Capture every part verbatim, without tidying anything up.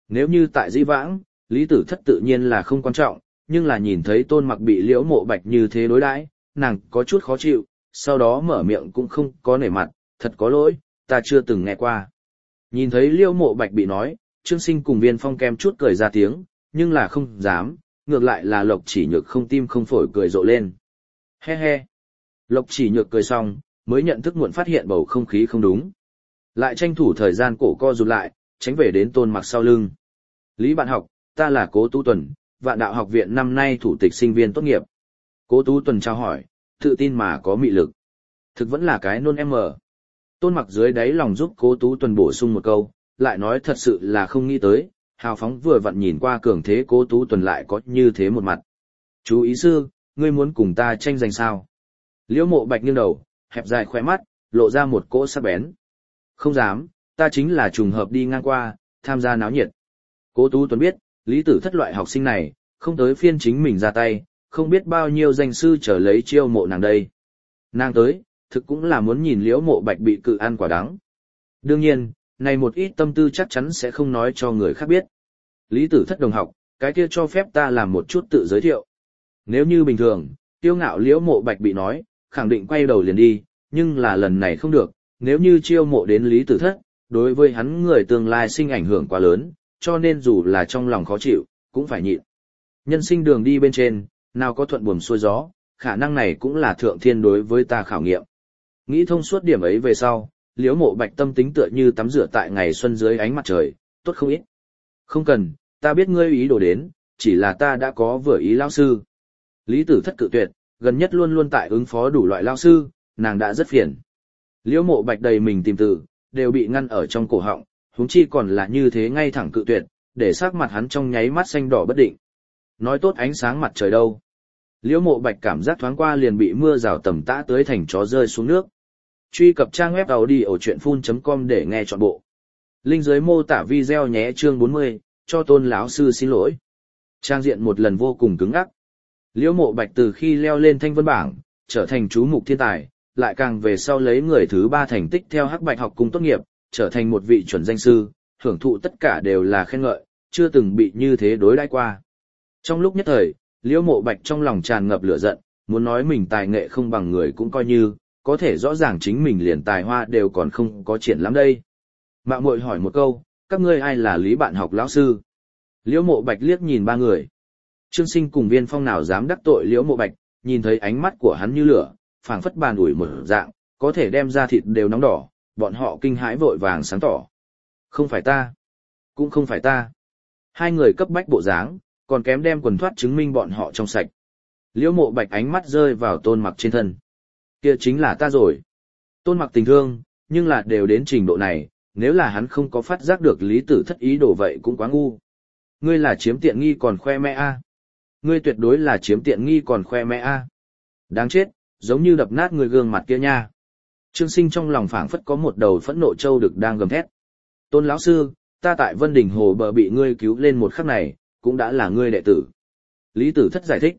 Nếu như tại dĩ vãng, Lý Tử Thất tự nhiên là không quan trọng, nhưng là nhìn thấy Tôn Mặc bị Liễu Mộ Bạch như thế đối đãi, nàng có chút khó chịu, sau đó mở miệng cũng không có nể mặt, thật có lỗi, ta chưa từng nghe qua. Nhìn thấy Liễu Mộ Bạch bị nói, Trương Sinh cùng Viên Phong kem chút cười ra tiếng, nhưng là không dám, ngược lại là Lộc Chỉ Nhược không tim không phổi cười rộ lên. He he. Lộc Chỉ Nhược cười xong, mới nhận thức muộn phát hiện bầu không khí không đúng. Lại tranh thủ thời gian cổ co rụt lại, tránh về đến Tôn Mặc sau lưng. Lý bạn học, ta là Cố Tú Tuần, Vạn Đạo học viện năm nay thủ tịch sinh viên tốt nghiệp. Cố Tú Tuần chào hỏi, tự tin mà có mị lực. Thực vẫn là cái nôn em mở. Tôn Mặc dưới đáy lòng giúp Cố Tú Tuần bổ sung một câu, lại nói thật sự là không nghĩ tới, hào phóng vừa vặn nhìn qua cường thế Cố Tú Tuần lại có như thế một mặt. Chú ý sư, ngươi muốn cùng ta tranh giành sao? Liễu Mộ Bạch nghiêng đầu, hẹp dài khóe mắt, lộ ra một cỗ sắc bén. Không dám, ta chính là trùng hợp đi ngang qua, tham gia náo nhiệt. Cố Tú Tuần biết, Lý Tử Thất loại học sinh này, không tới phiên chính mình ra tay, không biết bao nhiêu danh sư trở lấy chiêu mộ nàng đây. Nàng tới, thực cũng là muốn nhìn Liễu Mộ Bạch bị cự ăn quả đắng. Đương nhiên, này một ít tâm tư chắc chắn sẽ không nói cho người khác biết. Lý Tử Thất đồng học, cái kia cho phép ta làm một chút tự giới thiệu. Nếu như bình thường, tiêu ngạo Liễu Mộ Bạch bị nói, khẳng định quay đầu liền đi, nhưng là lần này không được, nếu như chiêu mộ đến Lý Tử Thất, đối với hắn người tương lai sinh ảnh hưởng quá lớn, cho nên dù là trong lòng khó chịu, cũng phải nhịn. Nhân sinh đường đi bên trên, nào có thuận buồm xuôi gió, khả năng này cũng là thượng thiên đối với ta khảo nghiệm. Nghĩ thông suốt điểm ấy về sau, Liễu Mộ Bạch tâm tính tựa như tắm rửa tại ngày xuân dưới ánh mặt trời, tốt không ít. Không cần, ta biết ngươi ý đồ đến, chỉ là ta đã có vừa ý lão sư. Lý Tử Thất cự tuyệt, gần nhất luôn luôn tại ứng phó đủ loại lão sư, nàng đã rất phiền. Liễu Mộ Bạch đầy mình tìm từ, đều bị ngăn ở trong cổ họng, huống chi còn là như thế ngay thẳng cự tuyệt, để sắc mặt hắn trong nháy mắt xanh đỏ bất định. Nói tốt ánh sáng mặt trời đâu? Liễu Mộ Bạch cảm giác thoáng qua liền bị mưa rào tầm tã tới thành chó rơi xuống nước. Truy cập trang web audiochuyenphun chấm com để nghe trọn bộ. Link dưới mô tả video nhé. Chương bốn mươi, cho Tôn lão sư xin lỗi. Trang diện một lần vô cùng cứng ngắc. Liễu Mộ Bạch từ khi leo lên thanh vân bảng, trở thành chú mục thiên tài, lại càng về sau lấy người thứ ba thành tích theo Hắc Bạch học cung tốt nghiệp, trở thành một vị chuẩn danh sư, hưởng thụ tất cả đều là khen ngợi, chưa từng bị như thế đối đãi qua. Trong lúc nhất thời, Liễu Mộ Bạch trong lòng tràn ngập lửa giận, muốn nói mình tài nghệ không bằng người cũng coi như, có thể rõ ràng chính mình liền tài hoa đều còn không có triển lắm đây. Mạo muội hỏi một câu, các ngươi ai là Lý bạn học lão sư? Liễu Mộ Bạch liếc nhìn ba người. Trương Sinh cùng Viên Phong nào dám đắc tội Liễu Mộ Bạch, nhìn thấy ánh mắt của hắn như lửa, phảng phất bàn ủi một dạng, có thể đem ra thịt đều nóng đỏ, bọn họ kinh hãi vội vàng sáng tỏ. Không phải ta, cũng không phải ta. Hai người cấp bách bộ dáng, còn kém đem quần thoát chứng minh bọn họ trong sạch. Liễu Mộ Bạch ánh mắt rơi vào Tôn Mặc trên thân. Kia chính là ta rồi. Tôn Mặc tình thương, nhưng là đều đến trình độ này, nếu là hắn không có phát giác được Lý Tử Thất ý đồ vậy cũng quá ngu. Ngươi là chiếm tiện nghi còn khoe mẽ a. Ngươi tuyệt đối là chiếm tiện nghi còn khoe mẽ a. Đáng chết, giống như đập nát người gương mặt kia nha. Trương Sinh trong lòng phảng phất có một đầu phẫn nộ châu đực đang gầm thét. Tôn lão sư, ta tại Vân Đình Hồ bờ bị ngươi cứu lên một khắc này, cũng đã là ngươi đệ tử. Lý Tử Thất giải thích.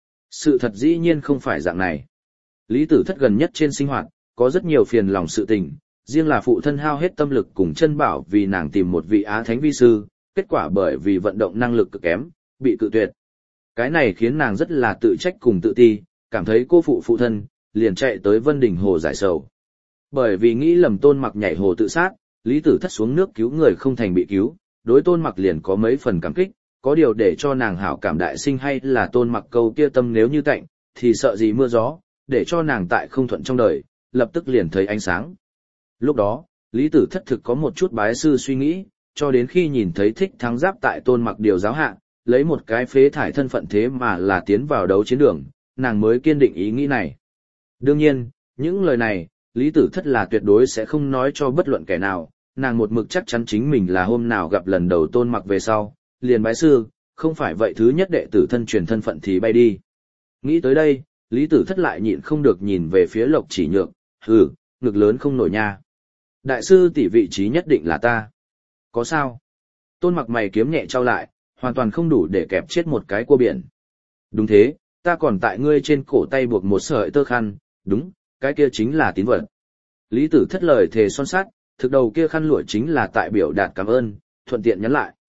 Sự thật dĩ nhiên không phải dạng này. Lý Tử Thất gần nhất trên sinh hoạt, có rất nhiều phiền lòng sự tình, riêng là phụ thân hao hết tâm lực cùng chân bảo vì nàng tìm một vị á thánh vi sư, kết quả bởi vì vận động năng lực cực kém, bị cự tuyệt. Cái này khiến nàng rất là tự trách cùng tự ti, cảm thấy cô phụ phụ thân, liền chạy tới Vân Đình Hồ giải sầu. Bởi vì nghĩ lầm Tôn Mặc nhảy hồ tự sát, Lý Tử Thất xuống nước cứu người không thành bị cứu, đối Tôn Mặc liền có mấy phần cảm kích, có điều để cho nàng hảo cảm đại sinh hay là Tôn Mặc câu kia tâm nếu như tạnh, thì sợ gì mưa gió, để cho nàng tại không thuận trong đời, lập tức liền thấy ánh sáng. Lúc đó, Lý Tử Thất thực có một chút bái sư suy nghĩ, cho đến khi nhìn thấy Thích Thắng Giáp tại Tôn Mặc điều giáo hạ, lấy một cái phế thải thân phận thế mà là tiến vào đấu chiến đường, nàng mới kiên định ý nghĩ này. Đương nhiên, những lời này, Lý Tử Thất là tuyệt đối sẽ không nói cho bất luận kẻ nào, nàng một mực chắc chắn chính mình là hôm nào gặp lần đầu Tôn Mặc về sau, liền bái sư, không phải vậy thứ nhất đệ tử thân truyền thân phận thì bay đi. Nghĩ tới đây, Lý Tử Thất lại nhịn không được nhìn về phía Lộc Chỉ Nhược, hừ, ngực lớn không nổi nha. Đại sư tỷ vị trí nhất định là ta. Có sao? Tôn Mặc mày kiếm nhẹ trao lại, hoàn toàn không đủ để kẹp chết một cái cua biển. Đúng thế, ta còn tại ngươi trên cổ tay buộc một sợi tơ khăn, đúng, cái kia chính là tín vật. Lý Tử Thất lời thề son sắt, thực đầu kia khăn lụa chính là tại biểu đạt cảm ơn, thuận tiện nhắn lại.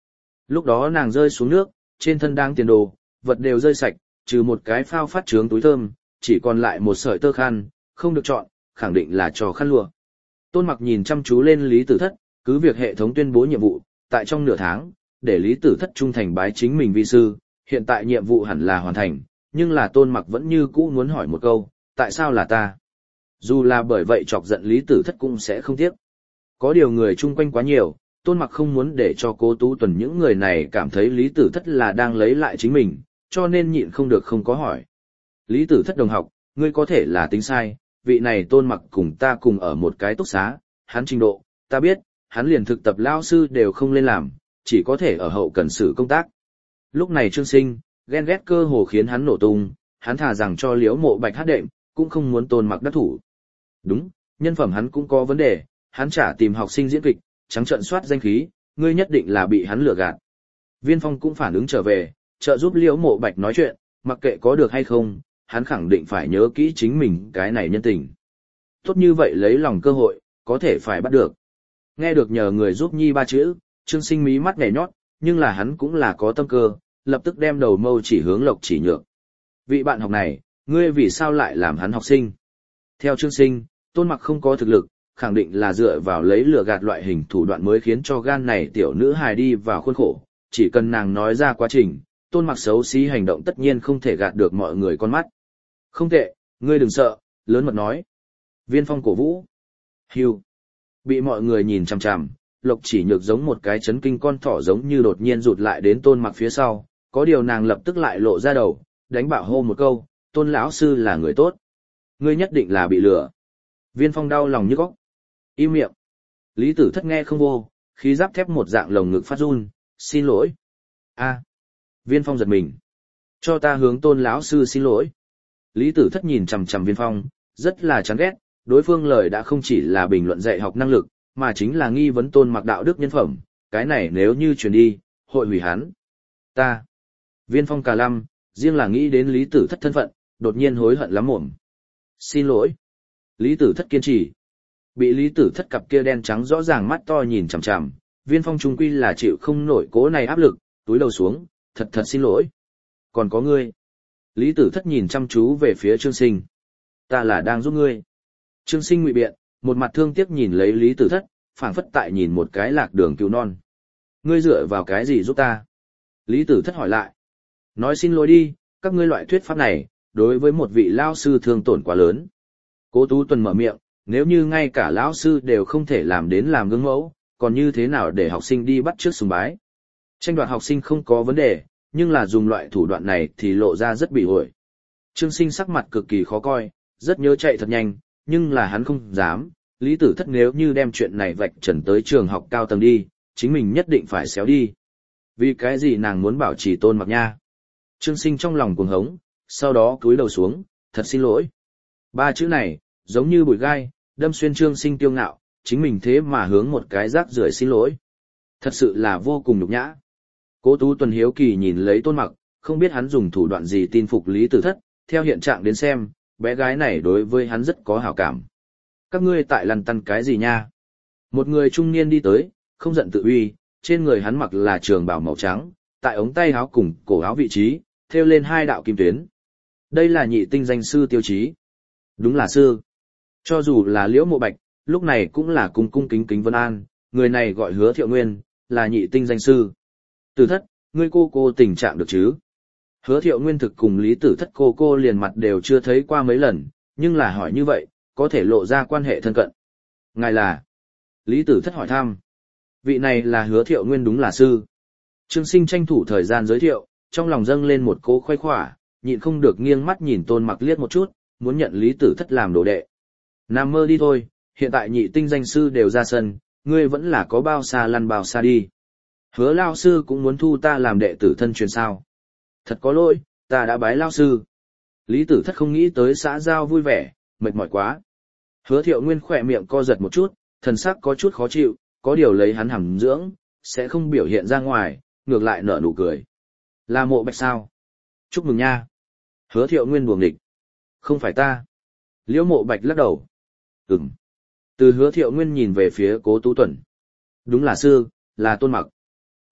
Lúc đó nàng rơi xuống nước, trên thân đang tiền đồ, vật đều rơi sạch, trừ một cái phao phát trướng túi thơm, chỉ còn lại một sợi tơ khăn, không được chọn, khẳng định là trò khăn lụa. Tôn Mặc nhìn chăm chú lên Lý Tử Thất, cứ việc hệ thống tuyên bố nhiệm vụ, tại trong nửa tháng, để Lý Tử Thất trung thành bái chính mình vi sư, hiện tại nhiệm vụ hẳn là hoàn thành, nhưng là Tôn Mặc vẫn như cũ muốn hỏi một câu, tại sao là ta? Dù là bởi vậy chọc giận Lý Tử Thất cũng sẽ không tiếc. Có điều người chung quanh quá nhiều, Tôn Mặc không muốn để cho Cố Tú Tuần những người này cảm thấy Lý Tử Thất là đang lấy lại chính mình, cho nên nhịn không được không có hỏi. Lý Tử Thất đồng học, ngươi có thể là tính sai, vị này Tôn Mặc cùng ta cùng ở một cái túc xá, hắn trình độ, ta biết, hắn liền thực tập lao sư đều không lên làm, chỉ có thể ở hậu cần xử công tác. Lúc này Trương Sinh, ghen ghét cơ hồ khiến hắn nổ tung, hắn thà rằng cho Liễu Mộ Bạch hát đệm, cũng không muốn Tôn Mặc đắc thủ. Đúng, nhân phẩm hắn cũng có vấn đề, hắn chả tìm học sinh diễn kịch, trắng trợn soát danh khí, ngươi nhất định là bị hắn lừa gạt. Viên Phong cũng phản ứng trở về, trợ giúp Liễu Mộ Bạch nói chuyện, mặc kệ có được hay không, hắn khẳng định phải nhớ kỹ chính mình cái này nhân tình. Tốt như vậy lấy lòng cơ hội, có thể phải bắt được. Nghe được nhờ người giúp nhi ba chữ, Trương Sinh mí mắt nhảy nhót, nhưng là hắn cũng là có tâm cơ, lập tức đem đầu mâu chỉ hướng Lộc Chỉ Nhược. Vị bạn học này, ngươi vì sao lại làm hắn học sinh? Theo Trương Sinh, Tôn Mặc không có thực lực, khẳng định là dựa vào lấy lừa gạt loại hình thủ đoạn mới khiến cho gan này tiểu nữ hài đi vào khuôn khổ, chỉ cần nàng nói ra quá trình, Tôn Mặc xấu xí hành động tất nhiên không thể gạt được mọi người con mắt. Không tệ, ngươi đừng sợ, lớn mật nói. Viên Phong cổ vũ. Hưu. Bị mọi người nhìn chằm chằm, Lộc Chỉ Nhược giống một cái chấn kinh con thỏ giống như đột nhiên rụt lại đến Tôn Mặc phía sau, có điều nàng lập tức lại lộ ra đầu, đánh bạo hô một câu, Tôn lão sư là người tốt. Ngươi nhất định là bị lừa. Viên Phong đau lòng như góc. Im miệng. Lý Tử Thất nghe không vô, khí giáp thép một dạng lồng ngực phát run, xin lỗi. A. Viên Phong giật mình. Cho ta hướng Tôn lão sư xin lỗi. Lý Tử Thất nhìn chằm chằm Viên Phong, rất là chán ghét, đối phương lời đã không chỉ là bình luận dạy học năng lực, mà chính là nghi vấn Tôn Mặc đạo đức nhân phẩm, cái này nếu như truyền đi, hội hủy hắn. Ta. Viên Phong cà lăm, riêng là nghĩ đến Lý Tử Thất thân phận, đột nhiên hối hận lắm mồm. Xin lỗi. Lý Tử Thất kiên trì. Bị Lý Tử Thất cặp kia đen trắng rõ ràng mắt to nhìn chằm chằm, Viên Phong trung quy là chịu không nổi cố này áp lực, túi đầu xuống, thật thật xin lỗi. Còn có ngươi. Lý Tử Thất nhìn chăm chú về phía Trương Sinh. Ta là đang giúp ngươi. Trương Sinh ngụy biện, một mặt thương tiếc nhìn lấy Lý Tử Thất, phảng phất tại nhìn một cái lạc đường cứu non. Ngươi dựa vào cái gì giúp ta? Lý Tử Thất hỏi lại. Nói xin lỗi đi, các ngươi loại thuyết pháp này, đối với một vị lao sư thương tổn quá lớn. Cố Tú Tuần mở miệng, nếu như ngay cả lão sư đều không thể làm đến làm gương mẫu, còn như thế nào để học sinh đi bắt chước sùng bái? Tranh đoạt học sinh không có vấn đề, nhưng là dùng loại thủ đoạn này thì lộ ra rất bị ổi. Trương Sinh sắc mặt cực kỳ khó coi, rất nhớ chạy thật nhanh, nhưng là hắn không dám. Lý Tử Thất nếu như đem chuyện này vạch trần tới trường học cao tầng đi, chính mình nhất định phải xéo đi. Vì cái gì nàng muốn bảo trì Tôn Mặc nha? Trương Sinh trong lòng cuồng hống, sau đó cúi đầu xuống, thật xin lỗi. Ba chữ này, giống như bụi gai, đâm xuyên Trương Sinh tiêu ngạo, chính mình thế mà hướng một cái rác rưởi xin lỗi. Thật sự là vô cùng nhục nhã. Cố Tú Tuần hiếu kỳ nhìn lấy Tôn Mặc, không biết hắn dùng thủ đoạn gì tin phục Lý Tử Thất, theo hiện trạng đến xem, bé gái này đối với hắn rất có hảo cảm. Các ngươi tại lăn tăn cái gì nha? Một người trung niên đi tới, không giận tự uy, trên người hắn mặc là trường bào màu trắng, tại ống tay áo cùng cổ áo vị trí, thêu lên hai đạo kim tuyến. Đây là nhị tinh danh sư tiêu chí. Đúng là sư. Cho dù là Liễu Mộ Bạch, lúc này cũng là cung cung kính kính vân an, người này gọi Hứa Thiệu Nguyên, là nhị tinh danh sư. Tử Thất, ngươi cô cô tình trạng được chứ? Hứa Thiệu Nguyên thực cùng Lý Tử Thất cô cô liền mặt đều chưa thấy qua mấy lần, nhưng là hỏi như vậy, có thể lộ ra quan hệ thân cận. Ngài là? Lý Tử Thất hỏi thăm. Vị này là Hứa Thiệu Nguyên, đúng là sư. Trương Sinh tranh thủ thời gian giới thiệu, trong lòng dâng lên một cỗ khoái khỏa, nhịn không được nghiêng mắt nhìn Tôn Mặc liếc một chút, muốn nhận Lý Tử Thất làm đồ đệ. Nằm mơ đi thôi, hiện tại nhị tinh danh sư đều ra sân, ngươi vẫn là có bao xa lăn bao xa đi. Hứa lao sư cũng muốn thu ta làm đệ tử thân truyền sao. Thật có lỗi, ta đã bái lao sư. Lý Tử Thất không nghĩ tới xã giao vui vẻ, mệt mỏi quá. Hứa Thiệu Nguyên khỏe miệng co giật một chút, thần sắc có chút khó chịu, có điều lấy hắn hàm dưỡng, sẽ không biểu hiện ra ngoài, ngược lại nở nụ cười. Là Mộ Bạch sao? Chúc mừng nha. Hứa Thiệu Nguyên buồng địch. Không phải ta. Liễu Mộ Bạch lắc đầu. Ừm. Từ Hứa Thiệu Nguyên nhìn về phía Cố Tú Tuần. Đúng là sư, là Tôn Mặc.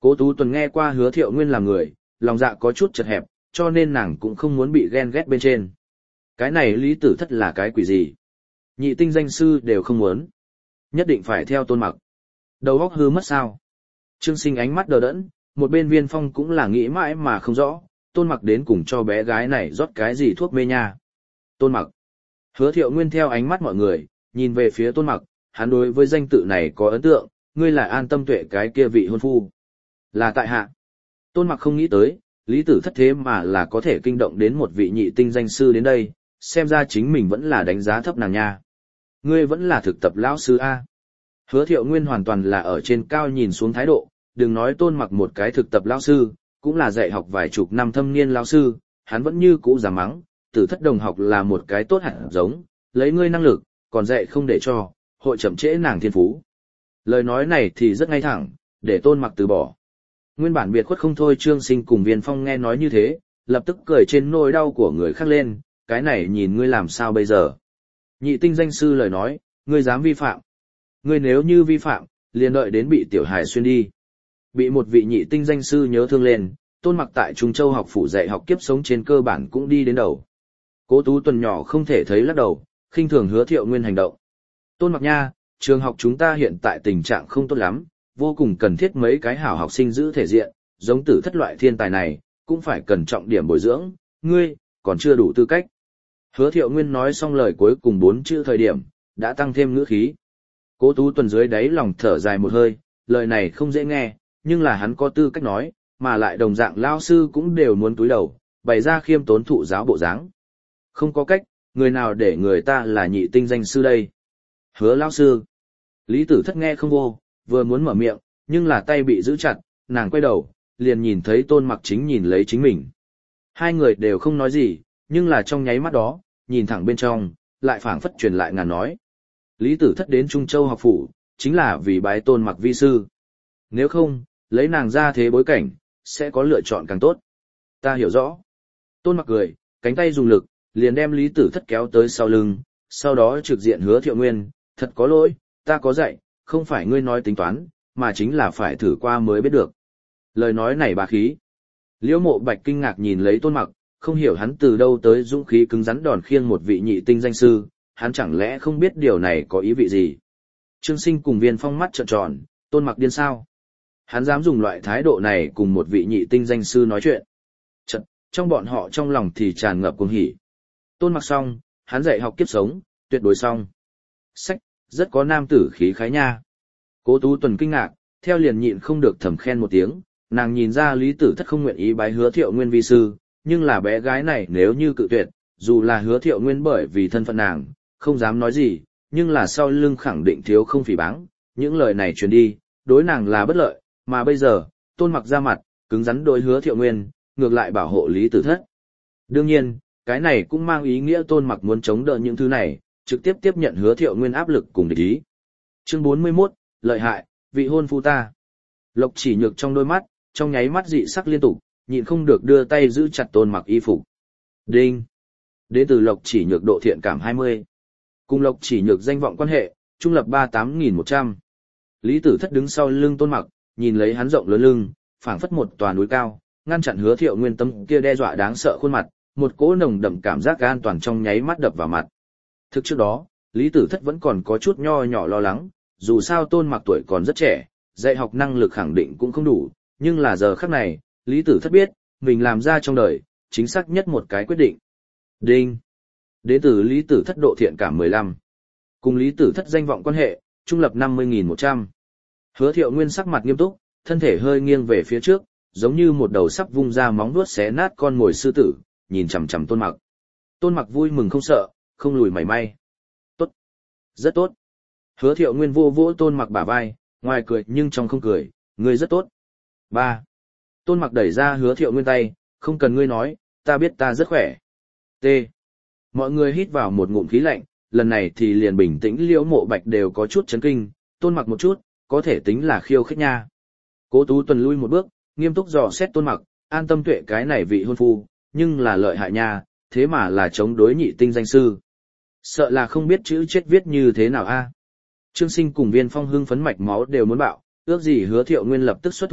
Cố Tú Tuần nghe qua Hứa Thiệu Nguyên là người, lòng dạ có chút chật hẹp, cho nên nàng cũng không muốn bị ghen ghét bên trên. Cái này Lý Tử Thất là cái quỷ gì? Nhị tinh danh sư đều không muốn. Nhất định phải theo Tôn Mặc. Đầu óc hư mất sao? Trương Sinh ánh mắt đờ đẫn, một bên Viên Phong cũng là nghĩ mãi mà không rõ, Tôn Mặc đến cùng cho bé gái này rót cái gì thuốc mê nha. Tôn Mặc. Hứa Thiệu Nguyên theo ánh mắt mọi người, nhìn về phía Tôn Mặc, hắn đối với danh tự này có ấn tượng, ngươi là An Tâm Tuệ cái kia vị hôn phu. Là tại hạ. Tôn Mặc không nghĩ tới, Lý Tử Thất thế mà là có thể kinh động đến một vị nhị tinh danh sư đến đây, xem ra chính mình vẫn là đánh giá thấp nàng nha. Ngươi vẫn là thực tập lão sư A. Hứa Thiệu Nguyên hoàn toàn là ở trên cao nhìn xuống thái độ, đừng nói Tôn Mặc một cái thực tập lão sư, cũng là dạy học vài chục năm thâm niên lão sư, hắn vẫn như cũ giả mắng, Tử Thất đồng học là một cái tốt hẳn giống, lấy ngươi năng lực, còn dạy không để cho, hội chậm trễ nàng thiên phú. Lời nói này thì rất ngay thẳng, để Tôn Mặc từ bỏ. Nguyên bản biệt khuất không thôi Trương Sinh cùng Viên Phong nghe nói như thế, lập tức cười trên nỗi đau của người khác lên, cái này nhìn ngươi làm sao bây giờ. Nhị tinh danh sư lời nói, ngươi dám vi phạm. Ngươi nếu như vi phạm, liền đợi đến bị tiểu hài xuyên đi. Bị một vị nhị tinh danh sư nhớ thương lên, Tôn Mặc tại Trung Châu học phủ dạy học kiếp sống trên cơ bản cũng đi đến đầu. Cố Tú Tuần nhỏ không thể thấy lắc đầu, khinh thường Hứa Thiệu Nguyên hành động. Tôn Mặc nha, trường học chúng ta hiện tại tình trạng không tốt lắm, vô cùng cần thiết mấy cái hảo học sinh giữ thể diện, giống Tử Thất loại thiên tài này, cũng phải cần trọng điểm bồi dưỡng, ngươi, còn chưa đủ tư cách. Hứa Thiệu Nguyên nói xong lời cuối cùng bốn chữ thời điểm, đã tăng thêm ngữ khí. Cố Tú Tuần dưới đáy lòng thở dài một hơi, lời này không dễ nghe, nhưng là hắn có tư cách nói, mà lại đồng dạng lao sư cũng đều muốn túi đầu, bày ra khiêm tốn thụ giáo bộ dáng. Không có cách, người nào để người ta là nhị tinh danh sư đây? Hứa lao sư. Lý Tử Thất nghe không vô, vừa muốn mở miệng, nhưng là tay bị giữ chặt, nàng quay đầu, liền nhìn thấy Tôn Mặc chính nhìn lấy chính mình. Hai người đều không nói gì, nhưng là trong nháy mắt đó, nhìn thẳng bên trong, lại phảng phất truyền lại ngàn nói. Lý Tử Thất đến Trung Châu học phủ, chính là vì bái Tôn Mặc vi sư. Nếu không, lấy nàng ra thế bối cảnh, sẽ có lựa chọn càng tốt. Ta hiểu rõ. Tôn Mặc cười, cánh tay dùng lực, liền đem Lý Tử Thất kéo tới sau lưng, sau đó trực diện Hứa Thiệu Nguyên, thật có lỗi, ta có dạy, không phải ngươi nói tính toán, mà chính là phải thử qua mới biết được. Lời nói này bá khí. Liễu Mộ Bạch kinh ngạc nhìn lấy Tôn Mặc, không hiểu hắn từ đâu tới dũng khí cứng rắn đòn khiêng một vị nhị tinh danh sư, hắn chẳng lẽ không biết điều này có ý vị gì. Trương Sinh cùng Viên Phong mắt trợn tròn, Tôn Mặc điên sao? Hắn dám dùng loại thái độ này cùng một vị nhị tinh danh sư nói chuyện. Chật, trong bọn họ trong lòng thì tràn ngập cuồng hỉ. Tôn Mặc xong, hắn dạy học kiếp sống, tuyệt đối xong. Sách, rất có nam tử khí khái nha. Cố Tú Tuần kinh ngạc, theo liền nhịn không được thầm khen một tiếng, nàng nhìn ra Lý Tử Thất không nguyện ý bái Hứa Thiệu Nguyên vi sư, nhưng là bé gái này nếu như cự tuyệt, dù là Hứa Thiệu Nguyên bởi vì thân phận nàng, không dám nói gì, nhưng là sau lưng khẳng định thiếu không phỉ báng, những lời này truyền đi, đối nàng là bất lợi, mà bây giờ, Tôn Mặc ra mặt, cứng rắn đối Hứa Thiệu Nguyên, ngược lại bảo hộ Lý Tử Thất. Đương nhiên, cái này cũng mang ý nghĩa Tôn Mặc muốn chống đỡ những thứ này, trực tiếp tiếp nhận Hứa Thiệu Nguyên áp lực cùng địch ý. Chương bốn mươi mốt, lợi hại, vị hôn phu ta. Lộc Chỉ Nhược trong đôi mắt, trong nháy mắt dị sắc liên tục, nhịn không được đưa tay giữ chặt Tôn Mặc y phục. Đinh. Đến từ Lộc Chỉ Nhược độ thiện cảm hai mươi. Cùng Lộc Chỉ Nhược danh vọng quan hệ, trung lập ba mươi tám nghìn một trăm. Lý Tử Thất đứng sau lưng Tôn Mặc, nhìn lấy hắn rộng lớn lưng, phảng phất một tòa núi cao, ngăn chặn Hứa Thiệu Nguyên tâm kia đe dọa đáng sợ khuôn mặt, một cỗ nồng đậm cảm giác an toàn trong nháy mắt đập vào mặt. Thực trước đó, Lý Tử Thất vẫn còn có chút nho nhỏ lo lắng, dù sao Tôn Mặc tuổi còn rất trẻ, dạy học năng lực khẳng định cũng không đủ, nhưng là giờ khắc này, Lý Tử Thất biết, mình làm ra trong đời, chính xác nhất một cái quyết định. Đinh. Đến từ Lý Tử Thất độ thiện cảm mười lăm. Cùng Lý Tử Thất danh vọng quan hệ, trung lập năm mươi nghìn một trăm. Hứa Thiệu Nguyên sắc mặt nghiêm túc, thân thể hơi nghiêng về phía trước, giống như một đầu sắp vung ra móng vuốt xé nát con mồi sư tử, nhìn chằm chằm Tôn Mặc. Tôn Mặc vui mừng không sợ, không lùi mảy may. Tốt. Rất tốt. Hứa Thiệu Nguyên vô vỗ Tôn Mặc bả vai, ngoài cười nhưng trong không cười, ngươi rất tốt. ba. Tôn Mặc đẩy ra Hứa Thiệu Nguyên tay, không cần ngươi nói, ta biết ta rất khỏe. T. Mọi người hít vào một ngụm khí lạnh, lần này thì liền bình tĩnh Liễu Mộ Bạch đều có chút chấn kinh, Tôn Mặc một chút, có thể tính là khiêu khích nha. Cố Tú Tuần lui một bước, nghiêm túc dò xét Tôn Mặc, An Tâm Tuệ cái này vị hôn phu, nhưng là lợi hại nha, thế mà là chống đối nhị tinh danh sư. Sợ là không biết chữ chết viết như thế nào a. Trương Sinh cùng Viên Phong hưng phấn mạch máu đều muốn bạo, ước gì Hứa Thiệu Nguyên lập tức xuất thủ,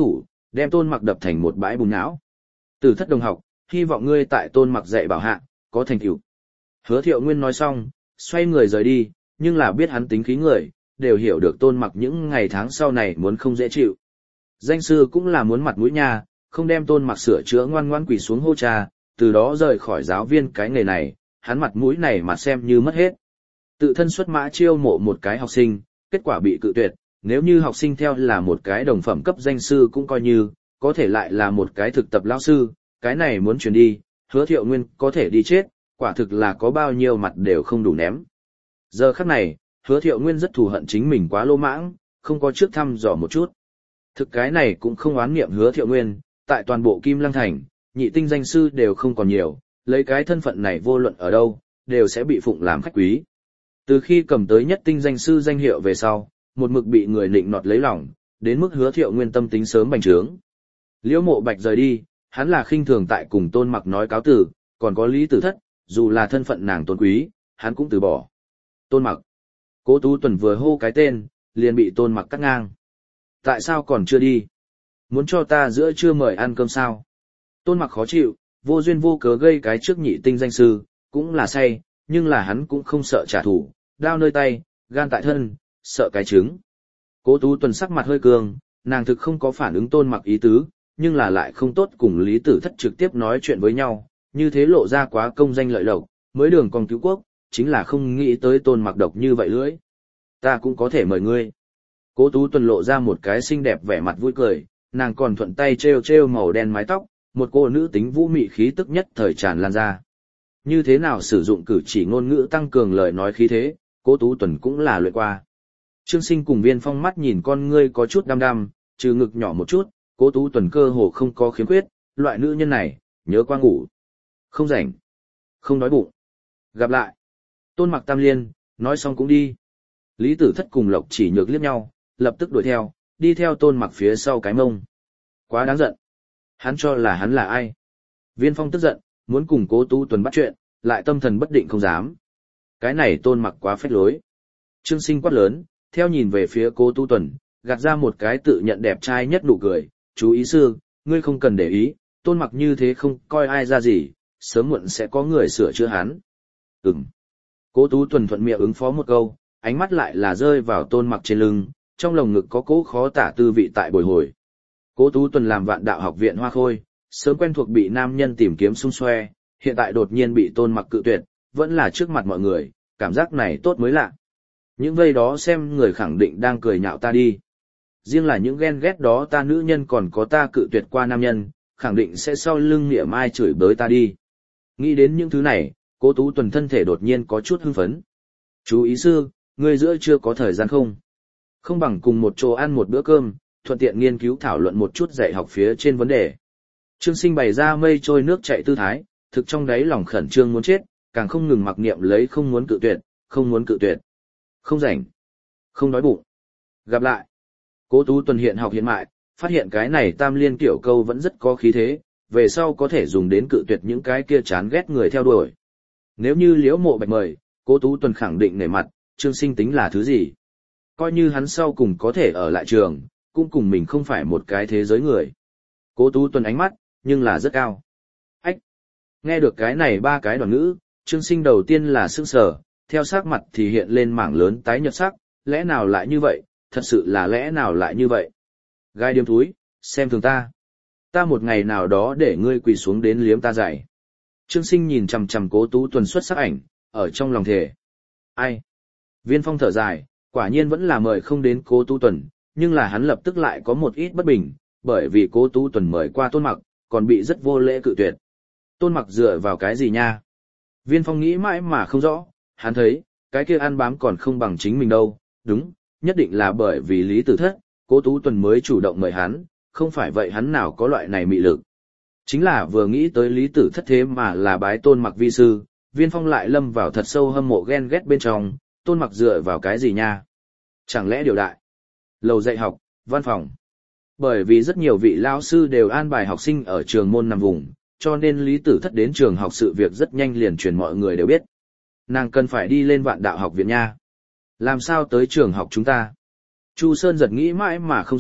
đem Tôn Mặc đập thành một bãi bùn nhão. Tử Thất đồng học, hy vọng ngươi tại Tôn Mặc dạy bảo hạ, có thành tựu. Hứa Thiệu Nguyên nói xong, xoay người rời đi, nhưng là biết hắn tính khí người, đều hiểu được Tôn Mặc những ngày tháng sau này muốn không dễ chịu. Danh sư cũng là muốn mặt mũi nha, không đem Tôn Mặc sửa chữa ngoan ngoan quỳ xuống hô cha, từ đó rời khỏi giáo viên cái nghề này, hắn mặt mũi này mà xem như mất hết. Tự thân xuất mã chiêu mộ một cái học sinh, kết quả bị cự tuyệt, nếu như học sinh theo là một cái đồng phẩm cấp danh sư cũng coi như, có thể lại là một cái thực tập lão sư, cái này muốn chuyển đi, Hứa Thiệu Nguyên có thể đi chết, quả thực là có bao nhiêu mặt đều không đủ ném. Giờ khắc này, Hứa Thiệu Nguyên rất thù hận chính mình quá lô mãng, không có trước thăm dò một chút. Thực cái này cũng không oán niệm Hứa Thiệu Nguyên, tại toàn bộ Kim Lăng Thành, nhị tinh danh sư đều không còn nhiều, lấy cái thân phận này vô luận ở đâu, đều sẽ bị phụng làm khách quý. Từ khi cầm tới nhất tinh danh sư danh hiệu về sau, một mực bị người nịnh nọt lấy lòng, đến mức Hứa Thiệu Nguyên tâm tính sớm bành trướng. Liễu Mộ Bạch rời đi, hắn là khinh thường tại cùng Tôn Mặc nói cáo từ, còn có Lý Tử Thất, dù là thân phận nàng tôn quý, hắn cũng từ bỏ. Tôn Mặc. Cố Tú Tuần vừa hô cái tên, liền bị Tôn Mặc cắt ngang. Tại sao còn chưa đi? Muốn cho ta giữa trưa mời ăn cơm sao? Tôn Mặc khó chịu, vô duyên vô cớ gây cái trước nhị tinh danh sư, cũng là say, nhưng là hắn cũng không sợ trả thù, đao nơi tay, gan tại thân, sợ cái trứng. Cố Tú Tuần sắc mặt hơi cường, nàng thực không có phản ứng Tôn Mặc ý tứ, nhưng là lại không tốt cùng Lý Tử Thất trực tiếp nói chuyện với nhau, như thế lộ ra quá công danh lợi lộc, mới đường còn cứu quốc, chính là không nghĩ tới Tôn Mặc độc như vậy lưỡi. Ta cũng có thể mời ngươi. Cố Tú Tuần lộ ra một cái xinh đẹp vẻ mặt vui cười, nàng còn thuận tay treo treo màu đen mái tóc, một cô nữ tính vũ mị khí tức nhất thời tràn lan ra. Như thế nào sử dụng cử chỉ ngôn ngữ tăng cường lời nói khí thế, Cố Tú Tuần cũng là luyện qua. Trương Sinh cùng Viên Phong mắt nhìn con ngươi có chút đăm đăm, trừ ngực nhỏ một chút, Cố Tú Tuần cơ hồ không có khiếm khuyết, loại nữ nhân này, nhớ qua ngủ. Không rảnh. Không đói bụng. Gặp lại. Tôn Mặc Tam Liên, nói xong cũng đi. Lý Tử Thất cùng Lộc Chỉ Nhược liếc nhau, lập tức đuổi theo, đi theo Tôn Mặc phía sau cái mông. Quá đáng giận. Hắn cho là hắn là ai? Viên Phong tức giận, muốn cùng Cố Tú Tuần bắt chuyện, lại tâm thần bất định không dám. Cái này Tôn Mặc quá phách lối. Trương Sinh quát lớn, theo nhìn về phía Cố Tú Tuần, gạt ra một cái tự nhận đẹp trai nhất nụ cười. Chú ý sư, ngươi không cần để ý, Tôn Mặc như thế không coi ai ra gì, sớm muộn sẽ có người sửa chữa hắn. Ừm. Cố Tú Tuần thuận miệng ứng phó một câu, ánh mắt lại là rơi vào Tôn Mặc trên lưng, trong lồng ngực có cố khó tả tư vị tại bồi hồi. Cố Tú Tuần làm Vạn Đạo học viện Hoa Khôi, sớm quen thuộc bị nam nhân tìm kiếm xung xoe, hiện tại đột nhiên bị Tôn Mặc cự tuyệt, vẫn là trước mặt mọi người, cảm giác này tốt mới lạ. Những vây đó xem người khẳng định đang cười nhạo ta đi. Riêng là những ghen ghét đó ta nữ nhân còn có ta cự tuyệt qua nam nhân, khẳng định sẽ sau lưng mỉa mai chửi bới ta đi. Nghĩ đến những thứ này, Cố Tú Tuần thân thể đột nhiên có chút hưng phấn. Chú ý sư, ngươi giữa chưa có thời gian không? Không bằng cùng một chỗ ăn một bữa cơm, thuận tiện nghiên cứu thảo luận một chút dạy học phía trên vấn đề. Trương Sinh bày ra mây trôi nước chảy tư thái, thực trong đáy lòng khẩn trương muốn chết, càng không ngừng mặc niệm lấy không muốn cự tuyệt, không muốn cự tuyệt. Không rảnh. Không đói bụng. Gặp lại. Cố Tú Tuần hiện học hiện mại, phát hiện cái này tam liên kiểu câu vẫn rất có khí thế, về sau có thể dùng đến cự tuyệt những cái kia chán ghét người theo đuổi. Nếu như Liễu Mộ Bạch mời, Cố Tú Tuần khẳng định nể mặt, Trương Sinh tính là thứ gì? Coi như hắn sau cùng có thể ở lại trường, cũng cùng mình không phải một cái thế giới người. Cố Tú Tuần ánh mắt, nhưng là rất cao. Ách! Nghe được cái này ba cái đoạn ngữ, Trương Sinh đầu tiên là sững sờ, theo sắc mặt thì hiện lên mảng lớn tái nhợt sắc, lẽ nào lại như vậy, thật sự là lẽ nào lại như vậy? Gai điếm túi, xem thường ta. Ta một ngày nào đó để ngươi quỳ xuống đến liếm ta dạy. Trương Sinh nhìn chằm chằm Cố Tú Tuần xuất sắc ảnh, ở trong lòng thề. Ai? Viên Phong thở dài, quả nhiên vẫn là mời không đến Cố Tú Tuần, nhưng là hắn lập tức lại có một ít bất bình, bởi vì Cố Tú Tuần mời qua Tôn Mặc, còn bị rất vô lễ cự tuyệt. Tôn Mặc dựa vào cái gì nha? Viên Phong nghĩ mãi mà không rõ, hắn thấy, cái kia ăn bám còn không bằng chính mình đâu, đúng, nhất định là bởi vì Lý Tử Thất, Cố Tú Tuần mới chủ động mời hắn, không phải vậy hắn nào có loại này mị lực. Chính là vừa nghĩ tới Lý Tử Thất thế mà là bái Tôn Mặc vi sư, Viên Phong lại lâm vào thật sâu hâm mộ ghen ghét bên trong, Tôn Mặc dựa vào cái gì nha? Chẳng lẽ điều đại? Lầu dạy học, văn phòng. Bởi vì rất nhiều vị lao sư đều an bài học sinh ở trường môn nằm vùng, cho nên Lý Tử Thất đến trường học sự việc rất nhanh liền truyền mọi người đều biết. Nàng cần phải đi lên Vạn Đạo học viện nha. Làm sao tới trường học chúng ta? Chu Sơn giật nghĩ mãi mà không rõ,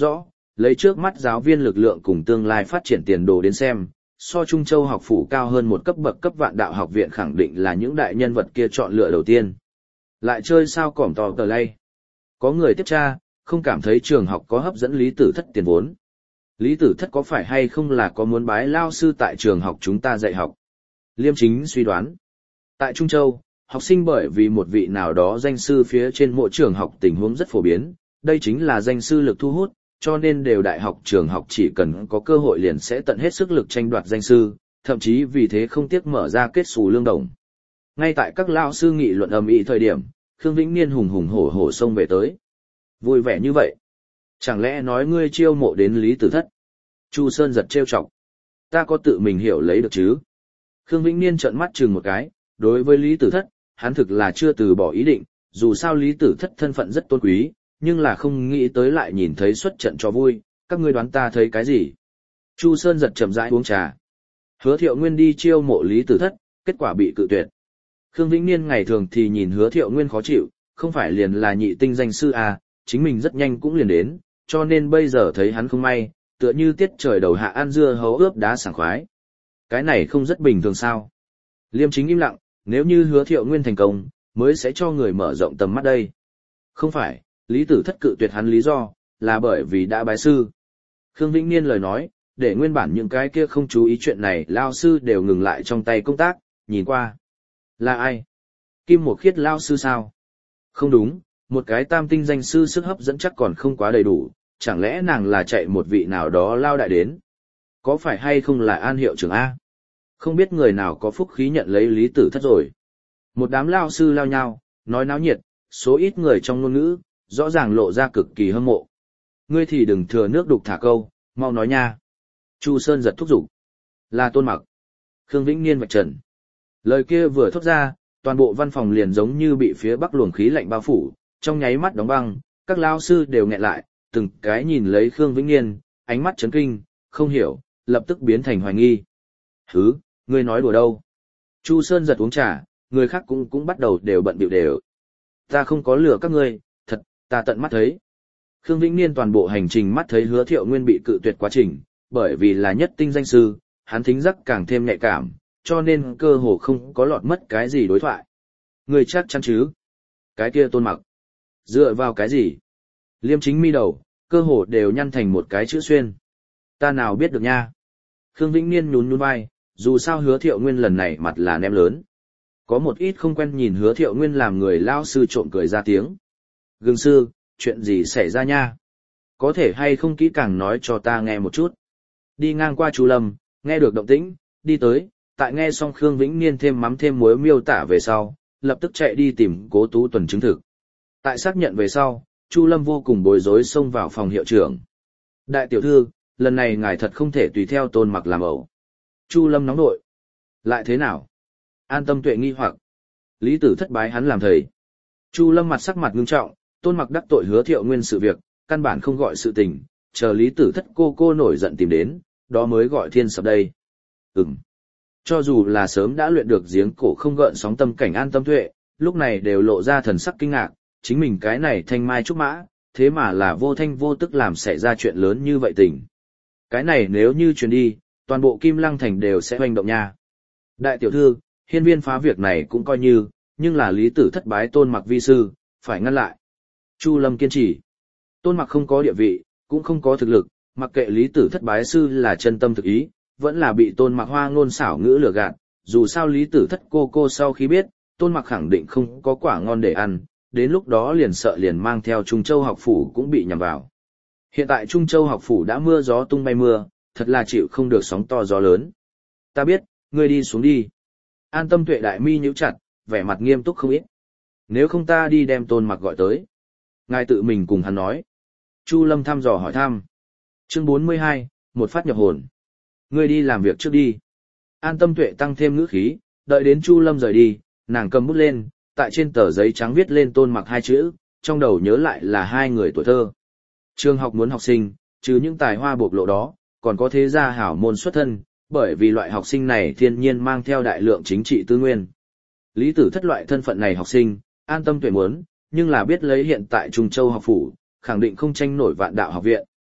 lấy trước mắt giáo viên lực lượng cùng tương lai phát triển tiền đồ đến xem, so Trung Châu học phủ cao hơn một cấp bậc cấp Vạn Đạo học viện khẳng định là những đại nhân vật kia chọn lựa đầu tiên. Lại chơi sao cỏm tò tờ lay. Có người tiếp tra, không cảm thấy trường học có hấp dẫn Lý Tử Thất tiền vốn. Lý Tử Thất có phải hay không là có muốn bái lao sư tại trường học chúng ta dạy học? Liêm Chính suy đoán. Tại Trung Châu, học sinh bởi vì một vị nào đó danh sư phía trên mỗi trường học tình huống rất phổ biến, đây chính là danh sư lực thu hút, cho nên đều đại học trường học chỉ cần có cơ hội liền sẽ tận hết sức lực tranh đoạt danh sư, thậm chí vì thế không tiếc mở ra kết xù lương đồng. Ngay tại các lao sư nghị luận ầm ĩ thời điểm, Khương Vĩnh Niên hùng hùng hổ hổ xông về tới. Vui vẻ như vậy. Chẳng lẽ nói ngươi chiêu mộ đến Lý Tử Thất? Chu Sơn giật trêu chọc. Ta có tự mình hiểu lấy được chứ? Khương Vĩnh Niên trợn mắt chừng một cái, đối với Lý Tử Thất, hắn thực là chưa từ bỏ ý định, dù sao Lý Tử Thất thân phận rất tôn quý, nhưng là không nghĩ tới lại nhìn thấy xuất trận cho vui, các ngươi đoán ta thấy cái gì? Chu Sơn giật chậm rãi uống trà. Hứa Thiệu Nguyên đi chiêu mộ Lý Tử Thất, kết quả bị cự tuyệt. Khương Vĩnh Niên ngày thường thì nhìn Hứa Thiệu Nguyên khó chịu, không phải liền là nhị tinh danh sư à, chính mình rất nhanh cũng liền đến, cho nên bây giờ thấy hắn không may, tựa như tiết trời đầu hạ ăn dưa hấu ướp đá sảng khoái. Cái này không rất bình thường sao? Liêm Chính im lặng, nếu như Hứa Thiệu Nguyên thành công, mới sẽ cho người mở rộng tầm mắt đây. Không phải, Lý Tử Thất cự tuyệt hắn lý do, là bởi vì đã bái sư. Khương Vĩnh Niên lời nói, để nguyên bản những cái kia không chú ý chuyện này lao sư đều ngừng lại trong tay công tác, nhìn qua. Là ai? Kim Một Khiết lao sư sao? Không đúng, một cái tam tinh danh sư sức hấp dẫn chắc còn không quá đầy đủ, chẳng lẽ nàng là chạy một vị nào đó lao đại đến? Có phải hay không là An hiệu trưởng A? Không biết người nào có phúc khí nhận lấy Lý Tử Thất rồi. Một đám lao sư lao nhau, nói náo nhiệt, số ít người trong ngôn ngữ, rõ ràng lộ ra cực kỳ hâm mộ. Ngươi thì đừng thừa nước đục thả câu, mau nói nha. Chu Sơn giật thúc giục. Là Tôn Mặc. Khương Vĩnh Niên vạch trần. Lời kia vừa thốt ra, toàn bộ văn phòng liền giống như bị phía bắc luồng khí lạnh bao phủ, trong nháy mắt đóng băng, các lao sư đều nghẹn lại, từng cái nhìn lấy Khương Vĩnh Niên, ánh mắt chấn kinh, không hiểu, lập tức biến thành hoài nghi. Hứ, ngươi nói đùa đâu? Chu Sơn giật uống trà, người khác cũng cũng bắt đầu đều bận bịu đều. Ta không có lừa các ngươi, thật, ta tận mắt thấy. Khương Vĩnh Niên toàn bộ hành trình mắt thấy Hứa Thiệu Nguyên bị cự tuyệt quá trình, bởi vì là nhất tinh danh sư, hắn thính giác càng thêm nhạy cảm, cho nên cơ hồ không có lọt mất cái gì đối thoại. Người chắc chắn chứ? Cái kia Tôn Mặc. Dựa vào cái gì? Liêm Chính mi đầu, cơ hồ đều nhăn thành một cái chữ xuyên. Ta nào biết được nha. Khương Vĩnh Niên nhún nhún vai, dù sao Hứa Thiệu Nguyên lần này mặt là ném lớn. Có một ít không quen nhìn Hứa Thiệu Nguyên làm người lao sư trộm cười ra tiếng. Gương sư, chuyện gì xảy ra nha? Có thể hay không kỹ càng nói cho ta nghe một chút. Đi ngang qua Chu Lâm, nghe được động tĩnh, đi tới, tại nghe xong Khương Vĩnh Niên thêm mắm thêm muối miêu tả về sau, lập tức chạy đi tìm Cố Tú Tuần chứng thực. Tại xác nhận về sau, Chu Lâm vô cùng bối rối xông vào phòng hiệu trưởng. Đại tiểu thư, lần này ngài thật không thể tùy theo Tôn Mặc làm ẩu. Chu Lâm nóng nội. Lại thế nào? An Tâm Tuệ nghi hoặc. Lý Tử Thất bái hắn làm thầy. Chu Lâm mặt sắc mặt ngưng trọng, Tôn Mặc đắc tội Hứa Thiệu Nguyên sự việc, căn bản không gọi sự tình, chờ Lý Tử Thất cô cô nổi giận tìm đến, đó mới gọi thiên sập đây. Ừm. Cho dù là sớm đã luyện được giếng cổ không gợn sóng tâm cảnh An Tâm Tuệ, lúc này đều lộ ra thần sắc kinh ngạc, chính mình cái này thanh mai trúc mã, thế mà là vô thanh vô tức làm xảy ra chuyện lớn như vậy tình. Cái này nếu như truyền đi, toàn bộ Kim Lăng Thành đều sẽ hoành động nha. Đại tiểu thư, hiên viên phá việc này cũng coi như, nhưng là Lý Tử Thất bái Tôn Mặc vi sư, phải ngăn lại. Chu Lâm kiên trì. Tôn Mặc không có địa vị, cũng không có thực lực, mặc kệ Lý Tử Thất bái sư là chân tâm thực ý, vẫn là bị Tôn Mặc hoa ngôn xảo ngữ lừa gạt, dù sao Lý Tử Thất cô cô sau khi biết, Tôn Mặc khẳng định không có quả ngon để ăn, đến lúc đó liền sợ liền mang theo Trung Châu học phủ cũng bị nhầm vào. Hiện tại Trung Châu học phủ đã mưa gió tung bay mưa, thật là chịu không được sóng to gió lớn. Ta biết, ngươi đi xuống đi. An Tâm Tuệ đại mi nhíu chặt, vẻ mặt nghiêm túc không ít. Nếu không ta đi đem Tôn Mặc gọi tới. Ngài tự mình cùng hắn nói. Chu Lâm thăm dò hỏi thăm. Chương bốn mươi hai, một phát nhập hồn. Ngươi đi làm việc trước đi. An Tâm Tuệ tăng thêm ngữ khí, đợi đến Chu Lâm rời đi, nàng cầm bút lên, tại trên tờ giấy trắng viết lên Tôn Mặc hai chữ, trong đầu nhớ lại là hai người tuổi thơ. Trường học muốn học sinh, trừ những tài hoa bộc lộ đó, còn có thế gia hảo môn xuất thân, bởi vì loại học sinh này thiên nhiên mang theo đại lượng chính trị tư nguyên. Lý Tử Thất loại thân phận này học sinh, An Tâm Tuệ muốn, nhưng là biết lấy hiện tại Trung Châu học phủ, khẳng định không tranh nổi Vạn Đạo học viện,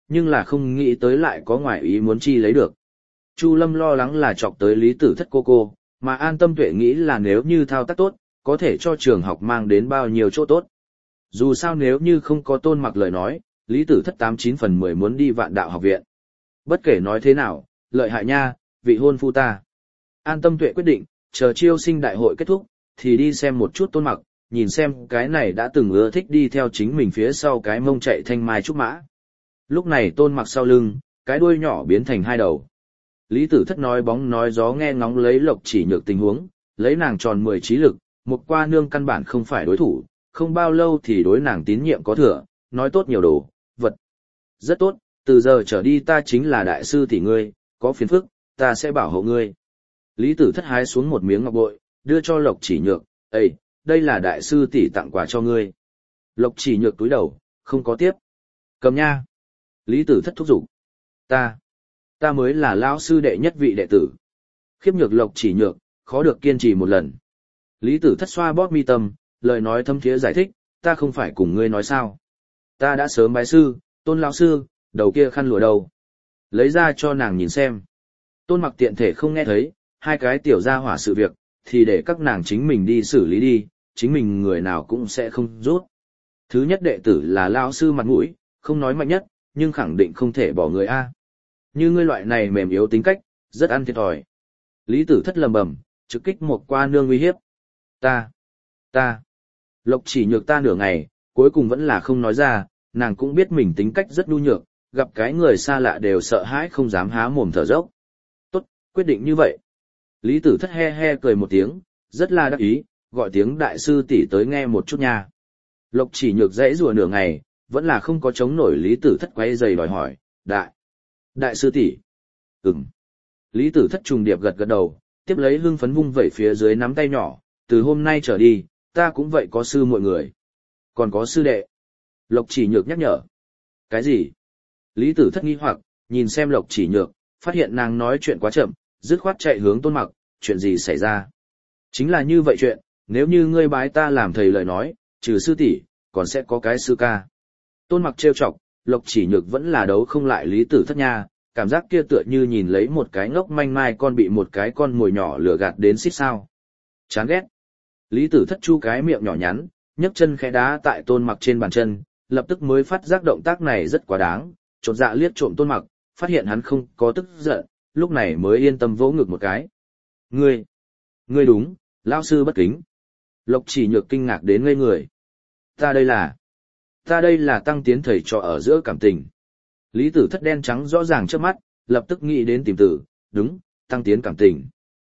nhưng là không nghĩ tới lại có ngoại ý muốn chi lấy được. Chu Lâm lo lắng là chọc tới Lý Tử Thất cô cô, mà An Tâm Tuệ nghĩ là nếu như thao tác tốt, có thể cho trường học mang đến bao nhiêu chỗ tốt. Dù sao nếu như không có Tôn Mặc lời nói, Lý Tử Thất tám chín phần mười muốn đi Vạn Đạo học viện. Bất kể nói thế nào, lợi hại nha, vị hôn phu ta. An Tâm Tuệ quyết định, chờ chiêu sinh đại hội kết thúc, thì đi xem một chút Tôn Mặc, nhìn xem cái này đã từng ưa thích đi theo chính mình phía sau cái mông chạy thanh mai trúc mã. Lúc này Tôn Mặc sau lưng, cái đuôi nhỏ biến thành hai đầu. Lý Tử Thất nói bóng nói gió nghe ngóng lấy Lộc Chỉ Nhược tình huống, lấy nàng tròn mười trí lực, một qua nương căn bản không phải đối thủ, không bao lâu thì đối nàng tín nhiệm có thừa, nói tốt nhiều đồ, vật. Rất tốt, từ giờ trở đi ta chính là đại sư tỷ ngươi, có phiền phức, ta sẽ bảo hộ ngươi. Lý Tử Thất hái xuống một miếng ngọc bội, đưa cho Lộc Chỉ Nhược, "Ê, đây là đại sư tỷ tặng quà cho ngươi." Lộc Chỉ Nhược túi đầu, không có tiếp. "Cầm nha." Lý Tử Thất thúc giục. "Ta, ta mới là lão sư đệ nhất vị đệ tử." Khiếp nhược Lộc Chỉ Nhược, khó được kiên trì một lần. Lý Tử Thất xoa bóp mi tâm, lời nói thâm thiế giải thích, "Ta không phải cùng ngươi nói sao? Ta đã sớm bái sư, Tôn lão sư, đầu kia khăn lụa đâu? Lấy ra cho nàng nhìn xem." Tôn Mặc tiện thể không nghe thấy, hai cái tiểu gia hỏa sự việc, thì để các nàng chính mình đi xử lý đi, chính mình người nào cũng sẽ không rút. Thứ nhất đệ tử là lão sư mặt mũi, không nói mạnh nhất, nhưng khẳng định không thể bỏ người A. Như ngươi loại này mềm yếu tính cách, rất ăn thiệt thòi. Lý Tử Thất lầm bầm, trực kích một qua nương uy hiếp. Ta, ta, Lộc Chỉ Nhược ta nửa ngày, cuối cùng vẫn là không nói ra, nàng cũng biết mình tính cách rất nhu nhược, gặp cái người xa lạ đều sợ hãi không dám há mồm thở dốc. Tốt, quyết định như vậy. Lý Tử Thất he he cười một tiếng, rất là đắc ý, gọi tiếng đại sư tỷ tới nghe một chút nha. Lộc Chỉ Nhược dãy rùa nửa ngày, vẫn là không có chống nổi Lý Tử Thất quay giày đòi hỏi, đại, đại sư tỷ. Ừm. Lý Tử Thất trùng điệp gật gật đầu, tiếp lấy hưng phấn vung vẩy phía dưới nắm tay nhỏ, từ hôm nay trở đi, ta cũng vậy có sư mọi người. Còn có sư đệ. Lộc Chỉ Nhược nhắc nhở. Cái gì? Lý Tử Thất nghi hoặc, nhìn xem Lộc Chỉ Nhược, phát hiện nàng nói chuyện quá chậm, dứt khoát chạy hướng Tôn Mặc, chuyện gì xảy ra? Chính là như vậy chuyện, nếu như ngươi bái ta làm thầy lời nói, trừ sư tỷ, còn sẽ có cái sư ca. Tôn Mặc trêu chọc, Lộc Chỉ Nhược vẫn là đấu không lại Lý Tử Thất nha, cảm giác kia tựa như nhìn lấy một cái ngốc manh mai con bị một cái con mồi nhỏ lừa gạt đến xít sao. Chán ghét. Lý Tử Thất chu cái miệng nhỏ nhắn, nhấc chân khẽ đá tại Tôn Mặc trên bàn chân, lập tức mới phát giác động tác này rất quá đáng, chột dạ liếc trộm Tôn Mặc, phát hiện hắn không có tức giận, lúc này mới yên tâm vỗ ngực một cái. Ngươi, ngươi đúng, lão sư bất kính. Lộc Chỉ Nhược kinh ngạc đến ngây người. Ta đây là, ta đây là tăng tiến thầy trò ở giữa cảm tình. Lý Tử Thất đen trắng rõ ràng trước mắt, lập tức nghĩ đến tìm tử, đúng, tăng tiến cảm tình.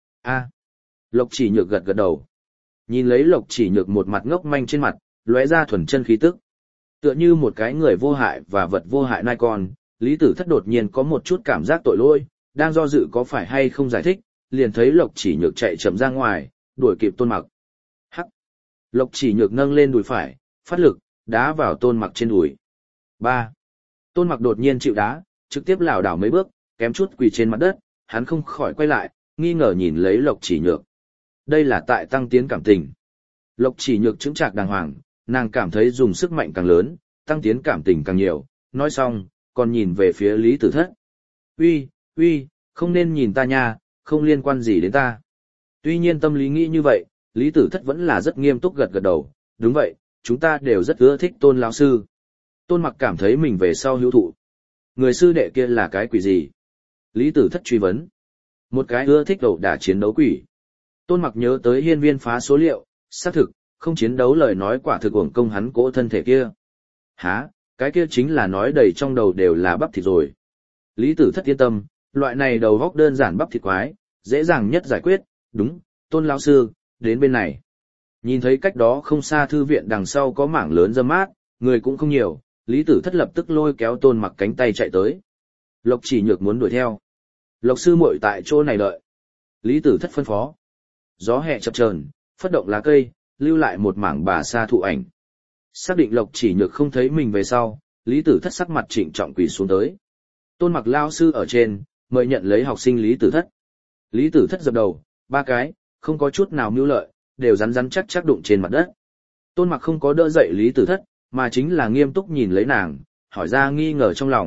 A. Lộc Chỉ Nhược gật gật đầu. Nhìn lấy Lộc Chỉ Nhược một mặt ngốc manh trên mặt, lóe ra thuần chân khí tức. Tựa như một cái người vô hại và vật vô hại nai con, Lý Tử Thất đột nhiên có một chút cảm giác tội lỗi, đang do dự có phải hay không giải thích, liền thấy Lộc Chỉ Nhược chạy chậm ra ngoài, đuổi kịp Tôn Mặc. Hắc. Lộc Chỉ Nhược nâng lên đùi phải, phát lực, đá vào Tôn Mặc trên đùi. Ba. Tôn Mặc đột nhiên chịu đá, trực tiếp lảo đảo mấy bước, kém chút quỳ trên mặt đất, hắn không khỏi quay lại, nghi ngờ nhìn lấy Lộc Chỉ Nhược. Đây là tại tăng tiến cảm tình. Lộc Chỉ Nhược chững chạc đàng hoàng, nàng cảm thấy dùng sức mạnh càng lớn, tăng tiến cảm tình càng nhiều, nói xong, còn nhìn về phía Lý Tử Thất. Uy, uy, không nên nhìn ta nha, không liên quan gì đến ta. Tuy nhiên tâm lý nghĩ như vậy, Lý Tử Thất vẫn là rất nghiêm túc gật gật đầu, đúng vậy, chúng ta đều rất ưa thích Tôn lão sư. Tôn Mặc cảm thấy mình về sau hữu thụ. Người sư đệ kia là cái quỷ gì? Lý Tử Thất truy vấn. Một cái ưa thích ẩu đả chiến đấu quỷ. Tôn Mặc nhớ tới hiên viên phá số liệu, xác thực, không chiến đấu lời nói quả thực uổng công hắn cỗ thân thể kia. Hả, cái kia chính là nói đầy trong đầu đều là bắp thịt rồi. Lý Tử Thất yên tâm, loại này đầu góc đơn giản bắp thịt quái, dễ dàng nhất giải quyết, đúng, Tôn lão sư, đến bên này. Nhìn thấy cách đó không xa thư viện đằng sau có mảng lớn râm mát, người cũng không nhiều, Lý Tử Thất lập tức lôi kéo Tôn Mặc cánh tay chạy tới. Lộc Chỉ Nhược muốn đuổi theo. Lộc sư muội tại chỗ này đợi. Lý Tử Thất phân phó. Gió hè chập chờn, phất động lá cây, lưu lại một mảng bà sa thụ ảnh. Xác định Lộc Chỉ Nhược không thấy mình về sau, Lý Tử Thất sắc mặt trịnh trọng quỳ xuống tới. Tôn Mặc lao sư ở trên, mời nhận lấy học sinh Lý Tử Thất. Lý Tử Thất dập đầu, ba cái, không có chút nào mưu lợi, đều rắn rắn chắc chắc đụng trên mặt đất. Tôn Mặc không có đỡ dậy Lý Tử Thất, mà chính là nghiêm túc nhìn lấy nàng, hỏi ra nghi ngờ trong lòng,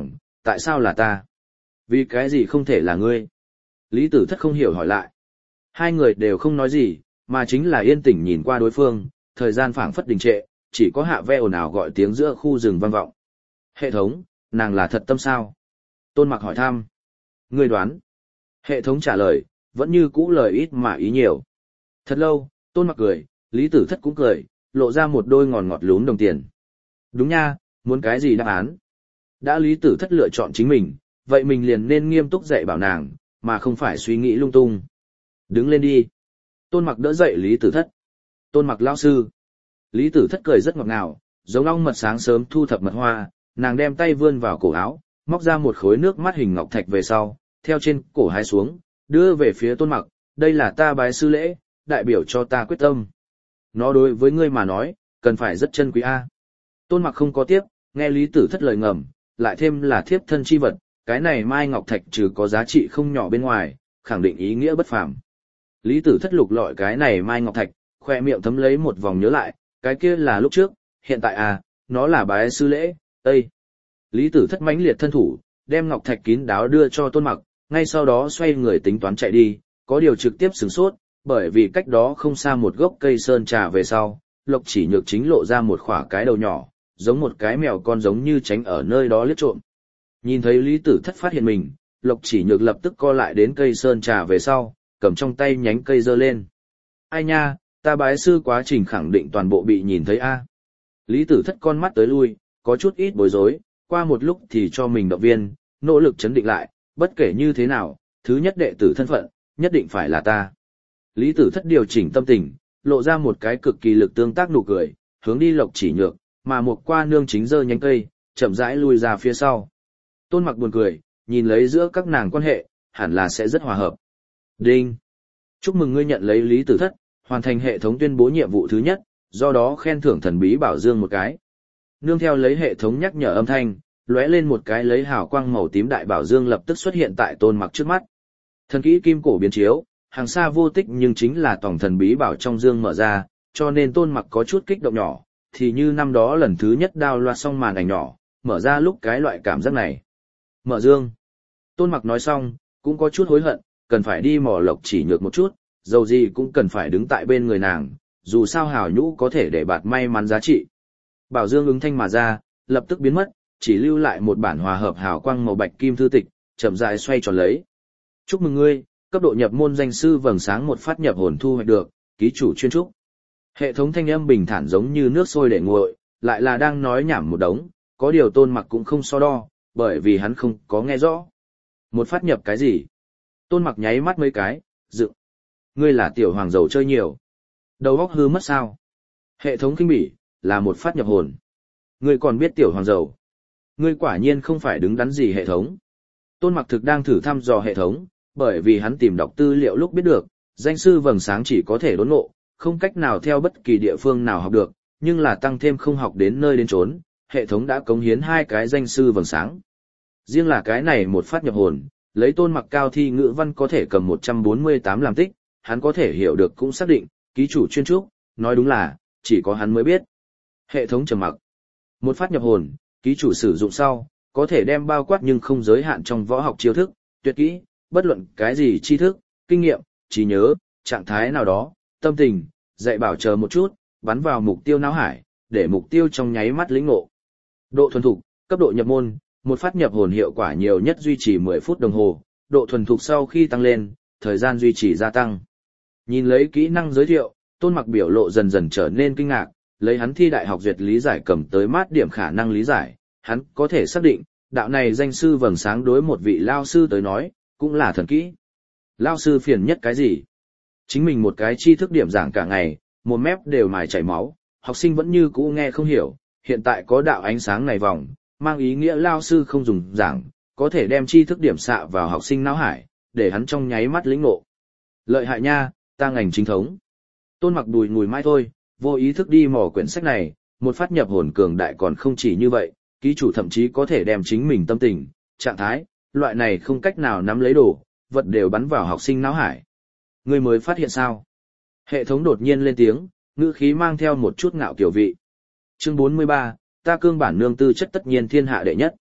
tại sao là ta? Vì cái gì không thể là ngươi? Lý Tử Thất không hiểu hỏi lại. Hai người đều không nói gì, mà chính là yên tĩnh nhìn qua đối phương, thời gian phảng phất đình trệ, chỉ có hạ ve ồn ào gọi tiếng giữa khu rừng vang vọng. Hệ thống, nàng là thật tâm sao? Tôn Mặc hỏi thăm. Ngươi đoán. Hệ thống trả lời, vẫn như cũ lời ít mà ý nhiều. Thật lâu, Tôn Mặc cười, Lý Tử Thất cũng cười, lộ ra một đôi ngòn ngọt lún đồng tiền. Đúng nha, muốn cái gì đáp án? Đã Lý Tử Thất lựa chọn chính mình, vậy mình liền nên nghiêm túc dạy bảo nàng, mà không phải suy nghĩ lung tung. Đứng lên đi. Tôn Mặc đỡ dậy Lý Tử Thất. Tôn Mặc lão sư. Lý Tử Thất cười rất ngọt ngào, giống ong mật sáng sớm thu thập mật hoa, nàng đem tay vươn vào cổ áo, móc ra một khối nước mắt hình ngọc thạch về sau, theo trên cổ hái xuống, đưa về phía Tôn Mặc, đây là ta bái sư lễ, đại biểu cho ta quyết tâm. Nó đối với ngươi mà nói, cần phải rất chân quý a. Tôn Mặc không có tiếp, nghe Lý Tử Thất lời ngầm, lại thêm là thiếp thân chi vật, cái này mai ngọc thạch trừ có giá trị không nhỏ bên ngoài, khẳng định ý nghĩa bất phàm. Lý Tử Thất lục lọi cái này mai ngọc thạch, khoe miệng thấm lấy một vòng nhớ lại, cái kia là lúc trước, hiện tại à, nó là bái sư lễ, Ê! Lý Tử Thất mãnh liệt thân thủ, đem ngọc thạch kín đáo đưa cho Tôn Mặc, ngay sau đó xoay người tính toán chạy đi, có điều trực tiếp sửng sốt, bởi vì cách đó không xa một gốc cây sơn trà về sau, Lộc Chỉ Nhược chính lộ ra một khỏa cái đầu nhỏ, giống một cái mèo con giống như tránh ở nơi đó liếc trộm. Nhìn thấy Lý Tử Thất phát hiện mình, Lộc Chỉ Nhược lập tức co lại đến cây sơn trà về sau, cầm trong tay nhánh cây giơ lên. Ai nha, ta bái sư quá trình khẳng định toàn bộ bị nhìn thấy a. Lý Tử Thất con mắt tới lui, có chút ít bối rối, qua một lúc thì cho mình động viên, nỗ lực chấn định lại, bất kể như thế nào, thứ nhất đệ tử thân phận, nhất định phải là ta. Lý Tử Thất điều chỉnh tâm tình, lộ ra một cái cực kỳ lực tương tác nụ cười, hướng đi Lộc Chỉ Nhược, mà một qua nương chính giơ nhánh cây, chậm rãi lui ra phía sau. Tôn Mặc buồn cười, nhìn lấy giữa các nàng quan hệ, hẳn là sẽ rất hòa hợp. Đinh! Chúc mừng ngươi nhận lấy Lý Tử Thất, hoàn thành hệ thống tuyên bố nhiệm vụ thứ nhất, do đó khen thưởng thần bí bảo dương một cái. Nương theo lấy hệ thống nhắc nhở âm thanh, lóe lên một cái lấy hào quang màu tím đại bảo dương lập tức xuất hiện tại Tôn Mặc trước mắt. Thần kỹ kim cổ biến chiếu, hàng xa vô tích nhưng chính là tổng thần bí bảo trong dương mở ra, cho nên Tôn Mặc có chút kích động nhỏ, thì như năm đó lần thứ nhất đao loạt xong màn ảnh nhỏ, mở ra lúc cái loại cảm giác này. Mở dương. Tôn Mặc nói xong, cũng có chút hối hận, cần phải đi mò Lộc Chỉ Nhược một chút, dầu gì cũng cần phải đứng tại bên người nàng, dù sao hào nhũ có thể để bạt may mắn giá trị. Bảo dương ứng thanh mà ra, lập tức biến mất, chỉ lưu lại một bản hòa hợp hào quang màu bạch kim thư tịch, chậm rãi xoay tròn lấy. Chúc mừng ngươi, cấp độ nhập môn danh sư vầng sáng một phát nhập hồn thu hoạch được, ký chủ chuyên trúc. Hệ thống thanh âm bình thản giống như nước sôi để nguội, lại là đang nói nhảm một đống, có điều Tôn Mặc cũng không so đo, bởi vì hắn không có nghe rõ. Một phát nhập cái gì? Tôn Mặc nháy mắt mấy cái, dựng. Ngươi là tiểu hoàng dầu chơi nhiều. Đầu óc hư mất sao? Hệ thống kinh bỉ, là một phát nhập hồn. Ngươi còn biết tiểu hoàng dầu. Ngươi quả nhiên không phải đứng đắn gì hệ thống. Tôn Mặc thực đang thử thăm dò hệ thống, bởi vì hắn tìm đọc tư liệu lúc biết được, danh sư vầng sáng chỉ có thể đốn ngộ, không cách nào theo bất kỳ địa phương nào học được, nhưng là tăng thêm không học đến nơi đến chốn, hệ thống đã cống hiến hai cái danh sư vầng sáng. Riêng là cái này một phát nhập hồn, lấy Tôn Mặc cao thi ngữ văn có thể cầm một trăm bốn mươi tám làm tích, hắn có thể hiểu được cũng xác định, ký chủ chuyên trúc, nói đúng là, chỉ có hắn mới biết. Hệ thống trầm mặc. Một phát nhập hồn, ký chủ sử dụng sau, có thể đem bao quát nhưng không giới hạn trong võ học chiêu thức, tuyệt kỹ, bất luận cái gì tri thức, kinh nghiệm, trí nhớ, trạng thái nào đó, tâm tình, dạy bảo chờ một chút, bắn vào mục tiêu não hải, để mục tiêu trong nháy mắt lĩnh ngộ. Độ thuần thục, cấp độ nhập môn, một phát nhập hồn hiệu quả nhiều nhất duy trì mười phút đồng hồ, độ thuần thục sau khi tăng lên, thời gian duy trì gia tăng. Nhìn lấy kỹ năng giới thiệu, Tôn Mặc biểu lộ dần dần trở nên kinh ngạc, lấy hắn thi đại học duyệt lý giải cầm tới mát điểm khả năng lý giải, hắn có thể xác định, đạo này danh sư vầng sáng đối một vị lao sư tới nói, cũng là thần kỹ. Lao sư phiền nhất cái gì? Chính mình một cái tri thức điểm giảng cả ngày, một mép đều mài chảy máu, học sinh vẫn như cũ nghe không hiểu, hiện tại có đạo ánh sáng này vòng, mang ý nghĩa lao sư không dùng giảng, có thể đem tri thức điểm xạ vào học sinh não hải, để hắn trong nháy mắt lĩnh ngộ. Lợi hại nha, ta ngành chính thống. Tôn Mặc đùi ngùi mãi thôi, vô ý thức đi mò quyển sách này, một phát nhập hồn cường đại còn không chỉ như vậy, ký chủ thậm chí có thể đem chính mình tâm tình, trạng thái, loại này không cách nào nắm lấy đồ, vật đều bắn vào học sinh não hải. Ngươi mới phát hiện sao? Hệ thống đột nhiên lên tiếng, ngữ khí mang theo một chút ngạo kiểu vị. Chương bốn mươi ba, ta cương bản nương tư chất tất nhiên thiên hạ đệ nhất.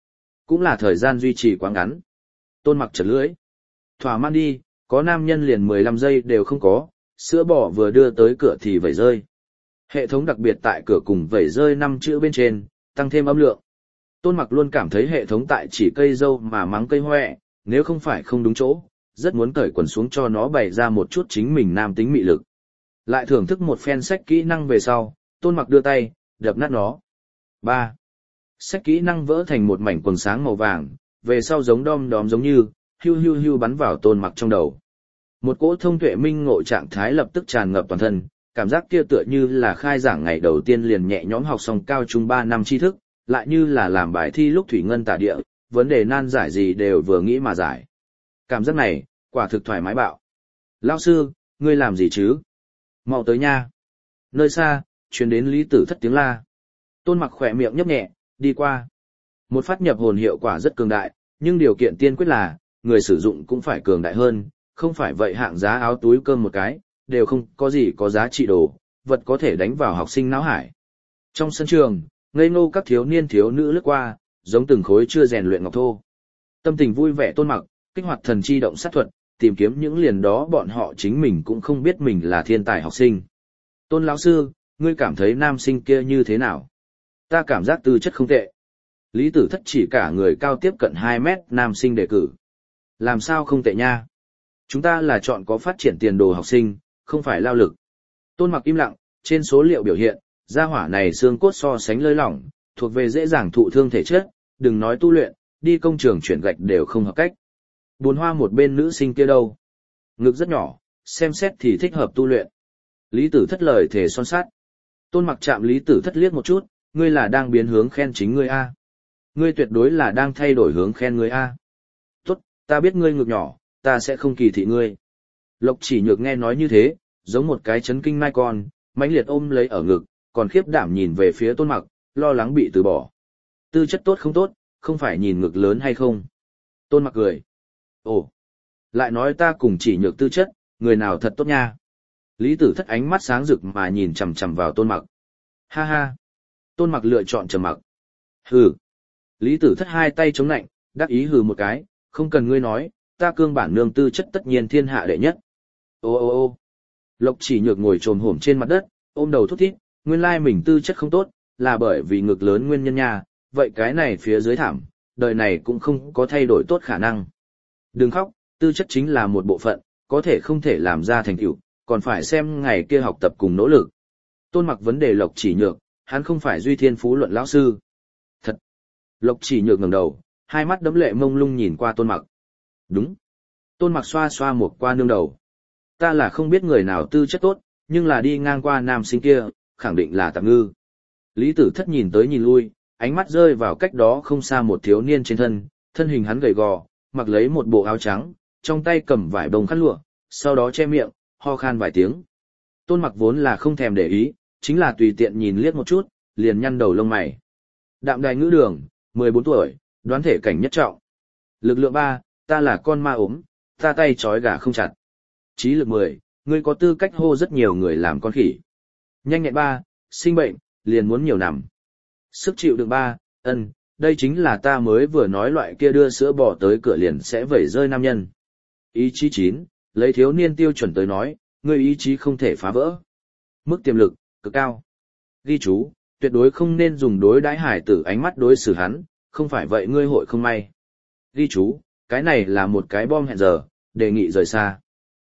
cũng là thời gian duy trì quá ngắn. Tôn Mặc chật lưỡi. Thỏa mãn đi, có nam nhân liền mười lăm giây đều không có, sữa bò vừa đưa tới cửa thì vẩy rơi. Hệ thống đặc biệt tại cửa cùng vẩy rơi năm chữ bên trên, tăng thêm âm lượng. Tôn Mặc luôn cảm thấy hệ thống tại chỉ cây dâu mà mắng cây hoẹ, nếu không phải không đúng chỗ, rất muốn cởi quần xuống cho nó bày ra một chút chính mình nam tính mị lực. Lại thưởng thức một phen sách kỹ năng về sau, Tôn Mặc đưa tay, đập nát nó. ba. Sách kỹ năng vỡ thành một mảnh quần sáng màu vàng, về sau giống đom đóm giống như, hưu hưu hưu bắn vào Tôn Mặc trong đầu. Một cỗ thông tuệ minh ngộ trạng thái lập tức tràn ngập toàn thân, cảm giác kia tựa như là khai giảng ngày đầu tiên liền nhẹ nhõm học xong cao trung ba năm tri thức, lại như là làm bài thi lúc thủy ngân tả địa, vấn đề nan giải gì đều vừa nghĩ mà giải. Cảm giác này, quả thực thoải mái bạo. Lão sư, ngươi làm gì chứ? Mau tới nha. Nơi xa, truyền đến Lý Tử Thất tiếng la. Tôn Mặc khỏe miệng nhấp nhẹ, đi qua. Một phát nhập hồn hiệu quả rất cường đại, nhưng điều kiện tiên quyết là, người sử dụng cũng phải cường đại hơn, không phải vậy hạng giá áo túi cơm một cái, đều không có gì có giá trị đồ, vật có thể đánh vào học sinh não hải. Trong sân trường, ngây ngô các thiếu niên thiếu nữ lướt qua, giống từng khối chưa rèn luyện ngọc thô. Tâm tình vui vẻ Tôn Mặc, kích hoạt thần chi động sát thuật, tìm kiếm những liền đó bọn họ chính mình cũng không biết mình là thiên tài học sinh. Tôn lão sư, ngươi cảm thấy nam sinh kia như thế nào? Ta cảm giác tư chất không tệ. Lý Tử Thất chỉ cả người cao tiếp cận hai mét nam sinh đề cử. Làm sao không tệ nha? Chúng ta là chọn có phát triển tiền đồ học sinh, không phải lao lực. Tôn Mặc im lặng, trên số liệu biểu hiện, gia hỏa này xương cốt so sánh lơi lỏng, thuộc về dễ dàng thụ thương thể chất, đừng nói tu luyện, đi công trường chuyển gạch đều không hợp cách. Buồn hoa một bên nữ sinh kia đâu? Ngực rất nhỏ, xem xét thì thích hợp tu luyện. Lý Tử Thất lời thề son sát. Tôn Mặc chạm Lý Tử Thất liếc một chút, ngươi là đang biến hướng khen chính ngươi a. Ngươi tuyệt đối là đang thay đổi hướng khen ngươi a. Tốt, ta biết ngươi ngực nhỏ, ta sẽ không kỳ thị ngươi. Lộc Chỉ Nhược nghe nói như thế, giống một cái chấn kinh mai con, mãnh liệt ôm lấy ở ngực, còn khiếp đảm nhìn về phía Tôn Mặc, lo lắng bị từ bỏ. Tư chất tốt không tốt, không phải nhìn ngực lớn hay không? Tôn Mặc cười. Ồ, lại nói ta cùng Chỉ Nhược tư chất, người nào thật tốt nha. Lý Tử Thất ánh mắt sáng rực mà nhìn chằm chằm vào Tôn Mặc. Ha ha. Tôn Mặc lựa chọn trầm mặc. Hừ. Lý Tử Thất hai tay chống lạnh, đắc ý hừ một cái, không cần ngươi nói, ta cương bản nương tư chất tất nhiên thiên hạ đệ nhất. Ô ô ô. Lộc Chỉ Nhược ngồi trồm hổm trên mặt đất, ôm đầu thút thít, nguyên lai mình tư chất không tốt, là bởi vì ngực lớn nguyên nhân nha, vậy cái này phía dưới thảm, đời này cũng không có thay đổi tốt khả năng. Đừng khóc, tư chất chính là một bộ phận, có thể không thể làm ra thành tựu, còn phải xem ngày kia học tập cùng nỗ lực. Tôn Mặc vấn đề Lộc Chỉ Nhược, hắn không phải Duy Thiên Phú luận lão sư. Thật. Lộc Chỉ Nhược ngẩng đầu, hai mắt đẫm lệ mông lung nhìn qua Tôn Mặc. Đúng. Tôn Mặc xoa xoa một qua nương đầu. Ta là không biết người nào tư chất tốt, nhưng là đi ngang qua nam sinh kia, khẳng định là Tạm Ngư. Lý Tử Thất nhìn tới nhìn lui, ánh mắt rơi vào cách đó không xa một thiếu niên trên thân, thân hình hắn gầy gò, mặc lấy một bộ áo trắng, trong tay cầm vải bông khăn lụa, sau đó che miệng, ho khan vài tiếng. Tôn Mặc vốn là không thèm để ý, chính là tùy tiện nhìn liếc một chút, liền nhăn đầu lông mày. Đạm Đài Ngữ Đường, mười bốn tuổi, đoán thể cảnh nhất trọng. Lực lượng ba, ta là con ma ốm, ta tay trói gà không chặt. Trí lực mười, ngươi có tư cách hô rất nhiều người làm con khỉ. Nhanh nhẹn ba, sinh bệnh, liền muốn nhiều nằm. Sức chịu đựng ba, ân, đây chính là ta mới vừa nói loại kia đưa sữa bò tới cửa liền sẽ vẩy rơi nam nhân. Ý chí chín, lấy thiếu niên tiêu chuẩn tới nói, ngươi ý chí không thể phá vỡ. Mức tiềm lực, cực cao. Ghi chú, tuyệt đối không nên dùng đối đãi hải tử ánh mắt đối xử hắn, không phải vậy ngươi hội không may. Ghi chú, cái này là một cái bom hẹn giờ, đề nghị rời xa.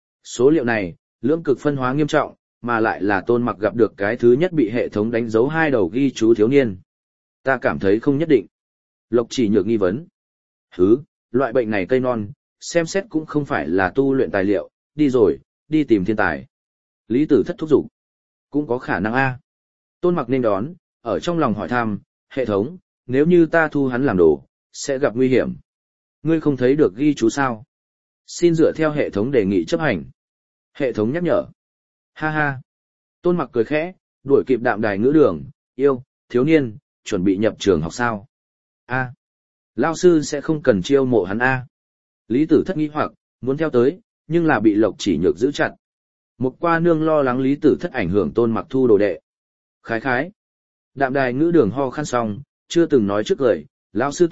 Số liệu này, lưỡng cực phân hóa nghiêm trọng, mà lại là Tôn Mặc gặp được cái thứ nhất bị hệ thống đánh dấu hai đầu ghi chú thiếu niên. Ta cảm thấy không nhất định. Lộc Chỉ Nhược nghi vấn. Hứ, loại bệnh này cây non, xem xét cũng không phải là tu luyện tài liệu, đi rồi, đi tìm thiên tài. Lý Tử Thất thúc giục. Cũng có khả năng a. Tôn Mặc nên đón, ở trong lòng hỏi thăm, hệ thống, nếu như ta thu hắn làm đồ, sẽ gặp nguy hiểm. Ngươi không thấy được ghi chú sao? Xin dựa theo hệ thống đề nghị chấp hành. Hệ thống nhắc nhở. Ha ha. Tôn Mặc cười khẽ, đuổi kịp Đạm Đài Ngữ Đường, yêu, thiếu niên, chuẩn bị nhập trường học sao? A. Lao sư sẽ không cần chiêu mộ hắn a. Lý Tử Thất nghi hoặc, muốn theo tới, nhưng là bị Lộc Chỉ Nhược giữ chặt. Một qua nương lo lắng Lý Tử Thất ảnh hưởng Tôn Mặc thu đồ đệ. Khái khái. Đạm Đài Ngữ Đường ho khan xong, chưa từng nói trước lời, lão sư tốt,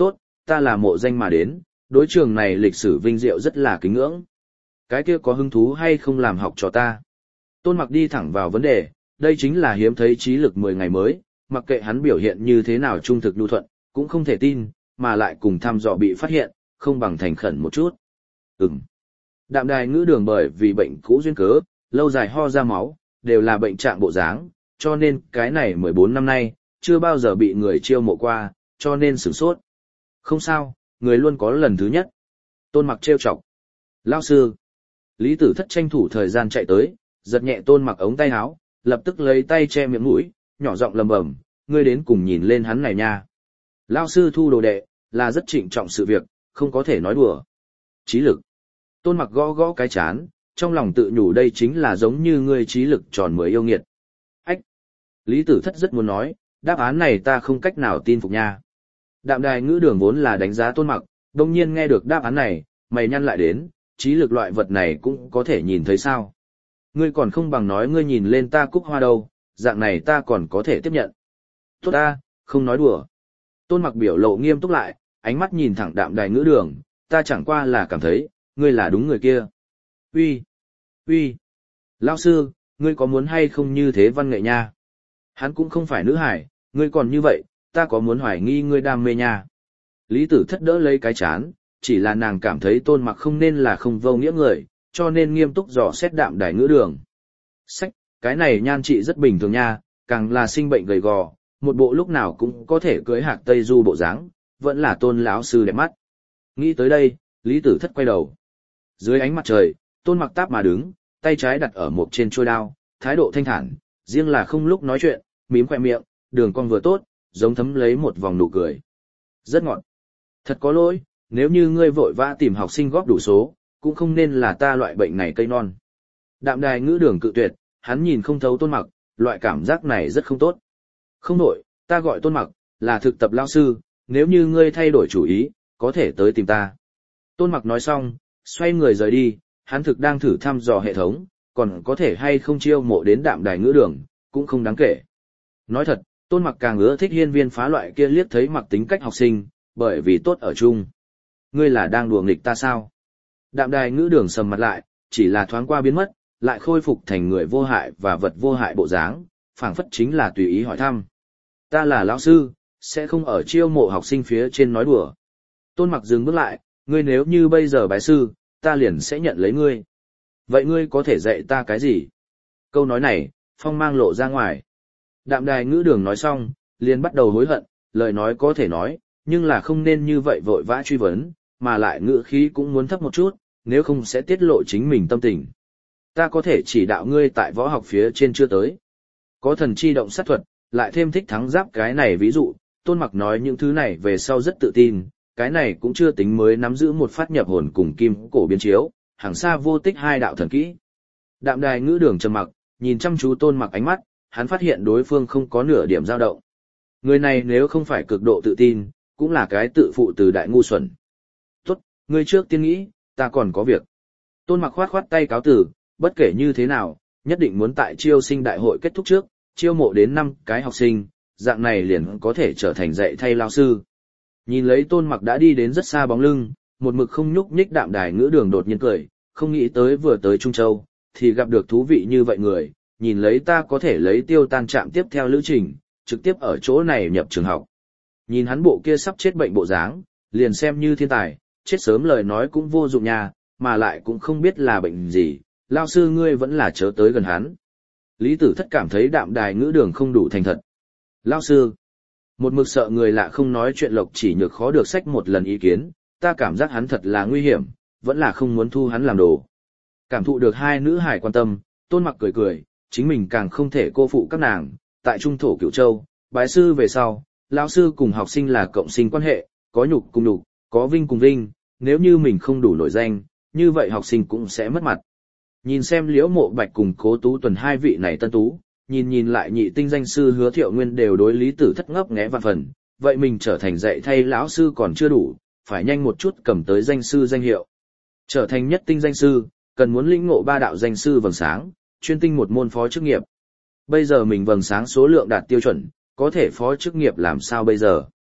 ta là mộ danh mà đến, đối trường này lịch sử vinh diệu rất là kính ngưỡng. Cái kia có hứng thú hay không làm học cho ta? Tôn Mặc đi thẳng vào vấn đề, đây chính là hiếm thấy trí lực mười ngày mới, mặc kệ hắn biểu hiện như thế nào trung thực nhu thuận, cũng không thể tin, mà lại cùng thăm dò bị phát hiện, không bằng thành khẩn một chút. Ừm. Đạm Đài Ngữ Đường bởi vì bệnh cũ duyên cớ, lâu dài ho ra máu, đều là bệnh trạng bộ dáng, cho nên cái này mười bốn năm nay, chưa bao giờ bị người chiêu mộ qua, cho nên sửng sốt. Không sao, người luôn có lần thứ nhất. Tôn Mặc trêu chọc. Lao sư. Lý Tử Thất tranh thủ thời gian chạy tới, giật nhẹ Tôn Mặc ống tay áo, lập tức lấy tay che miệng mũi, nhỏ giọng lầm bầm, ngươi đến cùng nhìn lên hắn này nha. Lao sư thu đồ đệ, là rất trịnh trọng sự việc, không có thể nói đùa. Trí lực. Tôn Mặc gõ gõ cái chán, trong lòng tự nhủ đây chính là giống như ngươi trí lực tròn mười yêu nghiệt. Ách! Lý Tử Thất rất muốn nói, đáp án này ta không cách nào tin phục nha. Đạm Đài Ngữ Đường vốn là đánh giá Tôn Mặc, đồng nhiên nghe được đáp án này, mày nhăn lại đến, trí lực loại vật này cũng có thể nhìn thấy sao. Ngươi còn không bằng nói ngươi nhìn lên ta cúc hoa đâu, dạng này ta còn có thể tiếp nhận. Tốt ta, không nói đùa. Tôn Mặc biểu lộ nghiêm túc lại, ánh mắt nhìn thẳng Đạm Đài Ngữ Đường, ta chẳng qua là cảm thấy, ngươi là đúng người kia. Uy, uy, Lão sư, ngươi có muốn hay không như thế văn nghệ nha? Hắn cũng không phải nữ hải, ngươi còn như vậy, ta có muốn hoài nghi ngươi đam mê nha. Lý Tử Thất đỡ lấy cái chán, chỉ là nàng cảm thấy Tôn Mặc không nên là không vô nghĩa người, cho nên nghiêm túc dò xét Đạm Đài Ngữ Đường. Sách, cái này nhan trị rất bình thường nha, càng là sinh bệnh gầy gò, một bộ lúc nào cũng có thể cưới hạc tây du bộ dáng, vẫn là Tôn lão sư đẹp mắt. Nghĩ tới đây, Lý Tử Thất quay đầu. Dưới ánh mặt trời, Tôn Mặc táp mà đứng, tay trái đặt ở một trên chuôi đao, thái độ thanh thản, riêng là không lúc nói chuyện, mím khóe miệng, đường cong vừa tốt, giống thấm lấy một vòng nụ cười. Rất ngọt. Thật có lỗi, nếu như ngươi vội vã tìm học sinh góp đủ số, cũng không nên là ta loại bệnh này cây non. Đạm Đài Ngữ Đường cự tuyệt, hắn nhìn không thấu Tôn Mặc, loại cảm giác này rất không tốt. Không nổi, ta gọi Tôn Mặc, là thực tập lao sư, nếu như ngươi thay đổi chủ ý, có thể tới tìm ta. Tôn Mặc nói xong, xoay người rời đi, hắn thực đang thử thăm dò hệ thống, còn có thể hay không chiêu mộ đến Đạm Đài Ngữ Đường, cũng không đáng kể. Nói thật, Tôn Mặc càng ưa thích hiên viên phá loại kia liếc thấy mặc tính cách học sinh, bởi vì tốt ở chung. Ngươi là đang đùa nghịch ta sao? Đạm Đài Ngữ Đường sầm mặt lại, chỉ là thoáng qua biến mất, lại khôi phục thành người vô hại và vật vô hại bộ dáng, phảng phất chính là tùy ý hỏi thăm. Ta là lão sư, sẽ không ở chiêu mộ học sinh phía trên nói đùa. Tôn Mặc dừng bước lại, ngươi nếu như bây giờ bái sư, ta liền sẽ nhận lấy ngươi. Vậy ngươi có thể dạy ta cái gì? Câu nói này, phong mang lộ ra ngoài. Đạm Đài Ngữ Đường nói xong, liền bắt đầu hối hận, lời nói có thể nói, nhưng là không nên như vậy vội vã truy vấn, mà lại ngữ khí cũng muốn thấp một chút, nếu không sẽ tiết lộ chính mình tâm tình. Ta có thể chỉ đạo ngươi tại võ học phía trên chưa tới. Có thần chi động sát thuật, lại thêm thích thắng giáp cái này ví dụ, Tôn Mặc nói những thứ này về sau rất tự tin, cái này cũng chưa tính mới nắm giữ một phát nhập hồn cùng kim cổ biến chiếu, hàng xa vô tích hai đạo thần kỹ. Đạm Đài Ngữ Đường trầm mặc, nhìn chăm chú Tôn Mặc ánh mắt, hắn phát hiện đối phương không có nửa điểm dao động. Người này nếu không phải cực độ tự tin, cũng là cái tự phụ từ đại ngu xuẩn. Tốt, ngươi trước tiên nghĩ, ta còn có việc. Tôn Mặc khoát khoát tay cáo từ, bất kể như thế nào, nhất định muốn tại chiêu sinh đại hội kết thúc trước, chiêu mộ đến năm cái học sinh, dạng này liền có thể trở thành dạy thay lao sư. Nhìn lấy Tôn Mặc đã đi đến rất xa bóng lưng, một mực không nhúc nhích Đạm Đài Ngữ Đường đột nhiên cười, không nghĩ tới vừa tới Trung Châu, thì gặp được thú vị như vậy người, nhìn lấy ta có thể lấy tiêu tan trạm tiếp theo lữ trình, trực tiếp ở chỗ này nhập trường học. Nhìn hắn bộ kia sắp chết bệnh bộ dáng, liền xem như thiên tài, chết sớm lời nói cũng vô dụng nha, mà lại cũng không biết là bệnh gì, lao sư ngươi vẫn là chớ tới gần hắn. Lý Tử Thất cảm thấy Đạm Đài Ngữ Đường không đủ thành thật. Lao sư, một mực sợ người lạ không nói chuyện Lộc Chỉ Nhược khó được sách một lần ý kiến, ta cảm giác hắn thật là nguy hiểm, vẫn là không muốn thu hắn làm đồ. Cảm thụ được hai nữ hải quan tâm, Tôn Mặc cười cười, chính mình càng không thể cô phụ các nàng, tại Trung thổ Cửu Châu, bái sư về sau, lão sư cùng học sinh là cộng sinh quan hệ, có nhục cùng nhục, có vinh cùng vinh, nếu như mình không đủ nổi danh, như vậy học sinh cũng sẽ mất mặt. Nhìn xem Liễu Mộ Bạch cùng Cố Tú Tuần hai vị này tân tú, nhìn nhìn lại nhị tinh danh sư Hứa Thiệu Nguyên đều đối Lý Tử Thất ngấp nghé vạn phần, vậy mình trở thành dạy thay lão sư còn chưa đủ, phải nhanh một chút cầm tới danh sư danh hiệu. Trở thành nhất tinh danh sư, cần muốn lĩnh ngộ ba đạo danh sư vầng sáng, chuyên tinh một môn phó chức nghiệp. Bây giờ mình vầng sáng số lượng đạt tiêu chuẩn, có thể phó chức nghiệp làm sao bây giờ?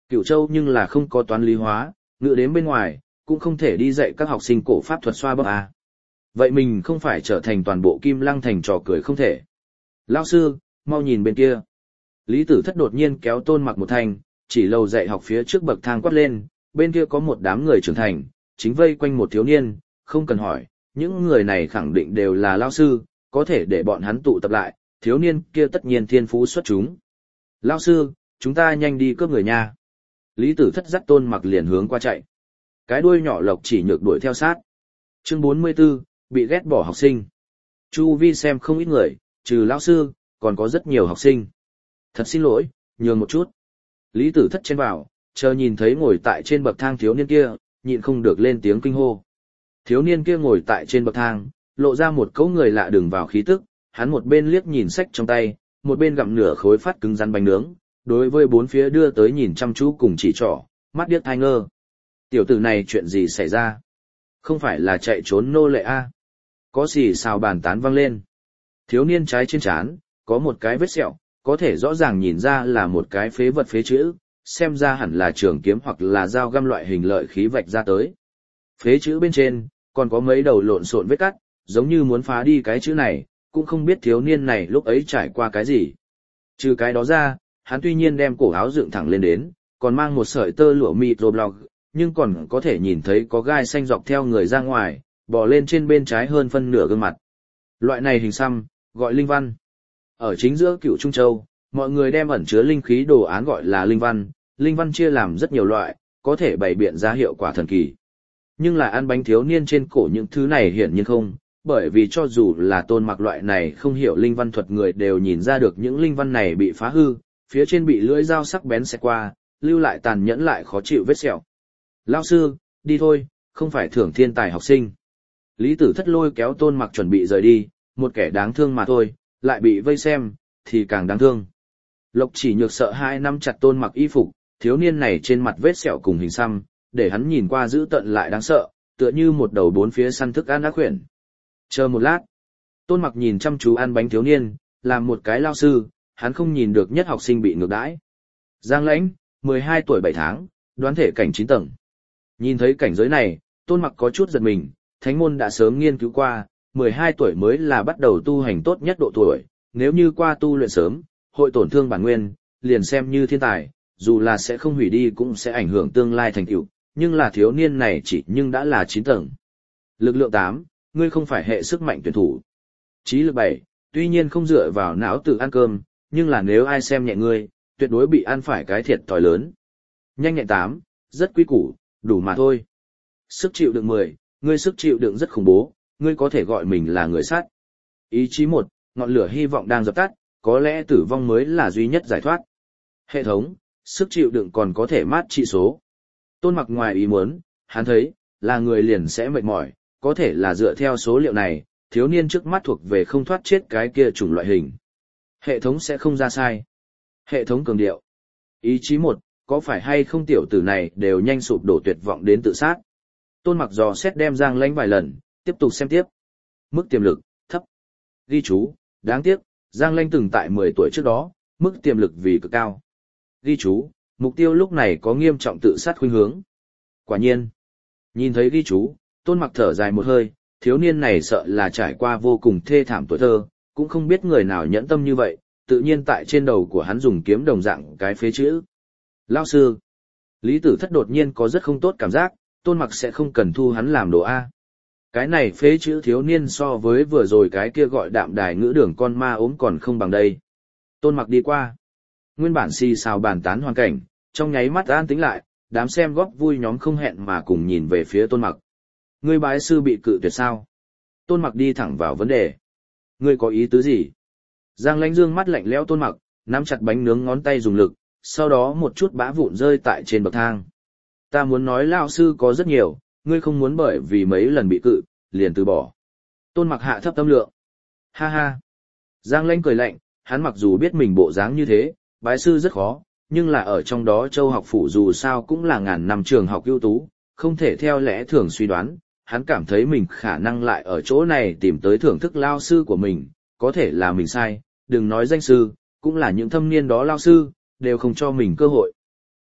Cửu Châu nhưng là không có toán lý hóa, ngự đến bên ngoài, cũng không thể đi dạy các học sinh cổ pháp thuật xoa bóp à. Vậy mình không phải trở thành toàn bộ Kim Lăng thành trò cười không thể. Lão sư, mau nhìn bên kia. Lý Tử Thất đột nhiên kéo Tôn Mặc một thanh, chỉ lầu dạy học phía trước bậc thang quát lên, bên kia có một đám người trưởng thành, chính vây quanh một thiếu niên, không cần hỏi, những người này khẳng định đều là lão sư, có thể để bọn hắn tụ tập lại, thiếu niên kia tất nhiên thiên phú xuất chúng. Lão sư, chúng ta nhanh đi cướp người nha. Lý Tử Thất dắt Tôn Mặc liền hướng qua chạy. Cái đuôi nhỏ Lộc Chỉ Nhược đuổi theo sát. Chương bốn mươi 44, bị ghét bỏ học sinh. Chu vi xem không ít người, trừ lão sư, còn có rất nhiều học sinh. Thật xin lỗi, nhường một chút. Lý Tử Thất chen vào, chờ nhìn thấy ngồi tại trên bậc thang thiếu niên kia, nhịn không được lên tiếng kinh hô. Thiếu niên kia ngồi tại trên bậc thang, lộ ra một cấu người lạ đường vào khí tức, hắn một bên liếc nhìn sách trong tay, một bên gặm nửa khối phát cứng rắn bánh nướng, đối với bốn phía đưa tới nhìn chăm chú cùng chỉ trỏ, mắt điếc thai ngơ. Tiểu tử này chuyện gì xảy ra? Không phải là chạy trốn nô lệ a? Có gì xào bàn tán vang lên. Thiếu niên trái trên trán, có một cái vết sẹo, có thể rõ ràng nhìn ra là một cái phế vật phế chữ, xem ra hẳn là trường kiếm hoặc là dao găm loại hình lợi khí vạch ra tới. Phế chữ bên trên, còn có mấy đầu lộn xộn vết cắt, giống như muốn phá đi cái chữ này, cũng không biết thiếu niên này lúc ấy trải qua cái gì. Trừ cái đó ra, hắn tuy nhiên đem cổ áo dựng thẳng lên đến, còn mang một sợi tơ lụa microblog, nhưng còn có thể nhìn thấy có gai xanh dọc theo người ra ngoài, bò lên trên bên trái hơn phân nửa gương mặt. Loại này hình xăm, gọi linh văn. Ở chính giữa Cựu Trung Châu, mọi người đem ẩn chứa linh khí đồ án gọi là linh văn, linh văn chia làm rất nhiều loại, có thể bày biện ra hiệu quả thần kỳ. Nhưng là ăn bánh thiếu niên trên cổ những thứ này hiển nhiên không, bởi vì cho dù là Tôn Mặc loại này không hiểu linh văn thuật người đều nhìn ra được những linh văn này bị phá hư, phía trên bị lưỡi dao sắc bén xẹt qua, lưu lại tàn nhẫn lại khó chịu vết sẹo. Lão sư, đi thôi, không phải thưởng thiên tài học sinh. Lý Tử Thất lôi kéo Tôn Mặc chuẩn bị rời đi, một kẻ đáng thương mà thôi, lại bị vây xem, thì càng đáng thương. Lộc Chỉ Nhược sợ hai nắm chặt Tôn Mặc y phục, thiếu niên này trên mặt vết sẹo cùng hình xăm, để hắn nhìn qua dữ tợn lại đáng sợ, tựa như một đầu bốn phía săn thức ăn ác quyển. Chờ một lát, Tôn Mặc nhìn chăm chú ăn bánh thiếu niên, làm một cái lao sư, hắn không nhìn được nhất học sinh bị ngược đãi. Giang Lãnh, mười hai tuổi bảy tháng, đoán thể cảnh chín tầng. Nhìn thấy cảnh giới này, Tôn Mặc có chút giật mình, thánh môn đã sớm nghiên cứu qua, mười hai tuổi mới là bắt đầu tu hành tốt nhất độ tuổi, nếu như qua tu luyện sớm, hội tổn thương bản nguyên, liền xem như thiên tài, dù là sẽ không hủy đi cũng sẽ ảnh hưởng tương lai thành tựu, nhưng là thiếu niên này chỉ nhưng đã là chín tầng. Lực lượng tám, ngươi không phải hệ sức mạnh tuyển thủ. Trí lực bảy, tuy nhiên không dựa vào não tự ăn cơm, nhưng là nếu ai xem nhẹ ngươi, tuyệt đối bị ăn phải cái thiệt thòi lớn. Nhanh nhẹn tám, rất quý củ, đủ mà thôi. Sức chịu đựng mười, ngươi sức chịu đựng rất khủng bố, ngươi có thể gọi mình là người sát. Ý chí một, ngọn lửa hy vọng đang dập tắt, có lẽ tử vong mới là duy nhất giải thoát. Hệ thống, sức chịu đựng còn có thể mát trị số. Tôn Mặc ngoài ý muốn, hắn thấy, là người liền sẽ mệt mỏi, có thể là dựa theo số liệu này, thiếu niên trước mắt thuộc về không thoát chết cái kia chủng loại hình. Hệ thống sẽ không ra sai. Hệ thống cường điệu. Ý chí một, có phải hay không tiểu tử này đều nhanh sụp đổ tuyệt vọng đến tự sát. Tôn Mặc dò xét đem Giang Lãnh vài lần, tiếp tục xem tiếp. Mức tiềm lực, thấp. Ghi chú, đáng tiếc, Giang Lãnh từng tại mười tuổi trước đó, mức tiềm lực vì cực cao. Ghi chú, mục tiêu lúc này có nghiêm trọng tự sát khuynh hướng. Quả nhiên. Nhìn thấy ghi chú, Tôn Mặc thở dài một hơi, thiếu niên này sợ là trải qua vô cùng thê thảm tuổi thơ, cũng không biết người nào nhẫn tâm như vậy, tự nhiên tại trên đầu của hắn dùng kiếm đồng dạng cái phế chữ. Lão sư. Lý Tử Thất đột nhiên có rất không tốt cảm giác, Tôn Mặc sẽ không cần thu hắn làm đồ A. Cái này phế chữ thiếu niên so với vừa rồi cái kia gọi đạm đài ngữ đường con ma ốm còn không bằng đây. Tôn Mặc đi qua. Nguyên bản xì xào bàn tán hoàn cảnh, trong nháy mắt an tĩnh lại, đám xem góp vui nhóm không hẹn mà cùng nhìn về phía Tôn Mặc. Ngươi bái sư bị cự tuyệt sao? Tôn Mặc đi thẳng vào vấn đề. Ngươi có ý tứ gì? Giang Lãnh dương mắt lạnh lẽo Tôn Mặc, nắm chặt bánh nướng ngón tay dùng lực, sau đó một chút bã vụn rơi tại trên bậc thang. Ta muốn nói lão sư có rất nhiều, ngươi không muốn bởi vì mấy lần bị cự, liền từ bỏ. Tôn Mặc hạ thấp tâm lượng. Ha ha. Giang Lãnh cười lạnh, hắn mặc dù biết mình bộ dáng như thế, bái sư rất khó, nhưng là ở trong đó Châu học phủ dù sao cũng là ngàn năm trường học ưu tú, không thể theo lẽ thường suy đoán, hắn cảm thấy mình khả năng lại ở chỗ này tìm tới thưởng thức lao sư của mình, có thể là mình sai, đừng nói danh sư, cũng là những thâm niên đó lao sư, đều không cho mình cơ hội.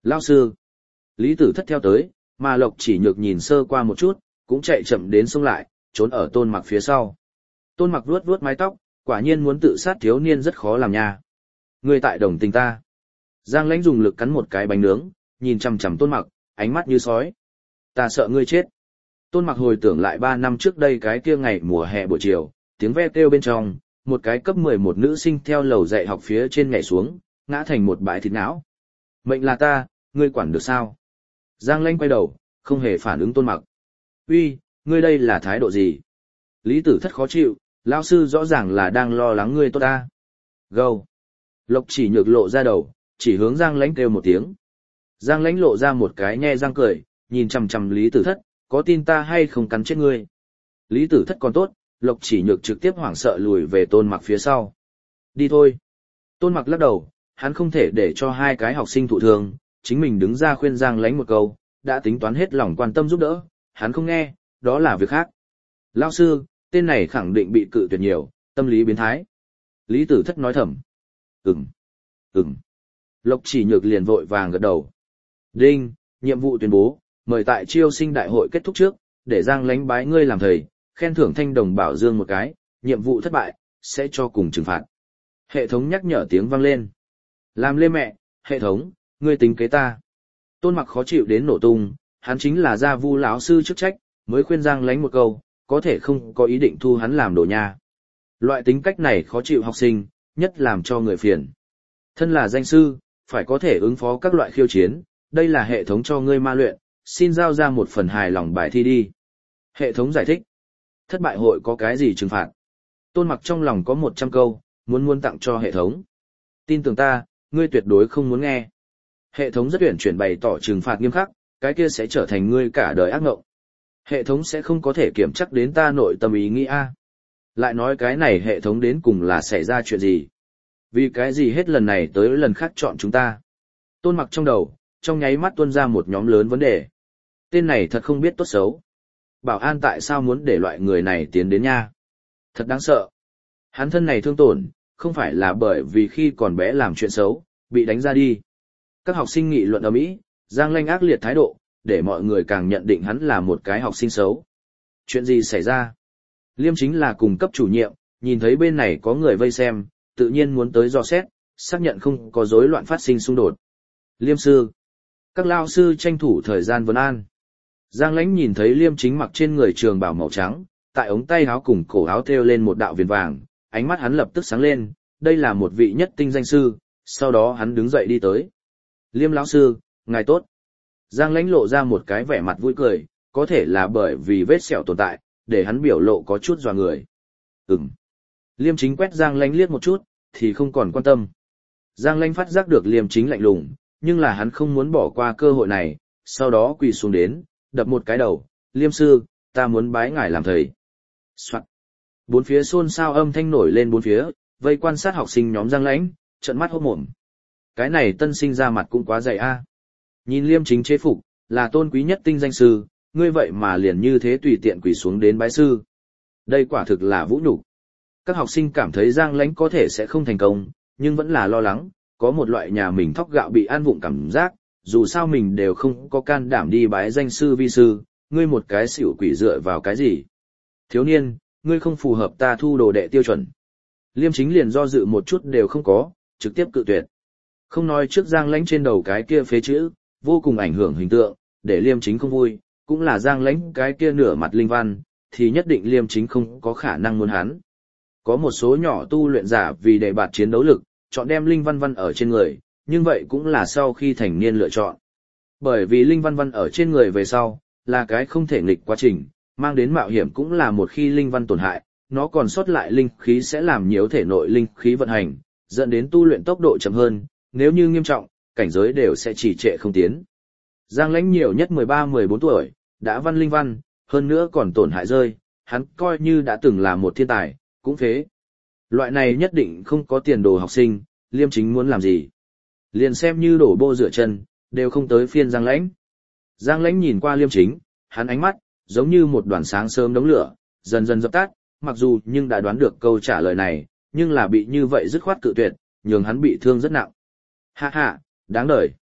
Lao sư. Lý Tử Thất theo tới, mà Lộc Chỉ Nhược nhìn sơ qua một chút, cũng chạy chậm đến xông lại, trốn ở Tôn Mặc phía sau. Tôn Mặc vuốt vuốt mái tóc, quả nhiên muốn tự sát thiếu niên rất khó làm nha. Ngươi tại đồng tình ta. Giang Lãnh dùng lực cắn một cái bánh nướng, nhìn chằm chằm Tôn Mặc, ánh mắt như sói. Ta sợ ngươi chết. Tôn Mặc hồi tưởng lại ba năm trước đây cái kia ngày mùa hè buổi chiều, tiếng ve kêu bên trong, một cái cấp mười một nữ sinh theo lầu dạy học phía trên nhảy xuống, ngã thành một bãi thịt não. Mệnh là ta, ngươi quản được sao? Giang Lãnh quay đầu, không hề phản ứng Tôn Mặc. Uy, ngươi đây là thái độ gì? Lý Tử Thất khó chịu, lão sư rõ ràng là đang lo lắng ngươi tốt ta. Gâu. Lộc Chỉ Nhược lộ ra đầu, chỉ hướng Giang Lãnh kêu một tiếng. Giang Lãnh lộ ra một cái nhe răng cười, nhìn chằm chằm Lý Tử Thất, có tin ta hay không cắn chết ngươi? Lý Tử Thất còn tốt, Lộc Chỉ Nhược trực tiếp hoảng sợ lùi về Tôn Mặc phía sau. Đi thôi. Tôn Mặc lắc đầu, hắn không thể để cho hai cái học sinh thụ thương, chính mình đứng ra khuyên Giang Lãnh một câu, đã tính toán hết lòng quan tâm giúp đỡ, hắn không nghe, đó là việc khác. Lão sư, tên này khẳng định bị cự tuyệt nhiều, tâm lý biến thái. Lý Tử Thất nói thầm. Ừm, ừm. Lộc Chỉ Nhược liền vội vàng gật đầu. Đinh, nhiệm vụ tuyên bố, mời tại chiêu sinh đại hội kết thúc trước, để Giang Lãnh bái ngươi làm thầy, khen thưởng thanh đồng bảo dương một cái, nhiệm vụ thất bại, sẽ cho cùng trừng phạt. Hệ thống nhắc nhở tiếng vang lên. Làm lê mẹ, hệ thống, ngươi tính kế ta. Tôn Mặc khó chịu đến nổ tung, hắn chính là gia vu lão sư chức trách, mới khuyên Giang Lãnh một câu, có thể không có ý định thu hắn làm đồ nha. Loại tính cách này khó chịu học sinh, nhất làm cho người phiền. Thân là danh sư, phải có thể ứng phó các loại khiêu chiến, đây là hệ thống cho ngươi ma luyện, xin giao ra một phần hài lòng bài thi đi. Hệ thống giải thích. Thất bại hội có cái gì trừng phạt? Tôn Mặc trong lòng có một trăm câu, muốn muốn tặng cho hệ thống. Tin tưởng ta, ngươi tuyệt đối không muốn nghe. Hệ thống rất uyển chuyển bày tỏ trừng phạt nghiêm khắc, cái kia sẽ trở thành ngươi cả đời ác ngộng. Hệ thống sẽ không có thể kiểm chắc đến ta nội tâm ý nghĩ a. Lại nói cái này hệ thống đến cùng là xảy ra chuyện gì? Vì cái gì hết lần này tới lần khác chọn chúng ta? Tôn Mặc trong đầu, trong nháy mắt tuôn ra một nhóm lớn vấn đề. Tên này thật không biết tốt xấu. Bảo an tại sao muốn để loại người này tiến đến nha? Thật đáng sợ. Hắn thân này thương tổn, không phải là bởi vì khi còn bé làm chuyện xấu, bị đánh ra đi. Các học sinh nghị luận ầm ĩ, Giang Lãnh ác liệt thái độ, để mọi người càng nhận định hắn là một cái học sinh xấu. Chuyện gì xảy ra? Liêm Chính là cùng cấp chủ nhiệm, nhìn thấy bên này có người vây xem, tự nhiên muốn tới dò xét, xác nhận không có rối loạn phát sinh xung đột. Liêm sư. Các lao sư tranh thủ thời gian vấn an. Giang Lãnh nhìn thấy Liêm Chính mặc trên người trường bào màu trắng, tại ống tay áo cùng cổ áo thêu lên một đạo viền vàng, ánh mắt hắn lập tức sáng lên, đây là một vị nhất tinh danh sư, sau đó hắn đứng dậy đi tới. Liêm lão sư, ngài tốt. Giang Lãnh lộ ra một cái vẻ mặt vui cười, có thể là bởi vì vết sẹo tồn tại, để hắn biểu lộ có chút dọa người. Ừm. Liêm Chính quét Giang Lãnh liếc một chút, thì không còn quan tâm. Giang Lãnh phát giác được Liêm Chính lạnh lùng, nhưng là hắn không muốn bỏ qua cơ hội này, sau đó quỳ xuống đến, đập một cái đầu, Liêm sư, ta muốn bái ngài làm thầy. Soạn. Bốn phía xôn xao âm thanh nổi lên bốn phía, vây quan sát học sinh nhóm Giang Lãnh, trợn mắt hốt mồm. Cái này tân sinh ra mặt cũng quá dày a. Nhìn Liêm Chính chế phục, là tôn quý nhất tinh danh sư, ngươi vậy mà liền như thế tùy tiện quỳ xuống đến bái sư. Đây quả thực là vũ nhục. Các học sinh cảm thấy Giang Lãnh có thể sẽ không thành công, nhưng vẫn là lo lắng, có một loại nhà mình thóc gạo bị ăn vụng cảm giác, dù sao mình đều không có can đảm đi bái danh sư vi sư, ngươi một cái xỉu quỷ dựa vào cái gì. Thiếu niên, ngươi không phù hợp ta thu đồ đệ tiêu chuẩn. Liêm Chính liền do dự một chút đều không có, trực tiếp cự tuyệt. Không nói trước Giang Lãnh trên đầu cái kia phế chữ, vô cùng ảnh hưởng hình tượng, để Liêm Chính không vui, cũng là Giang Lãnh cái kia nửa mặt linh văn, thì nhất định Liêm Chính không có khả năng muốn hắn. Có một số nhỏ tu luyện giả vì để bạt chiến đấu lực, chọn đem linh văn văn ở trên người, nhưng vậy cũng là sau khi thành niên lựa chọn. Bởi vì linh văn văn ở trên người về sau, là cái không thể nghịch quá trình, mang đến mạo hiểm cũng là một khi linh văn tổn hại, nó còn sót lại linh khí sẽ làm nhiễu thể nội linh khí vận hành, dẫn đến tu luyện tốc độ chậm hơn, nếu như nghiêm trọng, cảnh giới đều sẽ trì trệ không tiến. Giang Lãnh nhiều nhất mười ba mười bốn tuổi, đã văn linh văn, hơn nữa còn tổn hại rơi, hắn coi như đã từng là một thiên tài, cũng phế. Loại này nhất định không có tiền đồ học sinh, Liêm Chính muốn làm gì? Liền xem như đổ bô rửa chân, đều không tới phiên Giang Lãnh. Giang Lãnh nhìn qua Liêm Chính, hắn ánh mắt, giống như một đoàn sáng sớm đống lửa, dần dần dập tắt, mặc dù nhưng đã đoán được câu trả lời này, nhưng là bị như vậy dứt khoát cự tuyệt, nhường hắn bị thương rất nặng. Ha ha, đáng đời.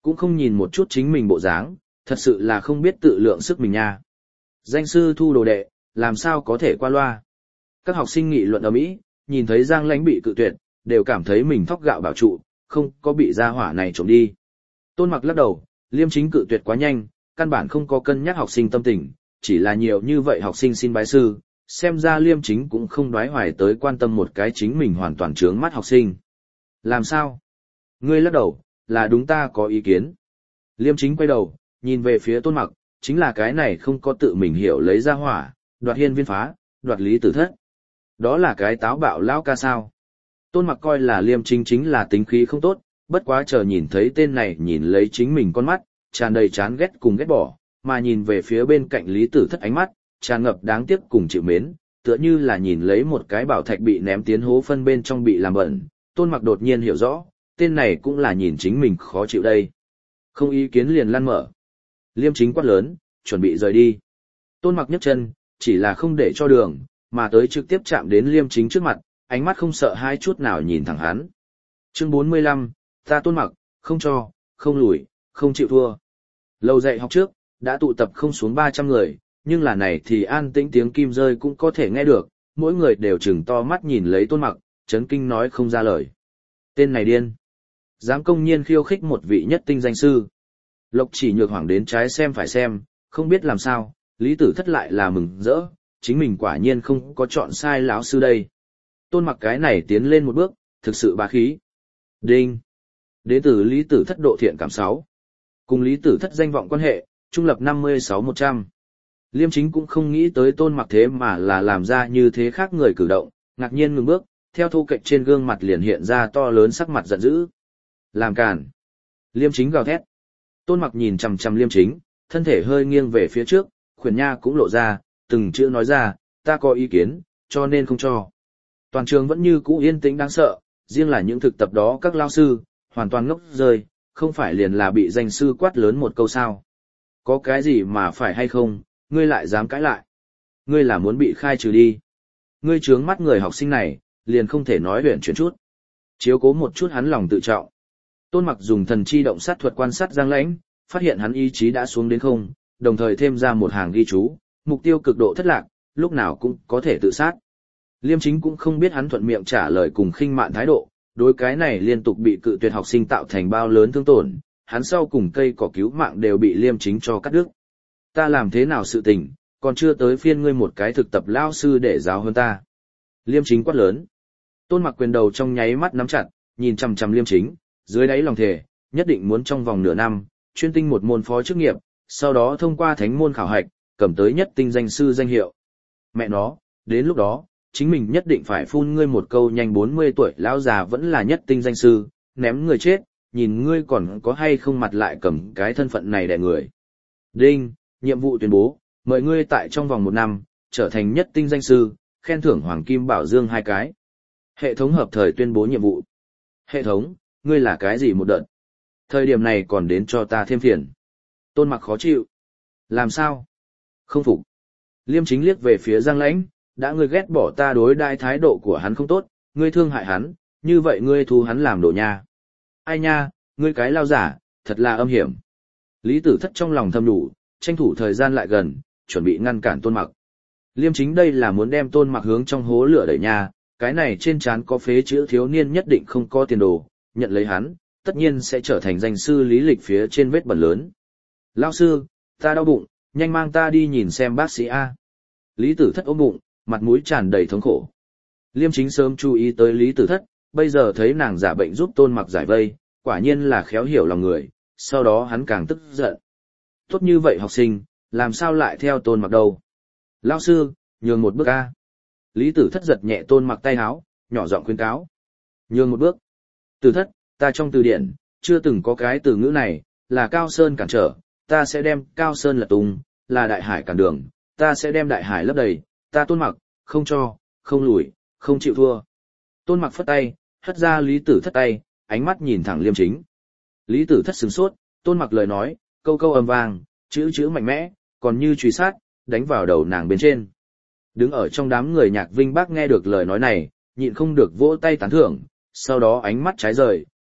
Cũng không nhìn một chút chính mình bộ dáng, thật sự là không biết tự lượng sức mình nha. Danh sư thu đồ đệ, làm sao có thể qua loa. Các học sinh nghị luận ầm ĩ, nhìn thấy Giang Lãnh bị cự tuyệt, đều cảm thấy mình thóc gạo bảo trụ, không có bị gia hỏa này trộm đi. Tôn Mặc lắc đầu, Liêm Chính cự tuyệt quá nhanh, căn bản không có cân nhắc học sinh tâm tình, chỉ là nhiều như vậy học sinh xin bái sư, xem ra Liêm Chính cũng không đoái hoài tới quan tâm một cái chính mình hoàn toàn trướng mắt học sinh. Làm sao? Ngươi lắc đầu, là đúng ta có ý kiến. Liêm Chính quay đầu, nhìn về phía Tôn Mặc, chính là cái này không có tự mình hiểu lấy ra hỏa, đoạt hiên viên phá, đoạt lý tử thất. Đó là cái táo bạo lão ca sao? Tôn Mặc coi là Liêm Chính chính là tính khí không tốt, bất quá chờ nhìn thấy tên này nhìn lấy chính mình con mắt, tràn đầy chán ghét cùng ghét bỏ, mà nhìn về phía bên cạnh lý tử thất ánh mắt, tràn ngập đáng tiếc cùng chịu mến, tựa như là nhìn lấy một cái bảo thạch bị ném tiến hố phân bên trong bị làm bẩn. Tôn Mặc đột nhiên hiểu rõ, tên này cũng là nhìn chính mình khó chịu đây. Không ý kiến liền lăn mở. Liêm Chính quát lớn, chuẩn bị rời đi. Tôn Mặc nhấc chân, chỉ là không để cho đường, mà tới trực tiếp chạm đến Liêm Chính trước mặt, ánh mắt không sợ hai chút nào nhìn thẳng hắn. Chương bốn mươi lăm, ta Tôn Mặc, không cho, không lùi, không chịu thua. Lâu dạy học trước, đã tụ tập không xuống ba trăm người, nhưng là này thì an tĩnh tiếng kim rơi cũng có thể nghe được, mỗi người đều trừng to mắt nhìn lấy Tôn Mặc, chấn kinh nói không ra lời. Tên này điên. Dám công nhiên khiêu khích một vị nhất tinh danh sư. Lộc Chỉ Nhược hoảng đến trái xem phải xem, không biết làm sao, Lý Tử Thất lại là mừng rỡ, chính mình quả nhiên không có chọn sai lão sư đây. Tôn Mặc cái này tiến lên một bước, thực sự bá khí. Đinh. Đến từ Lý Tử Thất độ thiện cảm sáu. Cùng Lý Tử Thất danh vọng quan hệ, trung lập năm mươi sáu một trăm. Liêm Chính cũng không nghĩ tới Tôn Mặc thế mà là làm ra như thế khác người cử động, ngạc nhiên ngừng bước, theo thu kệch trên gương mặt liền hiện ra to lớn sắc mặt giận dữ. Làm càn. Liêm Chính gào thét. Tôn Mặc nhìn chằm chằm Liêm Chính, thân thể hơi nghiêng về phía trước, khuyển nha cũng lộ ra, từng chữ nói ra, ta có ý kiến, cho nên không cho. Toàn trường vẫn như cũ yên tĩnh đáng sợ, riêng là những thực tập đó các lao sư, hoàn toàn ngốc rơi, không phải liền là bị danh sư quát lớn một câu sao. Có cái gì mà phải hay không, ngươi lại dám cãi lại. Ngươi là muốn bị khai trừ đi. Ngươi trướng mắt người học sinh này, liền không thể nói huyển chuyển chút. Chiếu cố một chút hắn lòng tự trọng. Tôn Mặc dùng thần chi động sát thuật quan sát Giang Lãnh, phát hiện hắn ý chí đã xuống đến không, đồng thời thêm ra một hàng ghi chú, mục tiêu cực độ thất lạc, lúc nào cũng có thể tự sát. Liêm Chính cũng không biết hắn thuận miệng trả lời cùng khinh mạn thái độ, đối cái này liên tục bị cự tuyệt học sinh tạo thành bao lớn thương tổn, hắn sau cùng cây cỏ cứu mạng đều bị Liêm Chính cho cắt đứt. Ta làm thế nào sự tình, còn chưa tới phiên ngươi một cái thực tập lao sư để giáo hơn ta. Liêm Chính quát lớn. Tôn Mặc quyền đầu trong nháy mắt nắm chặt, nhìn chằm chằm Liêm Chính, dưới đáy lòng thề, nhất định muốn trong vòng nửa năm, chuyên tinh một môn phó chức nghiệp, sau đó thông qua thánh môn khảo hạch, cầm tới nhất tinh danh sư danh hiệu. Mẹ nó, đến lúc đó, chính mình nhất định phải phun ngươi một câu nhanh bốn mươi tuổi lão già vẫn là nhất tinh danh sư, ném người chết, nhìn ngươi còn có hay không mặt lại cầm cái thân phận này đẻ người. Đinh, nhiệm vụ tuyên bố, mời ngươi tại trong vòng một năm, trở thành nhất tinh danh sư, khen thưởng hoàng kim bảo dương hai cái. Hệ thống hợp thời tuyên bố nhiệm vụ. Hệ thống, ngươi là cái gì một đợt? Thời điểm này còn đến cho ta thêm phiền. Tôn Mặc khó chịu. Làm sao? Không phục. Liêm Chính liếc về phía Giang Lãnh, đã ngươi ghét bỏ ta đối đãi thái độ của hắn không tốt, ngươi thương hại hắn, như vậy ngươi thu hắn làm đồ nha. Ai nha, ngươi cái lao giả, thật là âm hiểm. Lý Tử Thất trong lòng thầm đủ, tranh thủ thời gian lại gần, chuẩn bị ngăn cản Tôn Mặc. Liêm Chính đây là muốn đem Tôn Mặc hướng trong hố lửa đẩy nha, cái này trên trán có phế chữ thiếu niên nhất định không có tiền đồ, nhận lấy hắn, tất nhiên sẽ trở thành danh sư lý lịch phía trên vết bẩn lớn. Lao sư, ta đau bụng, nhanh mang ta đi nhìn xem bác sĩ A. Lý Tử Thất ôm bụng, mặt mũi tràn đầy thống khổ. Liêm Chính sớm chú ý tới Lý Tử Thất, bây giờ thấy nàng giả bệnh giúp Tôn Mặc giải vây, quả nhiên là khéo hiểu lòng người, sau đó hắn càng tức giận. Tốt như vậy học sinh, làm sao lại theo Tôn Mặc đâu? Lao sư, nhường một bước A. Lý Tử Thất giật nhẹ Tôn Mặc tay áo, nhỏ giọng khuyên cáo. Nhường một bước. Tử Thất, ta trong từ điển, chưa từng có cái từ ngữ này, là Cao Sơn cản trở, ta sẽ đem Cao Sơn lật tung, là Đại Hải cản đường, ta sẽ đem Đại Hải lấp đầy, ta Tôn Mặc, không cho, không lùi, không chịu thua. Tôn Mặc phất tay, hất ra Lý Tử Thất tay, ánh mắt nhìn thẳng Liêm Chính. Lý Tử Thất sửng sốt, Tôn Mặc lời nói, câu câu ầm vang, chữ chữ mạnh mẽ, còn như truy sát, đánh vào đầu nàng bên trên. Đứng ở trong đám người Nhạc Vinh Bác nghe được lời nói này, nhịn không được vỗ tay tán thưởng, sau đó ánh mắt trái rời,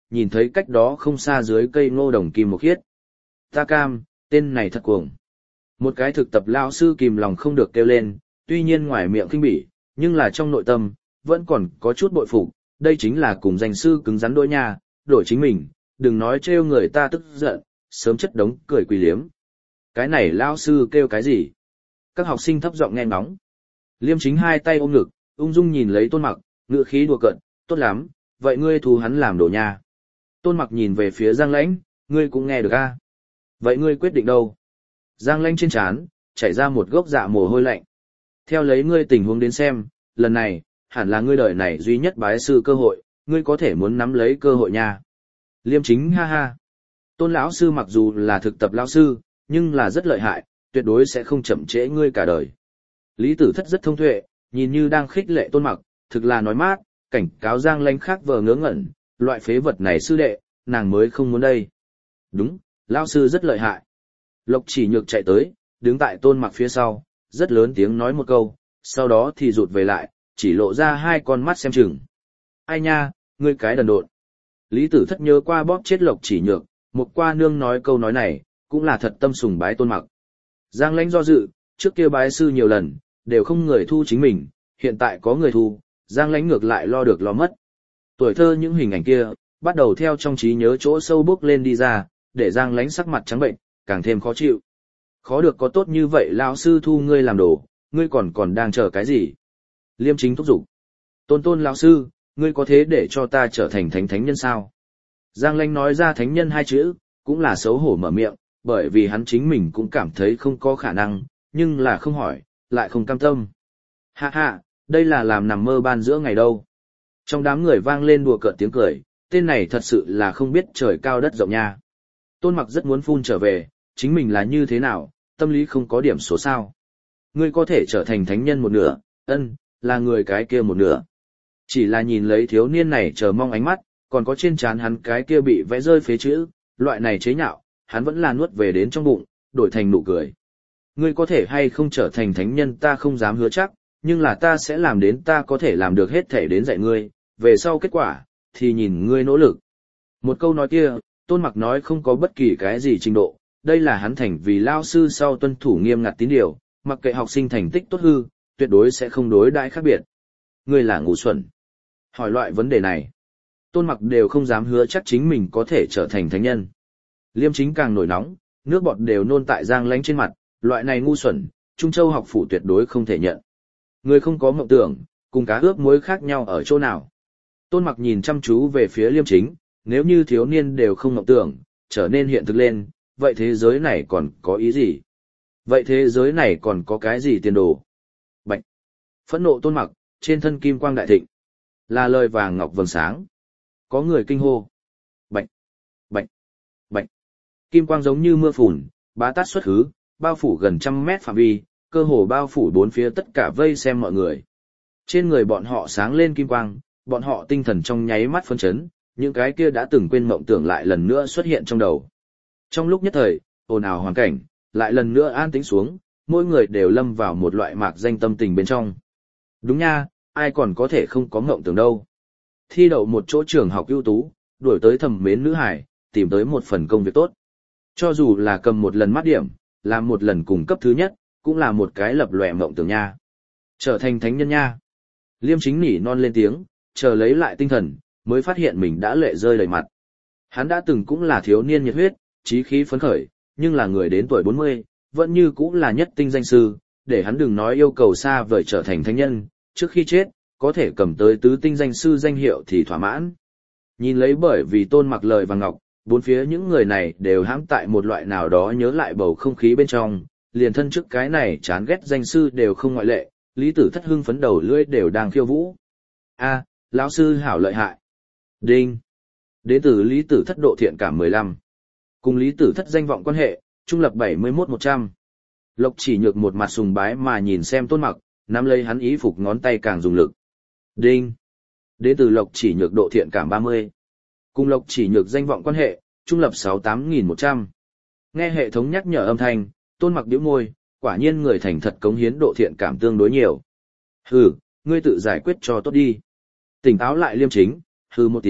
nhìn thấy cách đó không xa dưới cây ngô đồng kim một khiết. Ta cam, tên này thật cuồng. Một cái thực tập lao sư kìm lòng không được kêu lên, tuy nhiên ngoài miệng khinh bỉ, nhưng là trong nội tâm, vẫn còn có chút bội phục, đây chính là cùng danh sư cứng rắn đôi nha, đổi chính mình, đừng nói trêu người ta tức giận, sớm chất đống cười quỳ liếm. Cái này lao sư kêu cái gì? Các học sinh thấp giọng nghe ngóng. Liêm Chính hai tay ôm ngực, ung dung nhìn lấy Tôn Mặc, ngữ khí đùa cợt, tốt lắm, vậy ngươi thu hắn làm đồ nha. Tôn Mặc nhìn về phía Giang Lãnh, ngươi cũng nghe được a? Vậy ngươi quyết định đâu? Giang Lãnh trên trán chảy ra một gốc dạ mồ hôi lạnh. Theo lấy ngươi tình huống đến xem, lần này hẳn là ngươi đời này duy nhất bái sư cơ hội, ngươi có thể muốn nắm lấy cơ hội nha. Liêm Chính ha ha. Tôn lão sư mặc dù là thực tập lão sư, nhưng là rất lợi hại, tuyệt đối sẽ không chậm trễ ngươi cả đời. Lý Tử Thất rất thông tuệ, nhìn như đang khích lệ Tôn Mặc, thực là nói mát, cảnh cáo Giang Lãnh khác vờ ngớ ngẩn, loại phế vật này sư đệ, nàng mới không muốn đây. Đúng, lão sư rất lợi hại. Lộc Chỉ Nhược chạy tới, đứng tại Tôn Mặc phía sau, rất lớn tiếng nói một câu, sau đó thì rụt về lại, chỉ lộ ra hai con mắt xem chừng. Ai nha, ngươi cái đần độn. Lý Tử Thất nhớ qua bóp chết Lộc Chỉ Nhược, một qua nương nói câu nói này, cũng là thật tâm sùng bái Tôn Mặc. Giang Lãnh do dự, trước kia bái sư nhiều lần, đều không người thu chính mình, hiện tại có người thu, Giang Lãnh ngược lại lo được lo mất. Tuổi thơ những hình ảnh kia, bắt đầu theo trong trí nhớ chỗ sâu bước lên đi ra, để Giang Lãnh sắc mặt trắng bệnh, càng thêm khó chịu. Khó được có tốt như vậy lão sư thu ngươi làm đồ, ngươi còn còn đang chờ cái gì? Liêm Chính thúc giục. Tôn Tôn lão sư, ngươi có thế để cho ta trở thành thánh thánh nhân sao? Giang Lãnh nói ra thánh nhân hai chữ, cũng là xấu hổ mở miệng, bởi vì hắn chính mình cũng cảm thấy không có khả năng, nhưng là không hỏi, lại không cam tâm. Ha ha, đây là làm nằm mơ ban giữa ngày đâu. Trong đám người vang lên đùa cợt tiếng cười, tên này thật sự là không biết trời cao đất rộng nha. Tôn Mặc rất muốn phun trở về, chính mình là như thế nào, tâm lý không có điểm số sao. Ngươi có thể trở thành thánh nhân một nửa, ân, là người cái kia một nửa. Chỉ là nhìn lấy thiếu niên này chờ mong ánh mắt, còn có trên trán hắn cái kia bị vẽ rơi phế chữ, loại này chế nhạo, hắn vẫn là nuốt về đến trong bụng, đổi thành nụ cười. Ngươi có thể hay không trở thành thánh nhân ta không dám hứa chắc, nhưng là ta sẽ làm đến ta có thể làm được hết thể đến dạy ngươi, về sau kết quả, thì nhìn ngươi nỗ lực. Một câu nói kia, Tôn Mặc nói không có bất kỳ cái gì trình độ, đây là hắn thành vì lao sư sau tuân thủ nghiêm ngặt tín điều, mặc kệ học sinh thành tích tốt hư, tuyệt đối sẽ không đối đãi khác biệt. Ngươi là ngu xuẩn. Hỏi loại vấn đề này, Tôn Mặc đều không dám hứa chắc chính mình có thể trở thành thánh nhân. Liêm Chính càng nổi nóng, nước bọt đều nôn tại Giang Lãnh trên mặt, loại này ngu xuẩn, Trung Châu học phủ tuyệt đối không thể nhận. Người không có mộng tưởng, cùng cá ướp muối khác nhau ở chỗ nào. Tôn Mặc nhìn chăm chú về phía Liêm Chính, nếu như thiếu niên đều không mộng tưởng, trở nên hiện thực lên, vậy thế giới này còn có ý gì? Vậy thế giới này còn có cái gì tiền đồ? Bạch! Phẫn nộ Tôn Mặc, trên thân kim quang đại thịnh. Là lời vàng ngọc vầng sáng. Có người kinh hô. Bạch! Bạch! Bạch! Kim quang giống như mưa phùn, bá tát xuất hứ, bao phủ gần trăm mét phạm vi, cơ hồ bao phủ bốn phía tất cả vây xem mọi người. Trên người bọn họ sáng lên kim quang, bọn họ tinh thần trong nháy mắt phấn chấn, những cái kia đã từng quên mộng tưởng lại lần nữa xuất hiện trong đầu. Trong lúc nhất thời, ồn ào hoàn cảnh, lại lần nữa an tĩnh xuống, mỗi người đều lâm vào một loại mạc danh tâm tình bên trong. Đúng nha, ai còn có thể không có mộng tưởng đâu. Thi đậu một chỗ trường học ưu tú, đuổi tới thầm mến nữ hải, tìm tới một phần công việc tốt. Cho dù là cầm một lần mát điểm, làm một lần cùng cấp thứ nhất, cũng là một cái lập lòe mộng tưởng nha. Trở thành thánh nhân nha. Liêm Chính nỉ non lên tiếng, chờ lấy lại tinh thần, mới phát hiện mình đã lệ rơi đầy mặt. Hắn đã từng cũng là thiếu niên nhiệt huyết, chí khí phấn khởi, nhưng là người đến tuổi bốn mươi, vẫn như cũng là nhất tinh danh sư, để hắn đừng nói yêu cầu xa vời trở thành thánh nhân, trước khi chết, có thể cầm tới tứ tinh danh sư danh hiệu thì thỏa mãn. Nhìn lấy bởi vì Tôn Mặc lời và ngọc, bốn phía những người này đều hãm tại một loại nào đó nhớ lại bầu không khí bên trong, liền thân trước cái này chán ghét danh sư đều không ngoại lệ, Lý Tử Thất hưng phấn đầu lưỡi đều đang khiêu vũ. A, lão sư hảo lợi hại. Đinh. Đến từ Lý Tử Thất độ thiện cảm mười lăm. Cùng Lý Tử Thất danh vọng quan hệ, trung lập bảy mươi mốt một trăm. Lộc Chỉ Nhược một mặt sùng bái mà nhìn xem Tôn Mặc, nắm lấy hắn ý phục ngón tay càng dùng lực. Đinh. Đến từ Lộc Chỉ Nhược độ thiện cảm ba mươi. Cùng Lộc Chỉ Nhược danh vọng quan hệ, trung lập sáu mươi tám nghìn một trăm. Nghe hệ thống nhắc nhở âm thanh, Tôn Mặc nhíu môi, quả nhiên người thành thật cống hiến độ thiện cảm tương đối nhiều. Hừ, ngươi tự giải quyết cho tốt đi. Tỉnh táo lại Liêm Chính, hừ một tiếng,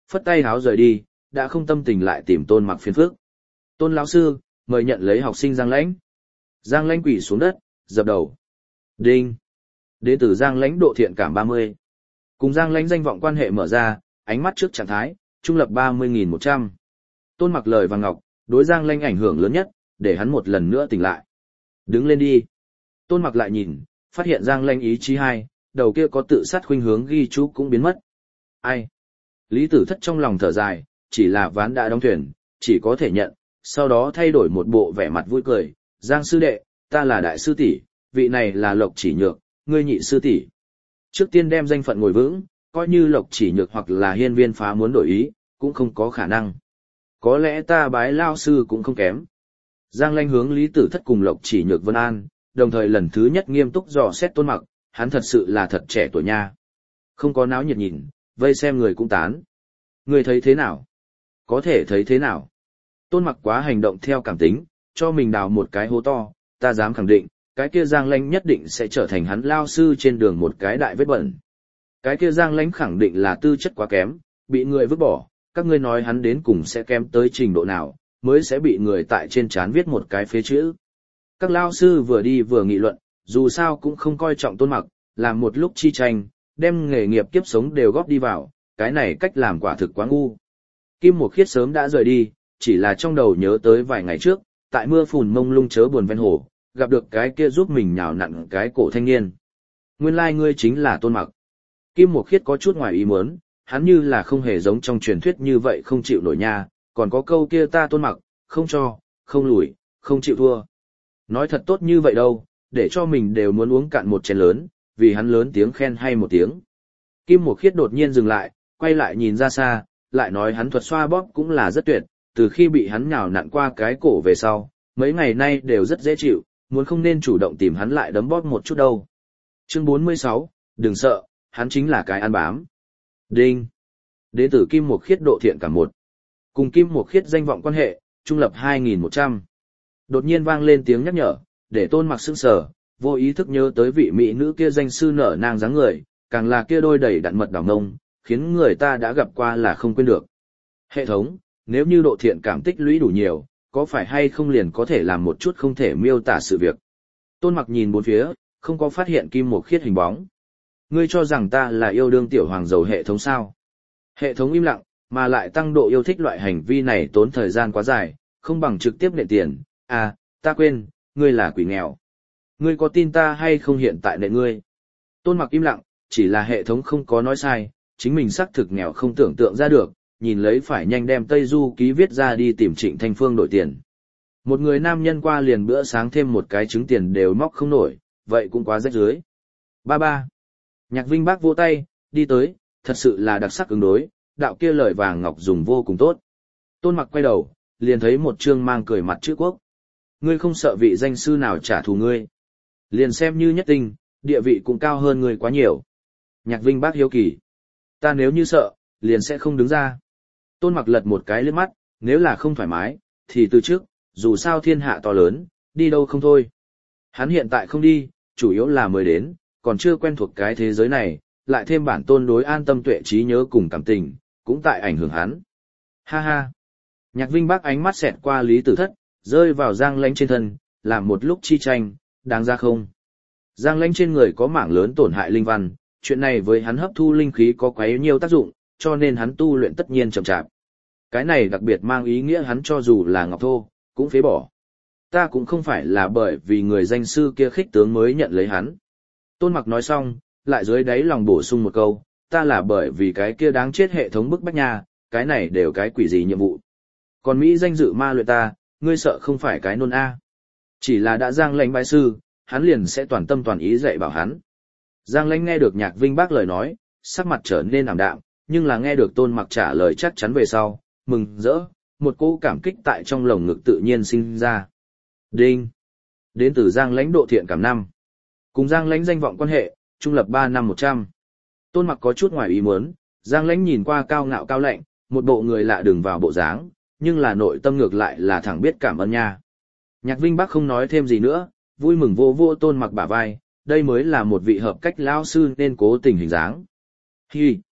phất tay háo rời đi, đã không tâm tình lại tìm Tôn Mặc phiền phức. Tôn lão sư, mời nhận lấy học sinh Giang Lãnh. Giang Lãnh quỳ xuống đất, dập đầu. Đinh. Đến từ Giang Lãnh độ thiện cảm ba mươi. Cùng Giang Lãnh danh vọng quan hệ mở ra, ánh mắt trước trạng thái, trung lập ba mươi nghìn một trăm. Tôn Mặc lời vàng ngọc, đối Giang Lãnh ảnh hưởng lớn nhất, để hắn một lần nữa tỉnh lại. Đứng lên đi. Tôn Mặc lại nhìn, phát hiện Giang Lãnh ý chí hai, đầu kia có tự sát khuynh hướng ghi chú cũng biến mất. Ai? Lý Tử Thất trong lòng thở dài, chỉ là ván đã đóng thuyền, chỉ có thể nhận, sau đó thay đổi một bộ vẻ mặt vui cười. Giang sư đệ, ta là đại sư tỷ, vị này là Lộc Chỉ Nhược, ngươi nhị sư tỷ. Trước tiên đem danh phận ngồi vững, coi như Lộc Chỉ Nhược hoặc là Hiên Viên Phá muốn đổi ý, cũng không có khả năng. Có lẽ ta bái lao sư cũng không kém. Giang Lãnh hướng Lý Tử Thất cùng Lộc Chỉ Nhược vân an, đồng thời lần thứ nhất nghiêm túc dò xét Tôn Mặc, hắn thật sự là thật trẻ tuổi nha. Không có náo nhiệt nhìn, vây xem người cũng tán. Người thấy thế nào? Có thể thấy thế nào? Tôn Mặc quá hành động theo cảm tính, cho mình đào một cái hố to, ta dám khẳng định, cái kia Giang Lãnh nhất định sẽ trở thành hắn lao sư trên đường một cái đại vết bẩn. Cái kia Giang Lãnh khẳng định là tư chất quá kém, bị người vứt bỏ, các ngươi nói hắn đến cùng sẽ kém tới trình độ nào, mới sẽ bị người tại trên trán viết một cái phế chữ. Các lao sư vừa đi vừa nghị luận, dù sao cũng không coi trọng Tôn Mặc, làm một lúc chi tranh, đem nghề nghiệp kiếp sống đều góp đi vào, cái này cách làm quả thực quá ngu. Kim Mộc Khiết sớm đã rời đi, chỉ là trong đầu nhớ tới vài ngày trước, tại mưa phùn mông lung chớ buồn ven hồ, gặp được cái kia giúp mình nhào nặn cái cổ thanh niên. Nguyên lai like ngươi chính là Tôn Mặc. Kim Mộc Khiết có chút ngoài ý muốn, hắn như là không hề giống trong truyền thuyết như vậy không chịu nổi nha, còn có câu kia ta Tôn Mặc, không cho, không lùi, không chịu thua. Nói thật tốt như vậy đâu, để cho mình đều muốn uống cạn một chén lớn, vì hắn lớn tiếng khen hay một tiếng. Kim Mộc Khiết đột nhiên dừng lại, quay lại nhìn ra xa, lại nói hắn thuật xoa bóp cũng là rất tuyệt, từ khi bị hắn nhào nặn qua cái cổ về sau, mấy ngày nay đều rất dễ chịu, muốn không nên chủ động tìm hắn lại đấm bóp một chút đâu. Chương bốn mươi sáu, đừng sợ, hắn chính là cái ăn bám. Đinh. Đến từ Kim Mộc Khiết độ thiện cảm một. Cùng Kim Mộc Khiết danh vọng quan hệ, trung lập hai nghìn một trăm. Đột nhiên vang lên tiếng nhắc nhở, để Tôn Mặc sững sờ, vô ý thức nhớ tới vị mỹ nữ kia danh sư nở nang dáng người, càng là kia đôi đầy đặn mật đảo ngông, khiến người ta đã gặp qua là không quên được. Hệ thống, nếu như độ thiện cảm tích lũy đủ nhiều, có phải hay không liền có thể làm một chút không thể miêu tả sự việc. Tôn Mặc nhìn bốn phía, không có phát hiện Kim Mộc Khiết hình bóng. Ngươi cho rằng ta là yêu đương tiểu hoàng dầu hệ thống sao? Hệ thống im lặng, mà lại tăng độ yêu thích loại hành vi này tốn thời gian quá dài, không bằng trực tiếp nện tiền. À, ta quên, ngươi là quỷ nghèo. Ngươi có tin ta hay không hiện tại nện ngươi? Tôn Mặc im lặng, chỉ là hệ thống không có nói sai, chính mình xác thực nghèo không tưởng tượng ra được, nhìn lấy phải nhanh đem Tây Du ký viết ra đi tìm Trịnh Thanh Phương đổi tiền. Một người nam nhân qua liền bữa sáng thêm một cái trứng tiền đều móc không nổi, vậy cũng quá rách rưới. Ba ba. Nhạc Vinh Bác vỗ tay, đi tới, thật sự là đặc sắc ứng đối, đạo kia lời vàng ngọc dùng vô cùng tốt. Tôn Mặc quay đầu, liền thấy một trương mang cười mặt chữ quốc. Ngươi không sợ vị danh sư nào trả thù ngươi. Liền xem như nhất tinh, địa vị cũng cao hơn ngươi quá nhiều. Nhạc Vinh Bác hiếu kỳ. Ta nếu như sợ, liền sẽ không đứng ra. Tôn Mặc lật một cái liếc mắt, nếu là không thoải mái, thì từ trước, dù sao thiên hạ to lớn, đi đâu không thôi. Hắn hiện tại không đi, chủ yếu là mới đến, còn chưa quen thuộc cái thế giới này, lại thêm bản tôn đối an tâm tuệ trí nhớ cùng cảm tình, cũng tại ảnh hưởng hắn. Ha ha. Nhạc Vinh Bác ánh mắt xẹt qua Lý Tử Thất, rơi vào Giang Lãnh trên thân, làm một lúc chi tranh, đáng ra không? Giang Lãnh trên người có mảng lớn tổn hại linh văn, chuyện này với hắn hấp thu linh khí có quá nhiều tác dụng, cho nên hắn tu luyện tất nhiên chậm chạp. Cái này đặc biệt mang ý nghĩa hắn cho dù là ngọc thô, cũng phế bỏ. Ta cũng không phải là bởi vì người danh sư kia khích tướng mới nhận lấy hắn. Tôn Mặc nói xong, lại dưới đáy lòng bổ sung một câu, ta là bởi vì cái kia đáng chết hệ thống bức bách nha, cái này đều cái quỷ gì nhiệm vụ. Còn Mỹ danh dự ma luyện ta, ngươi sợ không phải cái nôn A. Chỉ là đã Giang Lãnh bái sư, hắn liền sẽ toàn tâm toàn ý dạy bảo hắn. Giang Lãnh nghe được Nhạc Vinh Bác lời nói, sắc mặt trở nên ảm đạm, nhưng là nghe được Tôn Mặc trả lời chắc chắn về sau, mừng rỡ, một cỗ cảm kích tại trong lồng ngực tự nhiên sinh ra. Đinh. Đến từ Giang Lãnh độ thiện cảm năm. Cùng Giang Lãnh danh vọng quan hệ, trung lập ba năm một trăm. Tôn Mặc có chút ngoài ý muốn, Giang Lãnh nhìn qua cao ngạo cao lạnh, một bộ người lạ đường vào bộ dáng, nhưng là nội tâm ngược lại là thẳng biết cảm ơn nha. Nhạc Vinh Bác không nói thêm gì nữa, vui mừng vô vô Tôn Mặc bả vai, đây mới là một vị hợp cách lão sư nên cố tình hình dáng. Hi,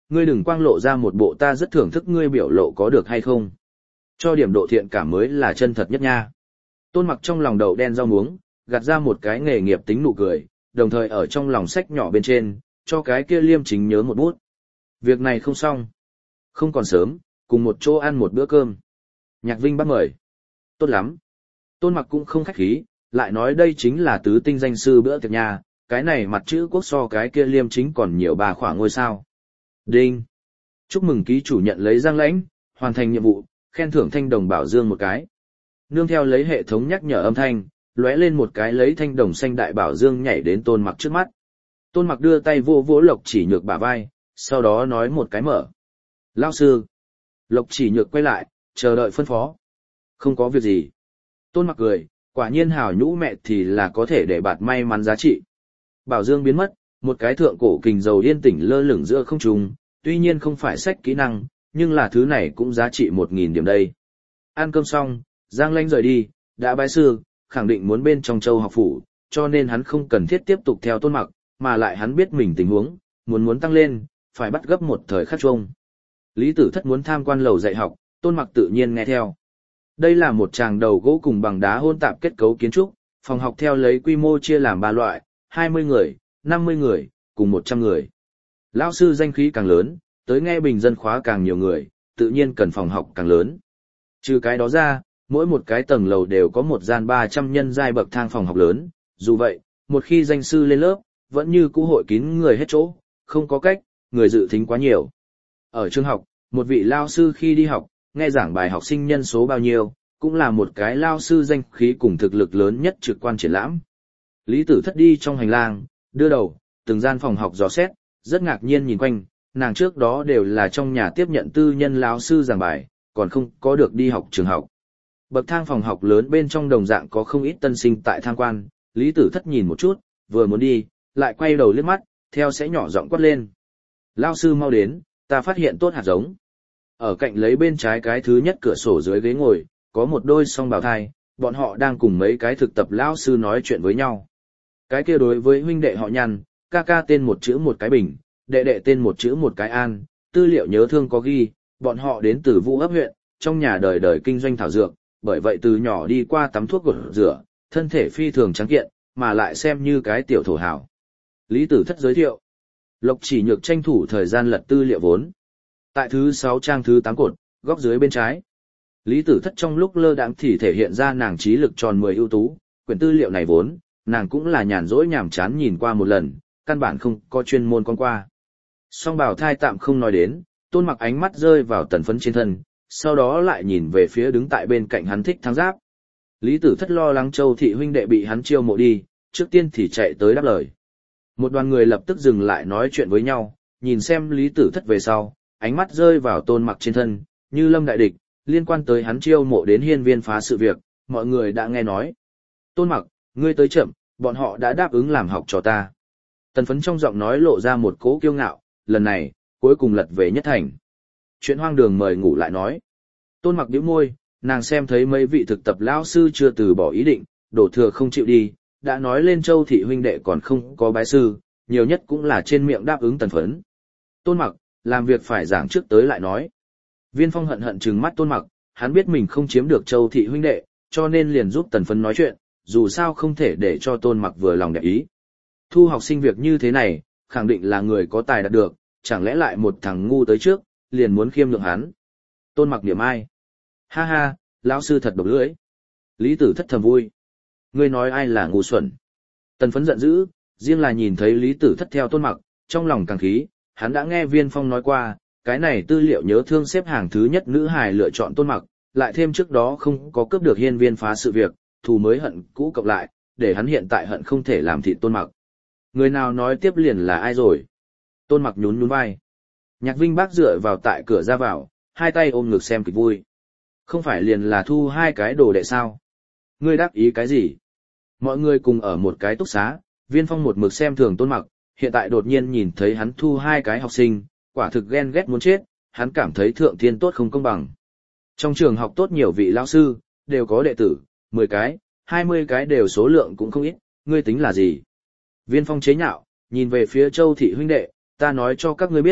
ngươi đừng quang lộ ra một bộ ta rất thưởng thức ngươi biểu lộ có được hay không. Cho điểm độ thiện cảm mới là chân thật nhất nha. Tôn Mặc trong lòng đậu đen rau muống, gạt ra một cái nghề nghiệp tính nụ cười, đồng thời ở trong lòng sách nhỏ bên trên, cho cái kia Liêm Chính nhớ một bút. Việc này không xong. Không còn sớm, cùng một chỗ ăn một bữa cơm. Nhạc Vinh bắt mời. Tốt lắm. Tôn Mặc cũng không khách khí, lại nói đây chính là tứ tinh danh sư bữa tiệc nhà, cái này mặt chữ quốc so cái kia Liêm Chính còn nhiều bà khỏa ngôi sao. Đinh. Chúc mừng ký chủ nhận lấy Giang Lãnh, hoàn thành nhiệm vụ, khen thưởng thanh đồng bảo dương một cái. Nương theo lấy hệ thống nhắc nhở âm thanh, lóe lên một cái lấy thanh đồng xanh đại bảo dương nhảy đến Tôn Mặc trước mắt. Tôn Mặc đưa tay vô vỗ Lộc Chỉ Nhược bả vai, sau đó nói một cái mở. Lão sư. Lộc Chỉ Nhược quay lại, chờ đợi phân phó. Không có việc gì. Tôn Mặc cười, quả nhiên hảo nhũ mẹ thì là có thể để bạt may mắn giá trị. Bảo dương biến mất, một cái thượng cổ kình dầu yên tĩnh lơ lửng giữa không trung, tuy nhiên không phải sách kỹ năng, nhưng là thứ này cũng giá trị một nghìn điểm đây. Ăn cơm xong, Giang Lãnh rời đi, đã bái sư, khẳng định muốn bên trong châu học phủ, cho nên hắn không cần thiết tiếp tục theo Tôn Mặc, mà lại hắn biết mình tình huống, muốn muốn tăng lên, phải bắt gấp một thời khắc chung. Lý Tử Thất muốn tham quan lầu dạy học, Tôn Mặc tự nhiên nghe theo. Đây là một tràng đầu gỗ cùng bằng đá hôn tạp kết cấu kiến trúc, phòng học theo lấy quy mô chia làm ba loại, hai mươi người, năm mươi người, cùng một trăm người. Lão sư danh khí càng lớn, tới nghe bình dân khóa càng nhiều người, tự nhiên cần phòng học càng lớn. Trừ cái đó ra, mỗi một cái tầng lầu đều có một gian ba trăm nhân giai bậc thang phòng học lớn, dù vậy, một khi danh sư lên lớp, vẫn như cũ hội kín người hết chỗ, không có cách, người dự thính quá nhiều. Ở trường học, một vị lao sư khi đi học, nghe giảng bài học sinh nhân số bao nhiêu, cũng là một cái lao sư danh khí cùng thực lực lớn nhất trực quan triển lãm. Lý Tử Thất đi trong hành lang, đưa đầu, từng gian phòng học dò xét, rất ngạc nhiên nhìn quanh, nàng trước đó đều là trong nhà tiếp nhận tư nhân lão sư giảng bài, còn không có được đi học trường học. Bậc thang phòng học lớn bên trong đồng dạng có không ít tân sinh tại tham quan, Lý Tử Thất nhìn một chút, vừa muốn đi, lại quay đầu liếc mắt, theo sẽ nhỏ giọng quát lên. Lão sư mau đến, ta phát hiện tốt hạt giống. Ở cạnh lấy bên trái cái thứ nhất cửa sổ dưới ghế ngồi, có một đôi song bào thai, bọn họ đang cùng mấy cái thực tập lão sư nói chuyện với nhau. Cái kia đối với huynh đệ họ Nhàn, ca ca tên một chữ một cái bình, đệ đệ tên một chữ một cái an, tư liệu nhớ thương có ghi, bọn họ đến từ Vũ ấp huyện, trong nhà đời đời kinh doanh thảo dược, bởi vậy từ nhỏ đi qua tắm thuốc gột rửa, thân thể phi thường trắng kiện, mà lại xem như cái tiểu thổ hảo. Lý Tử Thất giới thiệu. Lộc Chỉ Nhược tranh thủ thời gian lật tư liệu vốn. Tại thứ sáu trang thứ tám cột, góc dưới bên trái. Lý Tử Thất trong lúc lơ đãng thì thể hiện ra nàng trí lực tròn mười ưu tú, quyển tư liệu này vốn, nàng cũng là nhàn rỗi nhàm chán nhìn qua một lần, căn bản không có chuyên môn con qua. Song bảo thai tạm không nói đến, Tôn Mặc ánh mắt rơi vào Tần Phấn trên thân, sau đó lại nhìn về phía đứng tại bên cạnh hắn Thích Thắng Giáp. Lý Tử Thất lo lắng Châu thị huynh đệ bị hắn chiêu mộ đi, trước tiên thì chạy tới đáp lời. Một đoàn người lập tức dừng lại nói chuyện với nhau, nhìn xem Lý Tử Thất về sau, ánh mắt rơi vào Tôn Mặc trên thân, như lâm đại địch, liên quan tới hắn chiêu mộ đến hiên viên phá sự việc, mọi người đã nghe nói. Tôn Mặc, ngươi tới chậm, bọn họ đã đáp ứng làm học cho ta. Tần Phấn trong giọng nói lộ ra một cố kiêu ngạo, lần này, cuối cùng lật về nhất thành. Chuyện hoang đường mời ngủ lại nói. Tôn Mặc bĩu môi, nàng xem thấy mấy vị thực tập lão sư chưa từ bỏ ý định, đổ thừa không chịu đi, đã nói lên Châu thị huynh đệ còn không có bái sư, nhiều nhất cũng là trên miệng đáp ứng Tần Phấn. Tôn Mặc, làm việc phải giảng trước tới lại nói. Viên Phong hận hận trừng mắt Tôn Mặc, hắn biết mình không chiếm được Châu thị huynh đệ, cho nên liền giúp Tần Phấn nói chuyện, dù sao không thể để cho Tôn Mặc vừa lòng đẹp ý. Thu học sinh việc như thế này, khẳng định là người có tài đạt được, chẳng lẽ lại một thằng ngu tới trước, liền muốn khiêm nhượng hắn. Tôn Mặc niệm ai? Ha ha, lão sư thật độc lưỡi. Lý Tử Thất thầm vui. Ngươi nói ai là ngu xuẩn? Tần Phấn giận dữ, riêng là nhìn thấy Lý Tử Thất theo Tôn Mặc, trong lòng càng khí, hắn đã nghe Viên Phong nói qua, cái này tư liệu nhớ thương xếp hàng thứ nhất nữ hài lựa chọn Tôn Mặc, lại thêm trước đó không có cướp được hiên viên phá sự việc, thù mới hận cũ cộng lại, để hắn hiện tại hận không thể làm thịt Tôn Mặc. Người nào nói tiếp liền là ai rồi? Tôn Mặc nhún nhún vai. Nhạc Vinh bác dựa vào tại cửa ra vào, hai tay ôm ngực xem kịch vui. Không phải liền là thu hai cái đồ đệ sao? Ngươi đáp ý cái gì? Mọi người cùng ở một cái túc xá, Viên Phong một mực xem thường Tôn Mặc, hiện tại đột nhiên nhìn thấy hắn thu hai cái học sinh, quả thực ghen ghét muốn chết, hắn cảm thấy thượng thiên tốt không công bằng. Trong trường học tốt nhiều vị lão sư, đều có đệ tử, mười cái, hai mươi cái đều số lượng cũng không ít, ngươi tính là gì? Viên Phong chế nhạo, nhìn về phía Châu thị huynh đệ, ta nói cho các ngươi biết, T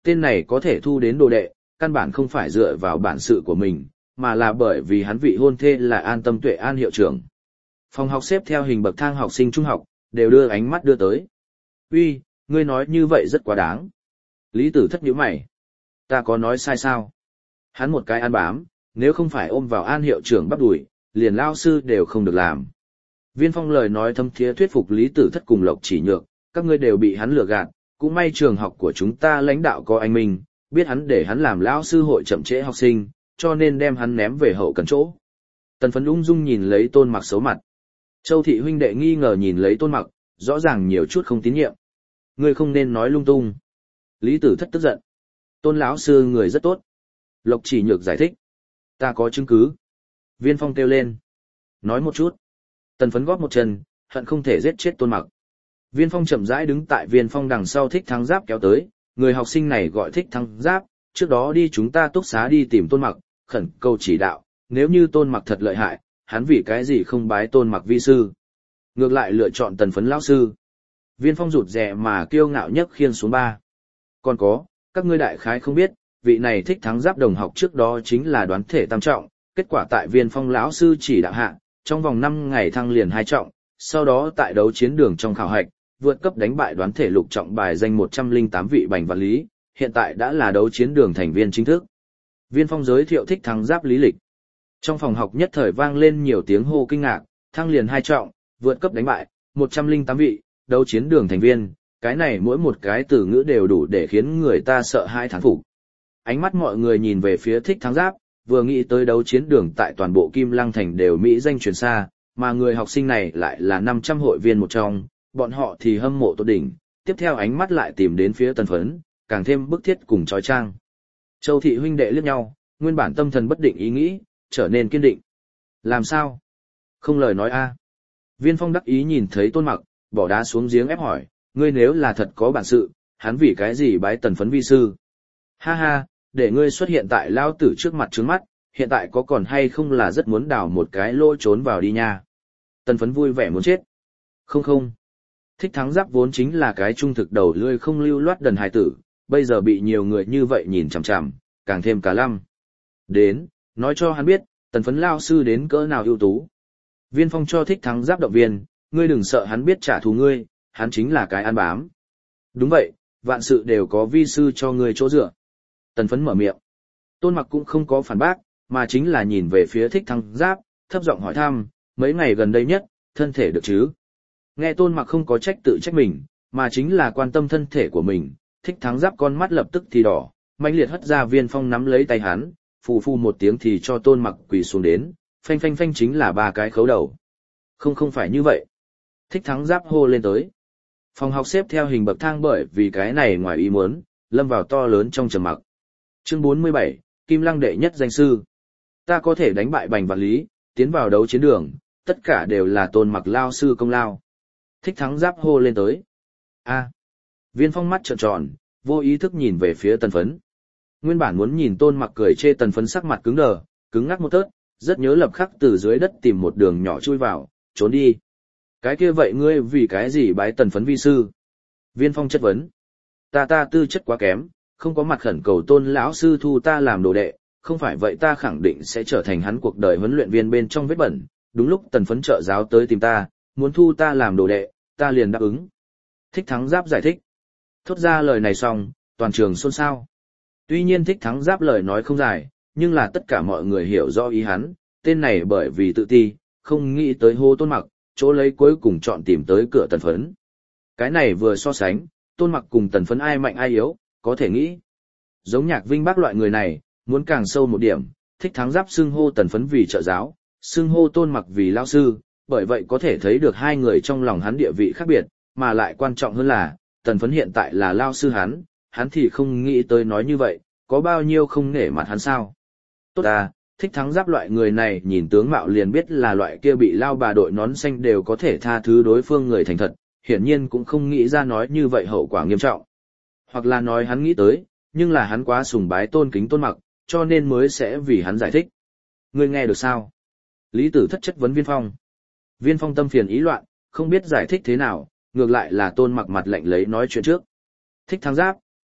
tên này có thể thu đến đồ đệ, căn bản không phải dựa vào bản sự của mình, mà là bởi vì hắn vị hôn thê là An Tâm Tuệ An hiệu trưởng. Phòng học xếp theo hình bậc thang học sinh trung học, đều đưa ánh mắt đưa tới. Uy, ngươi nói như vậy rất quá đáng. Lý Tử Thất nhíu mày. Ta có nói sai sao? Hắn một cái ăn bám, nếu không phải ôm vào An hiệu trưởng bắp đùi, liền lao sư đều không được làm. Viên Phong lời nói thâm thiế thuyết phục Lý Tử Thất cùng Lộc Chỉ Nhược, các ngươi đều bị hắn lừa gạt, cũng may trường học của chúng ta lãnh đạo có anh Minh, biết hắn để hắn làm lão sư hội chậm trễ học sinh, cho nên đem hắn ném về hậu cần chỗ. Tần Phấn ung dung nhìn lấy Tôn Mặc xấu mặt. Châu thị huynh đệ nghi ngờ nhìn lấy Tôn Mặc, rõ ràng nhiều chút không tín nhiệm. Ngươi không nên nói lung tung. Lý Tử Thất tức giận. Tôn lão sư người rất tốt. Lộc Chỉ Nhược giải thích. Ta có chứng cứ. Viên Phong kêu lên. Nói một chút. Tần Phấn góp một chân, hận không thể giết chết Tôn Mặc. Viên Phong chậm rãi đứng tại Viên Phong đằng sau Thích Thắng Giáp kéo tới, người học sinh này gọi Thích Thắng Giáp, trước đó đi chúng ta túc xá đi tìm Tôn Mặc, khẩn cầu chỉ đạo, nếu như Tôn Mặc thật lợi hại, hắn vì cái gì không bái Tôn Mặc vi sư. Ngược lại lựa chọn Tần Phấn lão sư. Viên Phong rụt rè mà kiêu ngạo nhất khiên xuống ba. Còn có, các ngươi đại khái không biết, vị này Thích Thắng Giáp đồng học trước đó chính là đoán thể tam trọng, kết quả tại Viên Phong lão sư chỉ đạo hạ, trong vòng năm ngày thăng liền hai trọng, sau đó tại đấu chiến đường trong khảo hạch, vượt cấp đánh bại đoán thể lục trọng bài danh một trăm lẻ tám vị bành vạn lý, hiện tại đã là đấu chiến đường thành viên chính thức. Viên Phong giới thiệu Thích Thắng Giáp lý lịch. Trong phòng học nhất thời vang lên nhiều tiếng hô kinh ngạc, thăng liền hai trọng, vượt cấp đánh bại một trăm lẻ tám vị, đấu chiến đường thành viên, cái này mỗi một cái từ ngữ đều đủ để khiến người ta sợ hãi thán phục. Ánh mắt mọi người nhìn về phía Thích Thắng Giáp, vừa nghĩ tới đấu chiến đường tại toàn bộ Kim Lăng thành đều mỹ danh truyền xa, mà người học sinh này lại là năm trăm hội viên một trong, bọn họ thì hâm mộ tột đỉnh, tiếp theo ánh mắt lại tìm đến phía Tần Phấn, càng thêm bức thiết cùng chói chang. Châu thị huynh đệ liếc nhau, nguyên bản tâm thần bất định ý nghĩ, trở nên kiên định. Làm sao? Không lời nói a. Viên Phong đắc ý nhìn thấy Tôn Mặc, bỏ đá xuống giếng ép hỏi, ngươi nếu là thật có bản sự, hắn vì cái gì bái Tần Phấn vi sư? Ha ha, để ngươi xuất hiện tại lao tử trước mặt trướng mắt, hiện tại có còn hay không là rất muốn đào một cái lỗ trốn vào đi nha. Tần Phấn vui vẻ muốn chết. Không không. Thích Thắng Giáp vốn chính là cái trung thực đầu lươi không lưu loát đần hài tử, bây giờ bị nhiều người như vậy nhìn chằm chằm, càng thêm cả lăm. Đến, nói cho hắn biết, Tần Phấn lao sư đến cỡ nào ưu tú. Viên Phong cho Thích Thắng Giáp động viên, ngươi đừng sợ hắn biết trả thù ngươi, hắn chính là cái ăn bám. Đúng vậy, vạn sự đều có vi sư cho ngươi chỗ dựa. Tần Phấn mở miệng. Tôn Mặc cũng không có phản bác, mà chính là nhìn về phía Thích Thắng Giáp, thấp giọng hỏi thăm, mấy ngày gần đây nhất, thân thể được chứ? Nghe Tôn Mặc không có trách tự trách mình, mà chính là quan tâm thân thể của mình, Thích Thắng Giáp con mắt lập tức thì đỏ, mãnh liệt hất ra Viên Phong nắm lấy tay hắn, phù phù một tiếng thì cho Tôn Mặc quỳ xuống đến, phanh phanh phanh chính là ba cái khấu đầu. Không không phải như vậy. Thích Thắng Giáp hô lên tới. Phòng học xếp theo hình bậc thang bởi vì cái này ngoài ý muốn, lâm vào to lớn trong trầm mặc. Chương bốn mươi bảy, Kim Lăng đệ nhất danh sư. Ta có thể đánh bại Bành Vạn Lý, tiến vào đấu chiến đường, tất cả đều là Tôn Mặc lao sư công lao. Thích Thắng Giáp hô lên tới. A. Viên Phong mắt trợn tròn, vô ý thức nhìn về phía Tần Phấn. Nguyên bản muốn nhìn Tôn Mặc cười chê Tần Phấn sắc mặt cứng đờ, cứng ngắc một tớt, rất nhớ lập khắc từ dưới đất tìm một đường nhỏ chui vào, trốn đi. Cái kia vậy ngươi vì cái gì bái Tần Phấn vi sư? Viên Phong chất vấn. Ta ta tư chất quá kém, không có mặt khẩn cầu Tôn lão sư thu ta làm đồ đệ, không phải vậy ta khẳng định sẽ trở thành hắn cuộc đời huấn luyện viên bên trong vết bẩn. Đúng lúc Tần Phấn trợ giáo tới tìm ta, muốn thu ta làm đồ đệ, ta liền đáp ứng. Thích Thắng Giáp giải thích. Thốt ra lời này xong, toàn trường xôn xao. Tuy nhiên Thích Thắng Giáp lời nói không dài, nhưng là tất cả mọi người hiểu rõ ý hắn, tên này bởi vì tự ti, không nghĩ tới hô Tôn Mặc, chỗ lấy cuối cùng chọn tìm tới cửa Tần Phấn. Cái này vừa so sánh, Tôn Mặc cùng Tần Phấn ai mạnh ai yếu, có thể nghĩ. Giống Nhạc Vinh Bác loại người này, muốn càng sâu một điểm, Thích Thắng Giáp xưng hô Tần Phấn vì trợ giáo, xưng hô Tôn Mặc vì lao sư, bởi vậy có thể thấy được hai người trong lòng hắn địa vị khác biệt, mà lại quan trọng hơn là, Tần Phấn hiện tại là lao sư hắn, hắn thì không nghĩ tới nói như vậy, có bao nhiêu không nể mặt hắn sao. Tốt à, Thích Thắng Giáp loại người này nhìn tướng mạo liền biết là loại kia bị lao bà đội nón xanh đều có thể tha thứ đối phương người thành thật, hiển nhiên cũng không nghĩ ra nói như vậy hậu quả nghiêm trọng. Hoặc là nói hắn nghĩ tới, nhưng là hắn quá sùng bái tôn kính Tôn Mặc, cho nên mới sẽ vì hắn giải thích. Ngươi nghe được sao? Lý Tử Thất chất vấn Viên Phong. Viên Phong tâm phiền ý loạn, không biết giải thích thế nào, ngược lại là Tôn Mặc mặt lạnh lấy nói chuyện trước. Thích Thắng Giáp,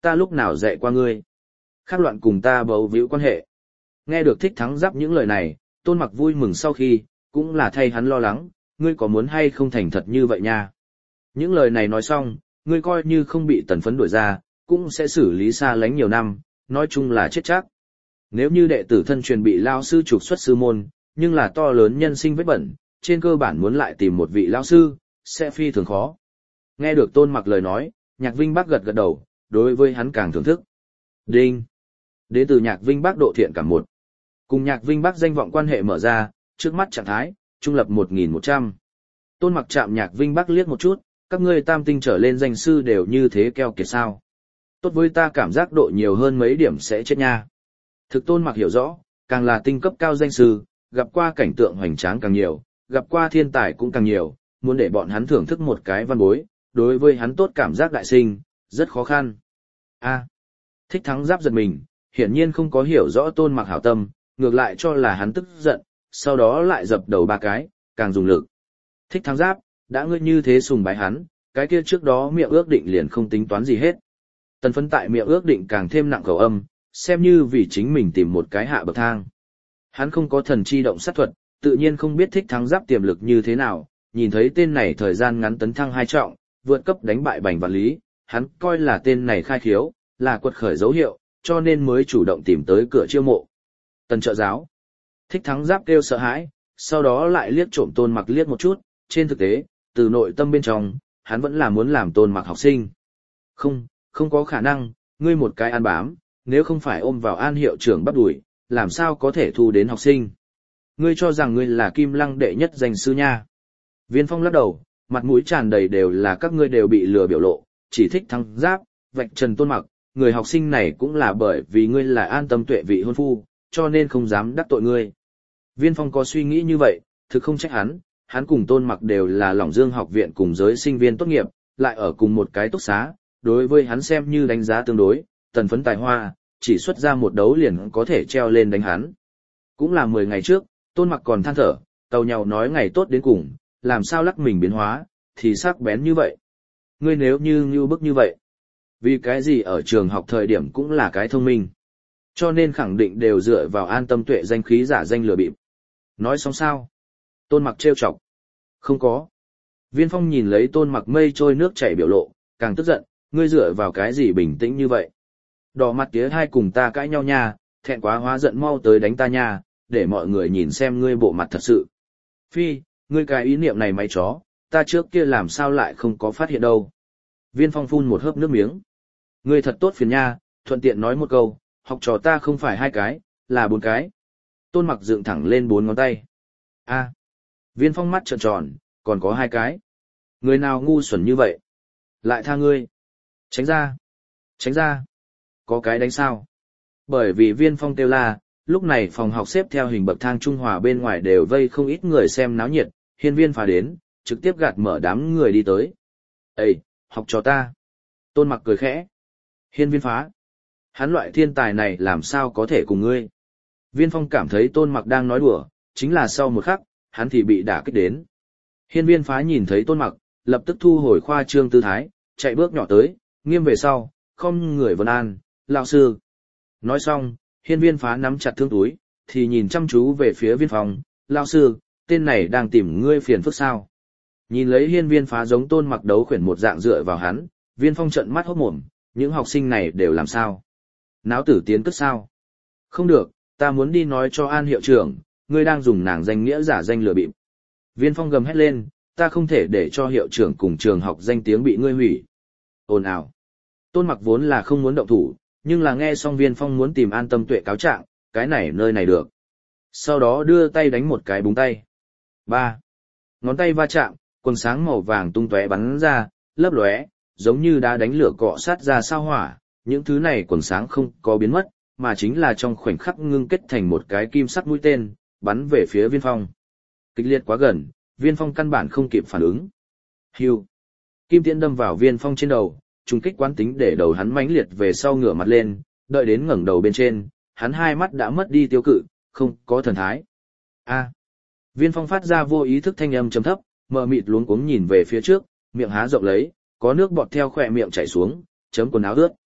ta lúc nào dạy qua ngươi. Khác loạn cùng ta bấu víu quan hệ. Nghe được Thích Thắng Giáp những lời này, Tôn Mặc vui mừng sau khi, cũng là thay hắn lo lắng, ngươi có muốn hay không thành thật như vậy nha. Những lời này nói xong, ngươi coi như không bị tần phấn đuổi ra, cũng sẽ xử lý xa lánh nhiều năm, nói chung là chết chắc. Nếu như đệ tử thân truyền bị lao sư trục xuất sư môn, nhưng là to lớn nhân sinh vết bẩn, trên cơ bản muốn lại tìm một vị lao sư, sẽ phi thường khó. Nghe được Tôn Mặc lời nói, Nhạc Vinh Bắc gật gật đầu, đối với hắn càng thưởng thức. Đinh! Đến từ Nhạc Vinh Bắc độ thiện cảm một. Cùng Nhạc Vinh Bắc danh vọng quan hệ mở ra, trước mắt trạng thái, trung lập một nghìn một trăm. Tôn Mặc chạm Nhạc Vinh Bắc liếc một chút, các ngươi tam tinh trở lên danh sư đều như thế keo kiệt sao. Tốt với ta cảm giác độ nhiều hơn mấy điểm sẽ chết nha. Thực Tôn Mặc hiểu rõ, càng là tinh cấp cao danh sư, gặp qua cảnh tượng hoành tráng càng nhiều, gặp qua thiên tài cũng càng nhiều, muốn để bọn hắn thưởng thức một cái văn bối, đối với hắn tốt cảm giác đại sinh, rất khó khăn. A. Thích Thắng Giáp giật mình, hiển nhiên không có hiểu rõ Tôn Mặc hảo tâm, ngược lại cho là hắn tức giận, sau đó lại dập đầu ba cái, càng dùng lực. Thích Thắng Giáp, đã ngươi như thế sùng bái hắn, cái kia trước đó miệng ước định liền không tính toán gì hết. Tần Phấn tại miệng ước định càng thêm nặng khẩu âm, xem như vì chính mình tìm một cái hạ bậc thang. Hắn không có thần chi động sát thuật, tự nhiên không biết Thích Thắng Giáp tiềm lực như thế nào, nhìn thấy tên này thời gian ngắn tấn thăng hai trọng, vượt cấp đánh bại Bành Vạn Lý, hắn coi là tên này khai khiếu, là quật khởi dấu hiệu, cho nên mới chủ động tìm tới cửa chiêu mộ. Tần trợ giáo. Thích Thắng Giáp kêu sợ hãi, sau đó lại liếc trộm Tôn Mặc liếc một chút, trên thực tế, từ nội tâm bên trong, hắn vẫn là muốn làm Tôn Mặc học sinh. Không, không có khả năng, ngươi một cái ăn bám, nếu không phải ôm vào An hiệu trưởng bắp đuổi, làm sao có thể thu đến học sinh. Ngươi cho rằng ngươi là Kim Lăng đệ nhất danh sư nha. Viên Phong lắc đầu, mặt mũi tràn đầy đều là các ngươi đều bị lừa biểu lộ, chỉ Thích Thắng Giáp, vạch trần Tôn Mặc, người học sinh này cũng là bởi vì ngươi là An Tâm Tuệ vị hôn phu, cho nên không dám đắc tội ngươi. Viên Phong có suy nghĩ như vậy, thực không trách hắn, hắn cùng Tôn Mặc đều là Lỏng Dương học viện cùng giới sinh viên tốt nghiệp, lại ở cùng một cái túc xá, đối với hắn xem như đánh giá tương đối, Tần Phấn tài hoa, chỉ xuất ra một đấu liền có thể treo lên đánh hắn. Cũng là mười ngày trước, Tôn Mặc còn than thở, tàu nhau nói ngày tốt đến cùng, làm sao lắc mình biến hóa, thì sắc bén như vậy. Ngươi nếu như như bức như vậy, vì cái gì ở trường học thời điểm cũng là cái thông minh. Cho nên khẳng định đều dựa vào An Tâm Tuệ danh khí giả danh lừa bịp. Nói xong sao? Tôn Mặc trêu chọc. Không có. Viên Phong nhìn lấy Tôn Mặc mây trôi nước chảy biểu lộ, càng tức giận, ngươi dựa vào cái gì bình tĩnh như vậy? Đỏ mặt tía hai cùng ta cãi nhau nha, thẹn quá hóa giận mau tới đánh ta nha, để mọi người nhìn xem ngươi bộ mặt thật sự. Phi, ngươi cái ý niệm này máy chó, ta trước kia làm sao lại không có phát hiện đâu. Viên Phong phun một hớp nước miếng. Ngươi thật tốt phiền nha, thuận tiện nói một câu, học trò ta không phải hai cái, là bốn cái. Tôn Mặc dựng thẳng lên bốn ngón tay. A. Viên Phong mắt trợn tròn, còn có hai cái. Người nào ngu xuẩn như vậy? Lại tha ngươi. Tránh ra. Tránh ra. Có cái đánh sao? Bởi vì Viên Phong kêu la, lúc này phòng học xếp theo hình bậc thang trung hòa bên ngoài đều vây không ít người xem náo nhiệt, Hiên Viên phá đến, trực tiếp gạt mở đám người đi tới. Ê, học trò ta. Tôn Mặc cười khẽ. Hiên Viên phá. Hắn loại thiên tài này làm sao có thể cùng ngươi? Viên Phong cảm thấy Tôn Mặc đang nói đùa, chính là sau một khắc, hắn thì bị đả kích đến. Hiên Viên phá nhìn thấy Tôn Mặc, lập tức thu hồi khoa trương tư thái, chạy bước nhỏ tới, nghiêm về sau, không người vân an, lão sư. Nói xong, Hiên Viên phá nắm chặt thương túi, thì nhìn chăm chú về phía Viên Phong, lão sư, tên này đang tìm ngươi phiền phức sao? Nhìn lấy Hiên Viên phá giống Tôn Mặc đấu khuyển một dạng dựa vào hắn, Viên Phong trợn mắt hốt mồm, những học sinh này đều làm sao? Náo tử tiến cất sao? Không được, ta muốn đi nói cho An hiệu trưởng, ngươi đang dùng nàng danh nghĩa giả danh lừa bịp. Viên Phong gầm hét lên, ta không thể để cho hiệu trưởng cùng trường học danh tiếng bị ngươi hủy. Ồn ào. Tôn Mặc vốn là không muốn động thủ, nhưng là nghe xong Viên Phong muốn tìm An Tâm Tuệ cáo trạng, cái này nơi này được. Sau đó đưa tay đánh một cái búng tay. Ba. Ngón tay va chạm, quần sáng màu vàng tung tóe bắn ra, lấp lóe, giống như đã đánh lửa cọ sát ra sao hỏa, những thứ này quần sáng không có biến mất, mà chính là trong khoảnh khắc ngưng kết thành một cái kim sắc mũi tên, bắn về phía Viên Phong. Kịch liệt quá gần, Viên Phong căn bản không kịp phản ứng. Hưu. Kim tiễn đâm vào Viên Phong trên đầu, trùng kích quán tính để đầu hắn mãnh liệt về sau ngửa mặt lên, đợi đến ngẩng đầu bên trên, hắn hai mắt đã mất đi tiêu cự, không có thần thái. A. Viên Phong phát ra vô ý thức thanh âm trầm thấp, mờ mịt luống cuống nhìn về phía trước, miệng há rộng lấy, có nước bọt theo khỏe miệng chảy xuống, chấm quần áo ướt.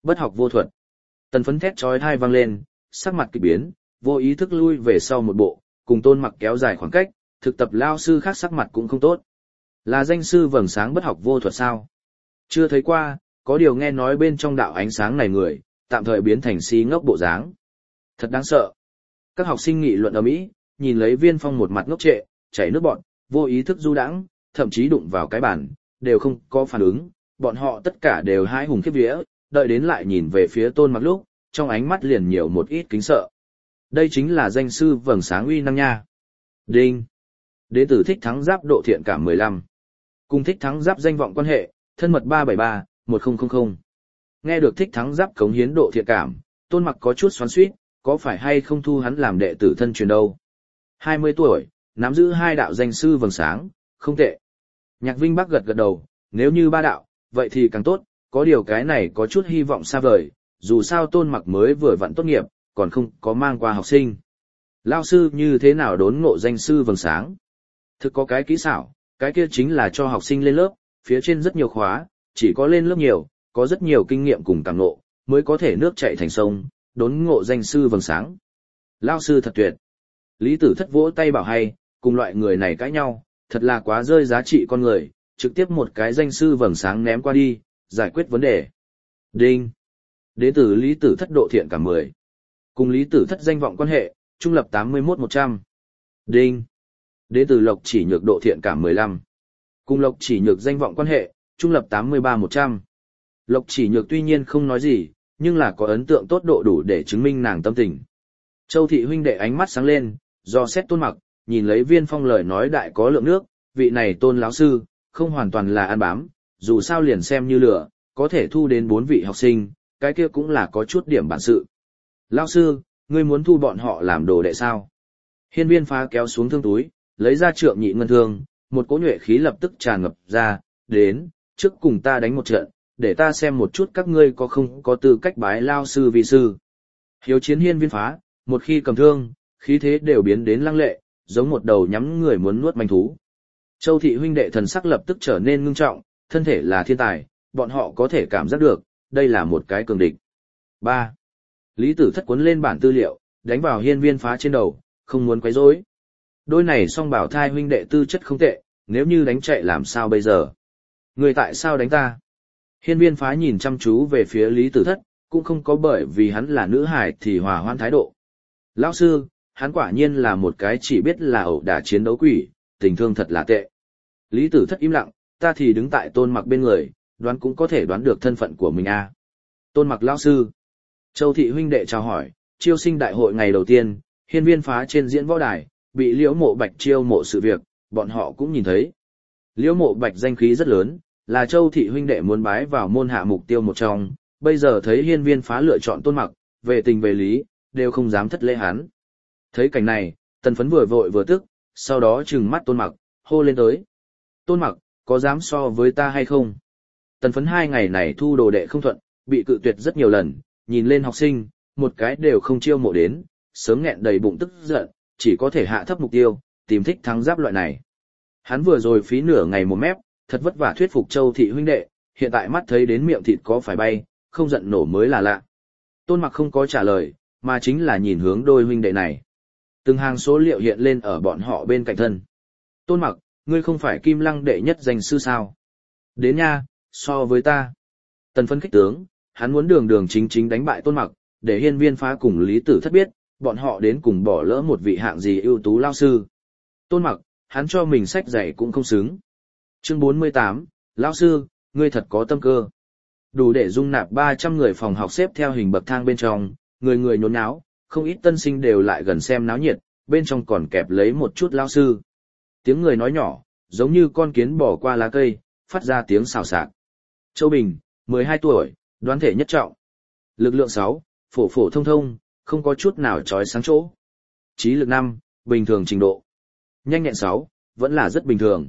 Bất học vô thuật. Tần Phấn thét chói tai vang lên, sắc mặt kỳ biến, vô ý thức lui về sau một bộ, cùng Tôn Mặc kéo dài khoảng cách, thực tập lao sư khác sắc mặt cũng không tốt. Là danh sư vầng sáng bất học vô thuật sao? Chưa thấy qua, có điều nghe nói bên trong đạo ánh sáng này người, tạm thời biến thành si ngốc bộ dáng. Thật đáng sợ. Các học sinh nghị luận ầm ĩ, nhìn lấy Viên Phong một mặt ngốc trệ, chảy nước bọt, vô ý thức du đãng, thậm chí đụng vào cái bàn, đều không có phản ứng, bọn họ tất cả đều hãi hùng khiếp vía, đợi đến lại nhìn về phía Tôn Mặc lúc, trong ánh mắt liền nhiều một ít kính sợ. Đây chính là danh sư vầng sáng uy năng nha. Đinh. Đến từ Thích Thắng Giáp độ thiện cảm mười lăm. Cùng Thích Thắng Giáp danh vọng quan hệ, thân mật ba bảy ba, một không không không. Nghe được Thích Thắng Giáp cống hiến độ thiện cảm, Tôn Mặc có chút xoắn xuýt, có phải hay không thu hắn làm đệ tử thân truyền đâu. hai mươi tuổi, nắm giữ hai đạo danh sư vầng sáng, không tệ. Nhạc Vinh Bắc gật gật đầu, nếu như ba đạo, vậy thì càng tốt, có điều cái này có chút hy vọng xa vời, dù sao Tôn Mặc mới vừa vặn tốt nghiệp, còn không có mang qua học sinh. Lao sư như thế nào đốn ngộ danh sư vầng sáng? Thực có cái kỹ xảo, cái kia chính là cho học sinh lên lớp, phía trên rất nhiều khóa, chỉ có lên lớp nhiều, có rất nhiều kinh nghiệm cùng cảm ngộ, mới có thể nước chảy thành sông, đốn ngộ danh sư vầng sáng. Lao sư thật tuyệt. Lý Tử Thất vỗ tay bảo hay, cùng loại người này cãi nhau, thật là quá rơi giá trị con người, trực tiếp một cái danh sư vầng sáng ném qua đi, giải quyết vấn đề. Đinh. Đế tử Lý Tử Thất độ thiện cảm mười. Cùng Lý Tử Thất danh vọng quan hệ, trung lập tám mươi mốt một trăm. Đinh. Đế tử Lộc Chỉ Nhược độ thiện cảm mười lăm. Cùng Lộc Chỉ Nhược danh vọng quan hệ, trung lập tám mươi ba một trăm. Lộc Chỉ Nhược tuy nhiên không nói gì, nhưng là có ấn tượng tốt độ đủ để chứng minh nàng tâm tình. Châu thị huynh đệ ánh mắt sáng lên, do xét Tôn Mặc, nhìn lấy Viên Phong lời nói đại có lượng nước, vị này Tôn lão sư, không hoàn toàn là ăn bám, dù sao liền xem như lửa, có thể thu đến bốn vị học sinh, cái kia cũng là có chút điểm bản sự. Lão sư, ngươi muốn thu bọn họ làm đồ đệ sao? Hiên Viên Phá kéo xuống thương túi, lấy ra trượng nhị ngân thương, một cỗ nhuệ khí lập tức tràn ngập ra, đến, trước cùng ta đánh một trận, để ta xem một chút các ngươi có không có tư cách bái lao sư vi sư. Hiếu chiến Hiên Viên Phá, một khi cầm thương, khí thế đều biến đến lăng lệ, giống một đầu nhắm người muốn nuốt manh thú. Châu thị huynh đệ thần sắc lập tức trở nên ngưng trọng, thân thể là thiên tài, bọn họ có thể cảm giác được, đây là một cái cường địch. ba. Lý Tử Thất cuốn lên bản tư liệu, đánh vào Hiên Viên Phá trên đầu, không muốn quấy rối. Đôi này song bảo thai huynh đệ tư chất không tệ, nếu như đánh chạy làm sao bây giờ? Người tại sao đánh ta? Hiên Viên Phá nhìn chăm chú về phía Lý Tử Thất, cũng không có bởi vì hắn là nữ hài thì hòa hoãn thái độ. Lão sư, hắn quả nhiên là một cái chỉ biết là ẩu đả chiến đấu quỷ, tình thương thật là tệ. Lý Tử Thất im lặng, ta thì đứng tại Tôn Mặc bên người, đoán cũng có thể đoán được thân phận của mình a. À. Tôn Mặc lão sư. Châu thị huynh đệ chào hỏi, chiêu sinh đại hội ngày đầu tiên, Hiên Viên Phá trên diễn võ đài, bị Liễu Mộ Bạch chiêu mộ sự việc, bọn họ cũng nhìn thấy. Liễu Mộ Bạch danh khí rất lớn, là Châu thị huynh đệ muốn bái vào môn hạ mục tiêu một trong, bây giờ thấy Hiên Viên Phá lựa chọn Tôn Mặc, về tình về lý, đều không dám thất lễ hắn. Thấy cảnh này, Tần Phấn vừa vội vừa tức, sau đó trừng mắt Tôn Mặc, hô lên tới. Tôn Mặc, có dám so với ta hay không? Tần Phấn hai ngày này thu đồ đệ không thuận, bị cự tuyệt rất nhiều lần, nhìn lên học sinh, một cái đều không chiêu mộ đến, sớm nghẹn đầy bụng tức giận, chỉ có thể hạ thấp mục tiêu, tìm Thích Thắng Giáp loại này. Hắn vừa rồi phí nửa ngày một mép, thật vất vả thuyết phục Châu thị huynh đệ, hiện tại mắt thấy đến miệng thịt có phải bay, không giận nổ mới là lạ. Tôn Mặc không có trả lời, mà chính là nhìn hướng đôi huynh đệ này. Từng hàng số liệu hiện lên ở bọn họ bên cạnh thân. Tôn Mặc, ngươi không phải Kim Lăng đệ nhất danh sư sao? Đến nha, so với ta. Tần Phấn khích tướng, hắn muốn đường đường chính chính đánh bại Tôn Mặc, để Hiên Viên Phá cùng Lý Tử Thất biết, bọn họ đến cùng bỏ lỡ một vị hạng gì ưu tú lao sư. Tôn Mặc, hắn cho mình sách dạy cũng không xứng. Chương bốn mươi tám, lão sư, ngươi thật có tâm cơ. Đủ để dung nạp ba trăm người phòng học xếp theo hình bậc thang bên trong, người người nhốn nháo, không ít tân sinh đều lại gần xem náo nhiệt, bên trong còn kẹp lấy một chút lão sư. Tiếng người nói nhỏ, giống như con kiến bỏ qua lá cây, phát ra tiếng xào xạc. Châu Bình, mười hai tuổi, đoán thể nhất trọng. Lực lượng sáu, phổ phổ thông thông, không có chút nào chói sáng chỗ. Trí lực năm, bình thường trình độ. Nhanh nhẹn sáu, vẫn là rất bình thường.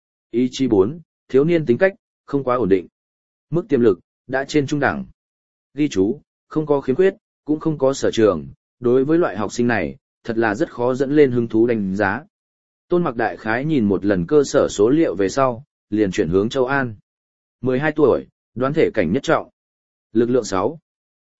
Ý chí bốn, thiếu niên tính cách, không quá ổn định. Mức tiềm lực, đã trên trung đẳng. Ghi chú, không có khiếm khuyết, cũng không có sở trường, đối với loại học sinh này, thật là rất khó dẫn lên hứng thú đánh giá. Tôn Mặc đại khái nhìn một lần cơ sở số liệu về sau, liền chuyển hướng Châu An. mười hai tuổi, đoán thể cảnh nhất trọng. Lực lượng sáu,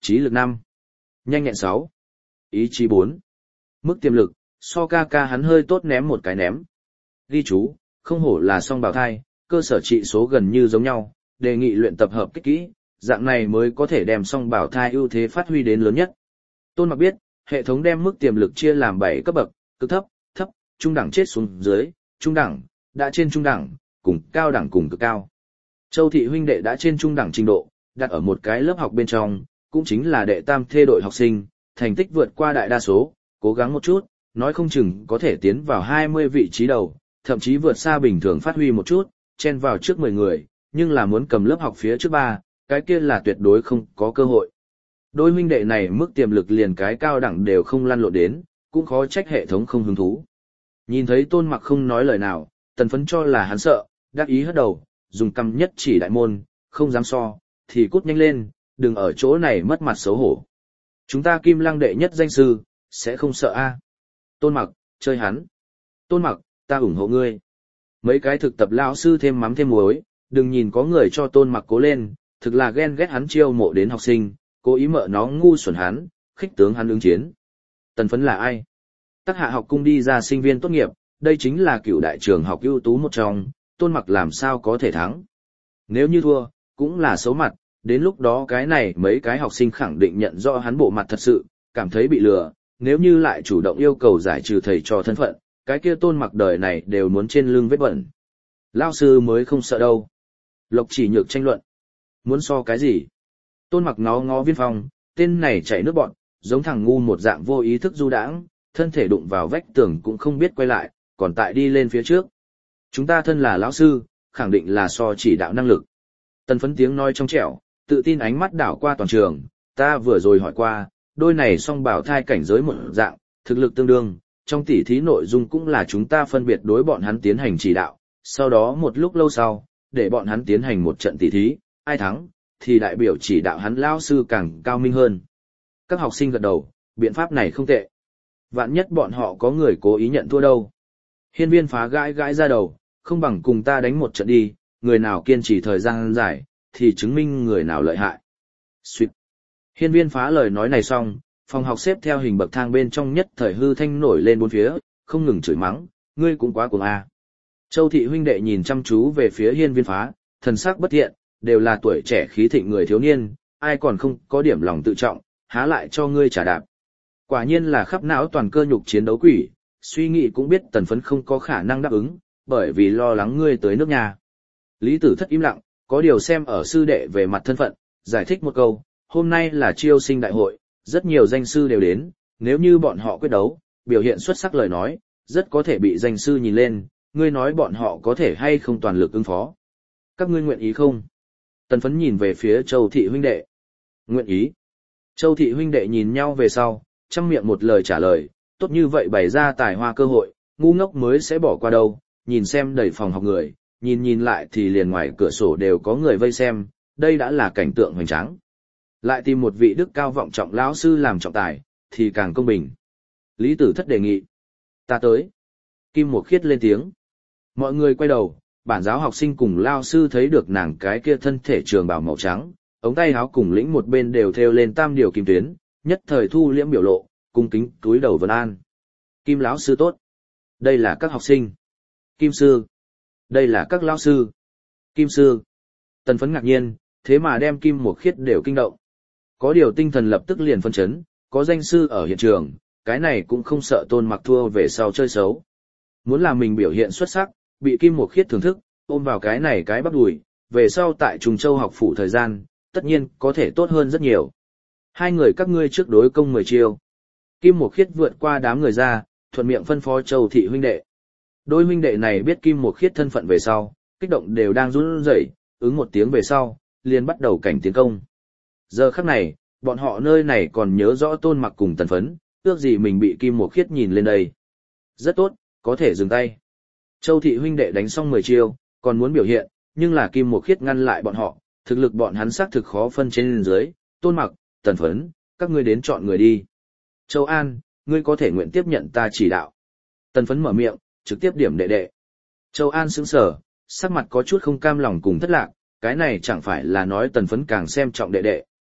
trí lực năm, nhanh nhẹn sáu, ý chí bốn. Mức tiềm lực, so ca ca hắn hơi tốt ném một cái ném. Ghi chú, không hổ là song bào thai, cơ sở trị số gần như giống nhau, đề nghị luyện tập hợp kích kỹ, dạng này mới có thể đem song bào thai ưu thế phát huy đến lớn nhất. Tôn Mặc biết, hệ thống đem mức tiềm lực chia làm bảy cấp bậc, cực thấp, thấp, trung đẳng chết xuống dưới, trung đẳng, đã trên trung đẳng, cùng cao đẳng cùng cực cao. Châu thị huynh đệ đã trên trung đẳng trình độ, đặt ở một cái lớp học bên trong, cũng chính là đệ tam thê đội học sinh, thành tích vượt qua đại đa số, cố gắng một chút, nói không chừng có thể tiến vào hai mươi vị trí đầu, thậm chí vượt xa bình thường phát huy một chút, chen vào trước mười người, nhưng là muốn cầm lớp học phía trước ba, cái kia là tuyệt đối không có cơ hội. Đôi huynh đệ này mức tiềm lực liền cái cao đẳng đều không lăn lộn đến, cũng khó trách hệ thống không hứng thú. Nhìn thấy Tôn Mặc không nói lời nào, Tần Phấn cho là hắn sợ, đắc ý hất đầu, dùng cằm nhất chỉ đại môn, không dám so, thì cút nhanh lên, đừng ở chỗ này mất mặt xấu hổ. Chúng ta Kim Lăng đệ nhất danh sư, sẽ không sợ a. Tôn Mặc, chơi hắn. Tôn Mặc, ta ủng hộ ngươi. Mấy cái thực tập lão sư thêm mắm thêm muối, đừng nhìn có người cho Tôn Mặc cố lên, thực là ghen ghét hắn chiêu mộ đến học sinh, cố ý mợ nó ngu xuẩn hắn, khích tướng hắn ứng chiến. Tần Phấn là ai? Tắc Hạ học cung đi ra sinh viên tốt nghiệp, đây chính là cựu đại trường học ưu tú một trong, Tôn Mặc làm sao có thể thắng. Nếu như thua, cũng là xấu mặt, đến lúc đó cái này mấy cái học sinh khẳng định nhận rõ hắn bộ mặt thật sự, cảm thấy bị lừa, nếu như lại chủ động yêu cầu giải trừ thầy trò thân phận, cái kia Tôn Mặc đời này đều muốn trên lưng vết bẩn. Lao sư mới không sợ đâu. Lộc Chỉ Nhược tranh luận. Muốn so cái gì? Tôn Mặc nó ngó Viên Phong, tên này chảy nước bọn, giống thằng ngu một dạng vô ý thức du đãng, thân thể đụng vào vách tường cũng không biết quay lại, còn tại đi lên phía trước. Chúng ta thân là lão sư, khẳng định là so chỉ đạo năng lực. Tần Phấn tiếng nói trong trẻo, tự tin ánh mắt đảo qua toàn trường, ta vừa rồi hỏi qua, đôi này song bảo thai cảnh giới một dạng, thực lực tương đương, trong tỉ thí nội dung cũng là chúng ta phân biệt đối bọn hắn tiến hành chỉ đạo, sau đó một lúc lâu sau, để bọn hắn tiến hành một trận tỉ thí, ai thắng, thì đại biểu chỉ đạo hắn lão sư càng cao minh hơn. Các học sinh gật đầu, biện pháp này không tệ. Vạn nhất bọn họ có người cố ý nhận thua đâu. Hiên Viên Phá gãi gãi ra đầu, không bằng cùng ta đánh một trận đi, người nào kiên trì thời gian dài, thì chứng minh người nào lợi hại. Xuyệt. Hiên Viên Phá lời nói này xong, phòng học xếp theo hình bậc thang bên trong nhất thời hư thanh nổi lên bốn phía, không ngừng chửi mắng, ngươi cũng quá cuồng a. Châu thị huynh đệ nhìn chăm chú về phía Hiên Viên Phá, thần sắc bất thiện, đều là tuổi trẻ khí thịnh người thiếu niên, ai còn không có điểm lòng tự trọng, há lại cho ngươi trả đạp. Quả nhiên là khắp não toàn cơ nhục chiến đấu quỷ, suy nghĩ cũng biết Tần Phấn không có khả năng đáp ứng, bởi vì lo lắng ngươi tới nước nhà. Lý Tử Thất im lặng, có điều xem ở sư đệ về mặt thân phận, giải thích một câu, hôm nay là chiêu sinh đại hội, rất nhiều danh sư đều đến, nếu như bọn họ quyết đấu, biểu hiện xuất sắc lời nói, rất có thể bị danh sư nhìn lên, ngươi nói bọn họ có thể hay không toàn lực ứng phó. Các ngươi nguyện ý không? Tần Phấn nhìn về phía Châu thị huynh đệ. Nguyện ý. Châu thị huynh đệ nhìn nhau về sau, trăm miệng một lời trả lời, tốt như vậy bày ra tài hoa cơ hội, ngu ngốc mới sẽ bỏ qua đâu, nhìn xem đầy phòng học người, nhìn nhìn lại thì liền ngoài cửa sổ đều có người vây xem, đây đã là cảnh tượng hoành tráng. Lại tìm một vị đức cao vọng trọng lão sư làm trọng tài, thì càng công bình. Lý Tử Thất đề nghị. Ta tới. Kim Một Khiết lên tiếng. Mọi người quay đầu, bản giáo học sinh cùng lao sư thấy được nàng cái kia thân thể trường bào màu trắng, ống tay áo cùng lĩnh một bên đều thêu lên tam điều kim tuyến, nhất thời thu liễm biểu lộ, cung kính túi đầu vân an. Kim lão sư tốt. Đây là các học sinh. Kim sư. Đây là các lão sư. Kim sư. Tần Phấn ngạc nhiên, thế mà đem Kim Một Khiết đều kinh động. Có điều tinh thần lập tức liền phân chấn, có danh sư ở hiện trường, cái này cũng không sợ Tôn Mặc thua về sau chơi xấu. Muốn làm mình biểu hiện xuất sắc, bị Kim Một Khiết thưởng thức, ôm vào cái này cái bắp đùi, về sau tại Trùng Châu học phủ thời gian, tất nhiên có thể tốt hơn rất nhiều. Hai người các ngươi trước đối công mười chiêu. Kim Một Khiết vượt qua đám người ra, thuận miệng phân phó Châu thị huynh đệ. Đôi huynh đệ này biết Kim Một Khiết thân phận về sau, kích động đều đang run rẩy, ứng một tiếng về sau, liền bắt đầu cảnh tiến công. Giờ khắc này, bọn họ nơi này còn nhớ rõ Tôn Mặc cùng Tần Phấn, ước gì mình bị Kim Một Khiết nhìn lên đây. Rất tốt, có thể dừng tay. Châu thị huynh đệ đánh xong mười chiêu, còn muốn biểu hiện, nhưng là Kim Một Khiết ngăn lại bọn họ, thực lực bọn hắn xác thực khó phân trên dưới, Tôn Mặc, Tần Phấn, các ngươi đến chọn người đi. Châu An, ngươi có thể nguyện tiếp nhận ta chỉ đạo. Tần Phấn mở miệng, trực tiếp điểm đệ đệ. Châu An sững sờ, sắc mặt có chút không cam lòng cùng thất lạc, cái này chẳng phải là nói Tần Phấn càng xem trọng đệ đệ.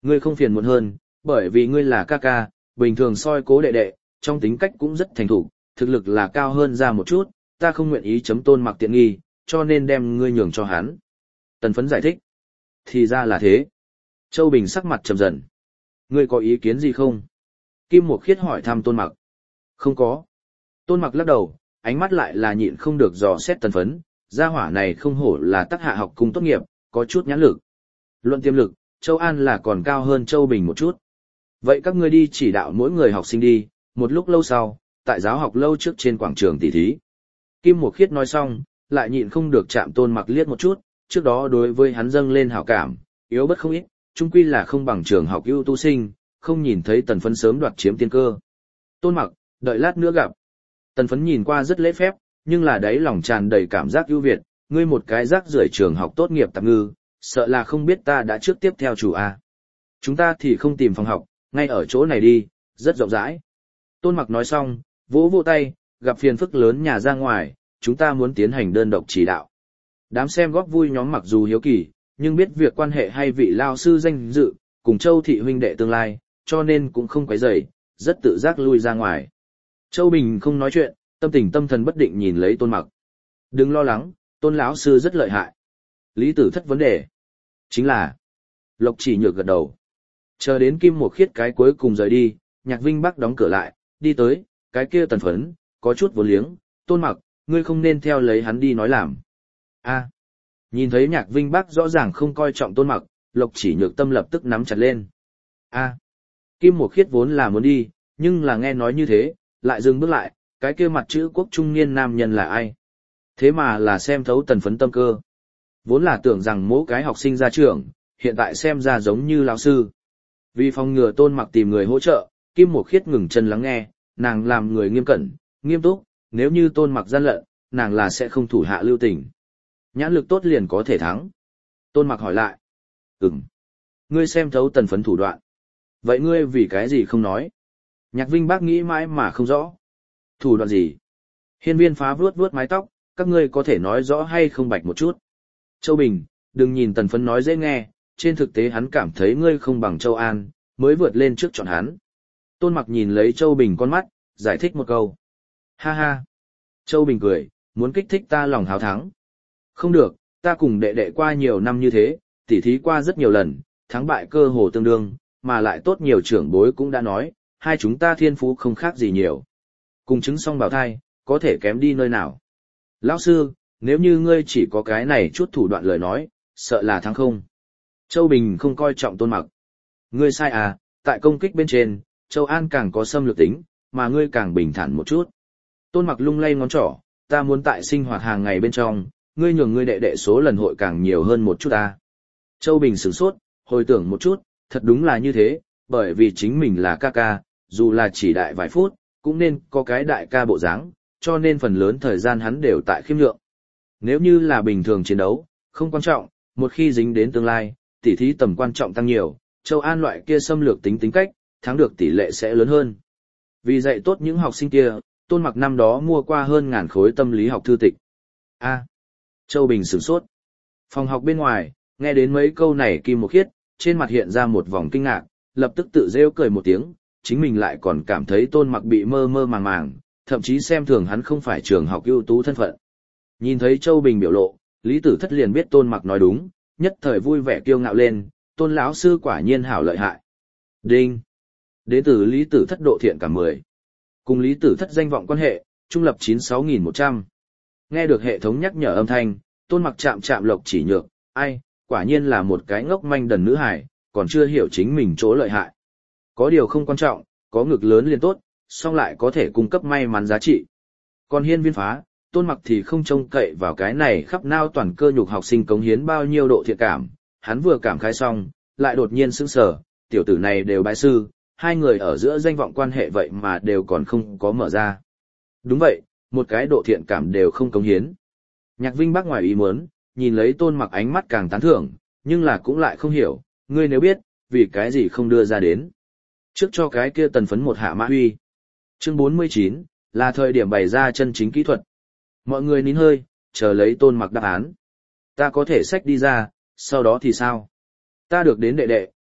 Ngươi không phiền muộn hơn, bởi vì ngươi là ca ca, bình thường soi cố đệ đệ, trong tính cách cũng rất thành thủ, thực lực là cao hơn ra một chút, ta không nguyện ý chấm Tôn Mặc tiện nghi, cho nên đem ngươi nhường cho hắn. Tần Phấn giải thích. Thì ra là thế. Châu Bình sắc mặt trầm dần. Ngươi có ý kiến gì không? Kim Mục Khiết hỏi thăm Tôn Mặc. Không có. Tôn Mặc lắc đầu, ánh mắt lại là nhịn không được dò xét Tần Phấn, gia hỏa này không hổ là Tắc Hạ học cung tốt nghiệp, có chút nhãn lực. Luận tiềm lực, Châu An là còn cao hơn Châu Bình một chút. Vậy các ngươi đi chỉ đạo mỗi người học sinh đi, một lúc lâu sau, tại giáo học lâu trước trên quảng trường tỷ thí. Kim Mục Khiết nói xong, lại nhịn không được chạm Tôn Mặc liếc một chút, trước đó đối với hắn dâng lên hảo cảm, yếu bất không ít, chung quy là không bằng trường học ưu tú sinh, không nhìn thấy Tần Phấn sớm đoạt chiếm tiên cơ. Tôn Mặc, đợi lát nữa gặp. Tần Phấn nhìn qua rất lễ phép, nhưng là đấy lòng tràn đầy cảm giác ưu việt, ngươi một cái rác rưởi trường học tốt nghiệp tạp ngư, sợ là không biết ta đã trước tiếp theo chủ a. Chúng ta thì không tìm phòng học, ngay ở chỗ này đi, rất rộng rãi. Tôn Mặc nói xong, vỗ vỗ tay, gặp phiền phức lớn nhà ra ngoài, chúng ta muốn tiến hành đơn độc chỉ đạo. Đám xem góp vui nhóm mặc dù hiếu kỳ, nhưng biết việc quan hệ hay vị lao sư danh dự, cùng Châu thị huynh đệ tương lai, cho nên cũng không quấy rầy, rất tự giác lui ra ngoài. Châu Bình không nói chuyện, tâm tình tâm thần bất định nhìn lấy Tôn Mặc. Đừng lo lắng, Tôn lão sư rất lợi hại. Lý Tử Thất vấn đề chính là Lộc Chỉ Nhược gật đầu. Chờ đến Kim Mục Khiết cái cuối cùng rời đi, Nhạc Vinh Bắc đóng cửa lại, đi tới, cái kia Tần Phấn, có chút vô liếng, Tôn Mặc, ngươi không nên theo lấy hắn đi nói làm. A. Nhìn thấy Nhạc Vinh Bắc rõ ràng không coi trọng Tôn Mặc, Lộc Chỉ Nhược tâm lập tức nắm chặt lên. A. Kim Mục Khiết vốn là muốn đi, nhưng là nghe nói như thế, lại dừng bước lại, cái kia mặt chữ quốc trung niên nam nhân là ai? Thế mà là xem thấu Tần Phấn tâm cơ. Vốn là tưởng rằng mỗi cái học sinh ra trường, hiện tại xem ra giống như lão sư. Vì phòng ngừa Tôn Mặc tìm người hỗ trợ, Kim Mục Khiết ngừng chân lắng nghe, nàng làm người nghiêm cẩn, nghiêm túc, nếu như Tôn Mặc gian lận, nàng là sẽ không thủ hạ lưu tình. Nhãn lực tốt liền có thể thắng. Tôn Mặc hỏi lại. Ừm. Ngươi xem thấu Tần Phấn thủ đoạn. Vậy ngươi vì cái gì không nói? Nhạc Vinh Bác nghĩ mãi mà không rõ. Thủ đoạn gì? Hiên Viên Phá vuốt vuốt mái tóc, các ngươi có thể nói rõ hay không bạch một chút. Châu Bình, đừng nhìn Tần Phấn nói dễ nghe, trên thực tế hắn cảm thấy ngươi không bằng Châu An, mới vượt lên trước chọn hắn. Tôn Mặc nhìn lấy Châu Bình con mắt, giải thích một câu. Ha ha. Châu Bình cười, muốn kích thích ta lòng háo thắng. Không được, ta cùng đệ đệ qua nhiều năm như thế, tỉ thí qua rất nhiều lần, thắng bại cơ hồ tương đương, mà lại tốt nhiều trưởng bối cũng đã nói, hai chúng ta thiên phú không khác gì nhiều. Cùng chứng song bào thai, có thể kém đi nơi nào. Lão sư, nếu như ngươi chỉ có cái này chút thủ đoạn lời nói, sợ là thắng không. Châu Bình không coi trọng Tôn Mặc. Ngươi sai à, tại công kích bên trên, Châu An càng có xâm lược tính, mà ngươi càng bình thản một chút. Tôn Mặc lung lay ngón trỏ, ta muốn tại sinh hoạt hàng ngày bên trong, ngươi nhường ngươi đệ đệ số lần hội càng nhiều hơn một chút à. Châu Bình sửng sốt, hồi tưởng một chút, thật đúng là như thế, bởi vì chính mình là ca ca, dù là chỉ đại vài phút, cũng nên có cái đại ca bộ dáng, cho nên phần lớn thời gian hắn đều tại khiêm lượng. Nếu như là bình thường chiến đấu, không quan trọng, một khi dính đến tương lai, tỉ thí tầm quan trọng tăng nhiều, Châu An loại kia xâm lược tính tính cách, thắng được tỷ lệ sẽ lớn hơn. Vì dạy tốt những học sinh kia, Tôn Mặc năm đó mua qua hơn ngàn khối tâm lý học thư tịch. A. Châu Bình sửng sốt. Phòng học bên ngoài, nghe đến mấy câu này Kim Mục Khiết, trên mặt hiện ra một vòng kinh ngạc, lập tức tự rêu cười một tiếng, chính mình lại còn cảm thấy Tôn Mặc bị mơ mơ màng màng, thậm chí xem thường hắn không phải trường học ưu tú thân phận. Nhìn thấy Châu Bình biểu lộ, Lý Tử Thất liền biết Tôn Mặc nói đúng, nhất thời vui vẻ kiêu ngạo lên, Tôn lão sư quả nhiên hảo lợi hại. Đinh. Đế tử Lý Tử Thất độ thiện cả mười. Cùng Lý Tử Thất danh vọng quan hệ, trung lập chín mươi sáu nghìn một trăm. Nghe được hệ thống nhắc nhở âm thanh, Tôn Mặc chạm chạm Lộc Chỉ Nhược, ai, quả nhiên là một cái ngốc manh đần nữ hài, còn chưa hiểu chính mình chỗ lợi hại. Có điều không quan trọng, có ngực lớn liền tốt, song lại có thể cung cấp may mắn giá trị. Còn Hiên Viên Phá, Tôn Mặc thì không trông cậy vào cái này khắp nao toàn cơ nhục học sinh cống hiến bao nhiêu độ thiện cảm, hắn vừa cảm khái xong, lại đột nhiên sững sờ, tiểu tử này đều bái sư, hai người ở giữa danh vọng quan hệ vậy mà đều còn không có mở ra. Đúng vậy, một cái độ thiện cảm đều không cống hiến. Nhạc Vinh Bắc ngoài ý muốn, nhìn lấy Tôn Mặc ánh mắt càng tán thưởng, nhưng là cũng lại không hiểu, ngươi nếu biết, vì cái gì không đưa ra đến. Trước cho cái kia Tần Phấn một hạ mã huy. Chương bốn mươi chín, là thời điểm bày ra chân chính kỹ thuật. Mọi người nín hơi, chờ lấy Tôn Mặc đáp án. Ta có thể xách đi ra, sau đó thì sao? Ta được đến đệ đệ,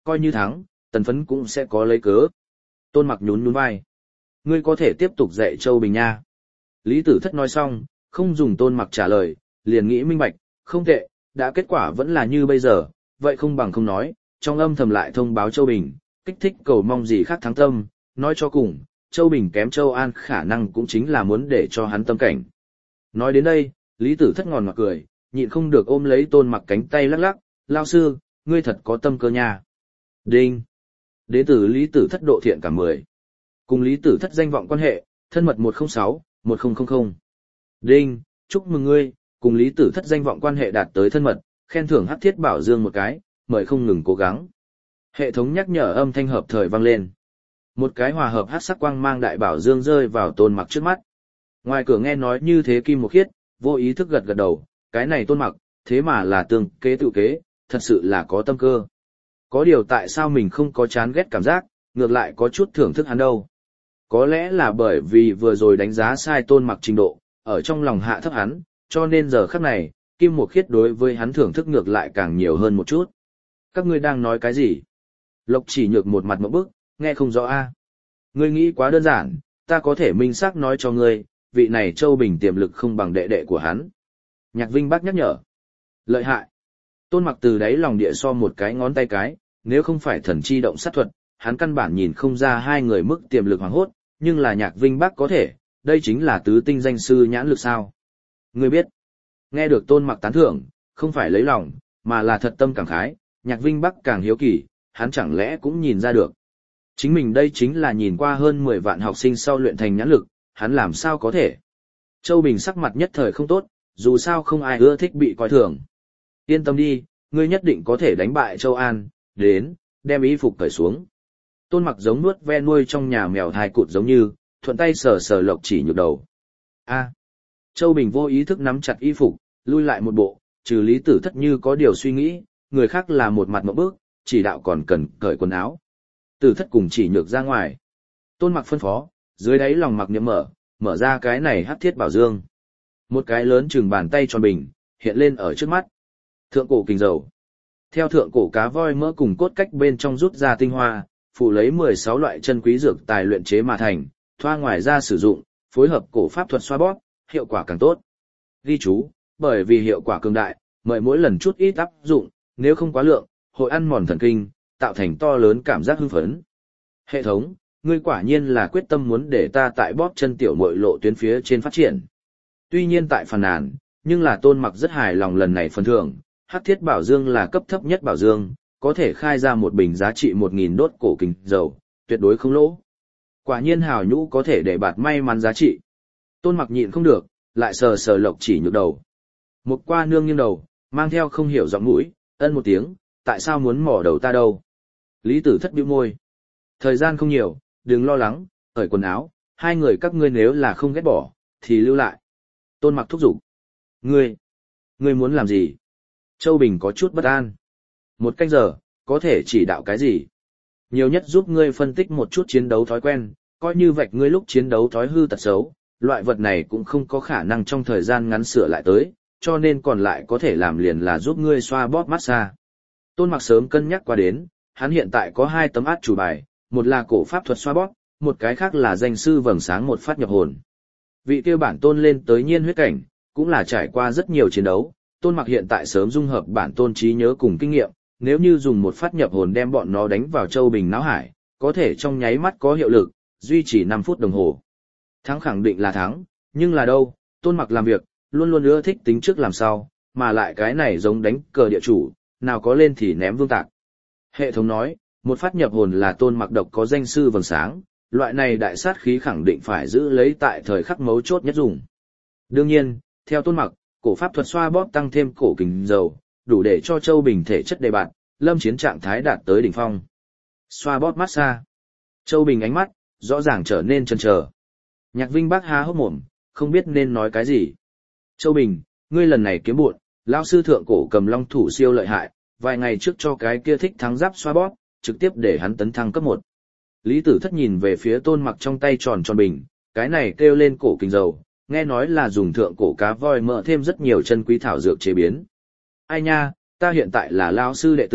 coi như thắng, tần phấn cũng sẽ có lấy cớ. Tôn Mặc nhún nhún vai. Ngươi có thể tiếp tục dạy Châu Bình nha. Lý Tử Thất nói xong, không dùng Tôn Mặc trả lời, liền nghĩ minh bạch, không tệ, đã kết quả vẫn là như bây giờ, vậy không bằng không nói, trong âm thầm lại thông báo Châu Bình, kích thích cầu mong gì khác thắng tâm, nói cho cùng, Châu Bình kém Châu An khả năng cũng chính là muốn để cho hắn tâm cảnh. Nói đến đây, Lý Tử Thất ngòn ngọt cười, nhịn không được ôm lấy Tôn Mặc cánh tay lắc lắc, lao sư, ngươi thật có tâm cơ nha. Đinh. Đến từ Lý Tử Thất độ thiện cảm mười. Cùng Lý Tử Thất danh vọng quan hệ, thân mật một không sáu, một không không không. Đinh, chúc mừng ngươi, cùng Lý Tử Thất danh vọng quan hệ đạt tới thân mật, khen thưởng Hắc Thiết Bảo Dương một cái, mời không ngừng cố gắng. Hệ thống nhắc nhở âm thanh hợp thời vang lên. Một cái hòa hợp hắc sắc quang mang đại bảo dương rơi vào Tôn Mặc trước mắt. Ngoài cửa nghe nói như thế Kim Một Khiết, vô ý thức gật gật đầu, cái này Tôn Mặc, thế mà là tương kế tự kế, thật sự là có tâm cơ. Có điều tại sao mình không có chán ghét cảm giác, ngược lại có chút thưởng thức hắn đâu. Có lẽ là bởi vì vừa rồi đánh giá sai Tôn Mặc trình độ, ở trong lòng hạ thấp hắn, cho nên giờ khắc này, Kim Một Khiết đối với hắn thưởng thức ngược lại càng nhiều hơn một chút. Các ngươi đang nói cái gì? Lộc Chỉ Nhược một mặt ngộp bức, nghe không rõ a. Ngươi nghĩ quá đơn giản, ta có thể minh xác nói cho ngươi, vị này Châu Bình tiềm lực không bằng đệ đệ của hắn. Nhạc Vinh Bác nhắc nhở. Lợi hại. Tôn Mặc từ đáy lòng địa so một cái ngón tay cái, nếu không phải thần chi động sát thuật, hắn căn bản nhìn không ra hai người mức tiềm lực hoàng hốt, nhưng là Nhạc Vinh Bác có thể, đây chính là tứ tinh danh sư nhãn lực sao. Ngươi biết. Nghe được Tôn Mặc tán thưởng, không phải lấy lòng, mà là thật tâm cảm khái, Nhạc Vinh Bắc càng hiếu kỳ, hắn chẳng lẽ cũng nhìn ra được. Chính mình đây chính là nhìn qua hơn mười vạn học sinh sau luyện thành nhãn lực, hắn làm sao có thể. Châu Bình sắc mặt nhất thời không tốt, dù sao không ai ưa thích bị coi thường. Yên tâm đi, ngươi nhất định có thể đánh bại Châu An, đến, đem y phục cởi xuống. Tôn Mặc giống nuốt ve nuôi trong nhà mèo thai cụt giống như, thuận tay sờ sờ Lộc Chỉ Nhược đầu. A. Châu Bình vô ý thức nắm chặt y phục, lui lại một bộ, trừ Lý Tử Thất như có điều suy nghĩ, người khác là một mặt ngộp bức, chỉ đạo còn cần cởi quần áo. Tử Thất cùng Chỉ Nhược ra ngoài. Tôn Mặc phân phó, dưới đáy lòng mặc niệm mở, mở ra cái này Hắc Thiết Bảo Dương. Một cái lớn chừng bàn tay tròn bình, hiện lên ở trước mắt. Thượng cổ kình dầu. Theo thượng cổ cá voi mỡ cùng cốt cách bên trong rút ra tinh hoa, phụ lấy mười sáu loại chân quý dược tài luyện chế mà thành, thoa ngoài ra sử dụng, phối hợp cổ pháp thuật xoa bóp, hiệu quả càng tốt. Ghi chú, bởi vì hiệu quả cường đại, mời mỗi lần chút ít áp dụng, nếu không quá lượng, hội ăn mòn thần kinh, tạo thành to lớn cảm giác hưng phấn. Hệ thống, ngươi quả nhiên là quyết tâm muốn để ta tại bóp chân tiểu muội lộ tuyến phía trên phát triển. Tuy nhiên tại phàn nàn, nhưng là Tôn Mặc rất hài lòng lần này phần thưởng, Hắc Thiết Bảo Dương là cấp thấp nhất bảo dương, có thể khai ra một bình giá trị một nghìn đốt cổ kình dầu, tuyệt đối không lỗ. Quả nhiên hào nhũ có thể để bạt may mắn giá trị. Tôn Mặc nhịn không được, lại sờ sờ Lộc Chỉ Nhược đầu. Một qua nương nghiêng đầu, mang theo không hiểu giọng mũi, ân một tiếng, tại sao muốn mỏ đầu ta đâu? Lý Tử Thất bĩu môi. Thời gian không nhiều, đừng lo lắng, cởi quần áo, hai người các ngươi nếu là không ghét bỏ, thì lưu lại. Tôn Mặc thúc giục. Ngươi, ngươi muốn làm gì? Châu Bình có chút bất an. Một canh giờ, có thể chỉ đạo cái gì? Nhiều nhất giúp ngươi phân tích một chút chiến đấu thói quen, coi như vạch ngươi lúc chiến đấu thói hư tật xấu, loại vật này cũng không có khả năng trong thời gian ngắn sửa lại tới, cho nên còn lại có thể làm liền là giúp ngươi xoa bóp massage. Tôn Mặc sớm cân nhắc qua đến, hắn hiện tại có hai tấm át chủ bài, một là cổ pháp thuật xoa bóp, một cái khác là danh sư vầng sáng một phát nhập hồn. Vị kia bản tôn lên tới nhiên huyết cảnh, cũng là trải qua rất nhiều chiến đấu, Tôn Mặc hiện tại sớm dung hợp bản tôn trí nhớ cùng kinh nghiệm, nếu như dùng một phát nhập hồn đem bọn nó đánh vào Châu Bình não hải, có thể trong nháy mắt có hiệu lực, duy trì năm phút đồng hồ. Thắng khẳng định là thắng, nhưng là đâu, Tôn Mặc làm việc, luôn luôn ưa thích tính trước làm sao, mà lại cái này giống đánh cờ địa chủ, nào có lên thì ném vương tạc. Hệ thống nói, một phát nhập hồn là Tôn Mặc độc có danh sư vầng sáng, loại này đại sát khí khẳng định phải giữ lấy tại thời khắc mấu chốt nhất dùng. Đương nhiên, theo Tôn Mặc, cổ pháp thuật xoa bóp tăng thêm cổ kình dầu, đủ để cho Châu Bình thể chất đề bạt, lâm chiến trạng thái đạt tới đỉnh phong. Xoa bóp massage. Châu Bình ánh mắt, rõ ràng trở nên chần chờ. Nhạc Vinh Bác há hốc mồm, không biết nên nói cái gì. Châu Bình, ngươi lần này kiếm bụn, lão sư thượng cổ cầm long thủ siêu lợi hại, vài ngày trước cho cái kia thích thắng giáp xoa bóp, trực tiếp để hắn tấn thăng cấp một. Lý Tử Thất nhìn về phía Tôn Mặc trong tay tròn tròn bình, cái này kêu lên cổ kình dầu, nghe nói là dùng thượng cổ cá voi mỡ thêm rất nhiều chân quý thảo dược chế biến. Ai nha, ta hiện tại là lão sư đệ tử,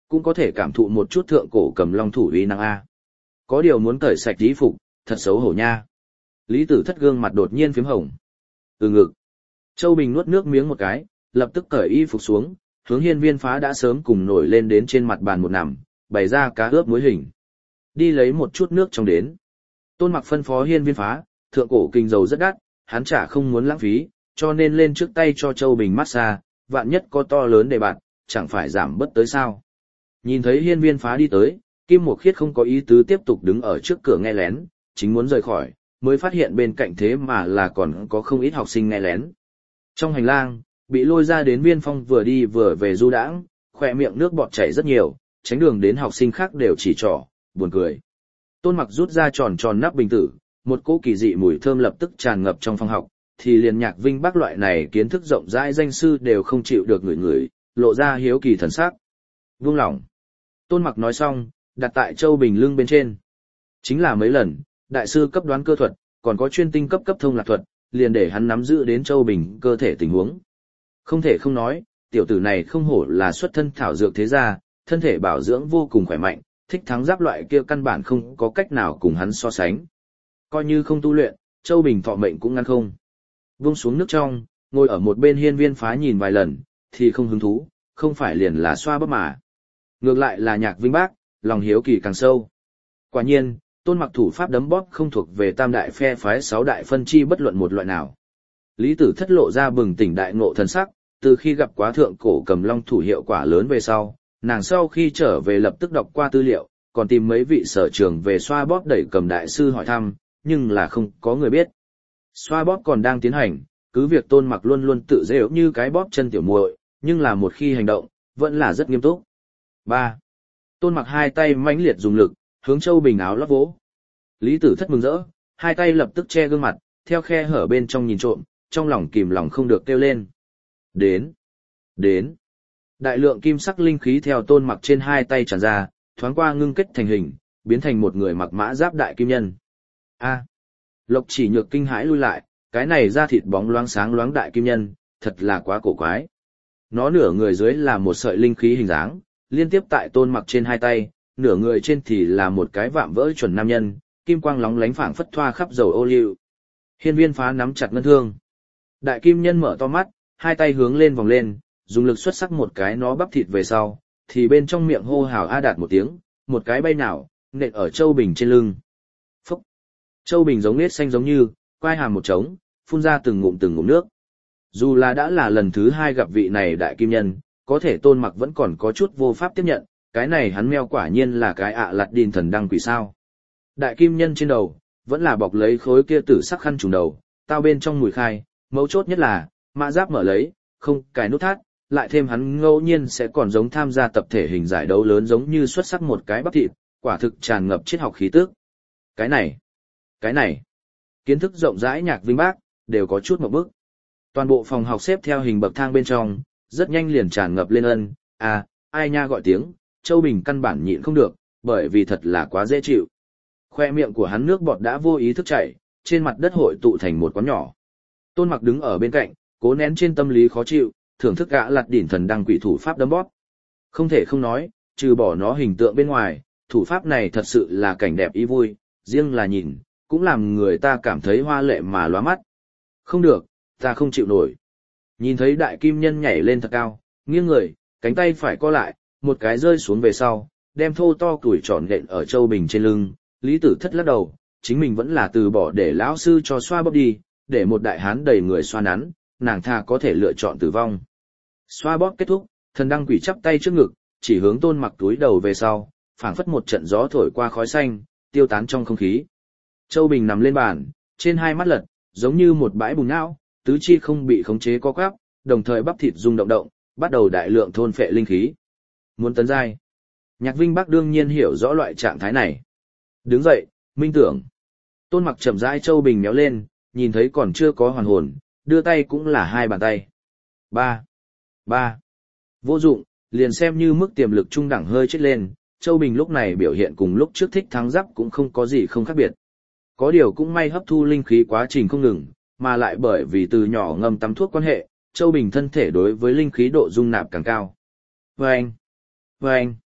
cũng có thể cảm thụ một chút thượng cổ cầm long thủ uy năng a. Có điều muốn cởi sạch y phục, thật xấu hổ nha. Lý Tử Thất gương mặt đột nhiên phím hồng. Ừ ngực. Châu Bình nuốt nước miếng một cái, lập tức cởi y phục xuống, hướng Hiên Viên Phá đã sớm cùng nổi lên đến trên mặt bàn một nằm, bày ra cá ướp muối hình. Đi lấy một chút nước trong đến. Tôn Mặc phân phó Hiên Viên Phá, thượng cổ kinh dầu rất đắt, hắn chả không muốn lãng phí, cho nên lên trước tay cho Châu Bình massage, vạn nhất có to lớn để bạn, chẳng phải giảm bớt tới sao. Nhìn thấy Hiên Viên Phá đi tới, Kim Mộc Khiết không có ý tứ tiếp tục đứng ở trước cửa nghe lén, chính muốn rời khỏi, mới phát hiện bên cạnh thế mà là còn có không ít học sinh nghe lén. Trong hành lang, bị lôi ra đến Viên Phong vừa đi vừa về du đãng, khỏe miệng nước bọt chảy rất nhiều, tránh đường đến học sinh khác đều chỉ trỏ, buồn cười. Tôn Mặc rút ra tròn tròn nắp bình tử, một cỗ kỳ dị mùi thơm lập tức tràn ngập trong phòng học, thì liền Nhạc Vinh Bắc loại này kiến thức rộng rãi danh sư đều không chịu được người người, lộ ra hiếu kỳ thần sắc. Buông lỏng. Tôn Mặc nói xong, đặt tại Châu Bình lưng bên trên. Chính là mấy lần, đại sư cấp đoán cơ thuật, còn có chuyên tinh cấp cấp thông lạc thuật, liền để hắn nắm giữ đến Châu Bình cơ thể tình huống. Không thể không nói, tiểu tử này không hổ là xuất thân thảo dược thế gia, thân thể bảo dưỡng vô cùng khỏe mạnh, thích thắng giáp loại kia căn bản không có cách nào cùng hắn so sánh. Coi như không tu luyện, Châu Bình thọ mệnh cũng ngăn không. Vung xuống nước trong, ngồi ở một bên Hiên Viên Phá nhìn vài lần, thì không hứng thú, không phải liền là xoa bóp mà. Ngược lại là Nhạc Vinh Bác, lòng hiếu kỳ càng sâu. Quả nhiên, Tôn Mặc thủ pháp đấm bóp không thuộc về tam đại phe phái sáu đại phân chi bất luận một loại nào. Lý Tử Thất lộ ra bừng tỉnh đại ngộ thần sắc, từ khi gặp quá thượng cổ cầm long thủ hiệu quả lớn về sau, nàng sau khi trở về lập tức đọc qua tư liệu, còn tìm mấy vị sở trường về xoa bóp đẩy cầm đại sư hỏi thăm, nhưng là không có người biết. Xoa bóp còn đang tiến hành, cứ việc Tôn Mặc luôn luôn tự dễ như cái bóp chân tiểu muội, nhưng là một khi hành động, vẫn là rất nghiêm túc. ba. Tôn Mặc hai tay mãnh liệt dùng lực, hướng Châu Bình áo lót vỗ. Lý Tử Thất mừng rỡ, hai tay lập tức che gương mặt, theo khe hở bên trong nhìn trộm, trong lòng kìm lòng không được kêu lên. Đến, đến. Đại lượng kim sắc linh khí theo Tôn Mặc trên hai tay tràn ra, thoáng qua ngưng kết thành hình, biến thành một người mặc mã giáp đại kim nhân. A. Lộc Chỉ Nhược kinh hãi lui lại, cái này da thịt bóng loáng sáng loáng đại kim nhân, thật là quá cổ quái. Nó nửa người dưới là một sợi linh khí hình dáng, liên tiếp tại Tôn Mặc trên hai tay, nửa người trên thì là một cái vạm vỡ chuẩn nam nhân, kim quang lóng lánh phảng phất thoa khắp dầu ô liu. Hiên Viên Phá nắm chặt ngân thương. Đại kim nhân mở to mắt, hai tay hướng lên vòng lên, dùng lực xuất sắc một cái nó bắp thịt về sau, thì bên trong miệng hô hào a đạt một tiếng, một cái bay nào, nện ở Châu Bình trên lưng. Phúc! Châu Bình giống nết xanh giống như, quai hàm một trống, phun ra từng ngụm từng ngụm nước. Dù là đã là lần thứ hai gặp vị này đại kim nhân, có thể Tôn Mặc vẫn còn có chút vô pháp tiếp nhận, cái này hắn meo quả nhiên là cái ạ lạt đìn thần đăng quỷ sao. Đại kim nhân trên đầu, vẫn là bọc lấy khối kia tử sắc khăn trùng đầu, tao bên trong mùi khai, mấu chốt nhất là, mã giáp mở lấy, không cài nút thắt, lại thêm hắn ngẫu nhiên sẽ còn giống tham gia tập thể hình giải đấu lớn giống như xuất sắc một cái bắp thịt, quả thực tràn ngập triết học khí tức. Cái này, cái này, kiến thức rộng rãi Nhạc Vinh Bác, đều có chút một bức. Toàn bộ phòng học xếp theo hình bậc thang bên trong, rất nhanh liền tràn ngập lên ân, à, ai nha gọi tiếng, Châu Bình căn bản nhịn không được, bởi vì thật là quá dễ chịu. Khoe miệng của hắn nước bọt đã vô ý thức chảy, trên mặt đất hội tụ thành một quán nhỏ. Tôn Mặc đứng ở bên cạnh, cố nén trên tâm lý khó chịu, thưởng thức gã lạt đỉnh thần đăng quỷ thủ pháp đấm bóp. Không thể không nói, trừ bỏ nó hình tượng bên ngoài, thủ pháp này thật sự là cảnh đẹp ý vui, riêng là nhìn, cũng làm người ta cảm thấy hoa lệ mà lóa mắt. Không được, ta không chịu nổi. Nhìn thấy đại kim nhân nhảy lên thật cao, nghiêng người, cánh tay phải co lại, một cái rơi xuống về sau, đem thô to củi tròn nện ở Châu Bình trên lưng, Lý Tử Thất lắc đầu, chính mình vẫn là từ bỏ để lão sư cho xoa bóp đi, để một đại hán đầy người xoa nắn, nàng tha có thể lựa chọn tử vong. Xoa bóp kết thúc, thần đăng quỷ chắp tay trước ngực, chỉ hướng Tôn Mặc túi đầu về sau, phảng phất một trận gió thổi qua khói xanh, tiêu tán trong không khí. Châu Bình nằm lên bàn, trên hai mắt lật, giống như một bãi bùn não, tứ chi không bị khống chế co quắp, đồng thời bắp thịt rung động động, bắt đầu đại lượng thôn phệ linh khí. Muốn tấn giai. Nhạc Vinh Bắc đương nhiên hiểu rõ loại trạng thái này. Đứng dậy, minh tưởng. Tôn Mặc chậm rãi Châu Bình méo lên, nhìn thấy còn chưa có hoàn hồn, đưa tay cũng là hai bàn tay. Ba. Ba. Vô dụng, liền xem như mức tiềm lực trung đẳng hơi chết lên, Châu Bình lúc này biểu hiện cùng lúc trước thích thắng giáp cũng không có gì không khác biệt. Có điều cũng may hấp thu linh khí quá trình không ngừng, mà lại bởi vì từ nhỏ ngâm tắm thuốc quan hệ, Châu Bình thân thể đối với linh khí độ dung nạp càng cao. Vâng! Vâng!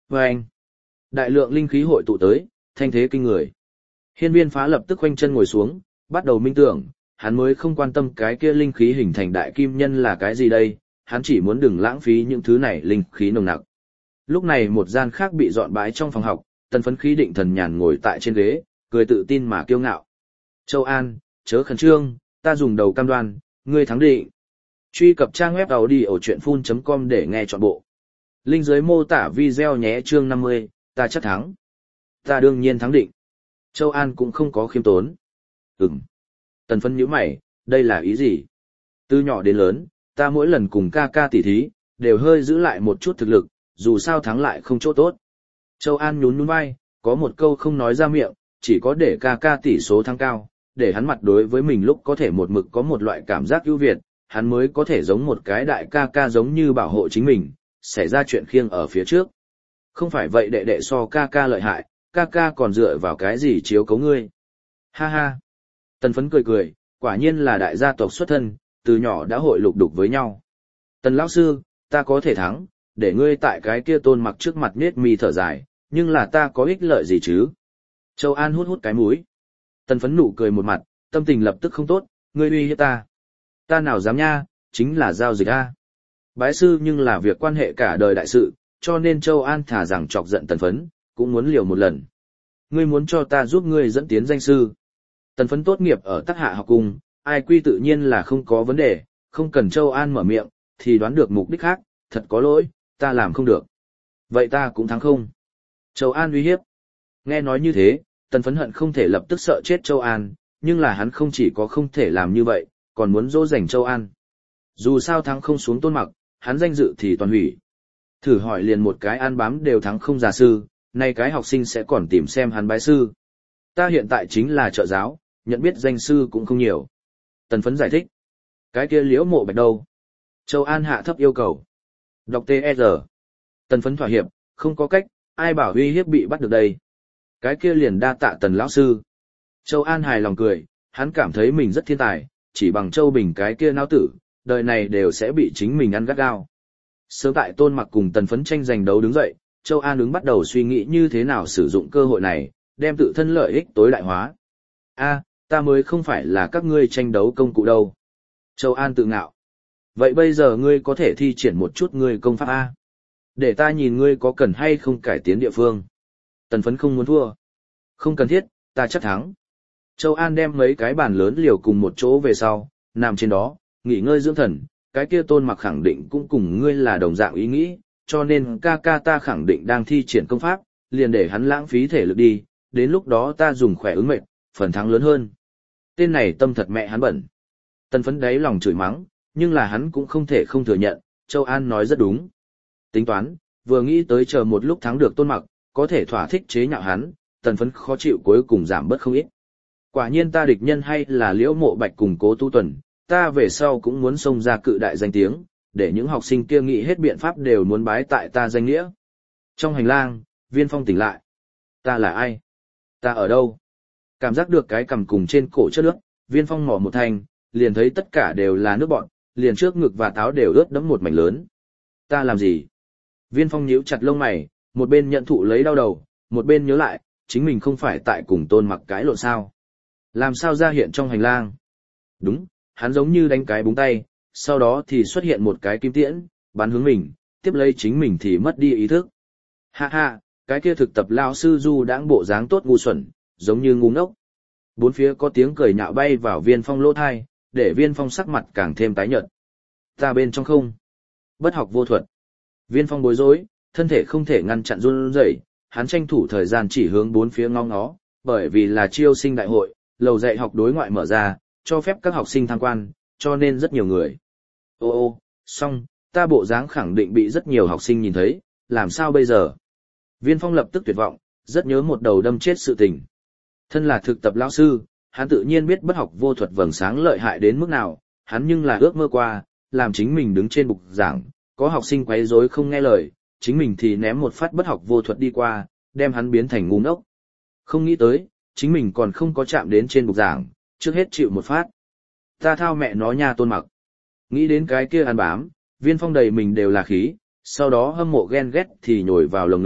Và anh, đại lượng linh khí hội tụ tới, thanh thế kinh người. Hiên Viên Phá lập tức khoanh chân ngồi xuống, bắt đầu minh tưởng, hắn mới không quan tâm cái kia linh khí hình thành đại kim nhân là cái gì đây, hắn chỉ muốn đừng lãng phí những thứ này linh khí nồng nặc. Lúc này một gian khác bị dọn bãi trong phòng học, Tần Phấn khí định thần nhàn ngồi tại trên ghế, cười tự tin mà kiêu ngạo. Châu An, chớ khẩn trương, ta dùng đầu cam đoan, ngươi thắng định. Truy cập trang web audiochuyenphun chấm com để nghe trọn bộ. Link dưới mô tả video nhé. Chương năm mươi, ta chắc thắng. Ta đương nhiên thắng định. Châu An cũng không có khiêm tốn. Ừm. Tần Phấn nhíu mày, đây là ý gì? Từ nhỏ đến lớn, ta mỗi lần cùng ca ca tỉ thí, đều hơi giữ lại một chút thực lực, dù sao thắng lại không chỗ tốt. Châu An nhún nhún vai, có một câu không nói ra miệng, chỉ có để ca ca tỷ số thắng cao, để hắn mặt đối với mình lúc có thể một mực có một loại cảm giác ưu việt, hắn mới có thể giống một cái đại ca ca giống như bảo hộ chính mình, xảy ra chuyện khiêng ở phía trước. Không phải vậy đệ đệ so ca ca lợi hại, ca ca còn dựa vào cái gì chiếu cấu ngươi. Ha ha. Tần Phấn cười cười, quả nhiên là đại gia tộc xuất thân, từ nhỏ đã hội lục đục với nhau. Tần lão sư, ta có thể thắng, để ngươi tại cái kia Tôn Mặc trước mặt nết mi thở dài, nhưng là ta có ích lợi gì chứ? Châu An hút hút cái mũi. Tần Phấn nụ cười một mặt, tâm tình lập tức không tốt, ngươi uy hiếp ta. Ta nào dám nha, chính là giao dịch a. Bái sư nhưng là việc quan hệ cả đời đại sự, cho nên Châu An thả rằng chọc giận Tần Phấn, cũng muốn liều một lần. Ngươi muốn cho ta giúp ngươi dẫn tiến danh sư. Tần Phấn tốt nghiệp ở Tắc Hạ học cung, ai quy tự nhiên là không có vấn đề, không cần Châu An mở miệng, thì đoán được mục đích khác, thật có lỗi, ta làm không được. Vậy ta cũng thắng không? Châu An uy hiếp. Nghe nói như thế, Tần Phấn hận không thể lập tức sợ chết Châu An, nhưng là hắn không chỉ có không thể làm như vậy, còn muốn dỗ dành Châu An. Dù sao thắng không xuống Tôn Mặc, hắn danh dự thì toàn hủy. Thử hỏi liền một cái an bám đều thắng không giả sư, nay cái học sinh sẽ còn tìm xem hắn bái sư. Ta hiện tại chính là trợ giáo, nhận biết danh sư cũng không nhiều. Tần Phấn giải thích. Cái kia Liễu Mộ Bạch đâu? Châu An hạ thấp yêu cầu. Đọc tê e rờ. Tần Phấn thỏa hiệp, không có cách, ai bảo uy hiếp bị bắt được đây. Cái kia liền đa tạ Tần lão sư. Châu An hài lòng cười, hắn cảm thấy mình rất thiên tài, chỉ bằng Châu Bình cái kia não tử, đời này đều sẽ bị chính mình ăn gắt gao. Sớm tại Tôn Mặc cùng Tần Phấn tranh giành đấu đứng dậy, Châu An ứng bắt đầu suy nghĩ như thế nào sử dụng cơ hội này, đem tự thân lợi ích tối đại hóa. A, ta mới không phải là các ngươi tranh đấu công cụ đâu. Châu An tự ngạo. Vậy bây giờ ngươi có thể thi triển một chút ngươi công pháp A. Để ta nhìn ngươi có cần hay không cải tiến địa phương. Tần Phấn không muốn thua. Không cần thiết, ta chắc thắng. Châu An đem mấy cái bàn lớn liều cùng một chỗ về sau, nằm trên đó, nghỉ ngơi dưỡng thần. Cái kia Tôn Mặc khẳng định cũng cùng ngươi là đồng dạng ý nghĩ, cho nên ca ca ta khẳng định đang thi triển công pháp, liền để hắn lãng phí thể lực đi, đến lúc đó ta dùng khỏe ứng mệnh, phần thắng lớn hơn. Tên này tâm thật mẹ hắn bẩn. Tần Phấn đáy lòng chửi mắng, nhưng là hắn cũng không thể không thừa nhận, Châu An nói rất đúng. Tính toán, vừa nghĩ tới chờ một lúc thắng được Tôn Mặc, có thể thỏa thích chế nhạo hắn, Tần Phấn khó chịu cuối cùng giảm bớt không ít. Quả nhiên ta địch nhân hay là Liễu Mộ Bạch cùng Cố Tu Tuần, ta về sau cũng muốn xông ra cự đại danh tiếng, để những học sinh kia nghĩ hết biện pháp đều muốn bái tại ta danh nghĩa. Trong hành lang, Viên Phong tỉnh lại. Ta là ai? Ta ở đâu? Cảm giác được cái cằm cùng trên cổ chất nước, Viên Phong mò một thanh, liền thấy tất cả đều là nước bọn, liền trước ngực và táo đều ướt đẫm một mảnh lớn. Ta làm gì? Viên Phong nhíu chặt lông mày, một bên nhận thụ lấy đau đầu, một bên nhớ lại, chính mình không phải tại cùng Tôn Mặc cãi lộn sao? Làm sao ra hiện trong hành lang? Đúng, hắn giống như đánh cái búng tay, sau đó thì xuất hiện một cái kim tiễn, bắn hướng mình, tiếp lấy chính mình thì mất đi ý thức. Ha ha, cái kia thực tập lao sư du đãng bộ dáng tốt ngu xuẩn, giống như ngu ngốc. Bốn phía có tiếng cười nhạo bay vào Viên Phong lỗ thai, để Viên Phong sắc mặt càng thêm tái nhợt. Ta bên trong không. Bất học vô thuật. Viên Phong bối rối, thân thể không thể ngăn chặn run rẩy, hắn tranh thủ thời gian chỉ hướng bốn phía ngó ngó, bởi vì là chiêu sinh đại hội, lầu dạy học đối ngoại mở ra, cho phép các học sinh tham quan, cho nên rất nhiều người. Ô ô, xong, ta bộ dáng khẳng định bị rất nhiều học sinh nhìn thấy, làm sao bây giờ? Viên Phong lập tức tuyệt vọng, rất nhớ một đầu đâm chết sự tình. Thân là thực tập lão sư, hắn tự nhiên biết bất học vô thuật vầng sáng lợi hại đến mức nào, hắn nhưng là ước mơ qua, làm chính mình đứng trên bục giảng, có học sinh quấy rối không nghe lời, chính mình thì ném một phát bất học vô thuật đi qua, đem hắn biến thành ngu ngốc. Không nghĩ tới, chính mình còn không có chạm đến trên bục giảng, trước hết chịu một phát. Ta thao mẹ nó nha Tôn Mặc. Nghĩ đến cái kia ăn bám, Viên Phong đầy mình đều là khí, sau đó hâm mộ ghen ghét thì nhồi vào lồng ngực,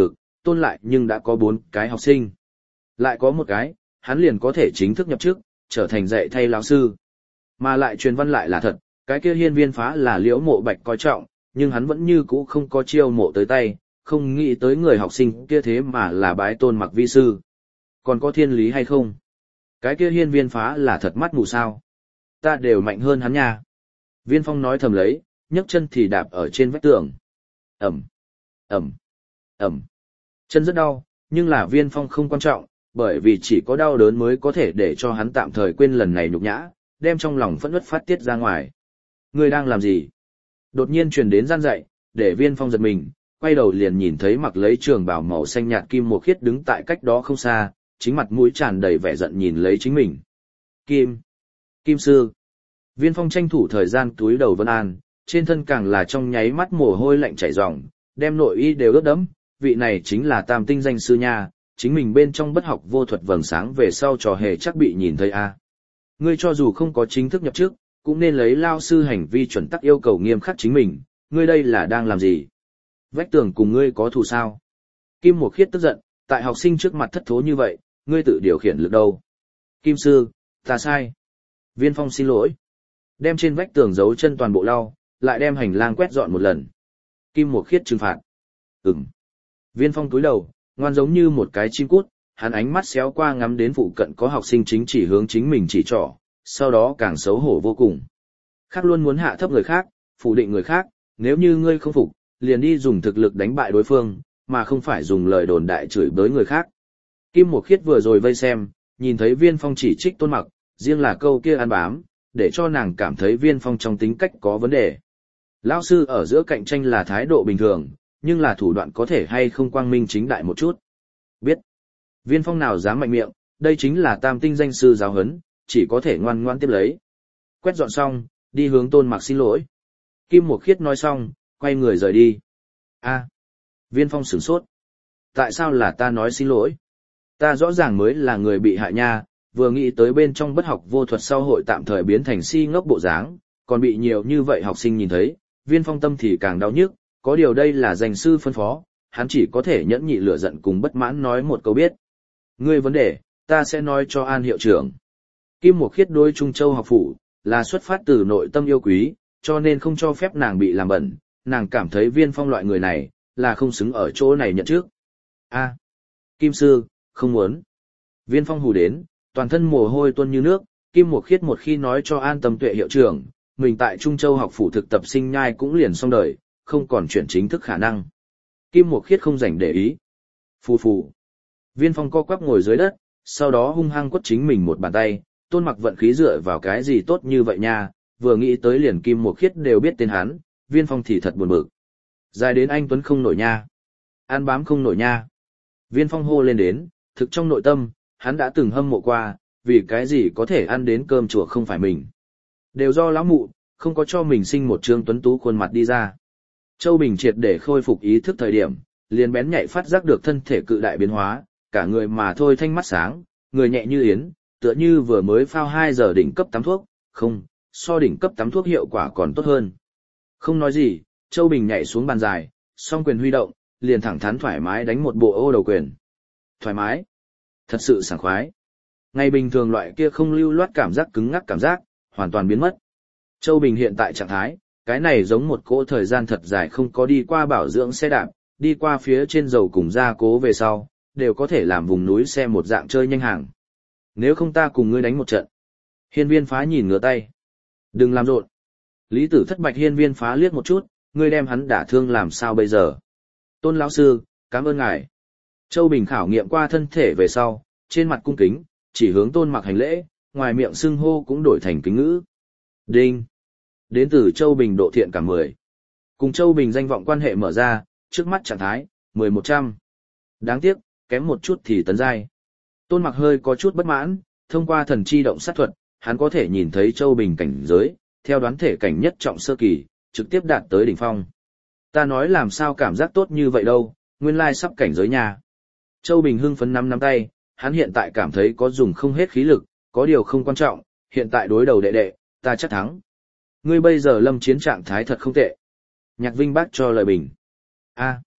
Tôn lại nhưng đã có bốn cái học sinh. Lại có một cái, hắn liền có thể chính thức nhập chức, trở thành dạy thay lão sư. Mà lại truyền văn lại là thật, cái kia hiên viên phá là Liễu Mộ Bạch coi trọng, nhưng hắn vẫn như cũ không có chiêu mộ tới tay, không nghĩ tới người học sinh kia thế mà là bái Tôn Mặc vi sư. Còn có thiên lý hay không? Cái kia hiên viên phá là thật mắt mù sao? Ta đều mạnh hơn hắn nha. Viên Phong nói thầm lấy, nhấc chân thì đạp ở trên vách tường. Ẩm, Ẩm, Ẩm. Chân rất đau, nhưng là Viên Phong không quan trọng, bởi vì chỉ có đau đớn mới có thể để cho hắn tạm thời quên lần này nhục nhã, đem trong lòng phẫn uất phát tiết ra ngoài. Ngươi đang làm gì? Đột nhiên truyền đến gian dạy, để Viên Phong giật mình, quay đầu liền nhìn thấy mặc lấy trường bào màu xanh nhạt Kim Một Khiết đứng tại cách đó không xa, chính mặt mũi tràn đầy vẻ giận nhìn lấy chính mình. Kim, Kim sư. Viên Phong tranh thủ thời gian túi đầu vân an, trên thân càng là trong nháy mắt mồ hôi lạnh chảy ròng, đem nội y đều ướt đẫm, vị này chính là tam tinh danh sư nha, chính mình bên trong bất học vô thuật vầng sáng về sau trò hề chắc bị nhìn thấy a. Ngươi cho dù không có chính thức nhập chức, cũng nên lấy lao sư hành vi chuẩn tắc yêu cầu nghiêm khắc chính mình, ngươi đây là đang làm gì? Vách tường cùng ngươi có thù sao? Kim Một Khiết tức giận, tại học sinh trước mặt thất thố như vậy, ngươi tự điều khiển lực đâu? Kim sư, ta sai. Viên Phong xin lỗi. Đem trên vách tường giấu chân toàn bộ lau, lại đem hành lang quét dọn một lần. Kim Một Khiết trừng phạt. Ừm. Viên Phong cúi đầu, ngoan giống như một cái chim cút, hắn ánh mắt xéo qua ngắm đến phụ cận có học sinh chính chỉ hướng chính mình chỉ trỏ, sau đó càng xấu hổ vô cùng. Khác luôn muốn hạ thấp người khác, phủ định người khác, nếu như ngươi không phục, liền đi dùng thực lực đánh bại đối phương, mà không phải dùng lời đồn đại chửi bới người khác. Kim Một Khiết vừa rồi vây xem, nhìn thấy Viên Phong chỉ trích Tôn Mặc, riêng là câu kia ăn bám, để cho nàng cảm thấy Viên Phong trong tính cách có vấn đề. Lão sư ở giữa cạnh tranh là thái độ bình thường, nhưng là thủ đoạn có thể hay không quang minh chính đại một chút. Biết. Viên Phong nào dám mạnh miệng, đây chính là tam tinh danh sư giáo huấn, chỉ có thể ngoan ngoan tiếp lấy. Quét dọn xong, đi hướng Tôn Mặc xin lỗi. Kim Một Khiết nói xong, quay người rời đi. A. Viên Phong sửng sốt. Tại sao là ta nói xin lỗi? Ta rõ ràng mới là người bị hại nha, vừa nghĩ tới bên trong bất học vô thuật sau hội tạm thời biến thành si ngốc bộ dáng, còn bị nhiều như vậy học sinh nhìn thấy, Viên Phong tâm thì càng đau nhức, có điều đây là danh sư phân phó, hắn chỉ có thể nhẫn nhị lửa giận cùng bất mãn nói một câu biết. Ngươi vấn đề, ta sẽ nói cho An hiệu trưởng. Kim Một Khiết đối Trung Châu học phủ, là xuất phát từ nội tâm yêu quý, cho nên không cho phép nàng bị làm bẩn, nàng cảm thấy Viên Phong loại người này, là không xứng ở chỗ này nhận trước. A. Kim sư, không muốn. Viên Phong hù đến, toàn thân mồ hôi tuôn như nước, Kim Một Khiết một khi nói cho An Tâm Tuệ hiệu trưởng, mình tại Trung Châu học phủ thực tập sinh nhai cũng liền xong đời, không còn chuyện chính thức khả năng. Kim Một Khiết không rảnh để ý. Phù phù. Viên Phong co quắp ngồi dưới đất, sau đó hung hăng quất chính mình một bàn tay, Tôn Mặc vận khí dựa vào cái gì tốt như vậy nha, vừa nghĩ tới liền Kim Một Khiết đều biết tên hắn, Viên Phong thì thật buồn bực. Dài đến anh Tuấn không nổi nha. An bám không nổi nha. Viên Phong hô lên đến, thực trong nội tâm, hắn đã từng hâm mộ qua, vì cái gì có thể ăn đến cơm chùa không phải mình. Đều do lão mụ, không có cho mình sinh một trương tuấn tú khuôn mặt đi ra. Châu Bình triệt để khôi phục ý thức thời điểm, liền bén nhạy phát giác được thân thể cự đại biến hóa, cả người mà thôi thanh mắt sáng, người nhẹ như yến, tựa như vừa mới phao hai giờ đỉnh cấp tắm thuốc, không, so đỉnh cấp tắm thuốc hiệu quả còn tốt hơn. Không nói gì, Châu Bình nhảy xuống bàn dài, song quyền huy động, liền thẳng thắn thoải mái đánh một bộ ô đầu quyền. Thoải mái, thật sự sảng khoái. Ngày bình thường loại kia không lưu loát cảm giác cứng ngắc cảm giác, hoàn toàn biến mất. Châu Bình hiện tại trạng thái, cái này giống một cỗ thời gian thật dài không có đi qua bảo dưỡng xe đạp, đi qua phía trên dầu cùng gia cố về sau, đều có thể làm vùng núi xe một dạng chơi nhanh hàng. Nếu không ta cùng ngươi đánh một trận. Hiên viên phá nhìn ngửa tay. Đừng làm rộn. Lý tử thất bạch hiên viên phá liếc một chút, ngươi đem hắn đả thương làm sao bây giờ. Tôn lão sư, cảm ơn ngài. Châu Bình khảo nghiệm qua thân thể về sau, trên mặt cung kính, chỉ hướng Tôn Mặc hành lễ, ngoài miệng xưng hô cũng đổi thành kính ngữ. Đinh. Đến từ Châu Bình độ thiện cảm mười. Cùng Châu Bình danh vọng quan hệ mở ra, trước mắt trạng thái, mười một trăm. Đáng tiếc, kém một chút thì tấn giai. Tôn Mặc hơi có chút bất mãn, thông qua thần chi động sát thuật, hắn có thể nhìn thấy Châu Bình cảnh giới, theo đoán thể cảnh nhất trọng sơ kỳ, trực tiếp đạt tới đỉnh phong. Ta nói làm sao cảm giác tốt như vậy đâu, nguyên lai sắp cảnh giới nhà. Châu Bình hưng phấn nắm nắm tay, hắn hiện tại cảm thấy có dùng không hết khí lực, có điều không quan trọng, hiện tại đối đầu đệ đệ, ta chắc thắng. Ngươi bây giờ lâm chiến trạng thái thật không tệ. Nhạc Vinh bác cho lời bình. A.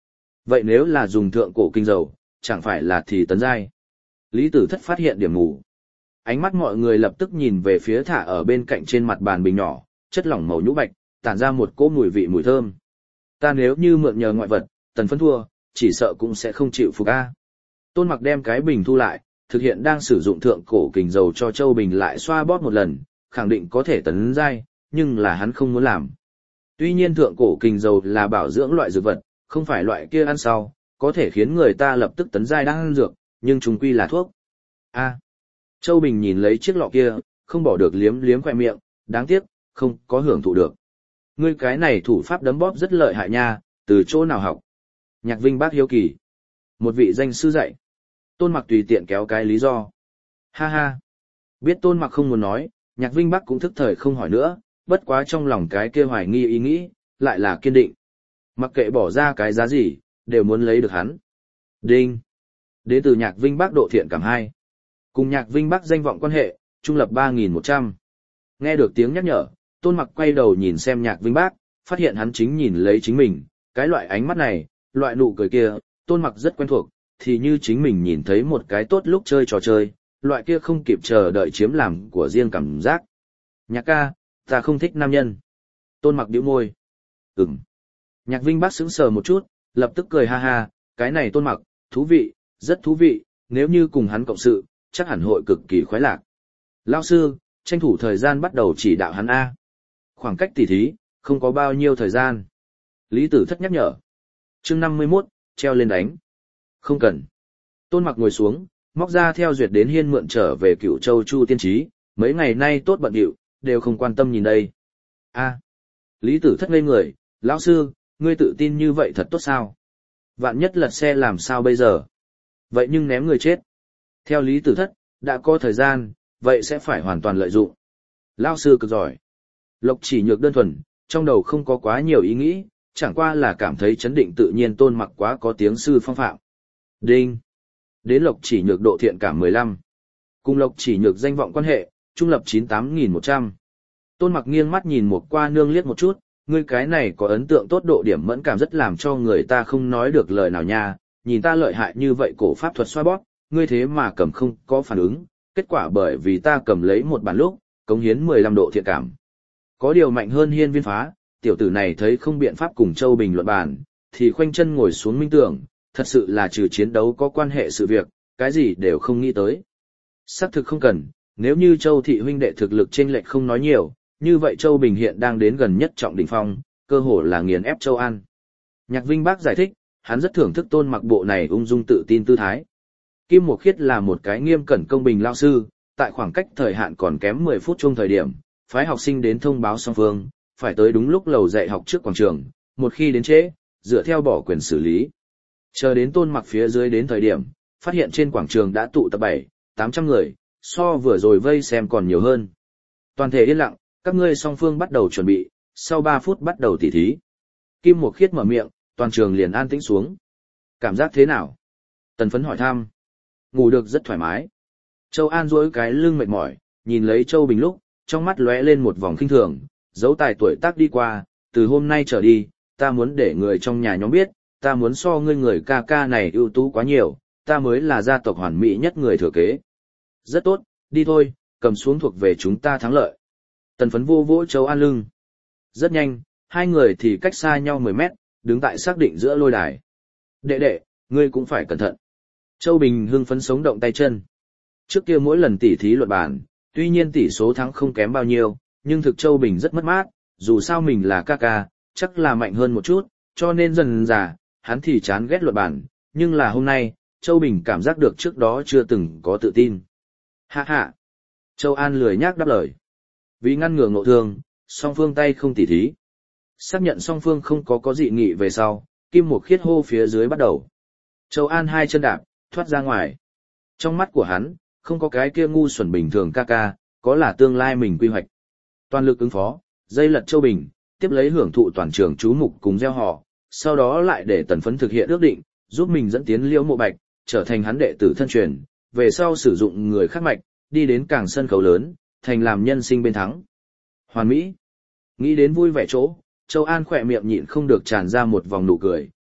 Vậy nếu là dùng thượng cổ kinh dầu, chẳng phải là thì tấn giai. Lý Tử Thất phát hiện điểm mù. Ánh mắt mọi người lập tức nhìn về phía thả ở bên cạnh trên mặt bàn bình nhỏ, chất lỏng màu nhũ bạch, tản ra một cỗ mùi vị mùi thơm. Ta nếu như mượn nhờ ngoại vật, Tần Phấn thua, chỉ sợ cũng sẽ không chịu phục a. Tôn Mặc đem cái bình thu lại, thực hiện đang sử dụng thượng cổ kình dầu cho Châu Bình lại xoa bóp một lần, khẳng định có thể tấn giai, nhưng là hắn không muốn làm. Tuy nhiên thượng cổ kình dầu là bảo dưỡng loại dược vật, không phải loại kia ăn sau, có thể khiến người ta lập tức tấn giai đang ăn dược, nhưng chúng quy là thuốc. A. Châu Bình nhìn lấy chiếc lọ kia, không bỏ được liếm liếm khoe miệng, đáng tiếc, không có hưởng thụ được. Ngươi cái này thủ pháp đấm bóp rất lợi hại nha, từ chỗ nào học? Nhạc Vinh bác hiếu kỳ. Một vị danh sư dạy. Tôn Mặc tùy tiện kéo cái lý do. Ha ha. Biết Tôn Mặc không muốn nói, Nhạc Vinh bác cũng thức thời không hỏi nữa, bất quá trong lòng cái kia hoài nghi ý nghĩ, lại là kiên định. Mặc kệ bỏ ra cái giá gì, đều muốn lấy được hắn. Đinh. Đến từ Nhạc Vinh bác độ thiện cảm hai. Cùng Nhạc Vinh bác danh vọng quan hệ, trung lập ba nghìn một trăm. Nghe được tiếng nhắc nhở, Tôn Mặc quay đầu nhìn xem Nhạc Vinh bác, phát hiện hắn chính nhìn lấy chính mình, cái loại ánh mắt này, loại nụ cười kia, Tôn Mặc rất quen thuộc, thì như chính mình nhìn thấy một cái tốt lúc chơi trò chơi, loại kia không kịp chờ đợi chiếm làm của riêng cảm giác. Nhạc ca, ta không thích nam nhân. Tôn Mặc bĩu môi. Ừm. Nhạc Vinh bác sững sờ một chút, lập tức cười ha ha, cái này Tôn Mặc, thú vị, rất thú vị, nếu như cùng hắn cộng sự, chắc hẳn hội cực kỳ khoái lạc. Lão sư, tranh thủ thời gian bắt đầu chỉ đạo hắn A. Khoảng cách tỉ thí, không có bao nhiêu thời gian. Lý Tử Thất nhắc nhở. Chương năm mươi mốt, treo lên đánh. Không cần. Tôn Mặc ngồi xuống, móc ra theo duyệt đến hiên mượn trở về Cửu Châu Chu tiên trí, mấy ngày nay tốt bận điệu, đều không quan tâm nhìn đây. A. Lý Tử Thất ngây người, lão sư, ngươi tự tin như vậy thật tốt sao? Vạn nhất lật xe làm sao bây giờ? Vậy nhưng ném người chết. Theo Lý Tử Thất, đã có thời gian, vậy sẽ phải hoàn toàn lợi dụng. Lão sư cực giỏi. Lộc Chỉ Nhược đơn thuần, trong đầu không có quá nhiều ý nghĩ, chẳng qua là cảm thấy chấn định tự nhiên Tôn Mặc quá có tiếng sư phong phạm. Đinh. Đến Lộc Chỉ Nhược độ thiện cảm mười lăm. Cùng Lộc Chỉ Nhược danh vọng quan hệ, trung lập chín mươi tám nghìn một trăm. Tôn Mặc nghiêng mắt nhìn một qua nương liếc một chút, ngươi cái này có ấn tượng tốt độ điểm mẫn cảm rất làm cho người ta không nói được lời nào nha, nhìn ta lợi hại như vậy cổ pháp thuật xoa bóp, ngươi thế mà cầm không có phản ứng, kết quả bởi vì ta cầm lấy một bản lúc, cống hiến mười lăm độ thiện cảm. Có điều mạnh hơn hiên viên phá, tiểu tử này thấy không biện pháp cùng Châu Bình luận bàn, thì khoanh chân ngồi xuống minh tưởng, thật sự là trừ chiến đấu có quan hệ sự việc, cái gì đều không nghĩ tới. Xác thực không cần, nếu như Châu thị huynh đệ thực lực chênh lệch không nói nhiều, như vậy Châu Bình hiện đang đến gần nhất trọng đỉnh phong, cơ hồ là nghiền ép Châu An. Nhạc Vinh bác giải thích, hắn rất thưởng thức Tôn Mặc bộ này ung dung tự tin tư thái. Kim Mộc Khiết là một cái nghiêm cẩn công bình lao sư, tại khoảng cách thời hạn còn kém mười phút chung thời điểm, phái học sinh đến thông báo song phương, phải tới đúng lúc lầu dạy học trước quảng trường, một khi đến trễ, dựa theo bỏ quyền xử lý. Chờ đến Tôn Mặc phía dưới đến thời điểm, phát hiện trên quảng trường đã tụ tập bảy, tám trăm người, so vừa rồi vây xem còn nhiều hơn. Toàn thể yên lặng, các ngươi song phương bắt đầu chuẩn bị, sau ba phút bắt đầu tỉ thí. Kim Mộc Khiết mở miệng, toàn trường liền an tĩnh xuống. Cảm giác thế nào? Tần Phấn hỏi thăm. Ngủ được rất thoải mái. Châu An duỗi cái lưng mệt mỏi, nhìn lấy Châu Bình lúc, trong mắt lóe lên một vòng khinh thường, dấu tài tuổi tác đi qua, từ hôm nay trở đi, ta muốn để người trong nhà nhóm biết, ta muốn so ngươi người ca ca này ưu tú quá nhiều, ta mới là gia tộc hoàn mỹ nhất người thừa kế. Rất tốt, đi thôi, cầm xuống thuộc về chúng ta thắng lợi. Tần Phấn vô vỗ Châu An lưng. Rất nhanh, hai người thì cách xa nhau mười mét, đứng tại xác định giữa lôi đài. Đệ đệ, ngươi cũng phải cẩn thận. Châu Bình hưng phấn sống động tay chân. Trước kia mỗi lần tỉ thí luận bàn, tuy nhiên tỷ số thắng không kém bao nhiêu, nhưng thực Châu Bình rất mất mát, dù sao mình là ca ca, chắc là mạnh hơn một chút, cho nên dần dà, hắn thì chán ghét luận bàn, nhưng là hôm nay, Châu Bình cảm giác được trước đó chưa từng có tự tin. Hạ hạ. Châu An lười nhác đáp lời. Vì ngăn ngừa ngộ thương, song phương tay không tỉ thí. Xác nhận song phương không có có dị nghị về sau, Kim Mộc Khiết hô phía dưới bắt đầu. Châu An hai chân đạp, thoát ra ngoài. Trong mắt của hắn, không có cái kia ngu xuẩn bình thường ca ca, có là tương lai mình quy hoạch. Toàn lực ứng phó, dây lật Châu Bình, tiếp lấy hưởng thụ toàn trường chú mục cùng gieo họ, sau đó lại để Tần Phấn thực hiện ước định, giúp mình dẫn tiến Liễu Mộ Bạch, trở thành hắn đệ tử thân truyền, về sau sử dụng người khác mạch, đi đến càng sân khấu lớn, thành làm nhân sinh bên thắng. Hoàn mỹ. Nghĩ đến vui vẻ chỗ, Châu An khỏe miệng nhịn không được tràn ra một vòng nụ cười,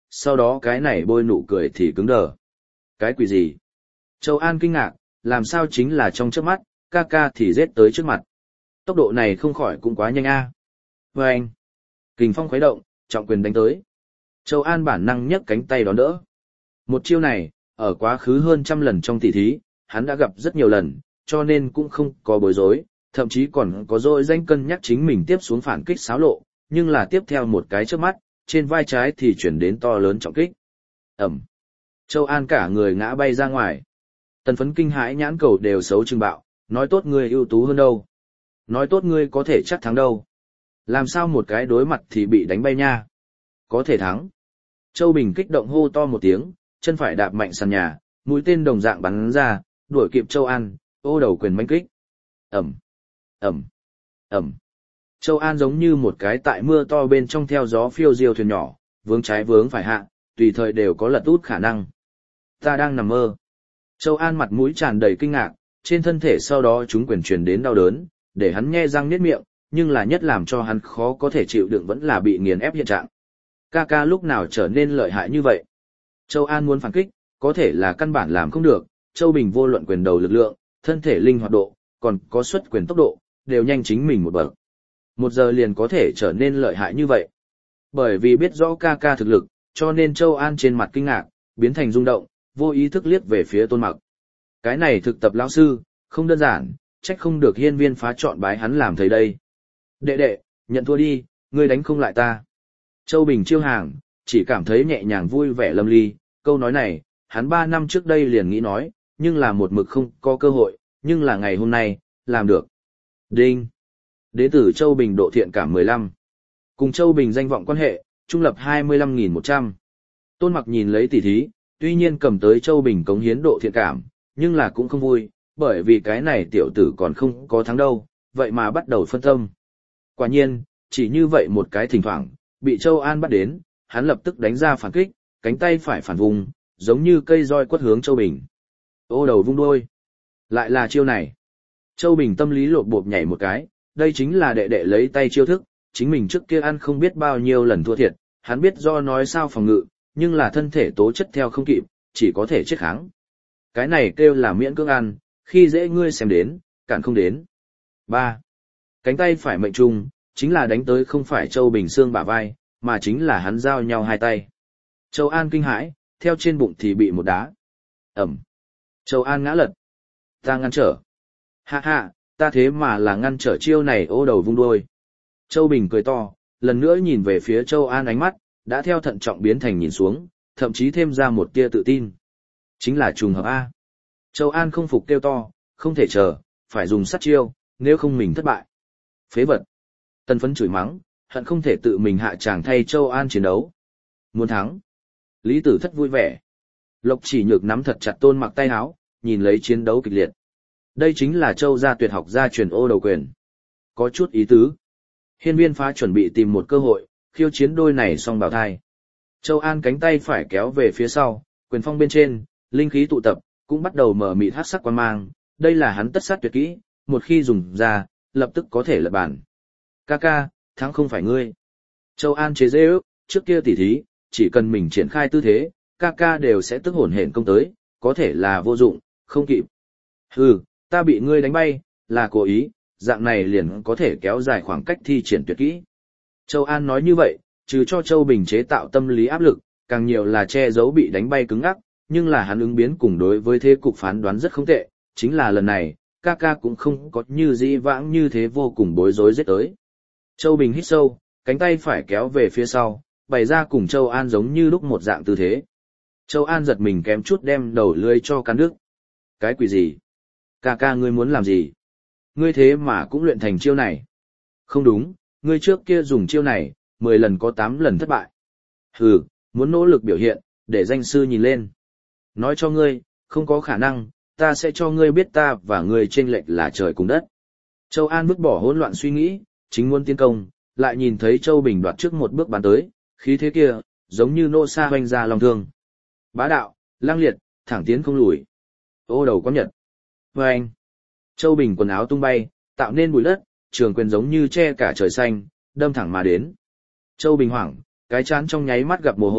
Sau đó cái này bôi nụ cười thì cứng đờ. Cái quỷ gì? Châu An kinh ngạc, làm sao chính là trong trước mắt, ca ca thì giết tới trước mặt. Tốc độ này không khỏi cũng quá nhanh a. À. Và anh, kình phong khuấy động, trọng quyền đánh tới. Châu An bản năng nhấc cánh tay đón đỡ. Một chiêu này, ở quá khứ hơn trăm lần trong tỷ thí, hắn đã gặp rất nhiều lần, cho nên cũng không có bối rối, thậm chí còn có dội danh cân nhắc chính mình tiếp xuống phản kích xáo lộ, nhưng là tiếp theo một cái trước mắt, trên vai trái thì chuyển đến to lớn trọng kích. Ẩm. Châu An cả người ngã bay ra ngoài. Tần Phấn kinh hãi nhãn cầu đều xấu trừng bạo, nói tốt ngươi ưu tú hơn đâu. Nói tốt ngươi có thể chắc thắng đâu. Làm sao một cái đối mặt thì bị đánh bay nha. Có thể thắng. Châu Bình kích động hô to một tiếng, chân phải đạp mạnh sàn nhà, mũi tên đồng dạng bắn ra, đuổi kịp Châu An, ô đầu quyền manh kích. Ẩm, Ẩm, Ẩm. Châu An giống như một cái tại mưa to bên trong theo gió phiêu diêu thuyền nhỏ, vướng trái vướng phải hạ, tùy thời đều có lật út khả năng. Ta đang nằm mơ. Châu An mặt mũi tràn đầy kinh ngạc, trên thân thể sau đó chúng quyền truyền đến đau đớn, để hắn nhe răng niết miệng, nhưng là nhất làm cho hắn khó có thể chịu đựng vẫn là bị nghiền ép hiện trạng. Ca ca lúc nào trở nên lợi hại như vậy? Châu An muốn phản kích, có thể là căn bản làm không được, Châu Bình vô luận quyền đầu lực lượng, thân thể linh hoạt độ, còn có xuất quyền tốc độ, đều nhanh chính mình một bậc. Một giờ liền có thể trở nên lợi hại như vậy. Bởi vì biết rõ ca ca thực lực, cho nên Châu An trên mặt kinh ngạc, biến thành rung động, vô ý thức liếc về phía Tôn Mặc. Cái này thực tập lão sư, không đơn giản, trách không được hiên viên phá chọn bái hắn làm thầy đây. Đệ đệ, nhận thua đi, ngươi đánh không lại ta. Châu Bình chiêu hàng, chỉ cảm thấy nhẹ nhàng vui vẻ lâm ly, câu nói này, hắn ba năm trước đây liền nghĩ nói, nhưng là một mực không có cơ hội, nhưng là ngày hôm nay, làm được. Đinh. Đế tử Châu Bình độ thiện cảm mười lăm. Cùng Châu Bình danh vọng quan hệ, trung lập hai mươi lăm nghìn một trăm. Tôn Mặc nhìn lấy tỷ thí, tuy nhiên cầm tới Châu Bình cống hiến độ thiện cảm, nhưng là cũng không vui, bởi vì cái này tiểu tử còn không có thắng đâu, vậy mà bắt đầu phân tâm. Quả nhiên, chỉ như vậy một cái thỉnh thoảng, bị Châu An bắt đến, hắn lập tức đánh ra phản kích, cánh tay phải phản vùng, giống như cây roi quất hướng Châu Bình. Ô đầu vung đôi. Lại là chiêu này. Châu Bình tâm lý lột bộp nhảy một cái, đây chính là đệ đệ lấy tay chiêu thức, chính mình trước kia ăn không biết bao nhiêu lần thua thiệt, hắn biết do nói sao phòng ngự, nhưng là thân thể tố chất theo không kịp, chỉ có thể chết kháng. Cái này kêu là miễn cưỡng ăn, khi dễ ngươi xem đến, cản không đến. ba. Cánh tay phải mệnh trung, chính là đánh tới không phải Châu Bình xương bả vai, mà chính là hắn giao nhau hai tay. Châu An kinh hãi, theo trên bụng thì bị một đá. Ẩm. Châu An ngã lật. Ta ngăn trở. Ha ha, ta thế mà là ngăn trở chiêu này ô đầu vung đuôi. Châu Bình cười to, lần nữa nhìn về phía Châu An ánh mắt, đã theo thận trọng biến thành nhìn xuống, thậm chí thêm ra một tia tự tin. Chính là trùng hợp A. Châu An không phục kêu to, không thể chờ, phải dùng sát chiêu, nếu không mình thất bại. Phế vật. Tần Phấn chửi mắng, hận không thể tự mình hạ tràng thay Châu An chiến đấu. Muốn thắng. Lý Tử Thất vui vẻ. Lộc Chỉ Nhược nắm thật chặt Tôn Mặc tay áo, nhìn lấy chiến đấu kịch liệt. Đây chính là Châu gia tuyệt học gia truyền ô đầu quyền. Có chút ý tứ. Hiên viên phá chuẩn bị tìm một cơ hội, khiêu chiến đôi này song bào thai. Châu An cánh tay phải kéo về phía sau, quyền phong bên trên, linh khí tụ tập, cũng bắt đầu mở mịt hắc sắc quang mang. Đây là hắn tất sát tuyệt kỹ, một khi dùng ra, lập tức có thể lật bàn. Ca ca, thắng không phải ngươi. Châu An chế dễ ước, trước kia tỉ thí, chỉ cần mình triển khai tư thế, ca ca đều sẽ tức hổn hển công tới, có thể là vô dụng, không kịp. Hừ, ta bị ngươi đánh bay, là cố ý, dạng này liền có thể kéo dài khoảng cách thi triển tuyệt kỹ. Châu An nói như vậy, trừ cho Châu Bình chế tạo tâm lý áp lực, càng nhiều là che giấu bị đánh bay cứng ngắc, nhưng là hắn ứng biến cùng đối với thế cục phán đoán rất không tệ, chính là lần này, ca ca cũng không có như dĩ vãng như thế vô cùng bối rối giết tới. Châu Bình hít sâu, cánh tay phải kéo về phía sau, bày ra cùng Châu An giống như lúc một dạng tư thế. Châu An giật mình kém chút đem đầu lưới cho cắn đứt. Cái quỷ gì? Ca ca ngươi muốn làm gì? Ngươi thế mà cũng luyện thành chiêu này. Không đúng, ngươi trước kia dùng chiêu này, mười lần có tám lần thất bại. Hừ, muốn nỗ lực biểu hiện, để danh sư nhìn lên. Nói cho ngươi, không có khả năng, ta sẽ cho ngươi biết ta và ngươi chênh lệch là trời cùng đất. Châu An vứt bỏ hỗn loạn suy nghĩ, chính muốn tiến công, lại nhìn thấy Châu Bình đoạt trước một bước bắn tới, khí thế kia, giống như nô sa hoành ra lòng thương. Bá đạo, lang liệt, thẳng tiến không lùi. Ô đầu có nhật. Và anh. Châu Bình quần áo tung bay, tạo nên bụi đất, trường quyền giống như che cả trời xanh, đâm thẳng mà đến. Châu Bình hoảng, cái chán trong nháy mắt gặp mồ hôi,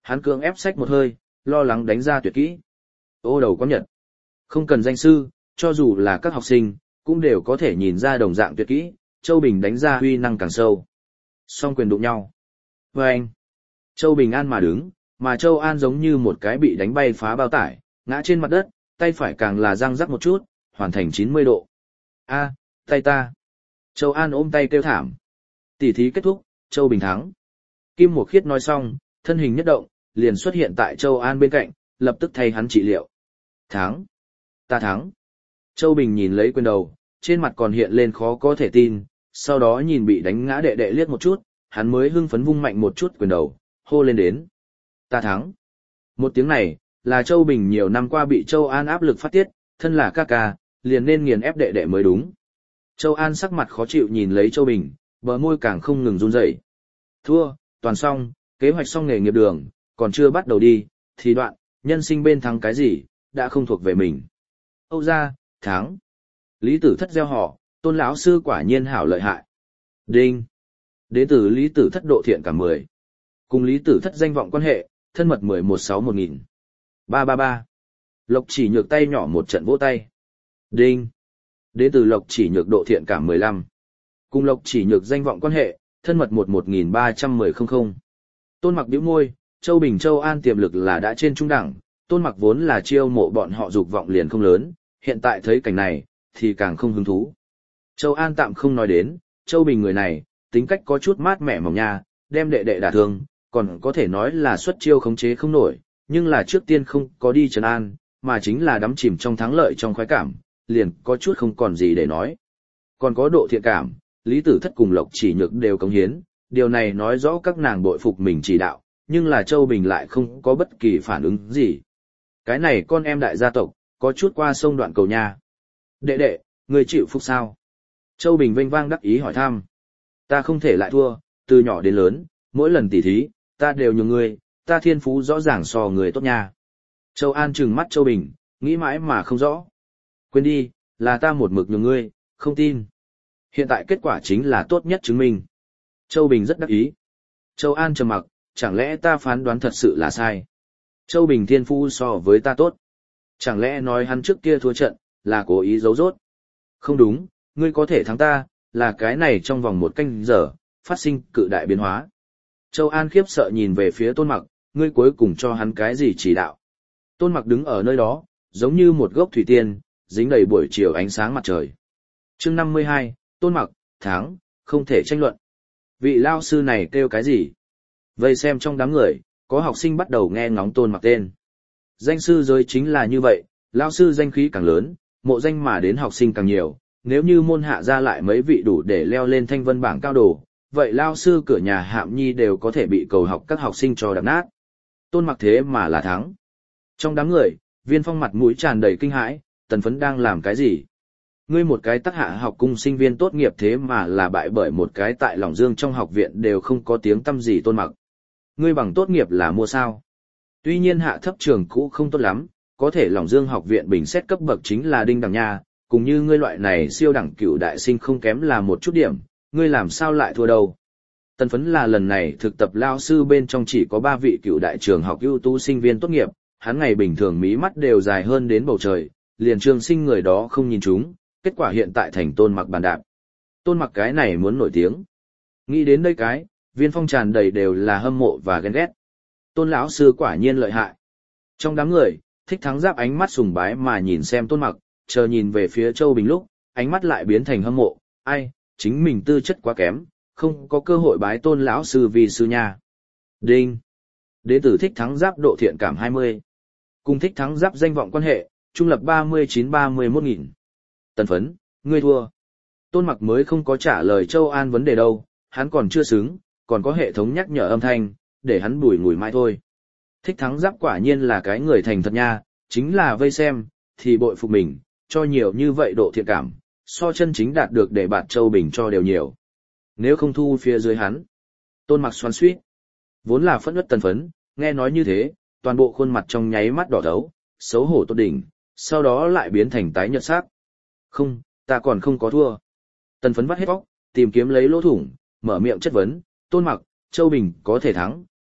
hắn cưỡng ép xách một hơi, lo lắng đánh ra tuyệt kỹ. Ô đầu có nhật. Không cần danh sư, cho dù là các học sinh, cũng đều có thể nhìn ra đồng dạng tuyệt kỹ, Châu Bình đánh ra huy năng càng sâu. Song quyền đụng nhau. Và anh, Châu Bình an mà đứng, mà Châu An giống như một cái bị đánh bay phá bao tải, ngã trên mặt đất, tay phải càng là răng rắc một chút, hoàn thành chín mươi độ. A, tay ta. Châu An ôm tay kêu thảm. Tỷ thí kết thúc, Châu Bình thắng. Kim Mộc Khiết nói xong, thân hình nhất động, liền xuất hiện tại Châu An bên cạnh, lập tức thay hắn trị liệu. Thắng. Ta thắng. Châu Bình nhìn lấy quyền đầu, trên mặt còn hiện lên khó có thể tin, sau đó nhìn bị đánh ngã đệ đệ liếc một chút, hắn mới hưng phấn vung mạnh một chút quyền đầu, hô lên đến. Ta thắng. Một tiếng này, là Châu Bình nhiều năm qua bị Châu An áp lực phát tiết, thân là ca ca, liền nên nghiền ép đệ đệ mới đúng. Châu An sắc mặt khó chịu nhìn lấy Châu Bình, bờ môi càng không ngừng run rẩy. Thua, toàn xong, kế hoạch xong nghề nghiệp đường, còn chưa bắt đầu đi, thì đoạn, nhân sinh bên thắng cái gì, đã không thuộc về mình. Âu ra, thắng. Lý Tử Thất gieo họ, Tôn lão sư quả nhiên hảo lợi hại. Đinh. Đến từ Lý Tử Thất độ thiện cả mười. Cùng Lý Tử Thất danh vọng quan hệ, thân mật mười một sáu một nghìn. ba ba ba. Lộc Chỉ Nhược tay nhỏ một trận vỗ tay. Đinh. Đến từ Lộc Chỉ Nhược độ thiện cảm mười lăm. Cùng Lộc Chỉ Nhược danh vọng quan hệ, thân mật một một nghìn ba trăm mười không không. Tôn Mặc bĩu môi, Châu Bình Châu An tiềm lực là đã trên trung đẳng, Tôn Mặc vốn là chiêu mộ bọn họ dục vọng liền không lớn, hiện tại thấy cảnh này, thì càng không hứng thú. Châu An tạm không nói đến, Châu Bình người này, tính cách có chút mát mẻ mỏng nha, đem đệ đệ đả thương, còn có thể nói là xuất chiêu khống chế không nổi, nhưng là trước tiên không có đi trấn an, mà chính là đắm chìm trong thắng lợi trong khoái cảm, liền có chút không còn gì để nói. Còn có độ thiện cảm, Lý Tử Thất cùng Lộc Chỉ Nhược đều cống hiến, điều này nói rõ các nàng bội phục mình chỉ đạo, nhưng là Châu Bình lại không có bất kỳ phản ứng gì. Cái này con em đại gia tộc, có chút qua sông đoạn cầu nha. Đệ đệ, người chịu phục sao? Châu Bình vênh vang đắc ý hỏi thăm. Ta không thể lại thua, từ nhỏ đến lớn, mỗi lần tỉ thí, ta đều nhường ngươi, ta thiên phú rõ ràng so người tốt nha. Châu An trừng mắt Châu Bình, nghĩ mãi mà không rõ. Quên đi, là ta một mực nhường ngươi, không tin. Hiện tại kết quả chính là tốt nhất chứng minh. Châu Bình rất đắc ý. Châu An trầm mặc, chẳng lẽ ta phán đoán thật sự là sai? Châu Bình thiên phú so với ta tốt. Chẳng lẽ nói hắn trước kia thua trận, là cố ý giấu rốt? Không đúng, ngươi có thể thắng ta, là cái này trong vòng một canh giờ, phát sinh cự đại biến hóa. Châu An khiếp sợ nhìn về phía Tôn Mặc, ngươi cuối cùng cho hắn cái gì chỉ đạo? Tôn Mặc đứng ở nơi đó, giống như một gốc thủy tiên, dính đầy buổi chiều ánh sáng mặt trời. Chương năm mươi hai, Tôn Mặc, thắng, không thể tranh luận. Vị lao sư này kêu cái gì? Vây xem trong đám người, có học sinh bắt đầu nghe ngóng Tôn Mặc tên. Danh sư giới chính là như vậy, lao sư danh khí càng lớn, mộ danh mà đến học sinh càng nhiều, nếu như môn hạ ra lại mấy vị đủ để leo lên thanh vân bảng cao đồ, vậy lao sư cửa nhà Hạm Nhi đều có thể bị cầu học các học sinh cho đạp nát. Tôn Mặc thế mà là thắng. Trong đám người, Viên Phong mặt mũi tràn đầy kinh hãi, Tần Phấn đang làm cái gì? Ngươi một cái tác hạ học cung sinh viên tốt nghiệp thế mà là bại bởi một cái tại Lòng Dương trong học viện đều không có tiếng tăm gì Tôn Mặc. Ngươi bằng tốt nghiệp là mua sao? Tuy nhiên hạ thấp trường cũ không tốt lắm, có thể Lòng Dương học viện bình xét cấp bậc chính là đinh đẳng nha, cùng như ngươi loại này siêu đẳng cửu đại sinh không kém là một chút điểm, ngươi làm sao lại thua đâu? Tần Phấn là lần này thực tập lao sư bên trong chỉ có ba vị cựu đại trường học ưu tú sinh viên tốt nghiệp, hắn ngày bình thường mí mắt đều dài hơn đến bầu trời, liền trường sinh người đó không nhìn chúng, kết quả hiện tại thành Tôn Mặc bàn đạp. Tôn Mặc cái này muốn nổi tiếng. Nghĩ đến đây cái, Viên Phong tràn đầy đều là hâm mộ và ghen ghét. Tôn lão sư quả nhiên lợi hại. Trong đám người, Thích Thắng Giáp ánh mắt sùng bái mà nhìn xem Tôn Mặc, chờ nhìn về phía Châu Bình lúc, ánh mắt lại biến thành hâm mộ, ai, chính mình tư chất quá kém, không có cơ hội bái Tôn lão sư vì sư nha. Đinh. Đến từ Thích Thắng Giáp độ thiện cảm hai mươi. Cùng Thích Thắng Giáp danh vọng quan hệ, trung lập ba mươi chín ba mươi mốt nghìn. Tần Phấn, ngươi thua. Tôn Mặc mới không có trả lời Châu An vấn đề đâu, hắn còn chưa xứng, còn có hệ thống nhắc nhở âm thanh, để hắn bùi ngùi mãi thôi. Thích Thắng Giáp quả nhiên là cái người thành thật nha, chính là vây xem, thì bội phục mình, cho nhiều như vậy độ thiện cảm, so chân chính đạt được để bạt Châu Bình cho đều nhiều. Nếu không thu phía dưới hắn. Tôn Mặc xoắn xuýt. Vốn là phẫn uất Tần Phấn, nghe nói như thế, toàn bộ khuôn mặt trong nháy mắt đỏ thấu, xấu hổ tốt đỉnh, sau đó lại biến thành tái nhợt sắc. Không, ta còn không có thua. Tần Phấn vắt hết óc, tìm kiếm lấy lỗ thủng, mở miệng chất vấn, Tôn Mặc, Châu Bình có thể thắng,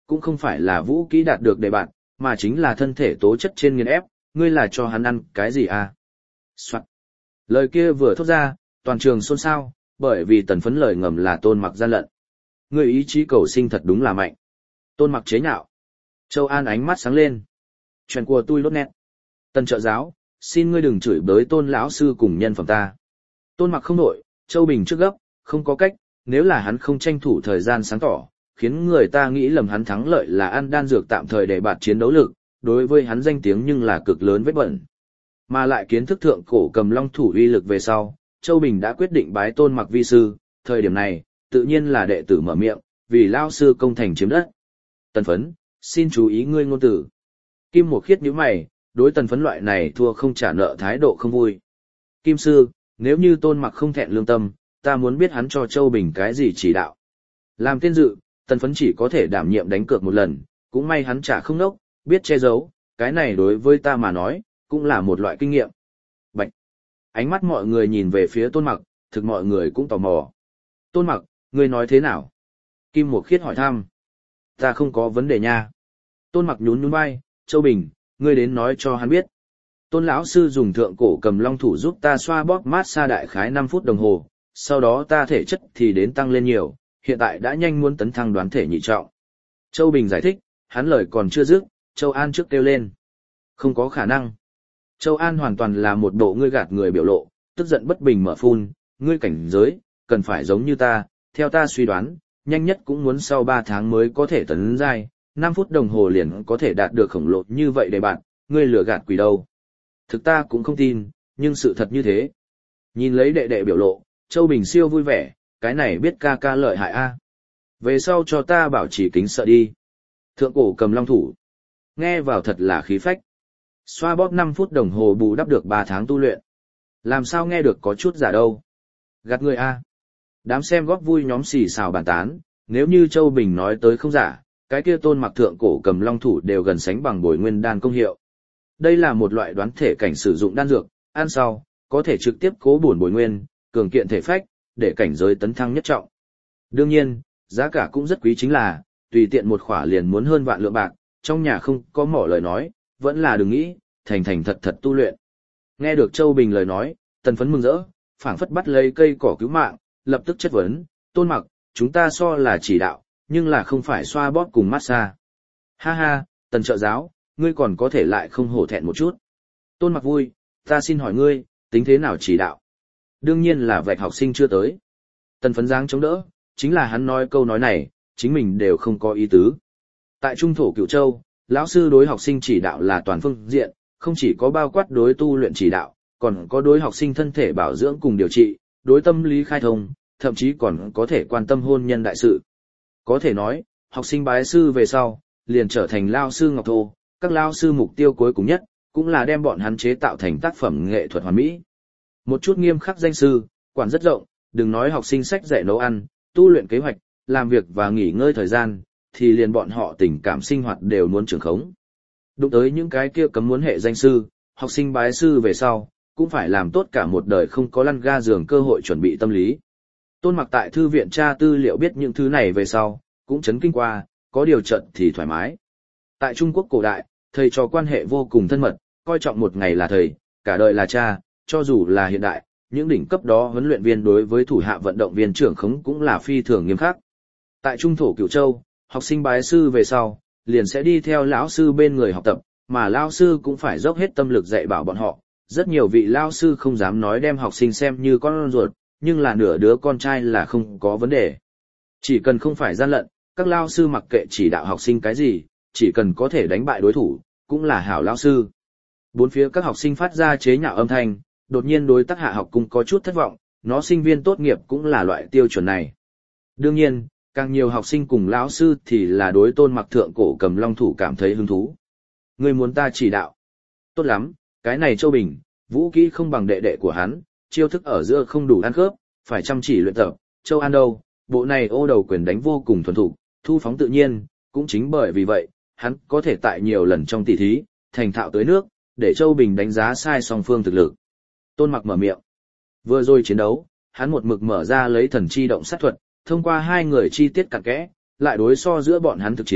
cũng không phải là vũ kỹ đạt được đề bạn, mà chính là thân thể tố chất trên nghiền ép, ngươi là cho hắn ăn cái gì à? Soạn. Lời kia vừa thốt ra, toàn trường xôn xao, bởi vì Tần Phấn lời ngầm là Tôn Mặc gian lận. Ngươi ý chí cầu sinh thật đúng là mạnh. Tôn Mặc chế nhạo. Châu An ánh mắt sáng lên. Chuyện của tôi lốt nét. Tần trợ giáo, xin ngươi đừng chửi bới Tôn lão sư cùng nhân phẩm ta. Tôn Mặc không nổi, Châu Bình trước gấp, không có cách, nếu là hắn không tranh thủ thời gian sáng tỏ, khiến người ta nghĩ lầm hắn thắng lợi là ăn đan dược tạm thời để bạt chiến đấu lực, đối với hắn danh tiếng nhưng là cực lớn vết bẩn. Mà lại kiến thức thượng cổ cầm long thủ uy lực về sau, Châu Bình đã quyết định bái Tôn Mặc vi sư, thời điểm này, tự nhiên là đệ tử mở miệng, vì lao sư công thành chiếm đất. Tần Phấn, xin chú ý ngươi ngôn tử. Kim Một Khiết nhíu mày, đối Tần Phấn loại này thua không trả nợ thái độ không vui. Kim sư, nếu như Tôn Mặc không thẹn lương tâm, ta muốn biết hắn cho Châu Bình cái gì chỉ đạo. Làm tên dự, Tần Phấn chỉ có thể đảm nhiệm đánh cược một lần, cũng may hắn trả không nốc, biết che giấu, cái này đối với ta mà nói, cũng là một loại kinh nghiệm. Bạch. Ánh mắt mọi người nhìn về phía Tôn Mặc, thực mọi người cũng tò mò. Tôn Mặc, ngươi nói thế nào? Kim Một Khiết hỏi thăm. Ta không có vấn đề nha. Tôn Mặc nhún nhún vai, Châu Bình, ngươi đến nói cho hắn biết. Tôn lão sư dùng thượng cổ cầm long thủ giúp ta xoa bóp mát xa đại khái năm phút đồng hồ, sau đó ta thể chất thì đến tăng lên nhiều, hiện tại đã nhanh muốn tấn thăng đoán thể nhị trọng. Châu Bình giải thích, hắn lời còn chưa dứt, Châu An trước kêu lên. Không có khả năng. Châu An hoàn toàn là một bộ ngươi gạt người biểu lộ, tức giận bất bình mở phun, ngươi cảnh giới, cần phải giống như ta, theo ta suy đoán, nhanh nhất cũng muốn sau ba tháng mới có thể tấn giai, năm phút đồng hồ liền có thể đạt được khổng lồ như vậy để bạn, ngươi lừa gạt quỷ đâu. Thực ta cũng không tin, nhưng sự thật như thế. Nhìn lấy đệ đệ biểu lộ, Châu Bình siêu vui vẻ, cái này biết ca ca lợi hại a. Về sau cho ta bảo trì kính sợ đi. Thượng cổ cầm long thủ. Nghe vào thật là khí phách. Xoa bóp năm phút đồng hồ bù đắp được ba tháng tu luyện. Làm sao nghe được có chút giả đâu. Gạt người a. Đám xem góp vui nhóm xì xào bàn tán, nếu như Châu Bình nói tới không giả, cái kia Tôn Mặc thượng cổ cầm long thủ đều gần sánh bằng bồi nguyên đan công hiệu. Đây là một loại đoán thể cảnh sử dụng đan dược, ăn sau, có thể trực tiếp cố bổn bồi nguyên, cường kiện thể phách, để cảnh giới tấn thăng nhất trọng. Đương nhiên, giá cả cũng rất quý chính là, tùy tiện một khỏa liền muốn hơn vạn lượng bạc, trong nhà không có mỏ lời nói, vẫn là đừng nghĩ, thành thành thật thật tu luyện. Nghe được Châu Bình lời nói, Tần Phấn mừng rỡ, phảng phất bắt lấy cây cỏ cứu mạng, lập tức chất vấn, Tôn Mặc, chúng ta so là chỉ đạo, nhưng là không phải xoa bóp cùng massage. Ha ha, Tần trợ giáo, ngươi còn có thể lại không hổ thẹn một chút. Tôn Mặc vui, ta xin hỏi ngươi, tính thế nào chỉ đạo? Đương nhiên là vạch học sinh chưa tới. Tần Phấn giáng chống đỡ, chính là hắn nói câu nói này, chính mình đều không có ý tứ. Tại Trung thổ Cửu Châu, lão sư đối học sinh chỉ đạo là toàn phương diện, không chỉ có bao quát đối tu luyện chỉ đạo, còn có đối học sinh thân thể bảo dưỡng cùng điều trị, đối tâm lý khai thông, thậm chí còn có thể quan tâm hôn nhân đại sự. Có thể nói, học sinh bái sư về sau, liền trở thành lao sư ngọc thô, các lao sư mục tiêu cuối cùng nhất, cũng là đem bọn hắn chế tạo thành tác phẩm nghệ thuật hoàn mỹ. Một chút nghiêm khắc danh sư, quản rất rộng, đừng nói học sinh sách dạy nấu ăn, tu luyện kế hoạch, làm việc và nghỉ ngơi thời gian, thì liền bọn họ tình cảm sinh hoạt đều muốn trường khống. Đụng tới những cái kia cấm muốn hệ danh sư, học sinh bái sư về sau, cũng phải làm tốt cả một đời không có lăn ga giường cơ hội chuẩn bị tâm lý. Tôn Mặc tại thư viện tra tư liệu biết những thứ này về sau, cũng chấn kinh qua, có điều trận thì thoải mái. Tại Trung Quốc cổ đại, thầy trò quan hệ vô cùng thân mật, coi trọng một ngày là thầy, cả đời là cha, cho dù là hiện đại, những đỉnh cấp đó huấn luyện viên đối với thủ hạ vận động viên trưởng khống cũng là phi thường nghiêm khắc. Tại Trung thổ Cửu Châu, học sinh bái sư về sau, liền sẽ đi theo lão sư bên người học tập, mà lão sư cũng phải dốc hết tâm lực dạy bảo bọn họ. Rất nhiều vị lão sư không dám nói đem học sinh xem như con ruột, nhưng là nửa đứa con trai là không có vấn đề. Chỉ cần không phải gian lận, các lão sư mặc kệ chỉ đạo học sinh cái gì, chỉ cần có thể đánh bại đối thủ, cũng là hảo lão sư. Bốn phía các học sinh phát ra chế nhạo âm thanh, đột nhiên đối Tắc Hạ học cung có chút thất vọng, nó sinh viên tốt nghiệp cũng là loại tiêu chuẩn này. Đương nhiên, càng nhiều học sinh cùng lão sư thì là đối Tôn Mặc thượng cổ cầm long thủ cảm thấy hứng thú. Ngươi muốn ta chỉ đạo? Tốt lắm, cái này Châu Bình, vũ kỹ không bằng đệ đệ của hắn, chiêu thức ở giữa không đủ ăn khớp, phải chăm chỉ luyện tập. Châu An đâu, bộ này ô đầu quyền đánh vô cùng thuần thục, thu phóng tự nhiên, cũng chính bởi vì vậy, hắn có thể tại nhiều lần trong tỷ thí, thành thạo tới nước, để Châu Bình đánh giá sai song phương thực lực. Tôn Mặc mở miệng. Vừa rồi chiến đấu, hắn một mực mở ra lấy thần chi động sát thuật, thông qua hai người chi tiết cặn kẽ, lại đối so giữa bọn hắn thực chiến,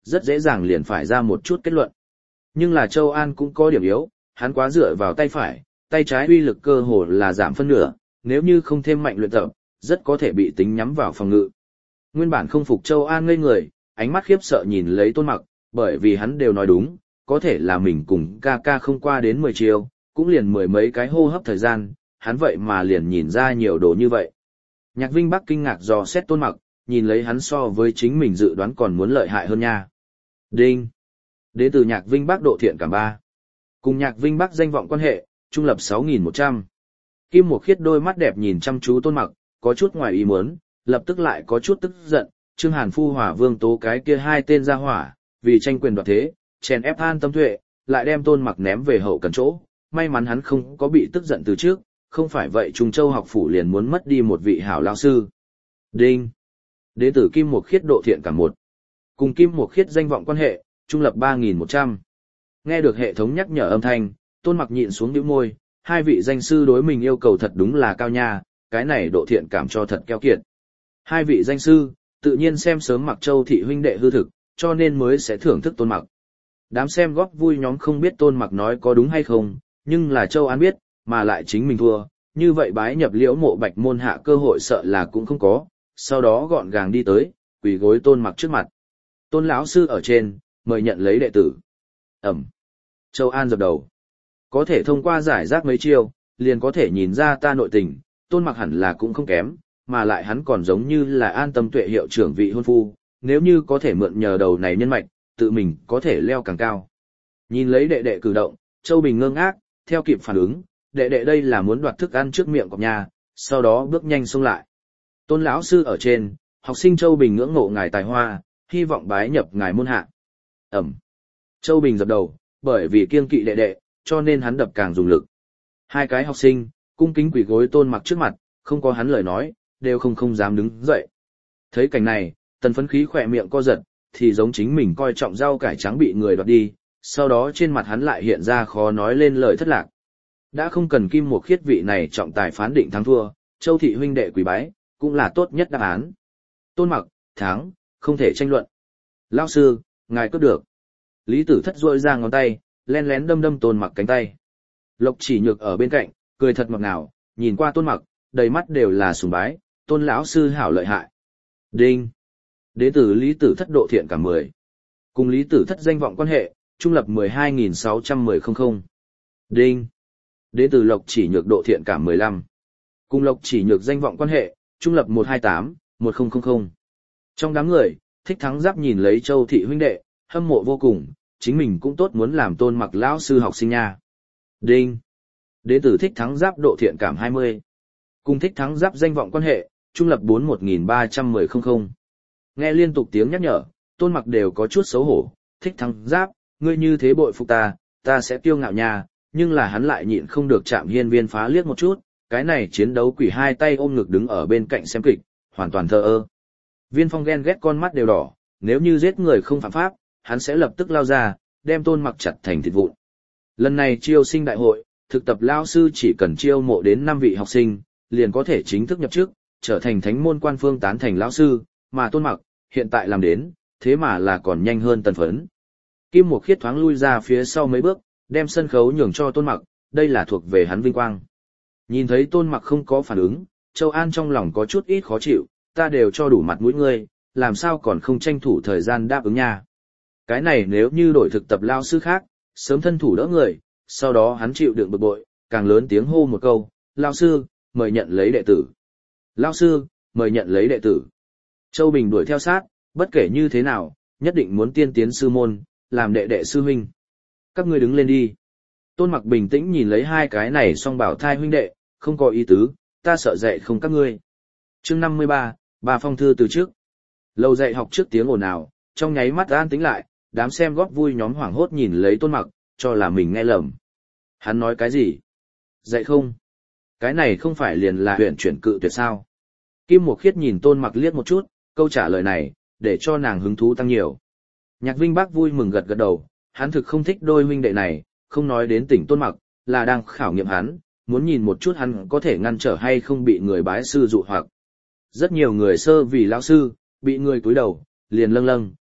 rất dễ dàng liền phải ra một chút kết luận. Nhưng là Châu An cũng có điểm yếu, hắn quá dựa vào tay phải, tay trái uy lực cơ hồ là giảm phân nửa, nếu như không thêm mạnh luyện tập, rất có thể bị tính nhắm vào phòng ngự. Nguyên bản không phục Châu An ngây người, ánh mắt khiếp sợ nhìn lấy Tôn Mặc, bởi vì hắn đều nói đúng, có thể là mình cùng ca ca không qua đến mười chiều, cũng liền mười mấy cái hô hấp thời gian, hắn vậy mà liền nhìn ra nhiều đồ như vậy. Nhạc Vinh Bắc kinh ngạc dò xét Tôn Mặc, nhìn lấy hắn so với chính mình dự đoán còn muốn lợi hại hơn nha. Đinh. Đến từ Nhạc Vinh Bắc độ thiện cảm ba. Cùng Nhạc Vinh Bắc danh vọng quan hệ, trung lập sáu nghìn một trăm. Kim Mục Khiết đôi mắt đẹp nhìn chăm chú Tôn Mặc, có chút ngoài ý muốn, lập tức lại có chút tức giận, Trương Hàn Phu Hỏa Vương Tố cái kia hai tên ra hỏa, vì tranh quyền đoạt thế, chèn ép An Tâm Tuệ, lại đem Tôn Mặc ném về hậu cần chỗ, may mắn hắn không có bị tức giận từ trước, không phải vậy Trung Châu học phủ liền muốn mất đi một vị hảo lão sư. Đinh. Đế tử Kim Mục Khiết độ thiện cảm một. Cùng Kim Mục Khiết danh vọng quan hệ, trung lập ba nghìn một trăm. Nghe được hệ thống nhắc nhở âm thanh, Tôn Mặc nhịn xuống nhíu môi, hai vị danh sư đối mình yêu cầu thật đúng là cao nha, cái này độ thiện cảm cho thật keo kiệt. Hai vị danh sư, tự nhiên xem sớm Mặc Châu thị huynh đệ hư thực, cho nên mới sẽ thưởng thức Tôn Mặc. Đám xem góp vui nhóm không biết Tôn Mặc nói có đúng hay không, nhưng là Châu An biết, mà lại chính mình thua, như vậy bái nhập Liễu Mộ Bạch môn hạ cơ hội sợ là cũng không có, sau đó gọn gàng đi tới, quỳ gối Tôn Mặc trước mặt. Tôn lão sư ở trên, mời nhận lấy đệ tử. Ẩm. Châu An dập đầu. Có thể thông qua giải rác mấy chiêu, liền có thể nhìn ra ta nội tình, Tôn Mặc hẳn là cũng không kém, mà lại hắn còn giống như là An Tâm Tuệ hiệu trưởng vị hôn phu, nếu như có thể mượn nhờ đầu này nhân mạch, tự mình có thể leo càng cao. Nhìn lấy đệ đệ cử động, Châu Bình ngơ ngác, theo kịp phản ứng, đệ đệ đây là muốn đoạt thức ăn trước miệng cọp nhà, sau đó bước nhanh xông lại. Tôn lão sư ở trên, học sinh Châu Bình ngưỡng mộ ngài tài hoa, hy vọng bái nhập ngài môn hạ. Ẩm. Châu Bình dập đầu, bởi vì kiêng kỵ đệ đệ, cho nên hắn đập càng dùng lực. Hai cái học sinh, cung kính quỳ gối Tôn Mặc trước mặt, không có hắn lời nói, đều không không dám đứng dậy. Thấy cảnh này, Tần Phấn Khí khỏe miệng co giật, thì giống chính mình coi trọng rau cải trắng bị người đoạt đi, sau đó trên mặt hắn lại hiện ra khó nói lên lời thất lạc. Đã không cần Kim Mục Khiết vị này trọng tài phán định thắng thua, Châu thị huynh đệ quỳ bái, cũng là tốt nhất đáp án. Tôn Mặc, thắng, không thể tranh luận. Lão sư, ngài cướp được. Lý Tử Thất duỗi ra ngón tay, len lén đâm đâm Tôn Mặc cánh tay. Lộc Chỉ Nhược ở bên cạnh, cười thật ngọt ngào, nhìn qua Tôn Mặc, đầy mắt đều là sùng bái, Tôn lão sư hảo lợi hại. Đinh. Đế tử Lý Tử Thất độ thiện cảm mười. Cùng Lý Tử Thất danh vọng quan hệ, trung lập mười hai nghìn sáu trăm mười không không. Đinh. Đế tử Lộc Chỉ Nhược độ thiện cảm mười lăm. Cùng Lộc Chỉ Nhược danh vọng quan hệ, trung lập một hai tám, một không không không. Trong đám người, Thích Thắng Giáp nhìn lấy Châu thị huynh đệ, hâm mộ vô cùng, chính mình cũng tốt muốn làm Tôn Mặc lão sư học sinh nha. Đinh. Đế tử Thích Thắng Giáp độ thiện cảm hai mươi. Cùng Thích Thắng Giáp danh vọng quan hệ, trung lập bốn một nghìn ba trăm mười không không. Nghe liên tục tiếng nhắc nhở, Tôn Mặc đều có chút xấu hổ, Thích Thắng Giáp, ngươi như thế bội phục ta, ta sẽ kiêu ngạo nha, nhưng là hắn lại nhịn không được chạm hiên viên phá liếc một chút, cái này chiến đấu quỷ hai tay ôm ngực đứng ở bên cạnh xem kịch, hoàn toàn thờ ơ. Viên Phong ghen ghét con mắt đều đỏ, nếu như giết người không phạm pháp, hắn sẽ lập tức lao ra, đem Tôn Mặc chặt thành thịt vụn. Lần này chiêu sinh đại hội, thực tập lao sư chỉ cần chiêu mộ đến năm vị học sinh, liền có thể chính thức nhập chức, trở thành thánh môn quan phương tán thành lão sư, mà Tôn Mặc, hiện tại làm đến, thế mà là còn nhanh hơn Tần Phấn. Kim Mục Khiết thoáng lui ra phía sau mấy bước, đem sân khấu nhường cho Tôn Mặc, đây là thuộc về hắn vinh quang. Nhìn thấy Tôn Mặc không có phản ứng, Châu An trong lòng có chút ít khó chịu, ta đều cho đủ mặt mũi ngươi, làm sao còn không tranh thủ thời gian đáp ứng nha. Cái này nếu như đổi thực tập lao sư khác, sớm thân thủ đỡ người, sau đó hắn chịu đựng bực bội, càng lớn tiếng hô một câu, lao sư, mời nhận lấy đệ tử. Lao sư, mời nhận lấy đệ tử. Châu Bình đuổi theo sát, bất kể như thế nào, nhất định muốn tiên tiến sư môn, làm đệ đệ sư huynh. Các ngươi đứng lên đi. Tôn Mặc bình tĩnh nhìn lấy hai cái này song bảo thai huynh đệ, không có ý tứ, ta sợ dạy không các ngươi. Chương năm mươi ba, bà phong thư từ trước. Lâu dạy học trước tiếng ồn ào, trong nháy mắt an tĩnh lại, đám xem góp vui nhóm hoảng hốt nhìn lấy Tôn Mặc, cho là mình nghe lầm. Hắn nói cái gì? Dạy không? Cái này không phải liền là huyện chuyển cự tuyệt sao? Kim Mục Khiết nhìn Tôn Mặc liếc một chút, câu trả lời này, để cho nàng hứng thú tăng nhiều. Nhạc Vinh Bắc vui mừng gật gật đầu, hắn thực không thích đôi huynh đệ này, không nói đến tỉnh Tôn Mặc, là đang khảo nghiệm hắn, muốn nhìn một chút hắn có thể ngăn trở hay không bị người bái sư dụ hoặc. Rất nhiều người sơ vì lão sư, bị người cúi đầu, liền lâng lâng,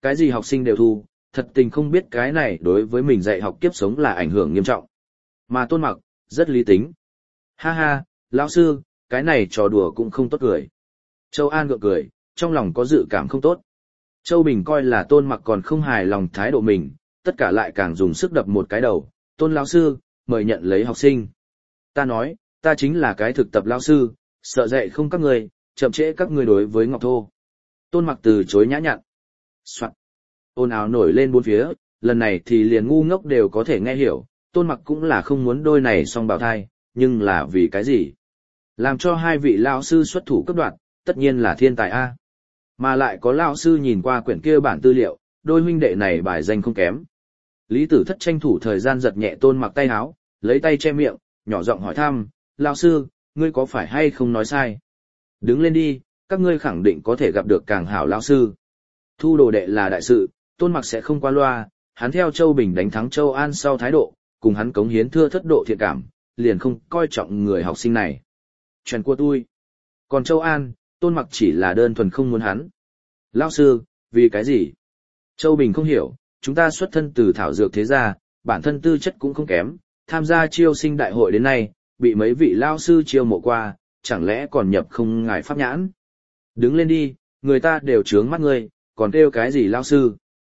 cái gì học sinh đều thu, thật tình không biết cái này đối với mình dạy học kiếp sống là ảnh hưởng nghiêm trọng. Mà Tôn Mặc, rất lý tính. Ha ha, lão sư, cái này trò đùa cũng không tốt cười. Châu An gượng cười, trong lòng có dự cảm không tốt. Châu Bình coi là Tôn Mặc còn không hài lòng thái độ mình, tất cả lại càng dùng sức đập một cái đầu. Tôn lão sư, mời nhận lấy học sinh. Ta nói, ta chính là cái thực tập lão sư, sợ dạy không các người, chậm trễ các người đối với Ngọc Thô. Tôn Mặc từ chối nhã nhặn. Soạn. Ồn ào nổi lên bốn phía, lần này thì liền ngu ngốc đều có thể nghe hiểu, Tôn Mặc cũng là không muốn đôi này song bào thai, nhưng là vì cái gì? Làm cho hai vị lão sư xuất thủ cấp đoạn, tất nhiên là thiên tài A. Mà lại có lão sư nhìn qua quyển kia bản tư liệu, đôi huynh đệ này bài danh không kém. Lý Tử Thất tranh thủ thời gian giật nhẹ Tôn Mặc tay áo, lấy tay che miệng, nhỏ giọng hỏi thăm, lão sư, ngươi có phải hay không nói sai? Đứng lên đi, các ngươi khẳng định có thể gặp được càng hảo lão sư. Thu đồ đệ là đại sự, Tôn Mặc sẽ không qua loa, hắn theo Châu Bình đánh thắng Châu An sau thái độ, cùng hắn cống hiến thưa thất độ thiện cảm, liền không coi trọng người học sinh này. Chuyện của tôi. Còn Châu An, Tôn Mặc chỉ là đơn thuần không muốn hắn. Lão sư, vì cái gì? Châu Bình không hiểu, chúng ta xuất thân từ thảo dược thế gia, bản thân tư chất cũng không kém, tham gia chiêu sinh đại hội đến nay, bị mấy vị lão sư chiêu mộ qua, chẳng lẽ còn nhập không ngài pháp nhãn? Đứng lên đi, người ta đều trướng mắt ngươi, còn kêu cái gì lão sư?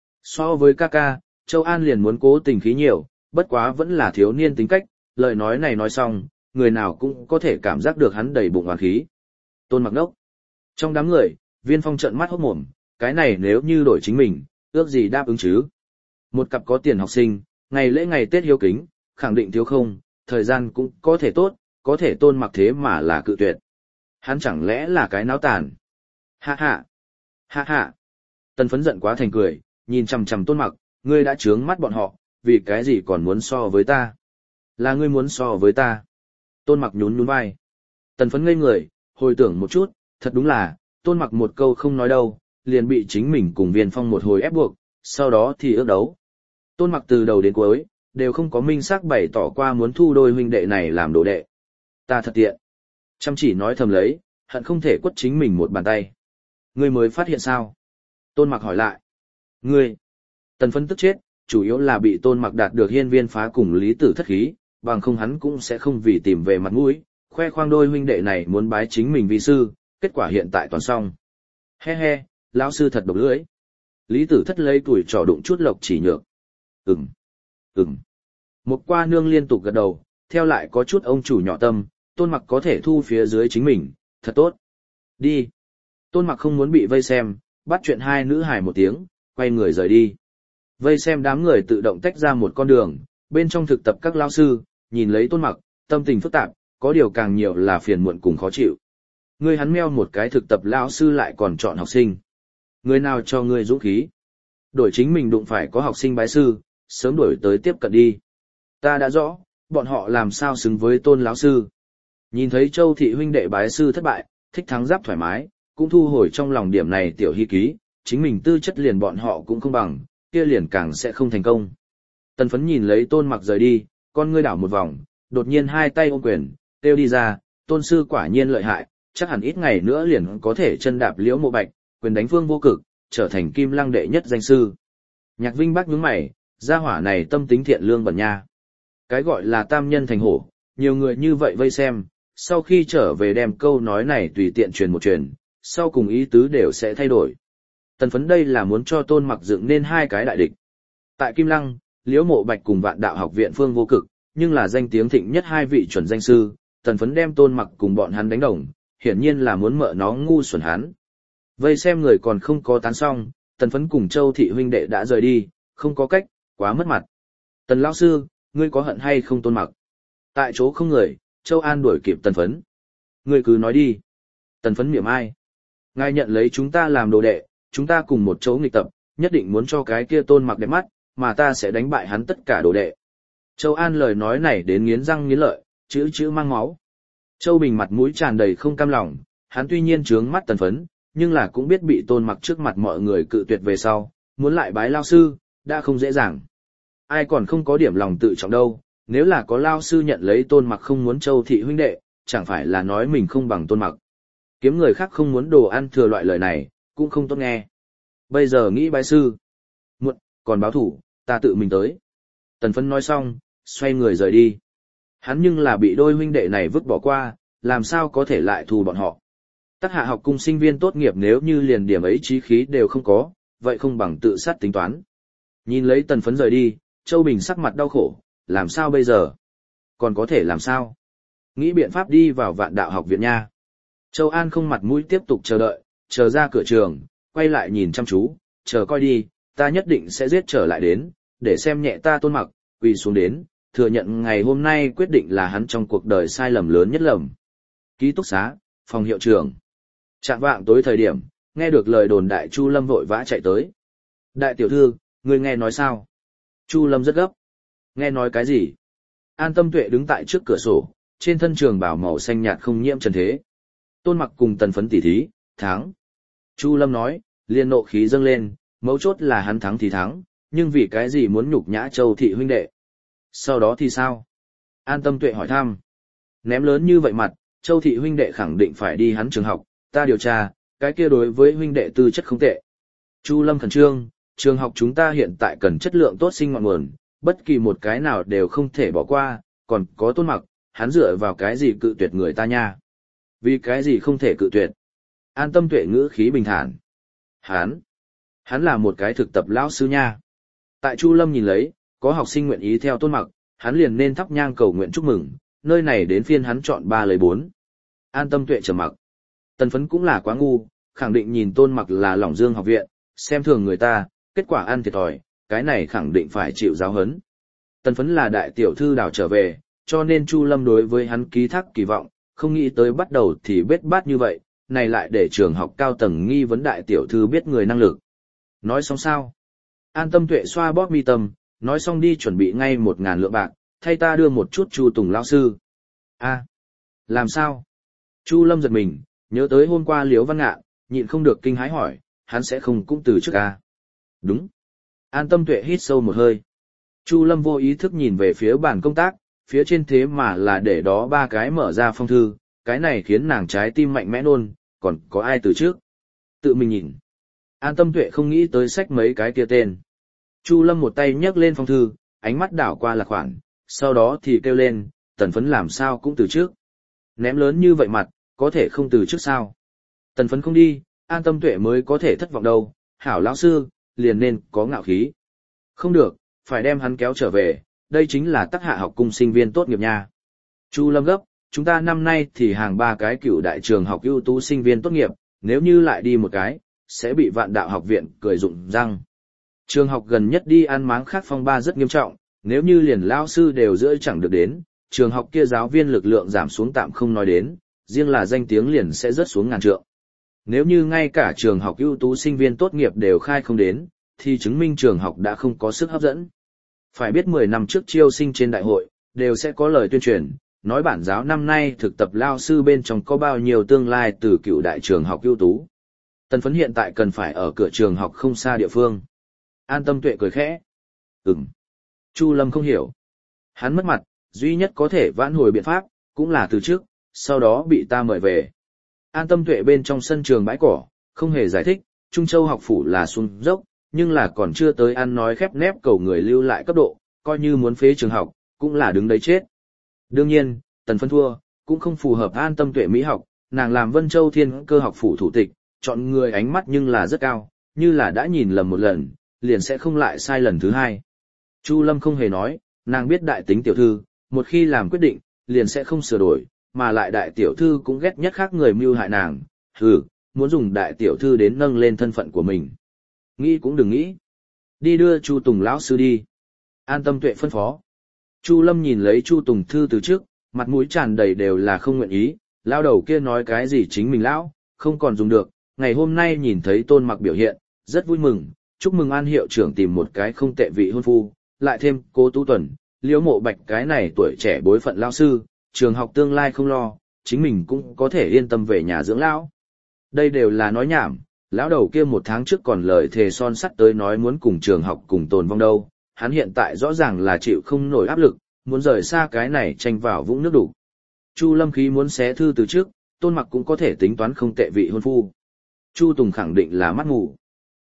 So với ca ca, Châu An liền muốn cố tình khí nhiều, bất quá vẫn là thiếu niên tính cách, lời nói này nói xong, người nào cũng có thể cảm giác được hắn đầy bụng oán khí. Tôn Mặc đốc. Trong đám người, Viên Phong trợn mắt hốt mồm, cái này nếu như đổi chính mình, ước gì đáp ứng chứ? Một cặp có tiền học sinh, ngày lễ ngày Tết hiếu kính, khẳng định thiếu không, thời gian cũng có thể tốt, có thể Tôn Mặc thế mà là cự tuyệt. Hắn chẳng lẽ là cái náo tàn? Ha ha. Ha ha. Tần Phấn giận quá thành cười, nhìn chằm chằm Tôn Mặc, ngươi đã trướng mắt bọn họ, vì cái gì còn muốn so với ta? Là ngươi muốn so với ta. Tôn Mặc nhún nhún vai. Tần Phấn ngây người, hồi tưởng một chút, thật đúng là, Tôn Mặc một câu không nói đâu, liền bị chính mình cùng Viên Phong một hồi ép buộc, sau đó thì ước đấu. Tôn Mặc từ đầu đến cuối, đều không có minh xác bày tỏ qua muốn thu đôi huynh đệ này làm đồ đệ. Ta thật tiện. Chăm chỉ nói thầm lấy, hận không thể quất chính mình một bàn tay. Ngươi mới phát hiện sao? Tôn Mặc hỏi lại. Ngươi. Tần Phấn tức chết, chủ yếu là bị Tôn Mặc đạt được hiên viên phá cùng Lý Tử Thất khí, bằng không hắn cũng sẽ không vì tìm về mặt mũi, khoe khoang đôi huynh đệ này muốn bái chính mình vi sư, kết quả hiện tại toàn xong. He he, lão sư thật độc lưỡi. Lý Tử Thất lấy tuổi trò đụng chút lộc chỉ nhược. Ừm, ừm. Một qua nương liên tục gật đầu, theo lại có chút ông chủ nhỏ tâm, Tôn Mặc có thể thu phía dưới chính mình, thật tốt. Đi. Tôn Mặc không muốn bị vây xem, bắt chuyện hai nữ hài một tiếng, quay người rời đi. Vây xem đám người tự động tách ra một con đường, bên trong thực tập các lao sư, nhìn lấy Tôn Mặc, tâm tình phức tạp, có điều càng nhiều là phiền muộn cùng khó chịu. Ngươi hắn meo một cái thực tập lao sư lại còn chọn học sinh. Người nào cho ngươi dũng khí? Đổi chính mình đụng phải có học sinh bái sư, sớm đổi tới tiếp cận đi. Ta đã rõ, bọn họ làm sao xứng với Tôn lão sư. Nhìn thấy Châu thị huynh đệ bái sư thất bại, thích thắng giáp thoải mái, cũng thu hồi trong lòng điểm này tiểu hy ký, chính mình tư chất liền bọn họ cũng không bằng, kia liền càng sẽ không thành công. Tần Phấn nhìn lấy Tôn Mặc rời đi, con ngươi đảo một vòng, đột nhiên hai tay ôm quyền, kêu đi ra, Tôn sư quả nhiên lợi hại, chắc hẳn ít ngày nữa liền có thể chân đạp Liễu Mộ Bạch, quyền đánh Phương Vô Cực, trở thành Kim Lăng đệ nhất danh sư. Nhạc Vinh Bắc nhướng mày, gia hỏa này tâm tính thiện lương bẩn nha. Cái gọi là tam nhân thành hổ, nhiều người như vậy vây xem, sau khi trở về đem câu nói này tùy tiện truyền một truyền, sau cùng ý tứ đều sẽ thay đổi. Tần Phấn đây là muốn cho Tôn Mặc dựng nên hai cái đại địch. Tại Kim Lăng, Liễu Mộ Bạch cùng Vạn Đạo Học viện Phương Vô Cực, nhưng là danh tiếng thịnh nhất hai vị chuẩn danh sư, Tần Phấn đem Tôn Mặc cùng bọn hắn đánh đồng, hiển nhiên là muốn mợ nó ngu xuẩn hắn. Vây xem người còn không có tán xong, Tần Phấn cùng Châu thị huynh đệ đã rời đi, không có cách, quá mất mặt. Tần lão sư, ngươi có hận hay không Tôn Mặc? Tại chỗ không người, Châu An đuổi kịp Tần Phấn. Ngươi cứ nói đi. Tần Phấn mỉm ai. Ngài nhận lấy chúng ta làm đồ đệ, chúng ta cùng một chỗ nghịch tập, nhất định muốn cho cái kia Tôn Mặc đẹp mắt, mà ta sẽ đánh bại hắn tất cả đồ đệ. Châu An lời nói này đến nghiến răng nghiến lợi, chữ chữ mang máu. Châu Bình mặt mũi tràn đầy không cam lòng, hắn tuy nhiên trướng mắt Tần Phấn, nhưng là cũng biết bị Tôn Mặc trước mặt mọi người cự tuyệt về sau, muốn lại bái lao sư, đã không dễ dàng. Ai còn không có điểm lòng tự trọng đâu, nếu là có lao sư nhận lấy Tôn Mặc không muốn Châu thị huynh đệ, chẳng phải là nói mình không bằng Tôn Mặc. Kiếm người khác không muốn đồ ăn thừa loại lời này, cũng không tốt nghe. Bây giờ nghĩ bái sư. Muộn, còn báo thủ, ta tự mình tới. Tần Phấn nói xong, xoay người rời đi. Hắn nhưng là bị đôi huynh đệ này vứt bỏ qua, làm sao có thể lại thù bọn họ. Tắc Hạ học cung sinh viên tốt nghiệp nếu như liền điểm ấy chí khí đều không có, vậy không bằng tự sát tính toán. Nhìn lấy Tần Phấn rời đi, Châu Bình sắc mặt đau khổ, làm sao bây giờ? Còn có thể làm sao? Nghĩ biện pháp đi vào Vạn Đạo học viện nha. Châu An không mặt mũi tiếp tục chờ đợi, chờ ra cửa trường, quay lại nhìn chăm chú, chờ coi đi, ta nhất định sẽ giết trở lại đến, để xem nhẹ ta Tôn Mặc, quỳ xuống đến, thừa nhận ngày hôm nay quyết định là hắn trong cuộc đời sai lầm lớn nhất lầm. Ký túc xá, phòng hiệu trưởng. Trạng vạng tối thời điểm, nghe được lời đồn đại Chu Lâm vội vã chạy tới. Đại tiểu thư, ngươi nghe nói sao? Chu Lâm rất gấp. Nghe nói cái gì? An Tâm Tuệ đứng tại trước cửa sổ, trên thân trường bào màu xanh nhạt không nhiễm trần thế. Tôn Mặc cùng Tần Phấn tỉ thí, thắng. Chu Lâm nói, liền nộ khí dâng lên, mấu chốt là hắn thắng thì thắng, nhưng vì cái gì muốn nhục nhã Châu thị huynh đệ? Sau đó thì sao? An Tâm Tuệ hỏi thăm. Ném lớn như vậy mặt, Châu thị huynh đệ khẳng định phải đi hắn trường học, ta điều tra, cái kia đối với huynh đệ tư chất không tệ. Chu Lâm khẩn trương, trường học chúng ta hiện tại cần chất lượng tốt sinh ngọn nguồn, bất kỳ một cái nào đều không thể bỏ qua, còn có Tôn Mặc, hắn dựa vào cái gì cự tuyệt người ta nha? Vì cái gì không thể cự tuyệt? An Tâm Tuệ ngữ khí bình thản. Hắn, hắn là một cái thực tập lão sư nha. Tại Chu Lâm nhìn lấy, có học sinh nguyện ý theo Tôn Mặc, hắn liền nên thắp nhang cầu nguyện chúc mừng, nơi này đến phiên hắn chọn ba lấy bốn. An Tâm Tuệ trầm mặc. Tần Phấn cũng là quá ngu, khẳng định nhìn Tôn Mặc là Lỏng Dương học viện, xem thường người ta, kết quả ăn thiệt thòi, cái này khẳng định phải chịu giáo huấn. Tần Phấn là đại tiểu thư đào trở về, cho nên Chu Lâm đối với hắn ký thác kỳ vọng, không nghĩ tới bắt đầu thì bết bát như vậy, này lại để trường học cao tầng nghi vấn đại tiểu thư biết người năng lực. Nói xong sao? An Tâm Tuệ xoa bóp mi tâm, nói xong đi chuẩn bị ngay một ngàn lượng bạc, thay ta đưa một chút Chu Tùng lão sư. A, làm sao? Chu Lâm giật mình, nhớ tới hôm qua Liễu Văn Ngạn, nhịn không được kinh hãi hỏi, hắn sẽ không cũng từ trước à? Đúng. An Tâm Tuệ hít sâu một hơi. Chu Lâm vô ý thức nhìn về phía bàn công tác, phía trên thế mà là để đó ba cái mở ra phong thư, cái này khiến nàng trái tim mạnh mẽ nôn, còn có ai từ trước? Tự mình nhìn. An Tâm Tuệ không nghĩ tới sách mấy cái kia tên. Chu Lâm một tay nhấc lên phong thư, ánh mắt đảo qua là khoản, sau đó thì kêu lên, Tần Phấn làm sao cũng từ trước. Ném lớn như vậy mặt, có thể không từ trước sao? Tần Phấn không đi, An Tâm Tuệ mới có thể thất vọng đâu, hảo lão sư, liền nên có ngạo khí. Không được, phải đem hắn kéo trở về, đây chính là Tắc Hạ học cung sinh viên tốt nghiệp nha. Chu Lâm gấp, chúng ta năm nay thì hàng ba cái cựu đại trường học ưu tú sinh viên tốt nghiệp, nếu như lại đi một cái, sẽ bị Vạn Đạo học viện cười rụng răng. Trường học gần nhất đi ăn máng khác phong ba rất nghiêm trọng, nếu như liền lao sư đều giữa chẳng được đến, trường học kia giáo viên lực lượng giảm xuống tạm không nói đến, riêng là danh tiếng liền sẽ rớt xuống ngàn trượng. Nếu như ngay cả trường học ưu tú sinh viên tốt nghiệp đều khai không đến, thì chứng minh trường học đã không có sức hấp dẫn. Phải biết mười năm trước chiêu sinh trên đại hội, đều sẽ có lời tuyên truyền, nói bản giáo năm nay thực tập lao sư bên trong có bao nhiêu tương lai từ cựu đại trường học ưu tú. Tần Phấn hiện tại cần phải ở cửa trường học không xa địa phương. An Tâm Tuệ cười khẽ. Ừm. Chu Lâm không hiểu. Hắn mất mặt, duy nhất có thể vãn hồi biện pháp, cũng là từ trước, sau đó bị ta mời về. An Tâm Tuệ bên trong sân trường bãi cỏ, không hề giải thích, Trung Châu học phủ là xuống dốc, nhưng là còn chưa tới ăn nói khép nép cầu người lưu lại cấp độ, coi như muốn phế trường học, cũng là đứng đấy chết. Đương nhiên, Tần Phấn thua, cũng không phù hợp An Tâm Tuệ mỹ học, nàng làm Vân Châu Thiên Cơ học phủ thủ tịch, chọn người ánh mắt nhưng là rất cao, như là đã nhìn lầm một lần, liền sẽ không lại sai lần thứ hai. Chu Lâm không hề nói, nàng biết đại tính tiểu thư, một khi làm quyết định, liền sẽ không sửa đổi, mà lại đại tiểu thư cũng ghét nhất khác người mưu hại nàng, hừ, muốn dùng đại tiểu thư đến nâng lên thân phận của mình. Nghĩ cũng đừng nghĩ. Đi đưa Chu Tùng lão sư đi. An Tâm Tuệ phân phó. Chu Lâm nhìn lấy Chu Tùng thư từ trước, mặt mũi tràn đầy đều là không nguyện ý, lao đầu kia nói cái gì chính mình lão, không còn dùng được, ngày hôm nay nhìn thấy Tôn Mặc biểu hiện, rất vui mừng, chúc mừng An hiệu trưởng tìm một cái không tệ vị hôn phu, lại thêm Cố Tú Tuần, Liễu Mộ Bạch cái này tuổi trẻ bối phận lao sư, trường học tương lai không lo, chính mình cũng có thể yên tâm về nhà dưỡng lão. Đây đều là nói nhảm, lão đầu kia một tháng trước còn lời thề son sắt tới nói muốn cùng trường học cùng tồn vong đâu, hắn hiện tại rõ ràng là chịu không nổi áp lực, muốn rời xa cái này tranh vào vũng nước đủ. Chu Lâm khí muốn xé thư từ trước, Tôn Mặc cũng có thể tính toán không tệ vị hôn phu. Chu Tùng khẳng định là mắt mù.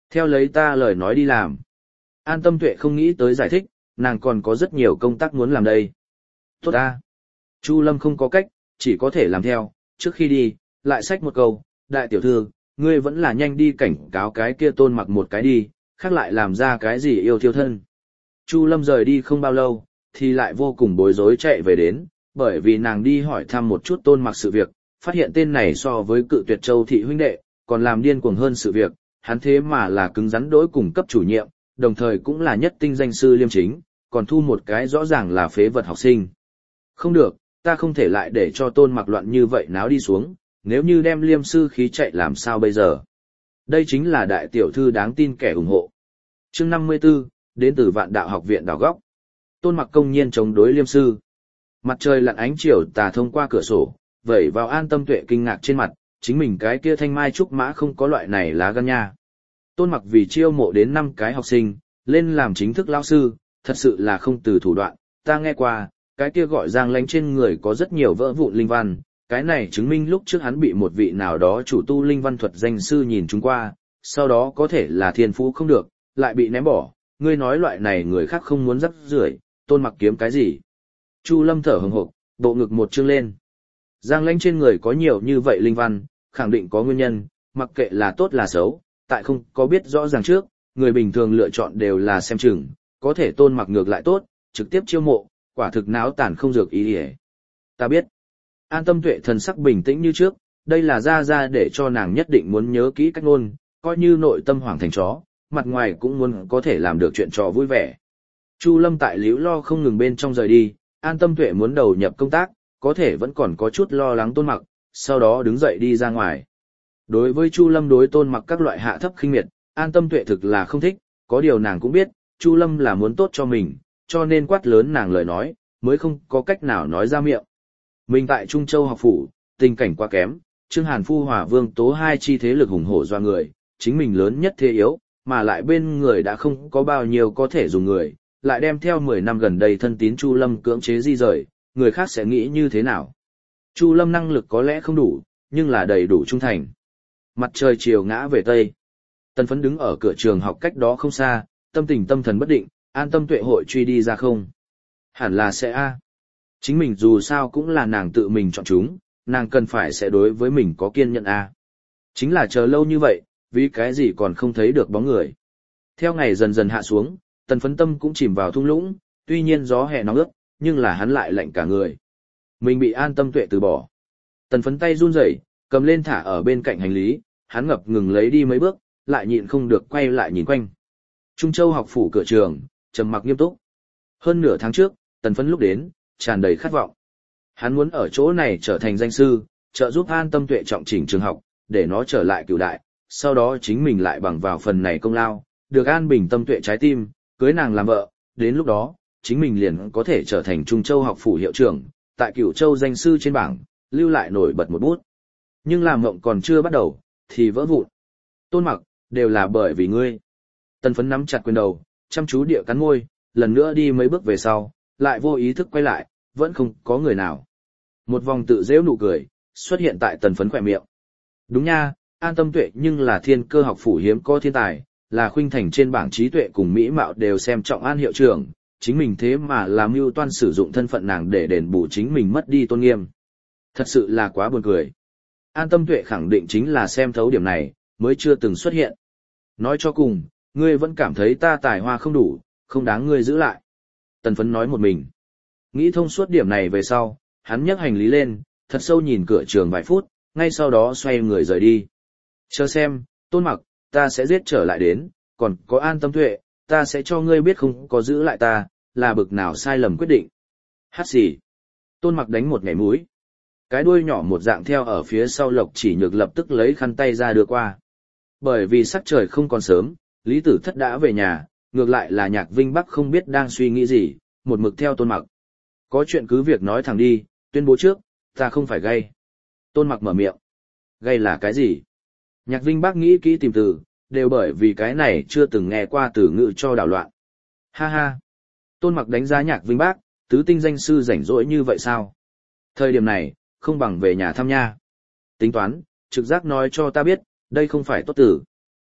Theo lấy ta lời nói đi làm. An Tâm Tuệ không nghĩ tới giải thích, nàng còn có rất nhiều công tác muốn làm đây. Tốt ta. Chu Lâm không có cách, chỉ có thể làm theo, trước khi đi, lại xách một câu, đại tiểu thư, ngươi vẫn là nhanh đi cảnh cáo cái kia Tôn Mặc một cái đi, khác lại làm ra cái gì yêu thiêu thân. Chu Lâm rời đi không bao lâu, thì lại vô cùng bối rối chạy về đến, bởi vì nàng đi hỏi thăm một chút Tôn Mặc sự việc, phát hiện tên này so với Cự Tuyệt Châu thị huynh đệ, còn làm điên cuồng hơn sự việc, hắn thế mà là cứng rắn đối cùng cấp chủ nhiệm, đồng thời cũng là nhất tinh danh sư liêm chính, còn thu một cái rõ ràng là phế vật học sinh. Không được, ta không thể lại để cho Tôn Mặc loạn như vậy náo đi xuống, nếu như đem liêm sư khí chạy làm sao bây giờ? Đây chính là đại tiểu thư đáng tin kẻ ủng hộ. Chương năm mươi 54, đến từ Vạn Đạo học viện đào góc. Tôn Mặc công nhiên chống đối liêm sư. Mặt trời lặn ánh chiều tà thông qua cửa sổ, vẩy vào An Tâm Tuệ kinh ngạc trên mặt, chính mình cái kia thanh mai trúc mã không có loại này lá gan nha. Tôn Mặc vì chiêu mộ đến năm cái học sinh, lên làm chính thức lao sư, thật sự là không từ thủ đoạn, ta nghe qua, cái kia gọi Giang Lánh trên người có rất nhiều vỡ vụn linh văn, cái này chứng minh lúc trước hắn bị một vị nào đó chủ tu linh văn thuật danh sư nhìn chúng qua, sau đó có thể là thiên phú không được, lại bị ném bỏ, ngươi nói loại này người khác không muốn rắc rưởi, Tôn Mặc kiếm cái gì? Chu Lâm thở hừng hực, bộ ngực một trương lên. Giang Lánh trên người có nhiều như vậy linh văn, khẳng định có nguyên nhân, mặc kệ là tốt là xấu, tại không có biết rõ ràng trước, người bình thường lựa chọn đều là xem chừng, có thể Tôn Mặc ngược lại tốt, trực tiếp chiêu mộ, quả thực náo tàn không dược ý hề. Ta biết. An Tâm Tuệ thần sắc bình tĩnh như trước, đây là ra ra để cho nàng nhất định muốn nhớ kỹ cách ngôn, coi như nội tâm hoảng thành chó, mặt ngoài cũng muốn có thể làm được chuyện trò vui vẻ. Chu Lâm tại liễu lo không ngừng bên trong rời đi, An Tâm Tuệ muốn đầu nhập công tác, có thể vẫn còn có chút lo lắng Tôn Mặc, sau đó đứng dậy đi ra ngoài. Đối với Chu Lâm đối Tôn Mặc các loại hạ thấp khinh miệt, An Tâm Tuệ thực là không thích, có điều nàng cũng biết, Chu Lâm là muốn tốt cho mình, cho nên quát lớn nàng lời nói, mới không có cách nào nói ra miệng. Mình tại Trung Châu học phủ, tình cảnh quá kém, Trương Hàn Phu Hòa Vương Tố hai chi thế lực hùng hổ doa người, chính mình lớn nhất thế yếu, mà lại bên người đã không có bao nhiêu có thể dùng người, lại đem theo mười năm gần đây thân tín Chu Lâm cưỡng chế di rời, người khác sẽ nghĩ như thế nào? Chu Lâm năng lực có lẽ không đủ, nhưng là đầy đủ trung thành. Mặt trời chiều ngã về tây. Tần Phấn đứng ở cửa trường học cách đó không xa, tâm tình tâm thần bất định, An Tâm Tuệ hội truy đi ra không? Hẳn là sẽ a. Chính mình dù sao cũng là nàng tự mình chọn chúng, nàng cần phải sẽ đối với mình có kiên nhẫn a. Chính là chờ lâu như vậy, vì cái gì còn không thấy được bóng người. Theo ngày dần dần hạ xuống, Tần Phấn tâm cũng chìm vào thung lũng, tuy nhiên gió hè nóng ướt, nhưng là hắn lại lạnh cả người. Mình bị An Tâm Tuệ từ bỏ. Tần Phấn tay run rẩy, cầm lên thả ở bên cạnh hành lý, hắn ngập ngừng lấy đi mấy bước, lại nhịn không được quay lại nhìn quanh. Trung Châu học phủ cửa trường, trầm mặc nghiêm túc. Hơn nửa tháng trước, Tần Phấn lúc đến, tràn đầy khát vọng. Hắn muốn ở chỗ này trở thành danh sư, trợ giúp An Tâm Tuệ trọng chỉnh trường học, để nó trở lại cửu đại, sau đó chính mình lại bằng vào phần này công lao, được an bình Tâm Tuệ trái tim, cưới nàng làm vợ, đến lúc đó, chính mình liền có thể trở thành Trung Châu học phủ hiệu trưởng, tại Cửu Châu danh sư trên bảng, lưu lại nổi bật một bút. Nhưng làm mộng còn chưa bắt đầu, thì vỡ vụn. Tôn Mặc, đều là bởi vì ngươi. Tần Phấn nắm chặt quyền đầu, chăm chú địa cắn môi, lần nữa đi mấy bước về sau, lại vô ý thức quay lại, vẫn không có người nào. Một vòng tự giễu nụ cười, xuất hiện tại Tần Phấn khỏe miệng. Đúng nha, An Tâm Tuệ nhưng là thiên cơ học phủ hiếm có thiên tài, là khuynh thành trên bảng trí tuệ cùng mỹ mạo đều xem trọng An hiệu trưởng, chính mình thế mà làm mưu toan sử dụng thân phận nàng để đền bù chính mình mất đi tôn nghiêm. Thật sự là quá buồn cười. An Tâm Tuệ khẳng định chính là xem thấu điểm này, mới chưa từng xuất hiện. Nói cho cùng, ngươi vẫn cảm thấy ta tài hoa không đủ, không đáng ngươi giữ lại. Tần Phấn nói một mình. Nghĩ thông suốt điểm này về sau, hắn nhấc hành lý lên, thật sâu nhìn cửa trường vài phút, ngay sau đó xoay người rời đi. Chờ xem, Tôn Mặc, ta sẽ giết trở lại đến, còn có An Tâm Tuệ, ta sẽ cho ngươi biết không có giữ lại ta, là bực nào sai lầm quyết định. Hát xì. Tôn Mặc đánh một nhảy mũi. Cái đuôi nhỏ một dạng theo ở phía sau Lộc Chỉ Nhược lập tức lấy khăn tay ra đưa qua. Bởi vì sắc trời không còn sớm, Lý Tử Thất đã về nhà, ngược lại là Nhạc Vinh Bắc không biết đang suy nghĩ gì, một mực theo Tôn Mặc. Có chuyện cứ việc nói thẳng đi, tuyên bố trước, ta không phải gay. Tôn Mặc mở miệng. Gay là cái gì? Nhạc Vinh Bắc nghĩ kỹ tìm từ, đều bởi vì cái này chưa từng nghe qua từ ngữ cho đảo loạn. Ha ha. Tôn Mặc đánh giá Nhạc Vinh Bắc, tứ tinh danh sư rảnh rỗi như vậy sao? Thời điểm này, không bằng về nhà thăm nha. Tính toán, trực giác nói cho ta biết, đây không phải tốt tử.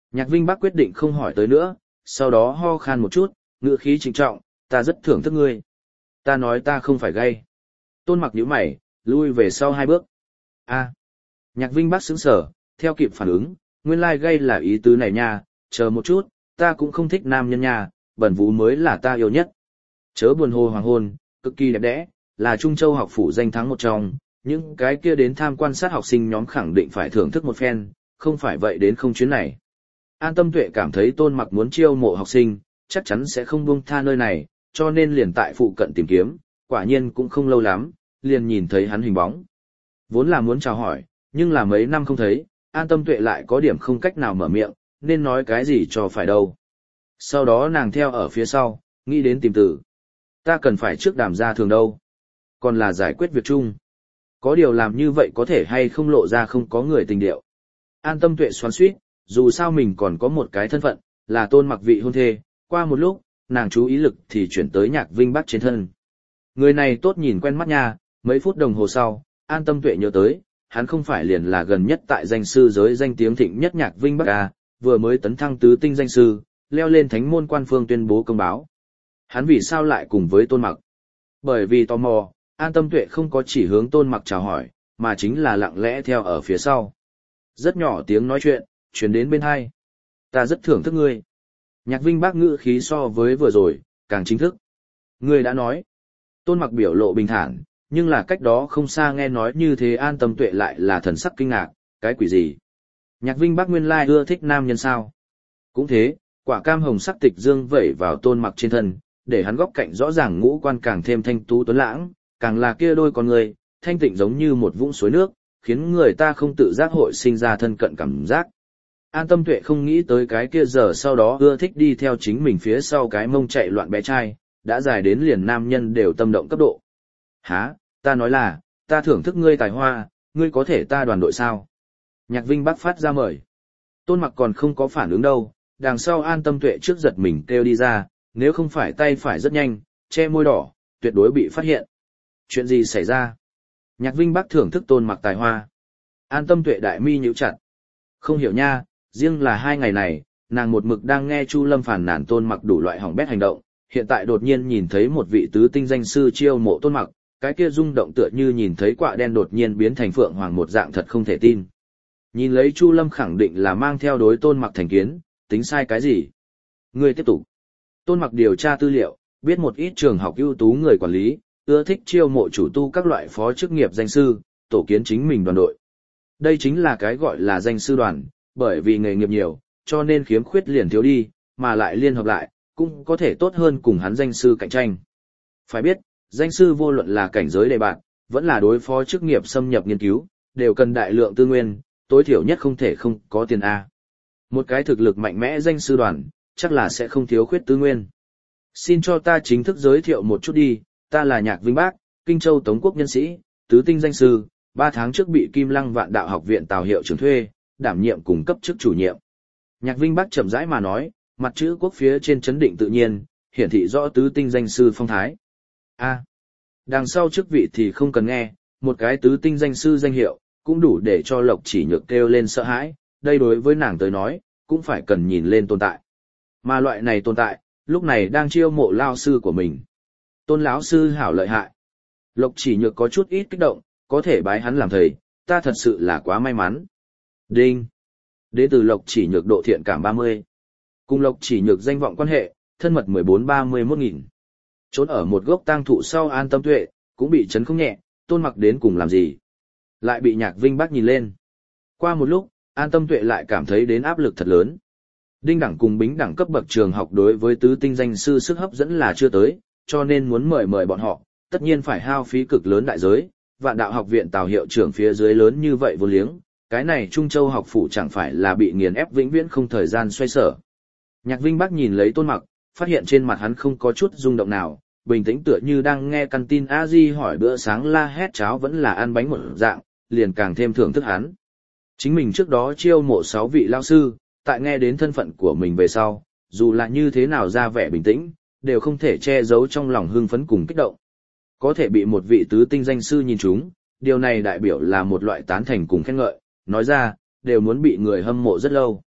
Nhạc Vinh Bắc quyết định không hỏi tới nữa, sau đó ho khan một chút, ngữ khí trịnh trọng, ta rất thưởng thức ngươi. Ta nói ta không phải gay. Tôn Mặc nhíu mày, lui về sau hai bước. A. Nhạc Vinh Bắc sững sờ, theo kịp phản ứng, nguyên lai gay là ý tứ này nha, chờ một chút, ta cũng không thích nam nhân nha, bẩn vũ mới là ta yêu nhất. Chớ buồn hồ hoàng hôn, cực kỳ đẹp đẽ, là Trung Châu học phủ danh thắng một trong, những cái kia đến tham quan sát học sinh nhóm khẳng định phải thưởng thức một phen, không phải vậy đến không chuyến này. An Tâm Tuệ cảm thấy Tôn Mặc muốn chiêu mộ học sinh, chắc chắn sẽ không buông tha nơi này, cho nên liền tại phụ cận tìm kiếm, quả nhiên cũng không lâu lắm, liền nhìn thấy hắn hình bóng. Vốn là muốn chào hỏi, nhưng là mấy năm không thấy, An Tâm Tuệ lại có điểm không cách nào mở miệng, nên nói cái gì cho phải đâu. Sau đó nàng theo ở phía sau, nghĩ đến tìm từ. Ta cần phải trước đàm ra thường đâu. Còn là giải quyết việc chung. Có điều làm như vậy có thể hay không lộ ra không có người tình điệu. An Tâm Tuệ xoắn xuýt, dù sao mình còn có một cái thân phận, là Tôn Mặc vị hôn thê. Qua một lúc, nàng chú ý lực thì chuyển tới Nhạc Vinh Bắc trên thân. Người này tốt nhìn quen mắt nha, mấy phút đồng hồ sau, An Tâm Tuệ nhớ tới, hắn không phải liền là gần nhất tại danh sư giới danh tiếng thịnh nhất Nhạc Vinh Bắc à, vừa mới tấn thăng tứ tinh danh sư, leo lên thánh môn quan phương tuyên bố công báo. Hắn vì sao lại cùng với Tôn Mặc? Bởi vì tò mò, An Tâm Tuệ không có chỉ hướng Tôn Mặc chào hỏi, mà chính là lặng lẽ theo ở phía sau. Rất nhỏ tiếng nói chuyện, truyền đến bên hai. Ta rất thưởng thức ngươi. Nhạc Vinh Bắc ngữ khí so với vừa rồi, càng chính thức. Ngươi đã nói. Tôn Mặc biểu lộ bình thản, nhưng là cách đó không xa nghe nói như thế An Tâm Tuệ lại là thần sắc kinh ngạc, cái quỷ gì? Nhạc Vinh Bắc nguyên lai ưa thích nam nhân sao? Cũng thế, quả cam hồng sắc tịch dương vẩy vào Tôn Mặc trên thân, để hắn góc cạnh rõ ràng ngũ quan càng thêm thanh tú tuấn lãng, càng là kia đôi con người, thanh tịnh giống như một vũng suối nước, khiến người ta không tự giác hội sinh ra thân cận cảm giác. An Tâm Tuệ không nghĩ tới cái kia giờ sau đó ưa thích đi theo chính mình phía sau cái mông chạy loạn bé trai, đã dài đến liền nam nhân đều tâm động cấp độ. Hả, ta nói là, ta thưởng thức ngươi tài hoa, ngươi có thể ta đoàn đội sao? Nhạc Vinh Bắc phát ra mời. Tôn Mặc còn không có phản ứng đâu, đằng sau An Tâm Tuệ trước giật mình kêu đi ra, nếu không phải tay phải rất nhanh, che môi đỏ, tuyệt đối bị phát hiện. Chuyện gì xảy ra? Nhạc Vinh Bắc thưởng thức Tôn Mặc tài hoa. An Tâm Tuệ đại mi nhíu chặt. Không hiểu nha, riêng là hai ngày này, nàng một mực đang nghe Chu Lâm phàn nàn Tôn Mặc đủ loại hỏng bét hành động, hiện tại đột nhiên nhìn thấy một vị tứ tinh danh sư chiêu mộ Tôn Mặc, cái kia rung động tựa như nhìn thấy quạ đen đột nhiên biến thành phượng hoàng một dạng thật không thể tin. Nhìn lấy Chu Lâm khẳng định là mang theo đối Tôn Mặc thành kiến, tính sai cái gì? Ngươi tiếp tục. Tôn Mặc điều tra tư liệu, biết một ít trường học ưu tú người quản lý, ưa thích chiêu mộ chủ tu các loại phó chức nghiệp danh sư, tổ kiến chính mình đoàn đội. Đây chính là cái gọi là danh sư đoàn, bởi vì nghề nghiệp nhiều, cho nên khiếm khuyết liền thiếu đi, mà lại liên hợp lại, cũng có thể tốt hơn cùng hắn danh sư cạnh tranh. Phải biết, danh sư vô luận là cảnh giới đề bạt, vẫn là đối phó chức nghiệp xâm nhập nghiên cứu, đều cần đại lượng tư nguyên, tối thiểu nhất không thể không có tiền A. Một cái thực lực mạnh mẽ danh sư đoàn, chắc là sẽ không thiếu khuyết tư nguyên. Xin cho ta chính thức giới thiệu một chút đi, ta là Nhạc Vinh Bắc, Kinh Châu Tống Quốc nhân sĩ, tứ tinh danh sư, ba tháng trước bị Kim Lăng Vạn Đạo Học viện Tào hiệu trưởng thuê, đảm nhiệm cùng cấp chức chủ nhiệm. Nhạc Vinh Bắc chậm rãi mà nói, mặt chữ quốc phía trên chấn định tự nhiên, hiển thị rõ tứ tinh danh sư phong thái. A. Đằng sau chức vị thì không cần nghe, một cái tứ tinh danh sư danh hiệu, cũng đủ để cho Lộc Chỉ Nhược kêu lên sợ hãi, đây đối với nàng tới nói, cũng phải cần nhìn lên tồn tại. Mà loại này tồn tại, lúc này đang chiêu mộ lao sư của mình. Tôn lão sư hảo lợi hại. Lộc Chỉ Nhược có chút ít kích động, có thể bái hắn làm thầy, ta thật sự là quá may mắn. Đinh. Đến từ Lộc Chỉ Nhược độ thiện cảm ba mươi. Cùng Lộc Chỉ Nhược danh vọng quan hệ, thân mật mười bốn ba mươi mốt nghìn. Trốn ở một gốc tang thụ sau An Tâm Tuệ, cũng bị chấn không nhẹ, Tôn Mặc đến cùng làm gì? Lại bị Nhạc Vinh Bắc nhìn lên. Qua một lúc, An Tâm Tuệ lại cảm thấy đến áp lực thật lớn. Đinh đẳng cùng bính đẳng cấp bậc trường học đối với tứ tinh danh sư sức hấp dẫn là chưa tới, cho nên muốn mời mời bọn họ, tất nhiên phải hao phí cực lớn đại giới. Vạn Đạo Học viện Tào hiệu trưởng phía dưới lớn như vậy vô liếng, cái này Trung Châu học phủ chẳng phải là bị nghiền ép vĩnh viễn không thời gian xoay sở. Nhạc Vinh Bắc nhìn lấy Tôn Mặc, phát hiện trên mặt hắn không có chút rung động nào, bình tĩnh tựa như đang nghe căn tin a di hỏi bữa sáng la hét cháo vẫn là ăn bánh một dạng, liền càng thêm thưởng thức hắn. Chính mình trước đó chiêu mộ sáu vị lao sư, tại nghe đến thân phận của mình về sau, dù là như thế nào ra vẻ bình tĩnh, đều không thể che giấu trong lòng hưng phấn cùng kích động. Có thể bị một vị tứ tinh danh sư nhìn trúng, điều này đại biểu là một loại tán thành cùng khen ngợi, nói ra, đều muốn bị người hâm mộ rất lâu.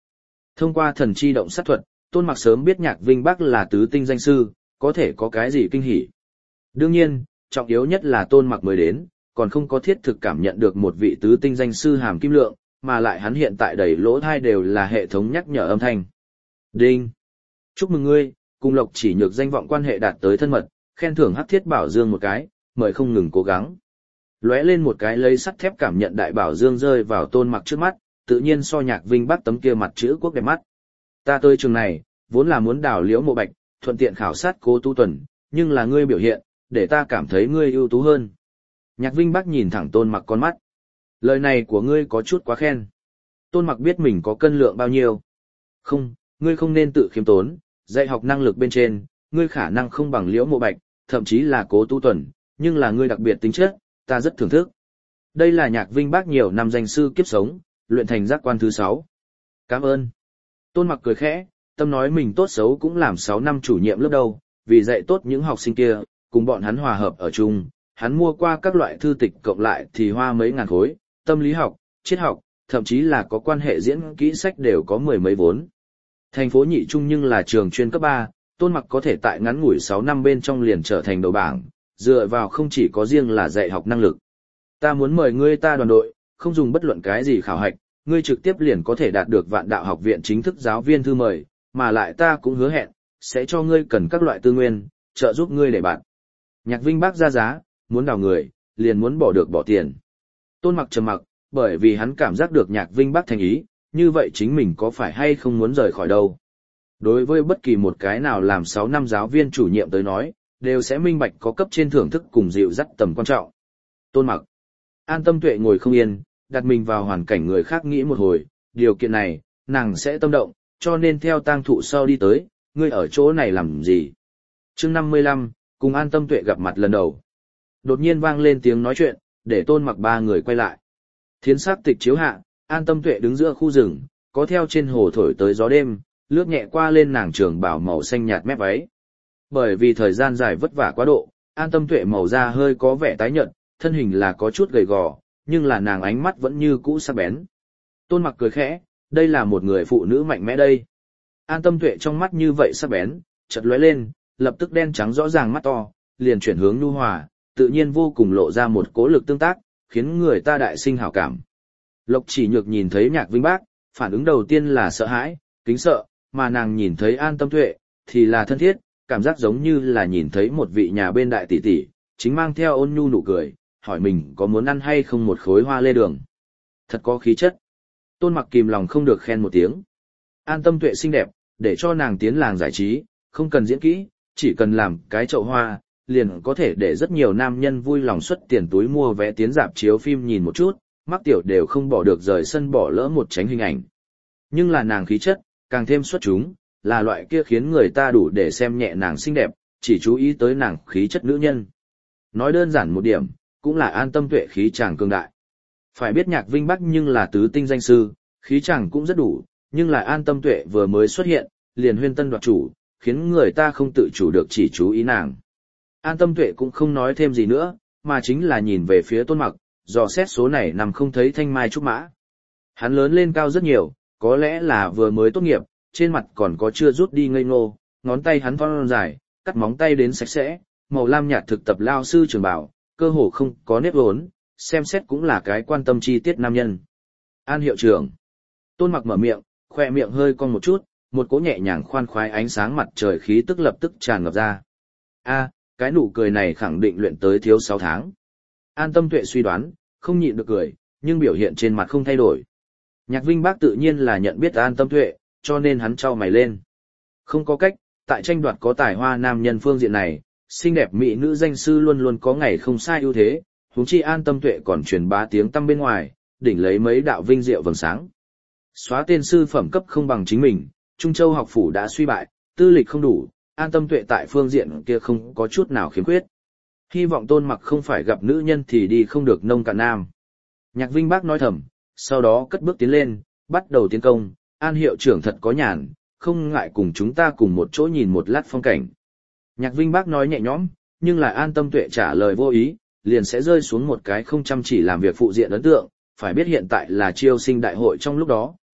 Thông qua thần chi động sát thuật, Tôn Mặc sớm biết Nhạc Vinh Bắc là tứ tinh danh sư, có thể có cái gì kinh hỉ. Đương nhiên, trọng yếu nhất là Tôn Mặc mới đến, còn không có thiết thực cảm nhận được một vị tứ tinh danh sư hàm kim lượng, mà lại hắn hiện tại đầy lỗ thai đều là hệ thống nhắc nhở âm thanh. Đinh! Chúc mừng ngươi, cùng Lộc Chỉ Nhược danh vọng quan hệ đạt tới thân mật, khen thưởng hắc thiết bảo dương một cái, mời không ngừng cố gắng. Lóe lên một cái lấy sắt thép cảm nhận đại bảo dương rơi vào Tôn Mặc trước mắt, tự nhiên so Nhạc Vinh Bắc tấm kia mặt chữ quốc đẹp mắt. Ta tới trường này, vốn là muốn đào liễu mộ bạch, thuận tiện khảo sát Cố Tu Tuần, nhưng là ngươi biểu hiện, để ta cảm thấy ngươi ưu tú hơn. Nhạc Vinh Bắc nhìn thẳng Tôn Mặc con mắt. Lời này của ngươi có chút quá khen. Tôn Mặc biết mình có cân lượng bao nhiêu. Không, ngươi không nên tự khiêm tốn, dạy học năng lực bên trên, ngươi khả năng không bằng liễu mộ bạch, thậm chí là Cố Tu Tuần, nhưng là ngươi đặc biệt tính chất, ta rất thưởng thức. Đây là Nhạc Vinh Bắc nhiều năm danh sư kiếp sống, luyện thành giác quan thứ sáu. Cảm ơn. Tôn Mặc cười khẽ, tâm nói mình tốt xấu cũng làm sáu năm chủ nhiệm lớp đâu, vì dạy tốt những học sinh kia, cùng bọn hắn hòa hợp ở chung, hắn mua qua các loại thư tịch cộng lại thì hoa mấy ngàn khối, tâm lý học, triết học, thậm chí là có quan hệ diễn kỹ sách đều có mười mấy vốn. Thành phố Nhị Trung nhưng là trường chuyên cấp ba, Tôn Mặc có thể tại ngắn ngủi sáu năm bên trong liền trở thành đầu bảng, dựa vào không chỉ có riêng là dạy học năng lực. Ta muốn mời ngươi ta đoàn đội, không dùng bất luận cái gì khảo hạch, ngươi trực tiếp liền có thể đạt được Vạn Đạo học viện chính thức giáo viên thư mời, mà lại ta cũng hứa hẹn, sẽ cho ngươi cần các loại tư nguyên, trợ giúp ngươi để bạn. Nhạc Vinh Bắc ra giá, muốn đào người, liền muốn bỏ được bỏ tiền. Tôn Mặc trầm mặc, bởi vì hắn cảm giác được Nhạc Vinh Bắc thành ý, như vậy chính mình có phải hay không muốn rời khỏi đâu. Đối với bất kỳ một cái nào làm sáu năm giáo viên chủ nhiệm tới nói, đều sẽ minh bạch có cấp trên thưởng thức cùng dịu dắt tầm quan trọng. Tôn Mặc. An Tâm Tuệ ngồi không yên, đặt mình vào hoàn cảnh người khác nghĩ một hồi, điều kiện này, nàng sẽ tâm động, cho nên theo tang thụ sau đi tới, ngươi ở chỗ này làm gì? Chương năm mươi lăm, cùng An Tâm Tuệ gặp mặt lần đầu. Đột nhiên vang lên tiếng nói chuyện, để Tôn Mặc ba người quay lại. Thiến sắc tịch chiếu hạ, An Tâm Tuệ đứng giữa khu rừng, có theo trên hồ thổi tới gió đêm, lướt nhẹ qua lên nàng trường bảo màu xanh nhạt mép váy. Bởi vì thời gian dài vất vả quá độ, An Tâm Tuệ màu da hơi có vẻ tái nhợt, thân hình là có chút gầy gò, nhưng là nàng ánh mắt vẫn như cũ sắc bén. Tôn Mặc cười khẽ, đây là một người phụ nữ mạnh mẽ đây. An Tâm Tuệ trong mắt như vậy sắc bén, chợt lóe lên, lập tức đen trắng rõ ràng mắt to, liền chuyển hướng nhu hòa, tự nhiên vô cùng lộ ra một cố lực tương tác, khiến người ta đại sinh hảo cảm. Lộc Chỉ Nhược nhìn thấy Nhạc Vinh Bắc, phản ứng đầu tiên là sợ hãi, kính sợ, mà nàng nhìn thấy An Tâm Tuệ, thì là thân thiết, cảm giác giống như là nhìn thấy một vị nhà bên đại tỷ tỷ, chính mang theo ôn nhu nụ cười, hỏi mình có muốn ăn hay không một khối hoa lê đường. Thật có khí chất. Tôn Mặc kìm lòng không được khen một tiếng. An Tâm Tuệ xinh đẹp, để cho nàng tiến làng giải trí, không cần diễn kỹ, chỉ cần làm cái chậu hoa, liền có thể để rất nhiều nam nhân vui lòng xuất tiền túi mua vé tiến rạp chiếu phim nhìn một chút, mắc tiểu đều không bỏ được rời sân bỏ lỡ một tránh hình ảnh. Nhưng là nàng khí chất, càng thêm xuất chúng, là loại kia khiến người ta đủ để xem nhẹ nàng xinh đẹp, chỉ chú ý tới nàng khí chất nữ nhân. Nói đơn giản một điểm, cũng là An Tâm Tuệ khí chàng cường đại. Phải biết Nhạc Vinh Bắc nhưng là tứ tinh danh sư, khí chàng cũng rất đủ, nhưng là An Tâm Tuệ vừa mới xuất hiện, liền huyên tân đoạt chủ, khiến người ta không tự chủ được chỉ chú ý nàng. An Tâm Tuệ cũng không nói thêm gì nữa, mà chính là nhìn về phía Tôn Mặc, dò xét số này nằm không thấy thanh mai trúc mã. Hắn lớn lên cao rất nhiều, có lẽ là vừa mới tốt nghiệp, trên mặt còn có chưa rút đi ngây ngô, ngón tay hắn thon dài, cắt móng tay đến sạch sẽ, màu lam nhạt thực tập lao sư trường bảo, cơ hồ không có nếp vốn, xem xét cũng là cái quan tâm chi tiết nam nhân. An hiệu trưởng. Tôn Mặc mở miệng, khoe miệng hơi cong một chút, một cỗ nhẹ nhàng khoan khoái ánh sáng mặt trời khí tức lập tức tràn ngập ra. A, cái nụ cười này khẳng định luyện tới thiếu sáu tháng. An Tâm Tuệ suy đoán, không nhịn được cười, nhưng biểu hiện trên mặt không thay đổi. Nhạc Vinh Bắc tự nhiên là nhận biết An Tâm Tuệ, cho nên hắn trao mày lên. Không có cách, tại tranh đoạt có tài hoa nam nhân phương diện này, xinh đẹp mỹ nữ danh sư luôn luôn có ngày không sai ưu thế, huống chi An Tâm Tuệ còn truyền bá tiếng tăm bên ngoài, đỉnh lấy mấy đạo vinh diệu vầng sáng. Xóa tên sư phẩm cấp không bằng chính mình, Trung Châu học phủ đã suy bại, tư lịch không đủ, An Tâm Tuệ tại phương diện kia không có chút nào khiếm khuyết. Hy vọng Tôn Mặc không phải gặp nữ nhân thì đi không được nông cạn nam. Nhạc Vinh Bắc nói thầm, sau đó cất bước tiến lên, bắt đầu tiến công, An hiệu trưởng thật có nhàn, không ngại cùng chúng ta cùng một chỗ nhìn một lát phong cảnh. Nhạc Vinh Bắc nói nhẹ nhõm, nhưng lại An Tâm Tuệ trả lời vô ý, liền sẽ rơi xuống một cái không chăm chỉ làm việc phụ diện ấn tượng, phải biết hiện tại là chiêu sinh đại hội trong lúc đó,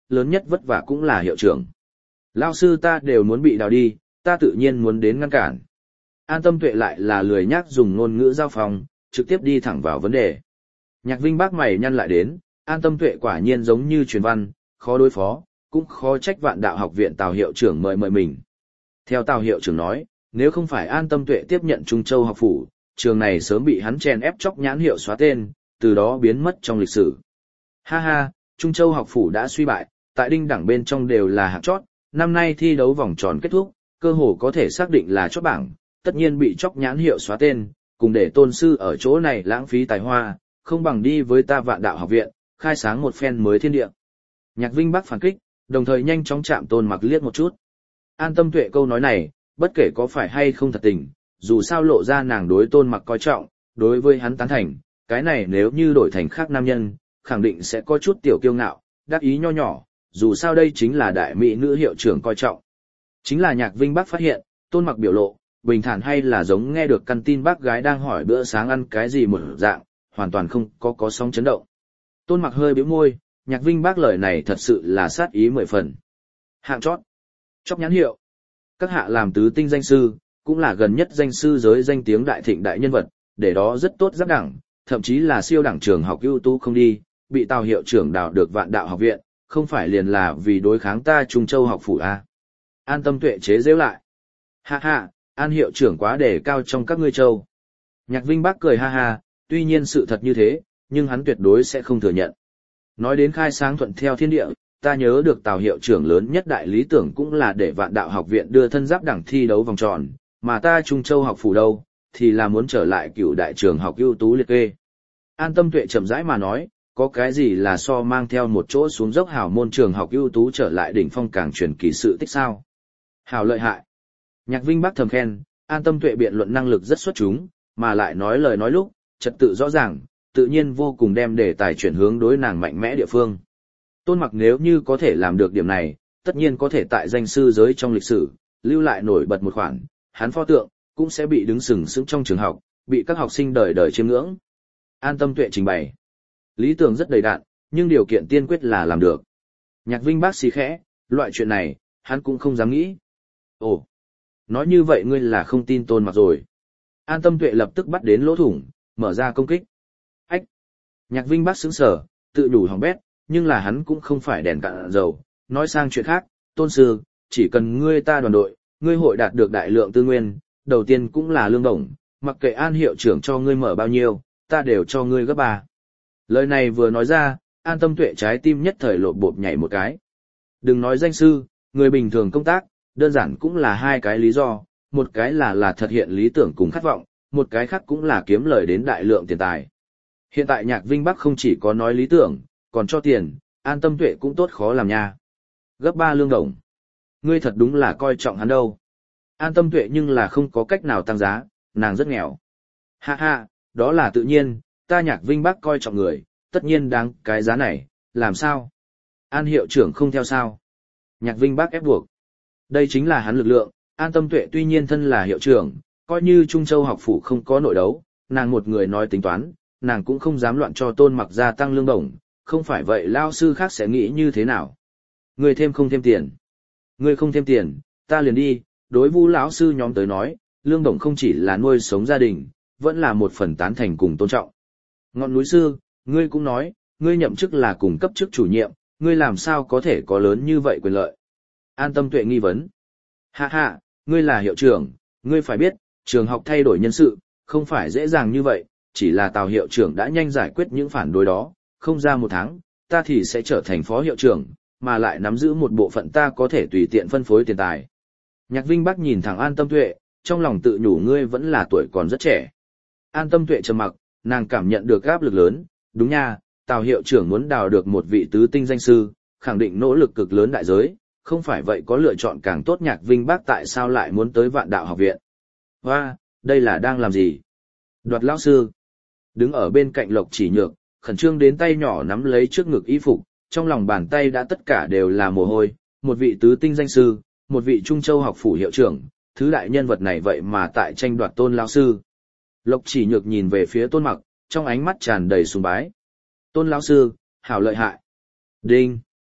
lớn nhất vất vả cũng là hiệu trưởng. Lao sư ta đều muốn bị đào đi, ta tự nhiên muốn đến ngăn cản. An Tâm Tuệ lại là lười nhác dùng ngôn ngữ giao phòng, trực tiếp đi thẳng vào vấn đề. Nhạc Vinh bác mày nhăn lại đến, An Tâm Tuệ quả nhiên giống như truyền văn, khó đối phó, cũng khó trách Vạn Đạo học viện Tào hiệu trưởng mời mời mình. Theo Tào hiệu trưởng nói, nếu không phải An Tâm Tuệ tiếp nhận Trung Châu học phủ, trường này sớm bị hắn chèn ép chóc nhãn hiệu xóa tên, từ đó biến mất trong lịch sử. Ha ha, Trung Châu học phủ đã suy bại, tại đinh đẳng bên trong đều là hạng chót, năm nay thi đấu vòng tròn kết thúc, cơ hồ có thể xác định là chót bảng, tất nhiên bị chóc nhãn hiệu xóa tên, cùng để tôn sư ở chỗ này lãng phí tài hoa, không bằng đi với ta Vạn Đạo học viện, khai sáng một phen mới thiên địa. Nhạc Vinh Bắc phản kích, đồng thời nhanh chóng chạm Tôn Mặc liếc một chút. An Tâm Tuệ câu nói này, bất kể có phải hay không thật tình, dù sao lộ ra nàng đối Tôn Mặc coi trọng, đối với hắn tán thành, cái này nếu như đổi thành khác nam nhân, khẳng định sẽ có chút tiểu kiêu ngạo, đắc ý nho nhỏ, dù sao đây chính là đại mỹ nữ hiệu trưởng coi trọng. Chính là Nhạc Vinh Bắc phát hiện, Tôn Mặc biểu lộ, bình thản hay là giống nghe được căn tin bác gái đang hỏi bữa sáng ăn cái gì một dạng, hoàn toàn không có có sóng chấn động. Tôn Mặc hơi bĩu môi, Nhạc Vinh bác lời này thật sự là sát ý mười phần. Hạng chót, chóp nhãn hiệu. Các hạ làm tứ tinh danh sư, cũng là gần nhất danh sư giới danh tiếng đại thịnh đại nhân vật, để đó rất tốt giáp đẳng, thậm chí là siêu đẳng trường học ưu tú không đi, bị Tào hiệu trưởng đào được Vạn Đạo học viện, không phải liền là vì đối kháng ta Trung Châu học phủ a? An Tâm Tuệ chế giễu lại. Ha ha, An hiệu trưởng quá đề cao trong các ngươi châu. Nhạc Vinh bác cười ha ha, tuy nhiên sự thật như thế, nhưng hắn tuyệt đối sẽ không thừa nhận. Nói đến khai sáng thuận theo thiên địa, ta nhớ được Tào hiệu trưởng lớn nhất đại lý tưởng cũng là để Vạn Đạo học viện đưa thân giáp đẳng thi đấu vòng tròn, mà ta Trung Châu học phủ đâu, thì là muốn trở lại cựu đại trường học ưu tú liệt kê. An Tâm Tuệ chậm rãi mà nói, có cái gì là so mang theo một chỗ xuống dốc hảo môn trường học ưu tú trở lại đỉnh phong càng truyền kỳ sự tích sao? Hảo lợi hại. Nhạc Vinh bác thầm khen, An Tâm Tuệ biện luận năng lực rất xuất chúng, mà lại nói lời nói lúc, trật tự rõ ràng, tự nhiên vô cùng đem đề tài chuyển hướng đối nàng mạnh mẽ địa phương. Tôn Mặc nếu như có thể làm được điểm này, tất nhiên có thể tại danh sư giới trong lịch sử, lưu lại nổi bật một khoản, hắn pho tượng, cũng sẽ bị đứng sừng sững trong trường học, bị các học sinh đời đời chiêm ngưỡng. An Tâm Tuệ trình bày. Lý tưởng rất đầy đặn, nhưng điều kiện tiên quyết là làm được. Nhạc Vinh bác xì khẽ, loại chuyện này, hắn cũng không dám nghĩ. Ồ, nói như vậy ngươi là không tin Tôn Mặc rồi. An Tâm Tuệ lập tức bắt đến lỗ thủng, mở ra công kích. Ách! Nhạc Vinh bác sững sờ, tự đủ hỏng bét, nhưng là hắn cũng không phải đèn cạn dầu. Nói sang chuyện khác, Tôn sư, chỉ cần ngươi ta đoàn đội, ngươi hội đạt được đại lượng tư nguyên, đầu tiên cũng là lương đồng, mặc kệ An hiệu trưởng cho ngươi mở bao nhiêu, ta đều cho ngươi gấp ba. Lời này vừa nói ra, An Tâm Tuệ trái tim nhất thời lộp bộp nhảy một cái. Đừng nói danh sư, người bình thường công tác, đơn giản cũng là hai cái lý do, một cái là là thực hiện lý tưởng cùng khát vọng, một cái khác cũng là kiếm lời đến đại lượng tiền tài. Hiện tại Nhạc Vinh Bắc không chỉ có nói lý tưởng, còn cho tiền, An Tâm Tuệ cũng tốt khó làm nha. Gấp ba lương đồng. Ngươi thật đúng là coi trọng hắn đâu. An Tâm Tuệ nhưng là không có cách nào tăng giá, nàng rất nghèo. Ha ha, đó là tự nhiên, ta Nhạc Vinh Bắc coi trọng người, tất nhiên đáng cái giá này, làm sao? An hiệu trưởng không theo sao? Nhạc Vinh Bắc ép buộc. Đây chính là hắn lực lượng, An Tâm Tuệ tuy nhiên thân là hiệu trưởng, coi như Trung Châu học phủ không có nội đấu, nàng một người nói tính toán, nàng cũng không dám loạn cho Tôn Mặc gia tăng lương đồng, không phải vậy lao sư khác sẽ nghĩ như thế nào? Ngươi thêm không thêm tiền? Ngươi không thêm tiền, ta liền đi, đối Vu lão sư nhóm tới nói, lương đồng không chỉ là nuôi sống gia đình, vẫn là một phần tán thành cùng tôn trọng. Ngọn núi sư, ngươi cũng nói, ngươi nhậm chức là cùng cấp chức chủ nhiệm, ngươi làm sao có thể có lớn như vậy quyền lợi? An Tâm Tuệ nghi vấn. Ha ha, ngươi là hiệu trưởng, ngươi phải biết, trường học thay đổi nhân sự, không phải dễ dàng như vậy, chỉ là Tào hiệu trưởng đã nhanh giải quyết những phản đối đó, không ra một tháng, ta thì sẽ trở thành phó hiệu trưởng, mà lại nắm giữ một bộ phận ta có thể tùy tiện phân phối tiền tài. Nhạc Vinh Bắc nhìn thẳng An Tâm Tuệ, trong lòng tự nhủ ngươi vẫn là tuổi còn rất trẻ. An Tâm Tuệ trầm mặc, nàng cảm nhận được áp lực lớn, đúng nha, Tào hiệu trưởng muốn đào được một vị tứ tinh danh sư, khẳng định nỗ lực cực lớn đại giới, không phải vậy có lựa chọn càng tốt. Nhạc Vinh Bắc tại sao lại muốn tới Vạn Đạo học viện? Hoa, đây là đang làm gì? Đoạt lão sư. Đứng ở bên cạnh Lộc Chỉ Nhược, khẩn trương đến tay nhỏ nắm lấy trước ngực y phục, trong lòng bàn tay đã tất cả đều là mồ hôi, một vị tứ tinh danh sư, một vị Trung Châu học phủ hiệu trưởng, thứ đại nhân vật này vậy mà tại tranh đoạt Tôn lão sư. Lộc Chỉ Nhược nhìn về phía Tôn Mặc, trong ánh mắt tràn đầy sùng bái. Tôn lão sư, hảo lợi hại. Đinh.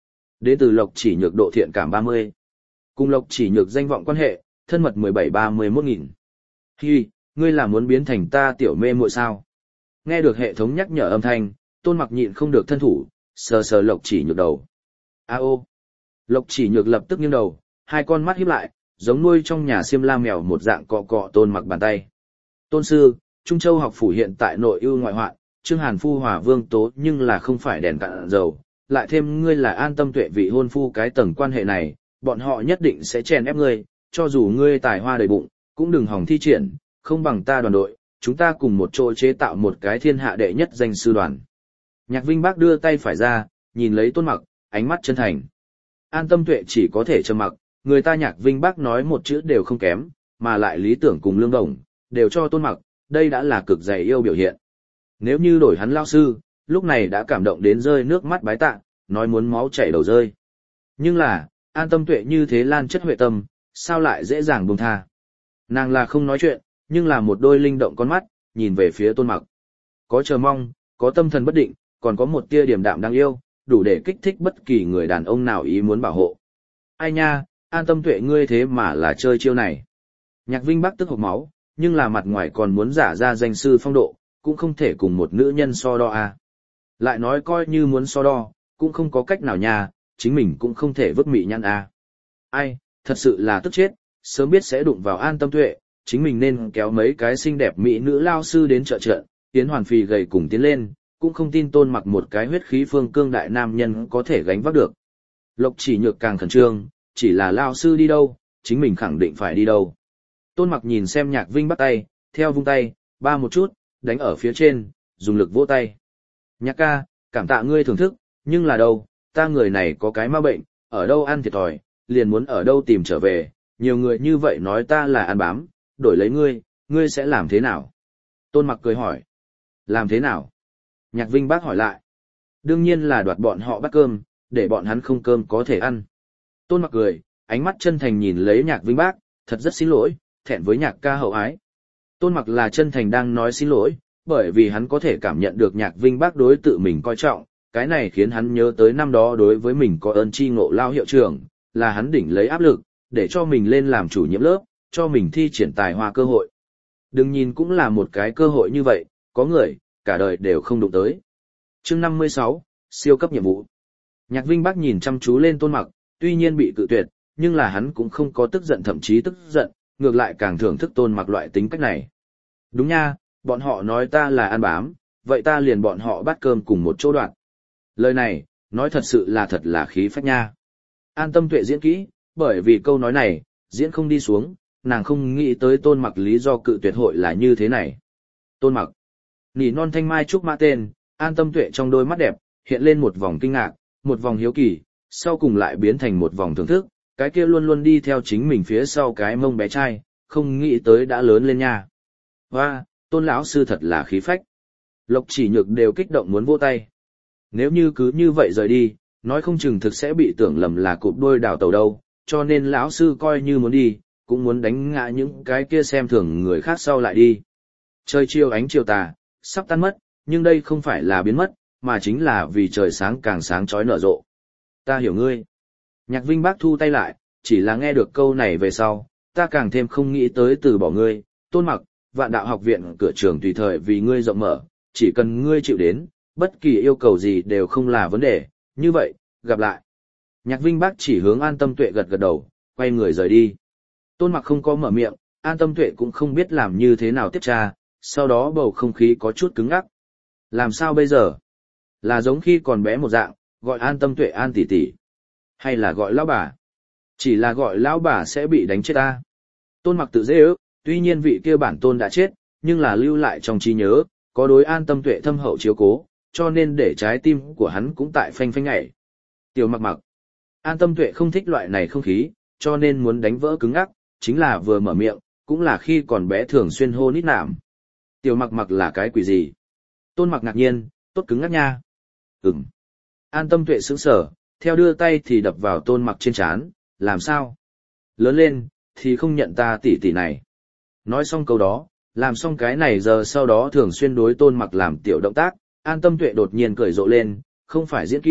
Đến từ Lộc Chỉ Nhược độ thiện cảm ba mươi. Cùng Lộc Chỉ Nhược danh vọng quan hệ, thân mật mười bảy ba mươi mốt nghìn. Hi, ngươi là muốn biến thành ta tiểu mê muội sao? Nghe được hệ thống nhắc nhở âm thanh, Tôn Mặc nhịn không được thân thủ, sờ sờ Lộc Chỉ Nhược đầu. A ô. Lộc Chỉ Nhược lập tức nghiêng đầu, hai con mắt híp lại, giống nuôi trong nhà xiêm la mèo một dạng cọ cọ Tôn Mặc bàn tay. Tôn sư, Trung Châu học phủ hiện tại nội ưu ngoại hoạn, Trương Hàn phu hòa vương tố nhưng là không phải đèn cạn dầu, lại thêm ngươi là An Tâm Tuệ vị hôn phu cái tầng quan hệ này, bọn họ nhất định sẽ chèn ép ngươi, cho dù ngươi tài hoa đầy bụng, cũng đừng hòng thi triển, không bằng ta đoàn đội, chúng ta cùng một chỗ chế tạo một cái thiên hạ đệ nhất danh sư đoàn. Nhạc Vinh Bác đưa tay phải ra, nhìn lấy Tôn Mặc, ánh mắt chân thành. An Tâm Tuệ chỉ có thể trầm mặc, người ta Nhạc Vinh Bác nói một chữ đều không kém, mà lại lý tưởng cùng lương đồng, đều cho Tôn Mặc, đây đã là cực dày yêu biểu hiện. Nếu như đổi hắn lao sư, lúc này đã cảm động đến rơi nước mắt bái tạ, nói muốn máu chảy đầu rơi. Nhưng là, An Tâm Tuệ như thế lan chất huệ tâm, sao lại dễ dàng buông tha. Nàng là không nói chuyện, nhưng là một đôi linh động con mắt, nhìn về phía Tôn Mặc. Có chờ mong, có tâm thần bất định, còn có một tia điềm đạm đáng yêu, đủ để kích thích bất kỳ người đàn ông nào ý muốn bảo hộ. Ai nha, An Tâm Tuệ ngươi thế mà là chơi chiêu này. Nhạc Vinh Bắc tức hộc máu, nhưng là mặt ngoài còn muốn giả ra danh sư phong độ, cũng không thể cùng một nữ nhân so đo à. Lại nói coi như muốn so đo, cũng không có cách nào nha, chính mình cũng không thể vứt mị nhăn à. Ai, thật sự là tức chết, sớm biết sẽ đụng vào An Tâm Tuệ, chính mình nên kéo mấy cái xinh đẹp mỹ nữ lao sư đến trợ trận, tiến hoàn phì gầy cùng tiến lên, cũng không tin Tôn Mặc một cái huyết khí phương cương đại nam nhân có thể gánh vác được. Lộc Chỉ Nhược càng khẩn trương, chỉ là lao sư đi đâu, chính mình khẳng định phải đi đâu. Tôn Mặc nhìn xem Nhạc Vinh bắt tay, theo vung tay, ba một chút, đánh ở phía trên, dùng lực vỗ tay. Nhạc ca, cảm tạ ngươi thưởng thức, nhưng là đâu, ta người này có cái ma bệnh, ở đâu ăn thiệt thòi, liền muốn ở đâu tìm trở về, nhiều người như vậy nói ta là ăn bám, đổi lấy ngươi, ngươi sẽ làm thế nào? Tôn Mặc cười hỏi. Làm thế nào? Nhạc Vinh Bác hỏi lại. Đương nhiên là đoạt bọn họ bắt cơm, để bọn hắn không cơm có thể ăn. Tôn Mặc cười, ánh mắt chân thành nhìn lấy Nhạc Vinh Bác, thật rất xin lỗi, thẹn với Nhạc ca hậu ái. Tôn Mặc là chân thành đang nói xin lỗi, bởi vì hắn có thể cảm nhận được Nhạc Vinh Bác đối tự mình coi trọng, cái này khiến hắn nhớ tới năm đó đối với mình có ơn tri ngộ lao hiệu trưởng, là hắn đỉnh lấy áp lực, để cho mình lên làm chủ nhiệm lớp, cho mình thi triển tài hoa cơ hội. Đừng nhìn cũng là một cái cơ hội như vậy, có người, cả đời đều không đụng tới. Chương năm mươi sáu, siêu cấp nhiệm vụ. Nhạc Vinh Bác nhìn chăm chú lên Tôn Mặc, tuy nhiên bị cự tuyệt, nhưng là hắn cũng không có tức giận thậm chí tức giận, ngược lại càng thưởng thức Tôn Mặc loại tính cách này. Đúng nha, bọn họ nói ta là ăn bám, vậy ta liền bọn họ bắt cơm cùng một chỗ đoạn. Lời này, nói thật sự là thật là khí phách nha. An Tâm Tuệ diễn kỹ, bởi vì câu nói này, diễn không đi xuống, nàng không nghĩ tới Tôn Mặc lý do cự tuyệt hội là như thế này. Tôn Mặc. Nỉ non thanh mai trúc mã tên, An Tâm Tuệ trong đôi mắt đẹp, hiện lên một vòng kinh ngạc, một vòng hiếu kỳ, sau cùng lại biến thành một vòng thưởng thức, cái kia luôn luôn đi theo chính mình phía sau cái mông bé trai, không nghĩ tới đã lớn lên nha. Hoa, Tôn lão sư thật là khí phách. Lộc Chỉ Nhược đều kích động muốn vỗ tay. Nếu như cứ như vậy rời đi, nói không chừng thực sẽ bị tưởng lầm là cụp đôi đào tàu đâu, cho nên lão sư coi như muốn đi, cũng muốn đánh ngã những cái kia xem thường người khác sau lại đi. Trời chiều ánh chiều tà, sắp tan mất, nhưng đây không phải là biến mất, mà chính là vì trời sáng càng sáng chói nở rộ. Ta hiểu ngươi. Nhạc Vinh Bác thu tay lại, chỉ là nghe được câu này về sau, ta càng thêm không nghĩ tới từ bỏ ngươi, Tôn Mặc, Vạn Đạo học viện cửa trường tùy thời vì ngươi rộng mở, chỉ cần ngươi chịu đến, bất kỳ yêu cầu gì đều không là vấn đề, như vậy, gặp lại. Nhạc Vinh Bác chỉ hướng An Tâm Tuệ gật gật đầu, quay người rời đi. Tôn Mặc không có mở miệng, An Tâm Tuệ cũng không biết làm như thế nào tiếp tra, sau đó bầu không khí có chút cứng ngắc. Làm sao bây giờ? Là giống khi còn bé một dạng, gọi An Tâm Tuệ An tỷ tỷ, hay là gọi lão bà? Chỉ là gọi lão bà sẽ bị đánh chết ta. Tôn Mặc tự dễ ước, tuy nhiên vị kia bản tôn đã chết, nhưng là lưu lại trong trí nhớ, có đối An Tâm Tuệ thâm hậu chiếu cố, cho nên để trái tim của hắn cũng tại phanh phanh nhảy. Tiểu Mặc Mặc. An Tâm Tuệ không thích loại này không khí, cho nên muốn đánh vỡ cứng ngắc, chính là vừa mở miệng, cũng là khi còn bé thường xuyên hô nít nảm. Tiểu Mặc Mặc là cái quỷ gì? Tôn Mặc ngạc nhiên, tốt cứng ngắc nha. Ừm. An Tâm Tuệ sững sờ, theo đưa tay thì đập vào Tôn Mặc trên trán, làm sao? Lớn lên, thì không nhận ta tỷ tỷ này. Nói xong câu đó, làm xong cái này giờ sau đó thường xuyên đối Tôn Mặc làm tiểu động tác, An Tâm Tuệ đột nhiên cười rộ lên, không phải diễn kỹ,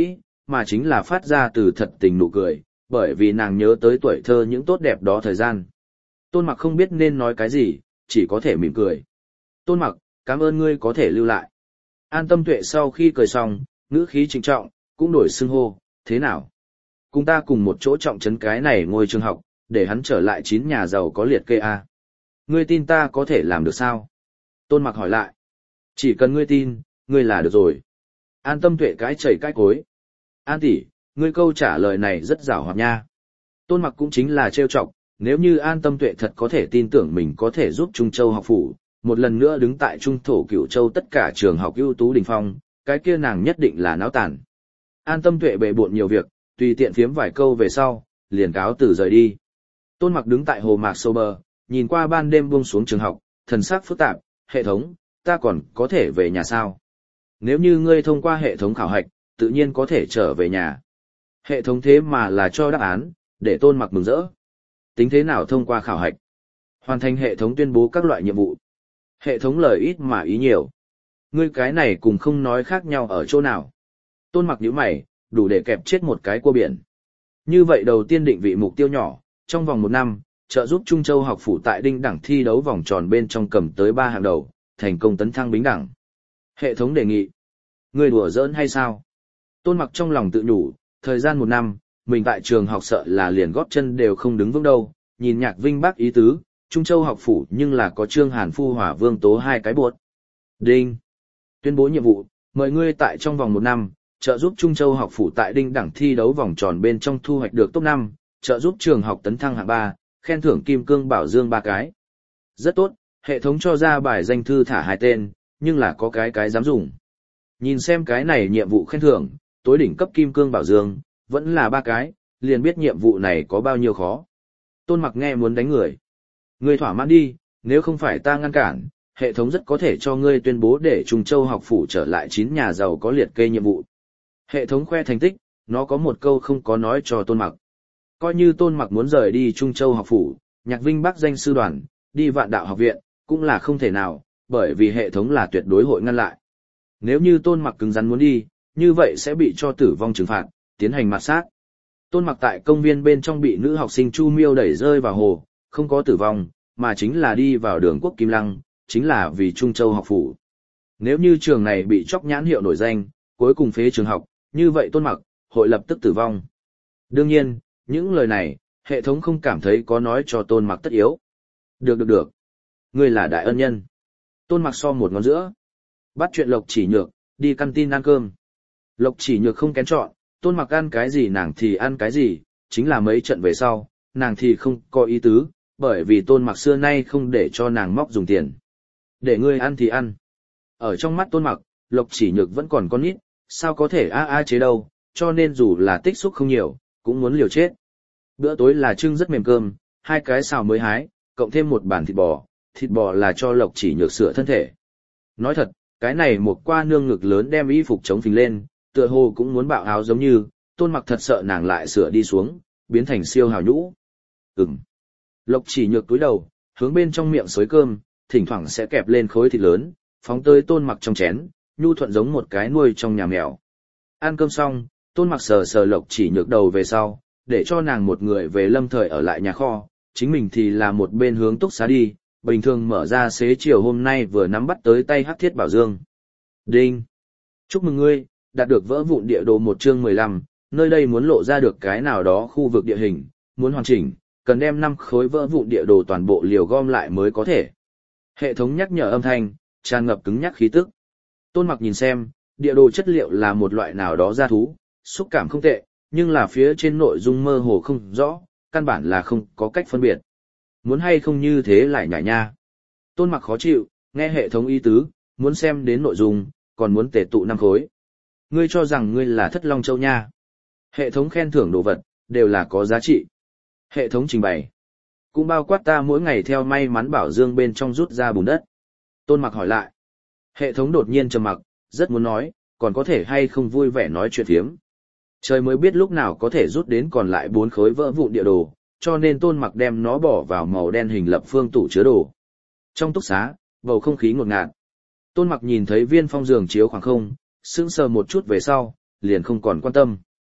mà chính là phát ra từ thật tình nụ cười, bởi vì nàng nhớ tới tuổi thơ những tốt đẹp đó thời gian. Tôn Mặc không biết nên nói cái gì, chỉ có thể mỉm cười. Tôn Mặc, cảm ơn ngươi có thể lưu lại. An Tâm Tuệ sau khi cười xong, ngữ khí trịnh trọng, cũng đổi xưng hô, thế nào? Cùng ta cùng một chỗ trọng trấn cái này ngôi trường học, để hắn trở lại chín nhà giàu có liệt kê a. Ngươi tin ta có thể làm được sao? Tôn Mặc hỏi lại. Chỉ cần ngươi tin, ngươi là được rồi. An Tâm Tuệ cái chảy cái cối. An tỷ, ngươi câu trả lời này rất giảo hoạt nha. Tôn Mặc cũng chính là trêu chọc, nếu như An Tâm Tuệ thật có thể tin tưởng mình có thể giúp Trung Châu học phủ, một lần nữa đứng tại Trung thổ Cửu Châu tất cả trường học ưu tú đỉnh phong, cái kia nàng nhất định là náo tàn. An Tâm Tuệ bề bộn nhiều việc, tùy tiện phiếm vài câu về sau, liền cáo từ rời đi. Tôn Mặc đứng tại hồ mạc sâu bờ, nhìn qua ban đêm buông xuống trường học, thần sắc phức tạp, hệ thống, ta còn có thể về nhà sao? Nếu như ngươi thông qua hệ thống khảo hạch, tự nhiên có thể trở về nhà. Hệ thống thế mà là cho đáp án, để Tôn Mặc mừng rỡ. Tính thế nào thông qua khảo hạch? Hoàn thành hệ thống tuyên bố các loại nhiệm vụ. Hệ thống lời ít mà ý nhiều. Ngươi cái này cùng không nói khác nhau ở chỗ nào. Tôn Mặc nhíu mày, đủ để kẹp chết một cái cua biển. Như vậy đầu tiên định vị mục tiêu nhỏ, trong vòng một năm, trợ giúp Trung Châu học phủ tại đinh đẳng thi đấu vòng tròn bên trong cầm tới ba hạng đầu, thành công tấn thăng bính đẳng. Hệ thống đề nghị. Ngươi đùa giỡn hay sao? Tôn Mặc trong lòng tự nhủ, thời gian một năm, mình tại trường học sợ là liền góp chân đều không đứng vững đâu, nhìn Nhạc Vinh bác ý tứ, Trung Châu học phủ nhưng là có Trương Hàn Phu Hỏa Vương Tố hai cái buột. Đinh. Tuyên bố nhiệm vụ, mời ngươi tại trong vòng một năm, trợ giúp Trung Châu học phủ tại đinh đẳng thi đấu vòng tròn bên trong thu hoạch được top năm, trợ giúp trường học tấn thăng hạng ba, khen thưởng kim cương bảo dương ba cái. Rất tốt, hệ thống cho ra bài danh thư thả hai tên, nhưng là có cái cái dám dùng. Nhìn xem cái này nhiệm vụ khen thưởng, tối đỉnh cấp kim cương bảo dương, vẫn là ba cái, liền biết nhiệm vụ này có bao nhiêu khó. Tôn Mặc nghe muốn đánh người. Ngươi thỏa mãn đi, nếu không phải ta ngăn cản, hệ thống rất có thể cho ngươi tuyên bố để Trung Châu học phủ trở lại chín nhà giàu có liệt kê nhiệm vụ. Hệ thống khoe thành tích, nó có một câu không có nói cho Tôn Mặc. Coi như Tôn Mặc muốn rời đi Trung Châu học phủ, Nhạc Vinh Bắc danh sư đoàn, đi Vạn Đạo học viện, cũng là không thể nào, bởi vì hệ thống là tuyệt đối hội ngăn lại. Nếu như Tôn Mặc cứng rắn muốn đi, như vậy sẽ bị cho tử vong trừng phạt, tiến hành mạt sát. Tôn Mặc tại công viên bên trong bị nữ học sinh Chu Miêu đẩy rơi vào hồ, không có tử vong, mà chính là đi vào đường quốc Kim Lăng, chính là vì Trung Châu học phủ. Nếu như trường này bị chóc nhãn hiệu nổi danh, cuối cùng phế trường học, như vậy Tôn Mặc hội lập tức tử vong. Đương nhiên, những lời này, hệ thống không cảm thấy có nói cho Tôn Mặc tất yếu. Được được được. Ngươi là đại ân nhân. Tôn Mặc so một ngón giữa. Bắt chuyện Lộc Chỉ Nhược, đi căn tin ăn cơm. Lộc Chỉ Nhược không kén chọn, Tôn Mặc ăn cái gì nàng thì ăn cái gì, chính là mấy trận về sau, nàng thì không có ý tứ, bởi vì Tôn Mặc xưa nay không để cho nàng móc dùng tiền. Để ngươi ăn thì ăn. Ở trong mắt Tôn Mặc, Lộc Chỉ Nhược vẫn còn con nít, sao có thể a a chế đâu, cho nên dù là tích xúc không nhiều, cũng muốn liều chết. Bữa tối là trưng rất mềm cơm, hai cái xào mới hái, cộng thêm một bàn thịt bò, thịt bò là cho Lộc Chỉ Nhược sửa thân thể. Nói thật, cái này một qua nương ngực lớn đem y phục chống phình lên, tựa hồ cũng muốn bạo áo giống như, Tôn Mặc thật sợ nàng lại sửa đi xuống, biến thành siêu hào nhũ. Ừm. Lộc Chỉ Nhược túi đầu, hướng bên trong miệng xới cơm, thỉnh thoảng sẽ kẹp lên khối thịt lớn, phóng tới Tôn Mặc trong chén, nhu thuận giống một cái nuôi trong nhà mèo. Ăn cơm xong, Tôn Mặc sờ sờ Lộc Chỉ Nhược đầu về sau, để cho nàng một người về lâm thời ở lại nhà kho, chính mình thì là một bên hướng túc xá đi, bình thường mở ra xế chiều hôm nay vừa nắm bắt tới tay Hắc Thiết Bảo Dương. Đinh! Chúc mừng ngươi, đạt được vỡ vụn địa đồ một chương mười lăm, nơi đây muốn lộ ra được cái nào đó khu vực địa hình, muốn hoàn chỉnh, cần đem năm khối vỡ vụn địa đồ toàn bộ liều gom lại mới có thể. Hệ thống nhắc nhở âm thanh, tràn ngập cứng nhắc khí tức. Tôn Mặc nhìn xem, địa đồ chất liệu là một loại nào đó gia thú, xúc cảm không tệ, nhưng là phía trên nội dung mơ hồ không rõ, căn bản là không có cách phân biệt. Muốn hay không như thế lại nhảy nha. Tôn Mặc khó chịu, nghe hệ thống ý tứ, muốn xem đến nội dung, còn muốn tề tụ năm khối. Ngươi cho rằng ngươi là Thất Long Châu nha. Hệ thống khen thưởng đồ vật, đều là có giá trị. Hệ thống trình bày. Cũng bao quát ta mỗi ngày theo may mắn bảo dương bên trong rút ra bùn đất. Tôn Mặc hỏi lại. Hệ thống đột nhiên trầm mặc, rất muốn nói, còn có thể hay không vui vẻ nói chuyện phiếm. Trời mới biết lúc nào có thể rút đến còn lại bốn khối vỡ vụn địa đồ, cho nên Tôn Mặc đem nó bỏ vào màu đen hình lập phương tủ chứa đồ. Trong túc xá, bầu không khí ngột ngạt. Tôn Mặc nhìn thấy viên phong giường chiếu khoảng không, sững sờ một chút về sau, liền không còn quan tâm.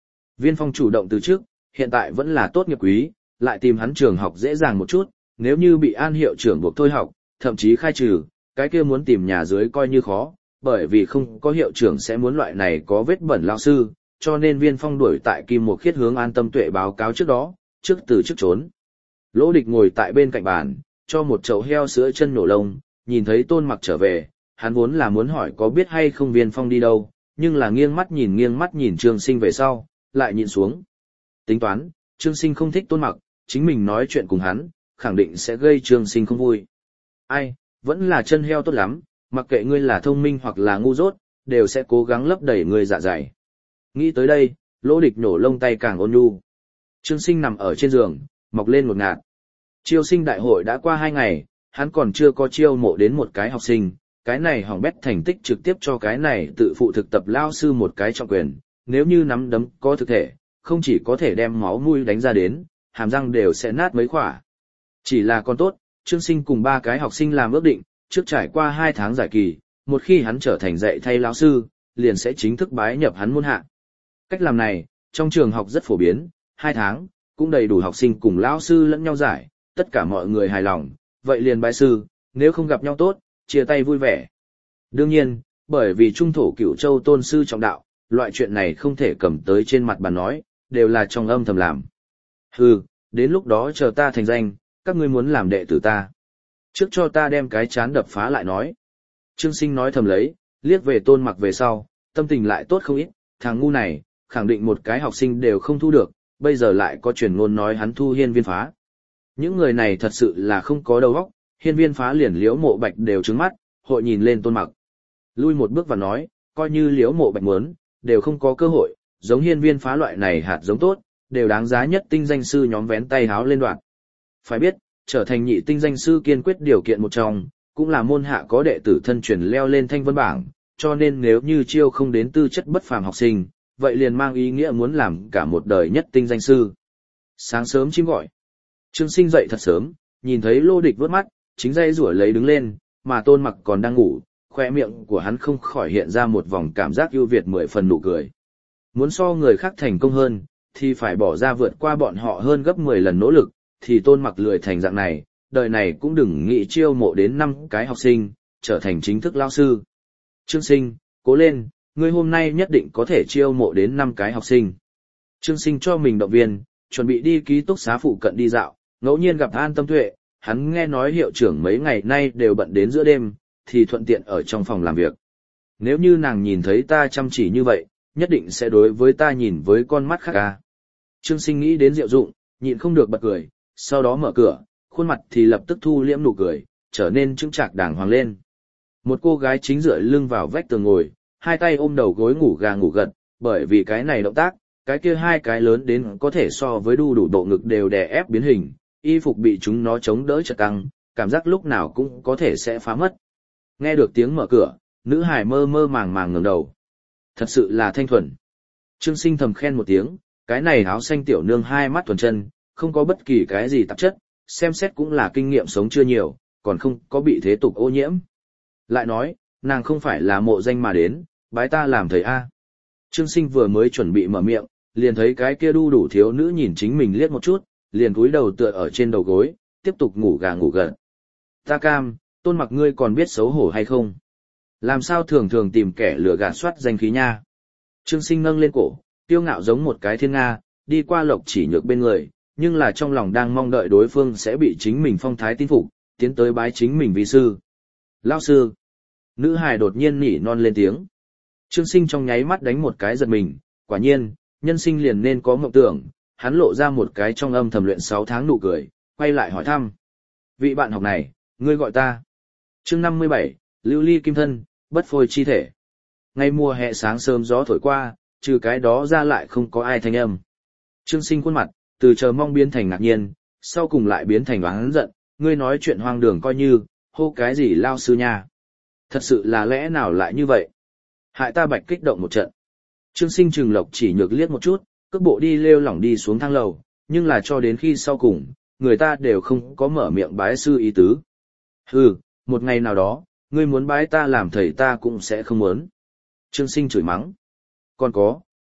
Viên Phong chủ động từ trước, hiện tại vẫn là tốt nghiệp quý, lại tìm hắn trường học dễ dàng một chút, nếu như bị An hiệu trưởng buộc thôi học, thậm chí khai trừ, cái kia muốn tìm nhà dưới coi như khó, bởi vì không có hiệu trưởng sẽ muốn loại này có vết bẩn lao sư, cho nên Viên Phong đuổi tại Kim Một Khiết hướng An Tâm Tuệ báo cáo trước đó, trước từ trước trốn. Lỗ Địch ngồi tại bên cạnh bàn, cho một chậu heo sữa chân nổ lông, nhìn thấy Tôn Mặc trở về, hắn vốn là muốn hỏi có biết hay không Viên Phong đi đâu, nhưng là nghiêng mắt nhìn nghiêng mắt nhìn Trương Sinh về sau, lại nhìn xuống. Tính toán, Trương Sinh không thích Tôn Mặc, chính mình nói chuyện cùng hắn, khẳng định sẽ gây Trương Sinh không vui. Ai, vẫn là chân heo tốt lắm, mặc kệ ngươi là thông minh hoặc là ngu dốt, đều sẽ cố gắng lấp đầy ngươi dạ dày. Nghĩ tới đây, Lỗ Địch nổ lông tay càng ôn nhu. Trương Sinh nằm ở trên giường, mọc lên một ngạt. Chiêu sinh đại hội đã qua hai ngày, hắn còn chưa có chiêu mộ đến một cái học sinh, cái này hỏng bét thành tích trực tiếp cho cái này tự phụ thực tập lao sư một cái trọng quyền, nếu như nắm đấm có thực thể, không chỉ có thể đem máu mũi đánh ra đến, hàm răng đều sẽ nát mấy khỏa. Chỉ là con tốt, Trương Sinh cùng ba cái học sinh làm ước định, trước trải qua hai tháng giải kỳ, một khi hắn trở thành dạy thay lão sư, liền sẽ chính thức bái nhập hắn môn hạ. Cách làm này, trong trường học rất phổ biến, hai tháng, cũng đầy đủ học sinh cùng lão sư lẫn nhau giải, tất cả mọi người hài lòng, vậy liền bái sư, nếu không gặp nhau tốt, chia tay vui vẻ. Đương nhiên, bởi vì trung thổ Cửu Châu tôn sư trọng đạo, loại chuyện này không thể cầm tới trên mặt bàn nói, đều là trong âm thầm làm. Hừ, đến lúc đó chờ ta thành danh, các ngươi muốn làm đệ tử ta. Trước cho ta đem cái chán đập phá lại nói. Trương Sinh nói thầm lấy, liếc về Tôn Mặc về sau, tâm tình lại tốt không ít, thằng ngu này, khẳng định một cái học sinh đều không thu được, bây giờ lại có truyền ngôn nói hắn thu Hiên Viên Phá. Những người này thật sự là không có đầu óc, Hiên Viên Phá liền Liễu Mộ Bạch đều trứng mắt, hội nhìn lên Tôn Mặc. Lui một bước và nói, coi như Liễu Mộ Bạch muốn, đều không có cơ hội, giống Hiên Viên Phá loại này hạt giống tốt, đều đáng giá nhất tinh danh sư nhóm vén tay háo lên đoạn. Phải biết, trở thành nhị tinh danh sư kiên quyết điều kiện một trong, cũng là môn hạ có đệ tử thân truyền leo lên thanh vân bảng, cho nên nếu như chiêu không đến tư chất bất phàm học sinh, vậy liền mang ý nghĩa muốn làm cả một đời nhất tinh danh sư. Sáng sớm chim gọi. Trương Sinh dậy thật sớm, nhìn thấy Lô Địch vớt mắt, chính dây rủa lấy đứng lên, mà Tôn Mặc còn đang ngủ, khoe miệng của hắn không khỏi hiện ra một vòng cảm giác ưu việt mười phần nụ cười. Muốn so người khác thành công hơn, thì phải bỏ ra vượt qua bọn họ hơn gấp mười lần nỗ lực, thì Tôn Mặc lười thành dạng này, đời này cũng đừng nghĩ chiêu mộ đến năm cái học sinh, trở thành chính thức lao sư. Trương Sinh, cố lên, ngươi hôm nay nhất định có thể chiêu mộ đến năm cái học sinh. Trương Sinh cho mình động viên, chuẩn bị đi ký túc xá phụ cận đi dạo, ngẫu nhiên gặp An Tâm Tuệ, hắn nghe nói hiệu trưởng mấy ngày nay đều bận đến giữa đêm, thì thuận tiện ở trong phòng làm việc. Nếu như nàng nhìn thấy ta chăm chỉ như vậy, nhất định sẽ đối với ta nhìn với con mắt khác à. Trương Sinh nghĩ đến Diệu Dụng, nhịn không được bật cười, sau đó mở cửa, khuôn mặt thì lập tức thu liễm nụ cười, trở nên chững chạc đàng hoàng lên. Một cô gái chính dựa lưng vào vách tường ngồi, hai tay ôm đầu gối ngủ gà ngủ gật, bởi vì cái này động tác, cái kia hai cái lớn đến có thể so với đu đủ bộ ngực đều đè ép biến hình, y phục bị chúng nó chống đỡ chật căng, cảm giác lúc nào cũng có thể sẽ phá mất. Nghe được tiếng mở cửa, nữ hài mơ mơ màng màng ngẩng đầu. Thật sự là thanh thuần. Trương Sinh thầm khen một tiếng, cái này áo xanh tiểu nương hai mắt thuần chân, không có bất kỳ cái gì tạp chất, xem xét cũng là kinh nghiệm sống chưa nhiều, còn không có bị thế tục ô nhiễm. Lại nói, nàng không phải là mộ danh mà đến, bái ta làm thầy A. Trương Sinh vừa mới chuẩn bị mở miệng, liền thấy cái kia đu đủ thiếu nữ nhìn chính mình liếc một chút, liền cúi đầu tựa ở trên đầu gối, tiếp tục ngủ gà ngủ gật. Ta cam, Tôn Mặc ngươi còn biết xấu hổ hay không? Làm sao thường thường tìm kẻ lừa gạt soát danh khí nha? Trương Sinh nâng lên cổ, tiêu ngạo giống một cái thiên nga, đi qua Lộc Chỉ Nhược bên người, nhưng là trong lòng đang mong đợi đối phương sẽ bị chính mình phong thái tin phục, tiến tới bái chính mình vi sư. Lão sư. Nữ hài đột nhiên nỉ non lên tiếng. Trương Sinh trong nháy mắt đánh một cái giật mình, quả nhiên, nhân sinh liền nên có mộng tưởng, hắn lộ ra một cái trong âm thầm luyện sáu tháng nụ cười, quay lại hỏi thăm. Vị bạn học này, ngươi gọi ta. Chương năm mươi bảy, Lưu Ly Kim Thân, bất phôi chi thể. Ngày mùa hè sáng sớm gió thổi qua, trừ cái đó ra lại không có ai thanh âm. Trương Sinh khuôn mặt, từ chờ mong biến thành ngạc nhiên, sau cùng lại biến thành oán giận, ngươi nói chuyện hoang đường coi như, hô cái gì lao sư nha. Thật sự là lẽ nào lại như vậy? Hại ta bạch kích động một trận. Trương Sinh chừng Lộc Chỉ Nhược liếc một chút, cước bộ đi lêu lỏng đi xuống thang lầu, nhưng là cho đến khi sau cùng, người ta đều không có mở miệng bái sư ý tứ. Hừ, một ngày nào đó, ngươi muốn bái ta làm thầy ta cũng sẽ không muốn. Trương Sinh chửi mắng. Còn có,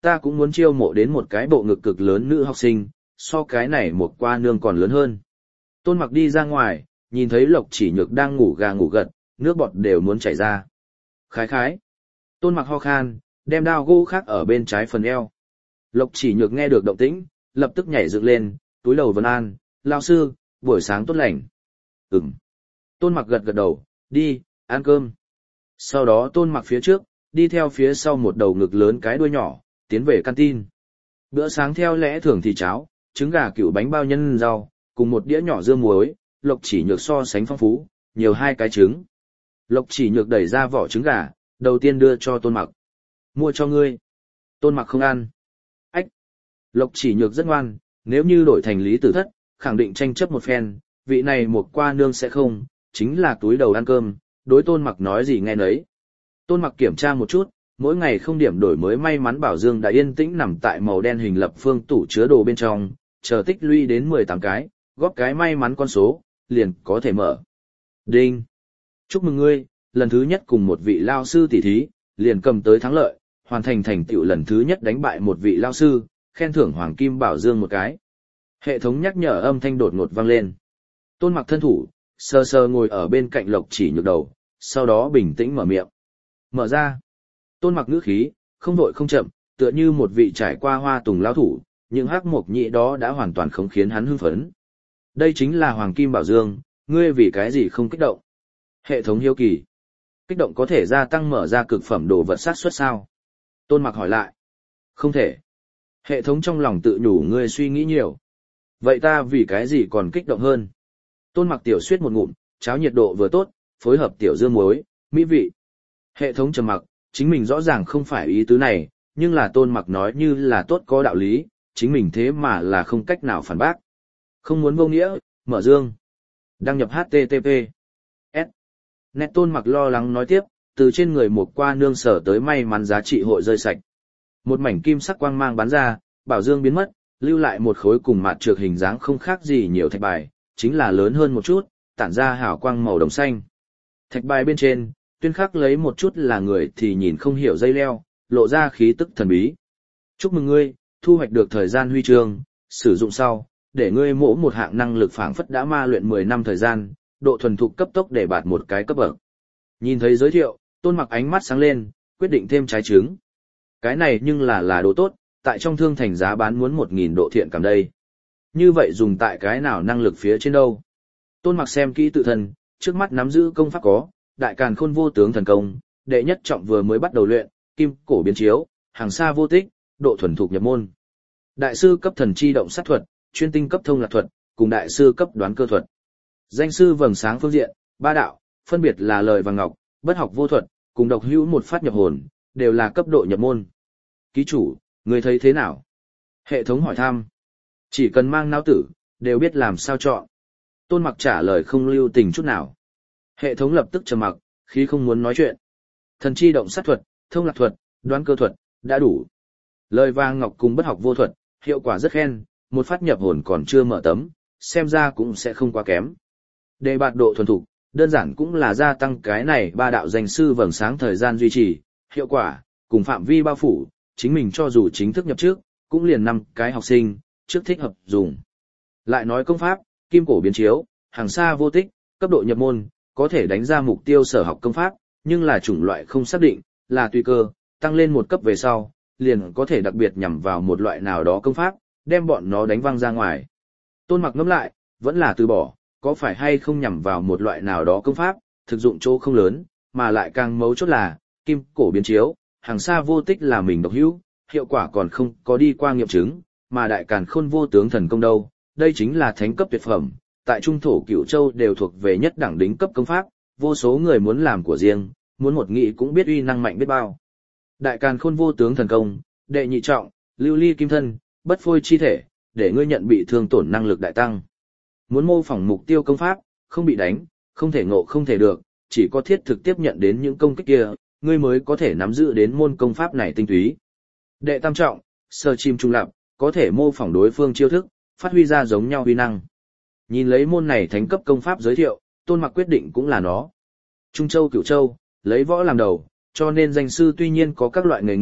ta cũng muốn chiêu mộ đến một cái bộ ngực cực lớn nữ học sinh, so cái này một qua nương còn lớn hơn. Tôn Mặc đi ra ngoài, nhìn thấy Lộc Chỉ Nhược đang ngủ gà ngủ gật, nước bọt đều muốn chảy ra. Khái khái. Tôn Mặc ho khan, đem đao gỗ khác ở bên trái phần eo. Lộc Chỉ Nhược nghe được động tĩnh, lập tức nhảy dựng lên, túi đầu vân an, lao sư, buổi sáng tốt lành. Ừm. Tôn Mặc gật gật đầu, đi, ăn cơm. Sau đó Tôn Mặc phía trước, đi theo phía sau một đầu ngực lớn cái đuôi nhỏ, tiến về canteen. Bữa sáng theo lẽ thường thì cháo, trứng gà cựu bánh bao nhân rau, cùng một đĩa nhỏ dưa muối, Lộc Chỉ Nhược so sánh phong phú, nhiều hai cái trứng. Lộc Chỉ Nhược đẩy ra vỏ trứng gà, đầu tiên đưa cho Tôn Mặc. Mua cho ngươi. Tôn Mặc không ăn. Ách. Lộc Chỉ Nhược rất ngoan, nếu như đổi thành Lý Tử Thất, khẳng định tranh chấp một phen, vị này một qua nương sẽ không, chính là túi đầu ăn cơm, đối Tôn Mặc nói gì nghe nấy. Tôn Mặc kiểm tra một chút, mỗi ngày không điểm đổi mới may mắn Bảo Dương đã yên tĩnh nằm tại màu đen hình lập phương tủ chứa đồ bên trong, chờ tích lũy đến mười tám cái, góp cái may mắn con số, liền có thể mở. Đinh! Chúc mừng ngươi, lần thứ nhất cùng một vị lao sư tỷ thí, liền cầm tới thắng lợi, hoàn thành thành tựu lần thứ nhất đánh bại một vị lao sư, khen thưởng Hoàng Kim Bảo Dương một cái. Hệ thống nhắc nhở âm thanh đột ngột vang lên. Tôn Mặc thân thủ, sờ sờ ngồi ở bên cạnh Lộc Chỉ Nhược đầu, sau đó bình tĩnh mở miệng. Mở ra. Tôn Mặc ngữ khí, không vội không chậm, tựa như một vị trải qua hoa tùng lao thủ, những hắc mộc nhị đó đã hoàn toàn không khiến hắn hưng phấn. Đây chính là Hoàng Kim Bảo Dương, ngươi vì cái gì không kích động? Hệ thống hiếu kỳ. Kích động có thể gia tăng mở ra cực phẩm đồ vật sát suất sao? Tôn Mặc hỏi lại. Không thể. Hệ thống trong lòng tự nhủ ngươi suy nghĩ nhiều. Vậy ta vì cái gì còn kích động hơn? Tôn Mặc tiểu suyết một ngụm, cháo nhiệt độ vừa tốt, phối hợp tiểu dưa muối, mỹ vị. Hệ thống trầm mặc, chính mình rõ ràng không phải ý tứ này, nhưng là Tôn Mặc nói như là tốt có đạo lý, chính mình thế mà là không cách nào phản bác. Không muốn vô nghĩa, mở dương. Đăng nhập hát tê tê pê. S. Nét Tôn Mặc lo lắng nói tiếp, từ trên người một qua nương sở tới may mắn giá trị hội rơi sạch. Một mảnh kim sắc quang mang bắn ra, bảo dương biến mất, lưu lại một khối cùng mạt trược hình dáng không khác gì nhiều thạch bài, chính là lớn hơn một chút, tản ra hào quang màu đồng xanh. Thạch bài bên trên, tuyên khắc lấy một chút là người thì nhìn không hiểu dây leo, lộ ra khí tức thần bí. Chúc mừng ngươi, thu hoạch được thời gian huy chương, sử dụng sau, để ngươi mỗ một hạng năng lực phảng phất đã ma luyện mười năm thời gian, độ thuần thục cấp tốc để bạt một cái cấp bậc. Nhìn thấy giới thiệu, Tôn Mặc ánh mắt sáng lên, quyết định thêm trái trứng. Cái này nhưng là là đồ tốt, tại trong thương thành giá bán muốn một nghìn độ thiện cảm đây. Như vậy dùng tại cái nào năng lực phía trên đâu? Tôn Mặc xem kỹ tự thân, trước mắt nắm giữ công pháp có, đại càn khôn vô tướng thần công, đệ nhất trọng vừa mới bắt đầu luyện, kim cổ biến chiếu, hàng xa vô tích, độ thuần thục nhập môn. Đại sư cấp thần chi động sát thuật, chuyên tinh cấp thông lạc thuật, cùng đại sư cấp đoán cơ thuật. Danh sư vầng sáng phương diện, ba đạo, phân biệt là lời và ngọc, bất học vô thuật, cùng độc hữu một phát nhập hồn, đều là cấp độ nhập môn. Ký chủ, người thấy thế nào? Hệ thống hỏi thăm. Chỉ cần mang não tử, đều biết làm sao chọn. Tôn Mặc trả lời không lưu tình chút nào. Hệ thống lập tức trầm mặc, khí không muốn nói chuyện. Thần chi động sát thuật, thông lạc thuật, đoán cơ thuật, đã đủ. Lời vàng ngọc cùng bất học vô thuật, hiệu quả rất khen, một phát nhập hồn còn chưa mở tấm, xem ra cũng sẽ không quá kém. Đề bạt độ thuần thục, đơn giản cũng là gia tăng cái này ba đạo danh sư vầng sáng thời gian duy trì, hiệu quả, cùng phạm vi bao phủ, chính mình cho dù chính thức nhập trước, cũng liền năm cái học sinh, trước thích hợp dùng. Lại nói công pháp, kim cổ biến chiếu, hàng xa vô tích, cấp độ nhập môn, có thể đánh ra mục tiêu sở học công pháp, nhưng là chủng loại không xác định, là tùy cơ, tăng lên một cấp về sau, liền có thể đặc biệt nhằm vào một loại nào đó công pháp, đem bọn nó đánh văng ra ngoài. Tôn Mặc ngẫm lại, vẫn là từ bỏ, có phải hay không nhằm vào một loại nào đó công pháp, thực dụng chỗ không lớn, mà lại càng mấu chốt là, kim cổ biến chiếu, hàng xa vô tích là mình độc hữu, hiệu quả còn không có đi qua nghiệm chứng, mà đại càn khôn vô tướng thần công đâu, đây chính là thánh cấp tuyệt phẩm, tại trung thổ Cửu Châu đều thuộc về nhất đẳng đỉnh cấp công pháp, vô số người muốn làm của riêng, muốn một nghị cũng biết uy năng mạnh biết bao. Đại càn khôn vô tướng thần công, đệ nhị trọng, lưu ly kim thân, bất phôi chi thể, để ngươi nhận bị thương tổn năng lực đại tăng. Muốn mô phỏng mục tiêu công pháp, không bị đánh, không thể ngộ không thể được, chỉ có thiết thực tiếp nhận đến những công kích kia, ngươi mới có thể nắm giữ đến môn công pháp này tinh túy. Đệ tam trọng, sơ chim trung lập, có thể mô phỏng đối phương chiêu thức, phát huy ra giống nhau uy năng. Nhìn lấy môn này thánh cấp công pháp giới thiệu, Tôn Mặc quyết định cũng là nó. Trung Châu Cửu Châu, lấy võ làm đầu, cho nên danh sư tuy nhiên có các loại nghề nghiệp,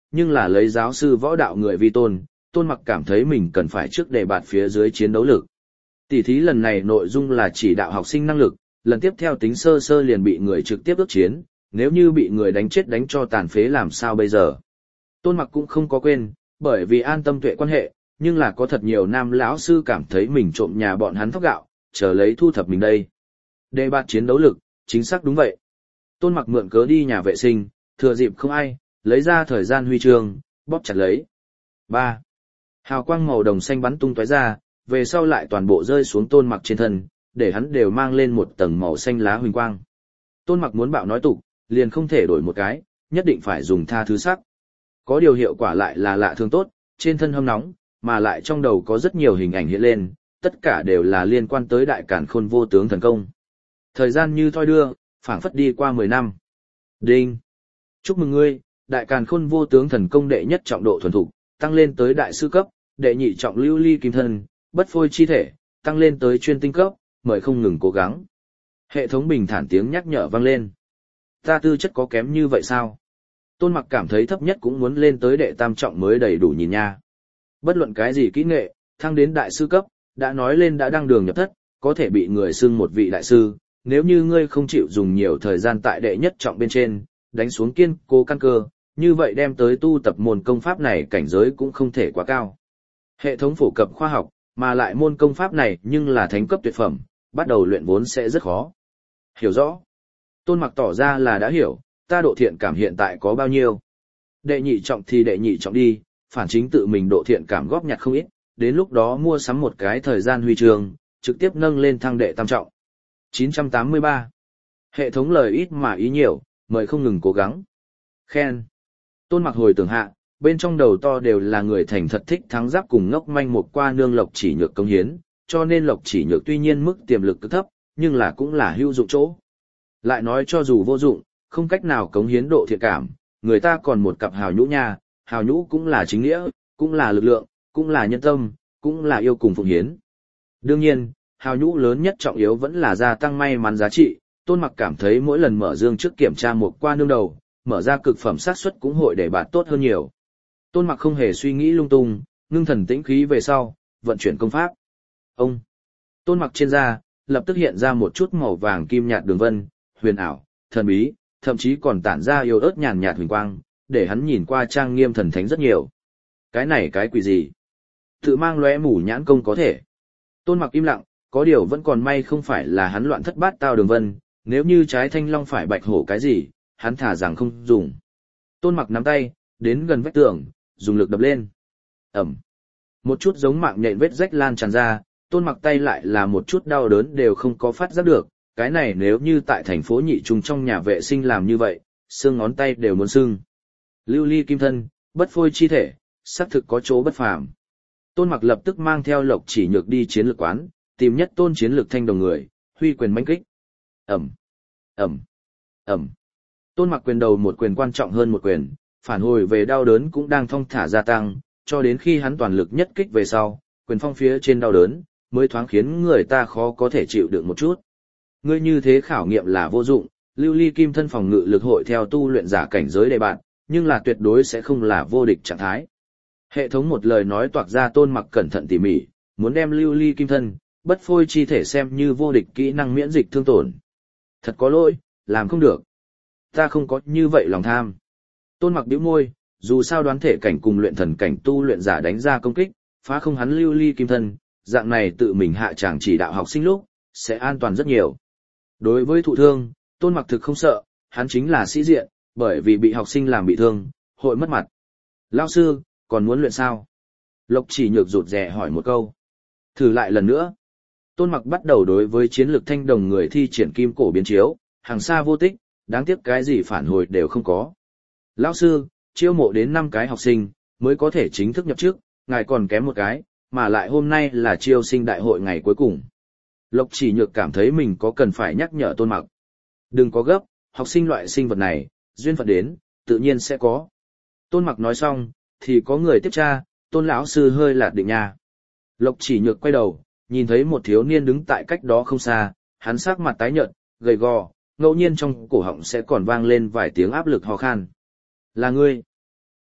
nhưng là lấy giáo sư võ đạo người vi tôn, Tôn Mặc cảm thấy mình cần phải trước đề bạt phía dưới chiến đấu lực. Tỷ thí lần này nội dung là chỉ đạo học sinh năng lực, lần tiếp theo tính sơ sơ liền bị người trực tiếp ước chiến, nếu như bị người đánh chết đánh cho tàn phế làm sao bây giờ. Tôn Mặc cũng không có quên, bởi vì An Tâm Tuệ quan hệ, nhưng là có thật nhiều nam lão sư cảm thấy mình trộm nhà bọn hắn thóc gạo, chờ lấy thu thập mình đây. Đề bạt chiến đấu lực, chính xác đúng vậy. Tôn Mặc mượn cớ đi nhà vệ sinh, thừa dịp không ai, lấy ra thời gian huy chương, bóp chặt lấy. ba. Hào quang màu đồng xanh bắn tung tóe ra, về sau lại toàn bộ rơi xuống Tôn Mặc trên thân, để hắn đều mang lên một tầng màu xanh lá huỳnh quang. Tôn Mặc muốn bạo nói tục, liền không thể đổi một cái, nhất định phải dùng tha thứ sắc. Có điều hiệu quả lại là lạ thường tốt, trên thân hâm nóng, mà lại trong đầu có rất nhiều hình ảnh hiện lên, tất cả đều là liên quan tới đại càn khôn vô tướng thần công. Thời gian như thoi đưa, phảng phất đi qua mười năm. Đinh! Chúc mừng ngươi, đại càn khôn vô tướng thần công đệ nhất trọng độ thuần thục, tăng lên tới đại sư cấp, đệ nhị trọng lưu ly kim thân, bất phôi chi thể, tăng lên tới chuyên tinh cấp, mời không ngừng cố gắng. Hệ thống bình thản tiếng nhắc nhở vang lên. Ta tư chất có kém như vậy sao? Tôn Mặc cảm thấy thấp nhất cũng muốn lên tới đệ tam trọng mới đầy đủ nhìn nha. Bất luận cái gì kỹ nghệ, thăng đến đại sư cấp, đã nói lên đã đăng đường nhập thất, có thể bị người xưng một vị đại sư, nếu như ngươi không chịu dùng nhiều thời gian tại đệ nhất trọng bên trên, đánh xuống kiên cố căn cơ, như vậy đem tới tu tập môn công pháp này cảnh giới cũng không thể quá cao. Hệ thống phổ cập khoa học, mà lại môn công pháp này nhưng là thánh cấp tuyệt phẩm, bắt đầu luyện vốn sẽ rất khó. Hiểu rõ. Tôn Mặc tỏ ra là đã hiểu, ta độ thiện cảm hiện tại có bao nhiêu. Đệ nhị trọng thì đệ nhị trọng đi, phản chính tự mình độ thiện cảm góp nhặt không ít, đến lúc đó mua sắm một cái thời gian huy chương, trực tiếp nâng lên thăng đệ tam trọng. chín trăm tám mươi ba. Hệ thống lời ít mà ý nhiều, mời không ngừng cố gắng. Khen. Tôn Mặc hồi tưởng hạ, bên trong đầu to đều là người thành thật thích thắng giáp cùng ngốc manh một qua nương Lộc Chỉ Nhược công hiến, cho nên Lộc Chỉ Nhược tuy nhiên mức tiềm lực cực thấp, nhưng là cũng là hữu dụng chỗ. Lại nói cho dù vô dụng, không cách nào cống hiến độ thiện cảm, người ta còn một cặp hào nhũ nha, hào nhũ cũng là chính nghĩa, cũng là lực lượng, cũng là nhân tâm, cũng là yêu cùng phụng hiến. Đương nhiên, hào nhũ lớn nhất trọng yếu vẫn là gia tăng may mắn giá trị, Tôn Mặc cảm thấy mỗi lần mở dương trước kiểm tra một qua nương đầu, mở ra cực phẩm xác suất cũng hội để bạn tốt hơn nhiều. Tôn Mặc không hề suy nghĩ lung tung, ngưng thần tĩnh khí về sau, vận chuyển công pháp. Ông! Tôn Mặc trên da, lập tức hiện ra một chút màu vàng kim nhạt đường vân, huyền ảo, thần bí, thậm chí còn tản ra yếu ớt nhàn nhạt huỳnh quang, để hắn nhìn qua trang nghiêm thần thánh rất nhiều. Cái này cái quỷ gì? Tự mang lóe mù nhãn công có thể. Tôn Mặc im lặng, có điều vẫn còn may không phải là hắn loạn thất bát tao đường vân, nếu như trái thanh long phải bạch hổ cái gì, hắn thả rằng không dùng. Tôn Mặc nắm tay, đến gần vách tường, dùng lực đập lên. Ẩm. Một chút giống mạng nhện vết rách lan tràn ra, Tôn Mặc tay lại là một chút đau đớn đều không có phát giác được, cái này nếu như tại thành phố nhị trung trong nhà vệ sinh làm như vậy, xương ngón tay đều muốn sưng. Lưu ly kim thân, bất phôi chi thể, xác thực có chỗ bất phàm. Tôn Mặc lập tức mang theo Lộc Chỉ Nhược đi chiến lược quán, tìm nhất tôn chiến lược thanh đồng người, huy quyền mãnh kích. Ẩm, Ẩm, Ẩm. Tôn Mặc quyền đầu một quyền quan trọng hơn một quyền, phản hồi về đau đớn cũng đang thong thả gia tăng, cho đến khi hắn toàn lực nhất kích về sau, quyền phong phía trên đau đớn, mới thoáng khiến người ta khó có thể chịu đựng một chút. Ngươi như thế khảo nghiệm là vô dụng, lưu ly kim thân phòng ngự lực hội theo tu luyện giả cảnh giới đề bạn, nhưng là tuyệt đối sẽ không là vô địch trạng thái. Hệ thống một lời nói toạc ra Tôn Mặc cẩn thận tỉ mỉ, muốn đem lưu ly kim thân, bất phôi chi thể xem như vô địch kỹ năng miễn dịch thương tổn. Thật có lỗi, làm không được. Ta không có như vậy lòng tham. Tôn Mặc bĩu môi, dù sao đoán thể cảnh cùng luyện thần cảnh tu luyện giả đánh ra công kích, phá không hắn lưu ly kim thân, dạng này tự mình hạ tràng chỉ đạo học sinh lúc, sẽ an toàn rất nhiều. Đối với thụ thương, Tôn Mặc thực không sợ, hắn chính là sĩ diện, bởi vì bị học sinh làm bị thương, hội mất mặt. Lão sư, còn muốn luyện sao? Lộc Chỉ Nhược rụt rè hỏi một câu. Thử lại lần nữa. Tôn Mặc bắt đầu đối với chiến lược thanh đồng người thi triển kim cổ biến chiếu, hàng xa vô tích, đáng tiếc cái gì phản hồi đều không có. Lão sư, chiêu mộ đến năm cái học sinh, mới có thể chính thức nhập chức, ngài còn kém một cái, mà lại hôm nay là chiêu sinh đại hội ngày cuối cùng. Lộc Chỉ Nhược cảm thấy mình có cần phải nhắc nhở Tôn Mặc. Đừng có gấp, học sinh loại sinh vật này, duyên phận đến, tự nhiên sẽ có. Tôn Mặc nói xong, thì có người tiếp tra, Tôn lão sư hơi lạt định nha. Lộc Chỉ Nhược quay đầu, nhìn thấy một thiếu niên đứng tại cách đó không xa, hắn sắc mặt tái nhợt, gầy gò, ngẫu nhiên trong cổ họng sẽ còn vang lên vài tiếng áp lực ho khan. Là ngươi.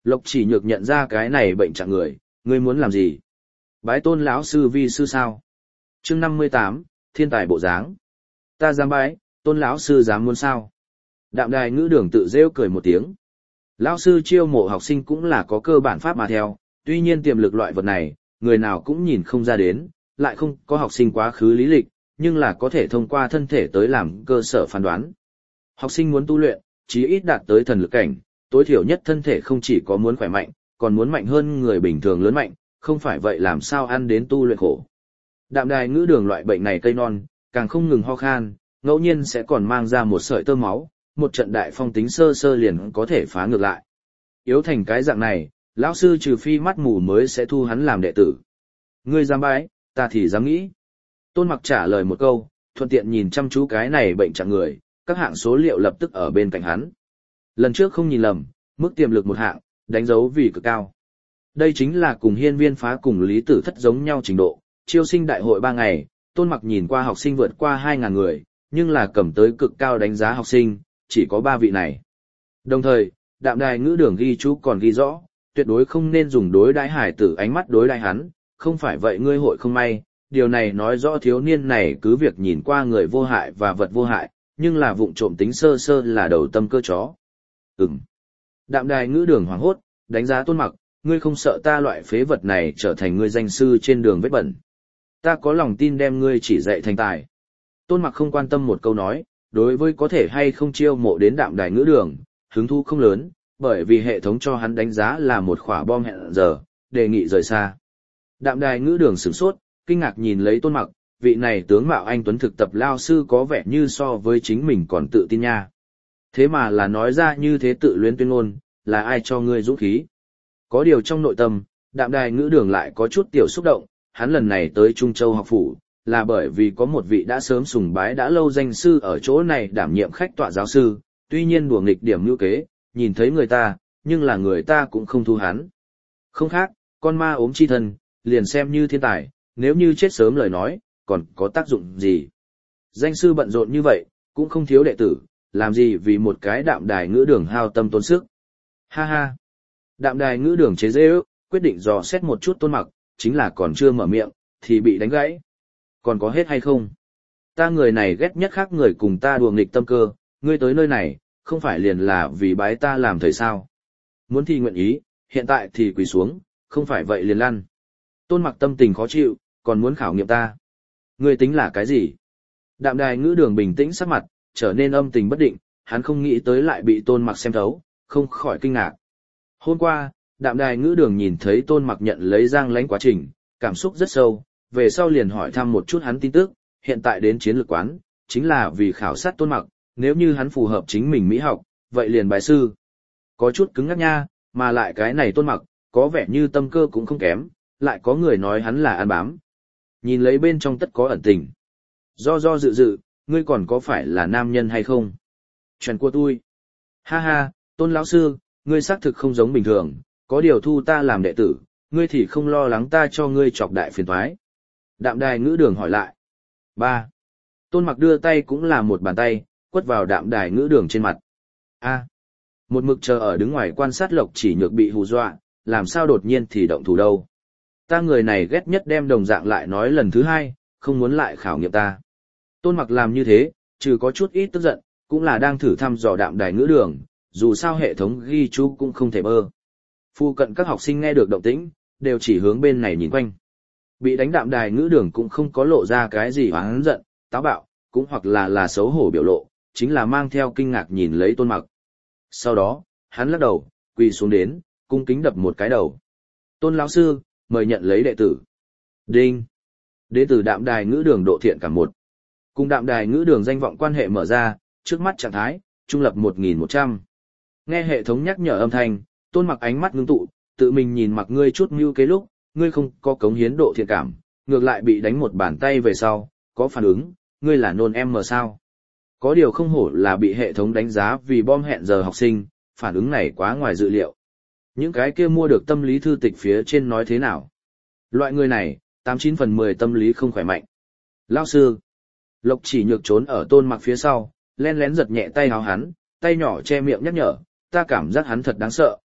Lộc Chỉ Nhược nhận ra cái này bệnh trạng người, ngươi muốn làm gì? Bái Tôn lão sư vi sư sao? Chương năm mươi tám, thiên tài bộ dáng. Ta dám bái, Tôn lão sư dám muốn sao? Đạm Đài Ngữ Đường tự rêu cười một tiếng. Lão sư chiêu mộ học sinh cũng là có cơ bản pháp mà theo, tuy nhiên tiềm lực loại vật này, người nào cũng nhìn không ra đến, lại không có học sinh quá khứ lý lịch, nhưng là có thể thông qua thân thể tới làm cơ sở phán đoán. Học sinh muốn tu luyện, chí ít đạt tới thần lực cảnh, tối thiểu nhất thân thể không chỉ có muốn khỏe mạnh, còn muốn mạnh hơn người bình thường lớn mạnh, không phải vậy làm sao ăn đến tu luyện khổ. Đạm Đài Ngữ Đường loại bệnh này cây non, càng không ngừng ho khan, ngẫu nhiên sẽ còn mang ra một sợi tơ máu, một trận đại phong tính sơ sơ liền có thể phá ngược lại. Yếu thành cái dạng này, lão sư trừ phi mắt mù mới sẽ thu hắn làm đệ tử. Ngươi dám bái, ta thì dám nghĩ. Tôn Mặc trả lời một câu, thuận tiện nhìn chăm chú cái này bệnh trạng người, các hạng số liệu lập tức ở bên cạnh hắn. Lần trước không nhìn lầm, mức tiềm lực một hạng, đánh dấu vì cực cao. Đây chính là cùng Hiên Viên Phá cùng Lý Tử Thất giống nhau trình độ, chiêu sinh đại hội ba ngày, Tôn Mặc nhìn qua học sinh vượt qua hai nghìn người, nhưng là cầm tới cực cao đánh giá học sinh, chỉ có ba vị này. Đồng thời, Đạm Đài Ngữ Đường ghi chú còn ghi rõ, tuyệt đối không nên dùng đối đãi hải tử ánh mắt đối đãi hắn, không phải vậy ngươi hội không may. Điều này nói rõ thiếu niên này cứ việc nhìn qua người vô hại và vật vô hại, nhưng là vụng trộm tính sơ sơ là đầu tâm cơ chó. Ừm. Đạm Đài Ngữ Đường hoảng hốt, đánh giá Tôn Mặc, ngươi không sợ ta loại phế vật này trở thành ngươi danh sư trên đường vết bẩn. Ta có lòng tin đem ngươi chỉ dạy thành tài. Tôn Mặc không quan tâm một câu nói, đối với có thể hay không chiêu mộ đến Đạm Đài Ngữ Đường, hứng thú không lớn, bởi vì hệ thống cho hắn đánh giá là một quả bom hẹn giờ, đề nghị rời xa. Đạm Đài Ngữ Đường sửng sốt, kinh ngạc nhìn lấy Tôn Mặc, vị này tướng mạo anh tuấn thực tập lao sư có vẻ như so với chính mình còn tự tin nha. Thế mà là nói ra như thế tự luyến tuyên ngôn, là ai cho ngươi dũng khí? Có điều trong nội tâm, Đạm Đài Ngữ Đường lại có chút tiểu xúc động, hắn lần này tới Trung Châu học phủ, là bởi vì có một vị đã sớm sùng bái đã lâu danh sư ở chỗ này đảm nhiệm khách tọa giáo sư, tuy nhiên đùa nghịch điểm lưu kế, nhìn thấy người ta, nhưng là người ta cũng không thu hắn. Không khác, con ma ốm chi thân, liền xem như thiên tài, nếu như chết sớm lời nói, còn có tác dụng gì? Danh sư bận rộn như vậy, cũng không thiếu đệ tử, làm gì vì một cái Đạm Đài Ngữ Đường hao tâm tốn sức. Ha ha! Đạm Đài Ngữ Đường chế giễu, quyết định dò xét một chút Tôn Mặc, chính là còn chưa mở miệng, thì bị đánh gãy. Còn có hết hay không? Ta người này ghét nhất khác người cùng ta đùa nghịch tâm cơ, ngươi tới nơi này, không phải liền là vì bái ta làm thầy sao? Muốn thì nguyện ý, hiện tại thì quỳ xuống, không phải vậy liền lăn. Tôn Mặc tâm tình khó chịu, còn muốn khảo nghiệm ta. Ngươi tính là cái gì? Đạm Đài Ngữ Đường bình tĩnh sắc mặt, trở nên âm tình bất định, hắn không nghĩ tới lại bị Tôn Mặc xem thấu, không khỏi kinh ngạc. Hôm qua, Đạm Đài Ngữ Đường nhìn thấy Tôn Mặc nhận lấy Giang Lãnh quá trình, cảm xúc rất sâu, về sau liền hỏi thăm một chút hắn tin tức, hiện tại đến chiến lược quán, chính là vì khảo sát Tôn Mặc, nếu như hắn phù hợp chính mình mỹ học, vậy liền bài sư. Có chút cứng ngắc nha, mà lại cái này Tôn Mặc, có vẻ như tâm cơ cũng không kém, lại có người nói hắn là ăn bám. Nhìn lấy bên trong tất có ẩn tình. Do do dự dự, ngươi còn có phải là nam nhân hay không? Chuyện của tôi. Ha ha, Tôn lão sư, ngươi xác thực không giống bình thường, có điều thu ta làm đệ tử, ngươi thì không lo lắng ta cho ngươi chọc đại phiền toái. Đạm Đài Ngữ Đường hỏi lại. Ba. Tôn Mặc đưa tay cũng là một bàn tay, quất vào Đạm Đài Ngữ Đường trên mặt. A. Một mực chờ ở đứng ngoài quan sát Lộc Chỉ Nhược bị hù dọa, làm sao đột nhiên thì động thủ đâu. Ta người này ghét nhất đem đồng dạng lại nói lần thứ hai, không muốn lại khảo nghiệm ta. Tôn Mặc làm như thế, trừ có chút ít tức giận, cũng là đang thử thăm dò Đạm Đài Ngữ Đường, dù sao hệ thống ghi chú cũng không thể bơ. Phu cận các học sinh nghe được động tĩnh, đều chỉ hướng bên này nhìn quanh. Bị đánh Đạm Đài Ngữ Đường cũng không có lộ ra cái gì oán giận, táo bạo, cũng hoặc là là xấu hổ biểu lộ, chính là mang theo kinh ngạc nhìn lấy Tôn Mặc. Sau đó, hắn lắc đầu, quỳ xuống đến, cung kính đập một cái đầu. Tôn lão sư, mời nhận lấy đệ tử. Đinh. Đệ tử Đạm Đài Ngữ Đường độ thiện cảm một. Cùng Đạm Đài Ngữ Đường danh vọng quan hệ mở ra, trước mắt trạng thái, trung lập một nghìn một trăm. Nghe hệ thống nhắc nhở âm thanh, Tôn Mặc ánh mắt ngưng tụ, tự mình nhìn mặc ngươi chút mưu kế lúc, ngươi không có cống hiến độ thiện cảm, ngược lại bị đánh một bàn tay về sau, có phản ứng, ngươi là nôn em mờ sao. Có điều không hổ là bị hệ thống đánh giá vì bom hẹn giờ học sinh, phản ứng này quá ngoài dự liệu. Những cái kia mua được tâm lý thư tịch phía trên nói thế nào? Loại người này, tám chín phần mười tâm lý không khỏe mạnh. Lão sư. Lộc Chỉ Nhược trốn ở Tôn Mặc phía sau, len lén giật nhẹ tay áo hắn, tay nhỏ che miệng nhắc nhở, ta cảm giác hắn thật đáng sợ,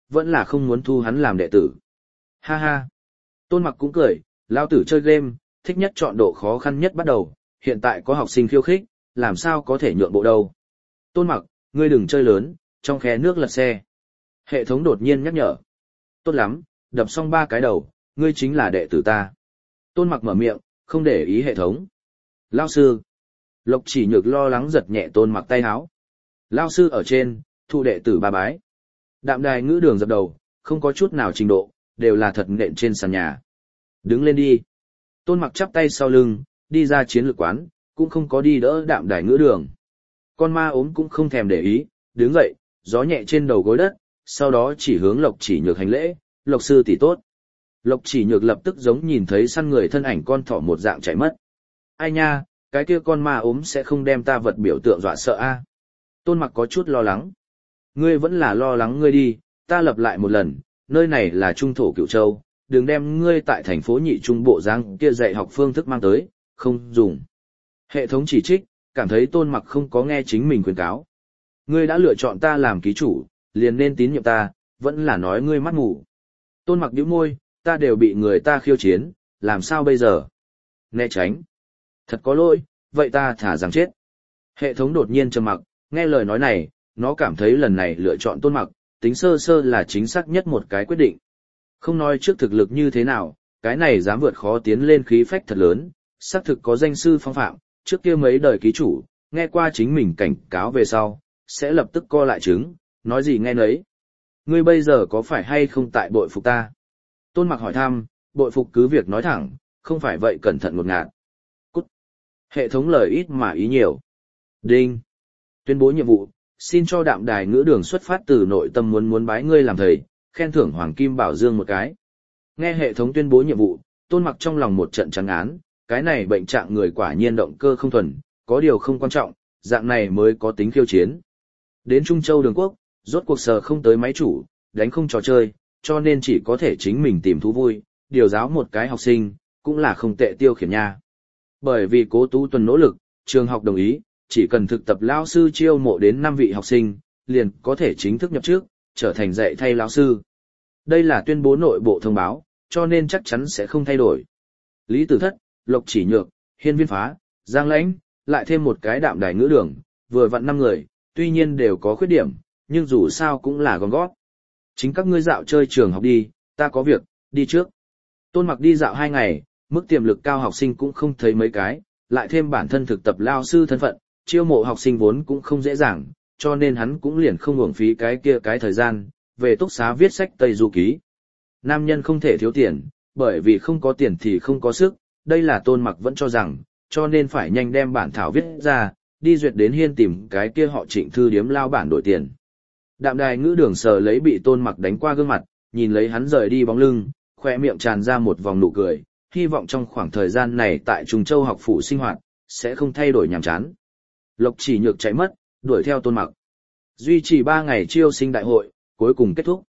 vẫn là không muốn thu hắn làm đệ tử. Ha ha. Tôn Mặc cũng cười, lao tử chơi game, thích nhất chọn độ khó khăn nhất bắt đầu, hiện tại có học sinh khiêu khích, làm sao có thể nhượng bộ đâu. Tôn Mặc, ngươi đừng chơi lớn, trong khe nước lật xe. Hệ thống đột nhiên nhắc nhở. Tốt lắm, đập xong ba cái đầu, ngươi chính là đệ tử ta. Tôn Mặc mở miệng, không để ý hệ thống. Lao sư. Lộc Chỉ Nhược lo lắng giật nhẹ Tôn Mặc tay áo. Lao sư ở trên, thu đệ tử ba bái. Đạm Đài ngữ đường dập đầu, không có chút nào trình độ, đều là thật nện trên sàn nhà. Đứng lên đi. Tôn Mặc chắp tay sau lưng, đi ra chiến lược quán, cũng không có đi đỡ Đạm Đài ngữ đường. Con ma ốm cũng không thèm để ý, đứng dậy, gió nhẹ trên đầu gối đất, sau đó chỉ hướng Lộc Chỉ Nhược hành lễ, Lộc sư tỷ tốt. Lộc Chỉ Nhược lập tức giống nhìn thấy săn người thân ảnh con thỏ một dạng chạy mất. Ai nha, cái kia con ma ốm sẽ không đem ta vật biểu tượng dọa sợ a? Tôn Mặc có chút lo lắng. Ngươi vẫn là lo lắng ngươi đi, ta lập lại một lần, nơi này là trung thổ Cửu Châu, đừng đem ngươi tại thành phố nhị trung bộ giang kia dạy học phương thức mang tới, không dùng. Hệ thống chỉ trích, cảm thấy Tôn Mặc không có nghe chính mình khuyên cáo. Ngươi đã lựa chọn ta làm ký chủ, liền nên tín nhiệm ta, vẫn là nói ngươi mắt mù. Tôn Mặc nhíu môi, ta đều bị người ta khiêu chiến, làm sao bây giờ? Né tránh. Thật có lỗi, vậy ta thả rằng chết. Hệ thống đột nhiên trầm mặc, nghe lời nói này, nó cảm thấy lần này lựa chọn Tôn Mặc, tính sơ sơ là chính xác nhất một cái quyết định. Không nói trước thực lực như thế nào, cái này dám vượt khó tiến lên khí phách thật lớn, xác thực có danh sư phong phạm, trước kia mấy đời ký chủ, nghe qua chính mình cảnh cáo về sau, sẽ lập tức co lại trứng, nói gì nghe nấy. Ngươi bây giờ có phải hay không tại bội phục ta? Tôn Mặc hỏi thăm, bội phục cứ việc nói thẳng, không phải vậy cẩn thận một ngạt. Cút. Hệ thống lời ít mà ý nhiều. Đinh. Tuyên bố nhiệm vụ, xin cho Đạm Đài ngữ đường xuất phát từ nội tâm muốn muốn bái ngươi làm thầy, khen thưởng Hoàng Kim Bảo Dương một cái. Nghe hệ thống tuyên bố nhiệm vụ, Tôn Mặc trong lòng một trận trắng án, cái này bệnh trạng người quả nhiên động cơ không thuần, có điều không quan trọng, dạng này mới có tính khiêu chiến. Đến Trung Châu Đường Quốc, rốt cuộc sờ không tới máy chủ, đánh không trò chơi, cho nên chỉ có thể chính mình tìm thú vui, điều giáo một cái học sinh, cũng là không tệ tiêu khiển nha. Bởi vì Cố Tú Tuần nỗ lực, trường học đồng ý, chỉ cần thực tập lão sư chiêu mộ đến năm vị học sinh, liền có thể chính thức nhập trước, trở thành dạy thay lão sư. Đây là tuyên bố nội bộ thông báo, cho nên chắc chắn sẽ không thay đổi. Lý Tử Thất, Lộc Chỉ Nhược, Hiên Viên Phá, Giang Lãnh, lại thêm một cái Đạm Đài ngữ đường, vừa vặn năm người, tuy nhiên đều có khuyết điểm, nhưng dù sao cũng là gom gót. Chính các ngươi dạo chơi trường học đi, ta có việc, đi trước. Tôn Mặc đi dạo hai ngày, mức tiềm lực cao học sinh cũng không thấy mấy cái, lại thêm bản thân thực tập lao sư thân phận, chiêu mộ học sinh vốn cũng không dễ dàng, cho nên hắn cũng liền không uổng phí cái kia cái thời gian, về túc xá viết sách Tây Du Ký. Nam nhân không thể thiếu tiền, bởi vì không có tiền thì không có sức, đây là Tôn Mặc vẫn cho rằng, cho nên phải nhanh đem bản thảo viết ra, đi duyệt đến Hiên tìm cái kia họ Trịnh thư điếm lao bản đổi tiền. Đạm Đài ngữ đường sờ lấy bị Tôn Mặc đánh qua gương mặt, nhìn lấy hắn rời đi bóng lưng, khoe miệng tràn ra một vòng nụ cười, hy vọng trong khoảng thời gian này tại Trùng Châu học phủ sinh hoạt, sẽ không thay đổi nhàm chán. Lộc Chỉ Nhược chạy mất, đuổi theo Tôn Mặc. Duy trì ba ngày chiêu sinh đại hội, cuối cùng kết thúc.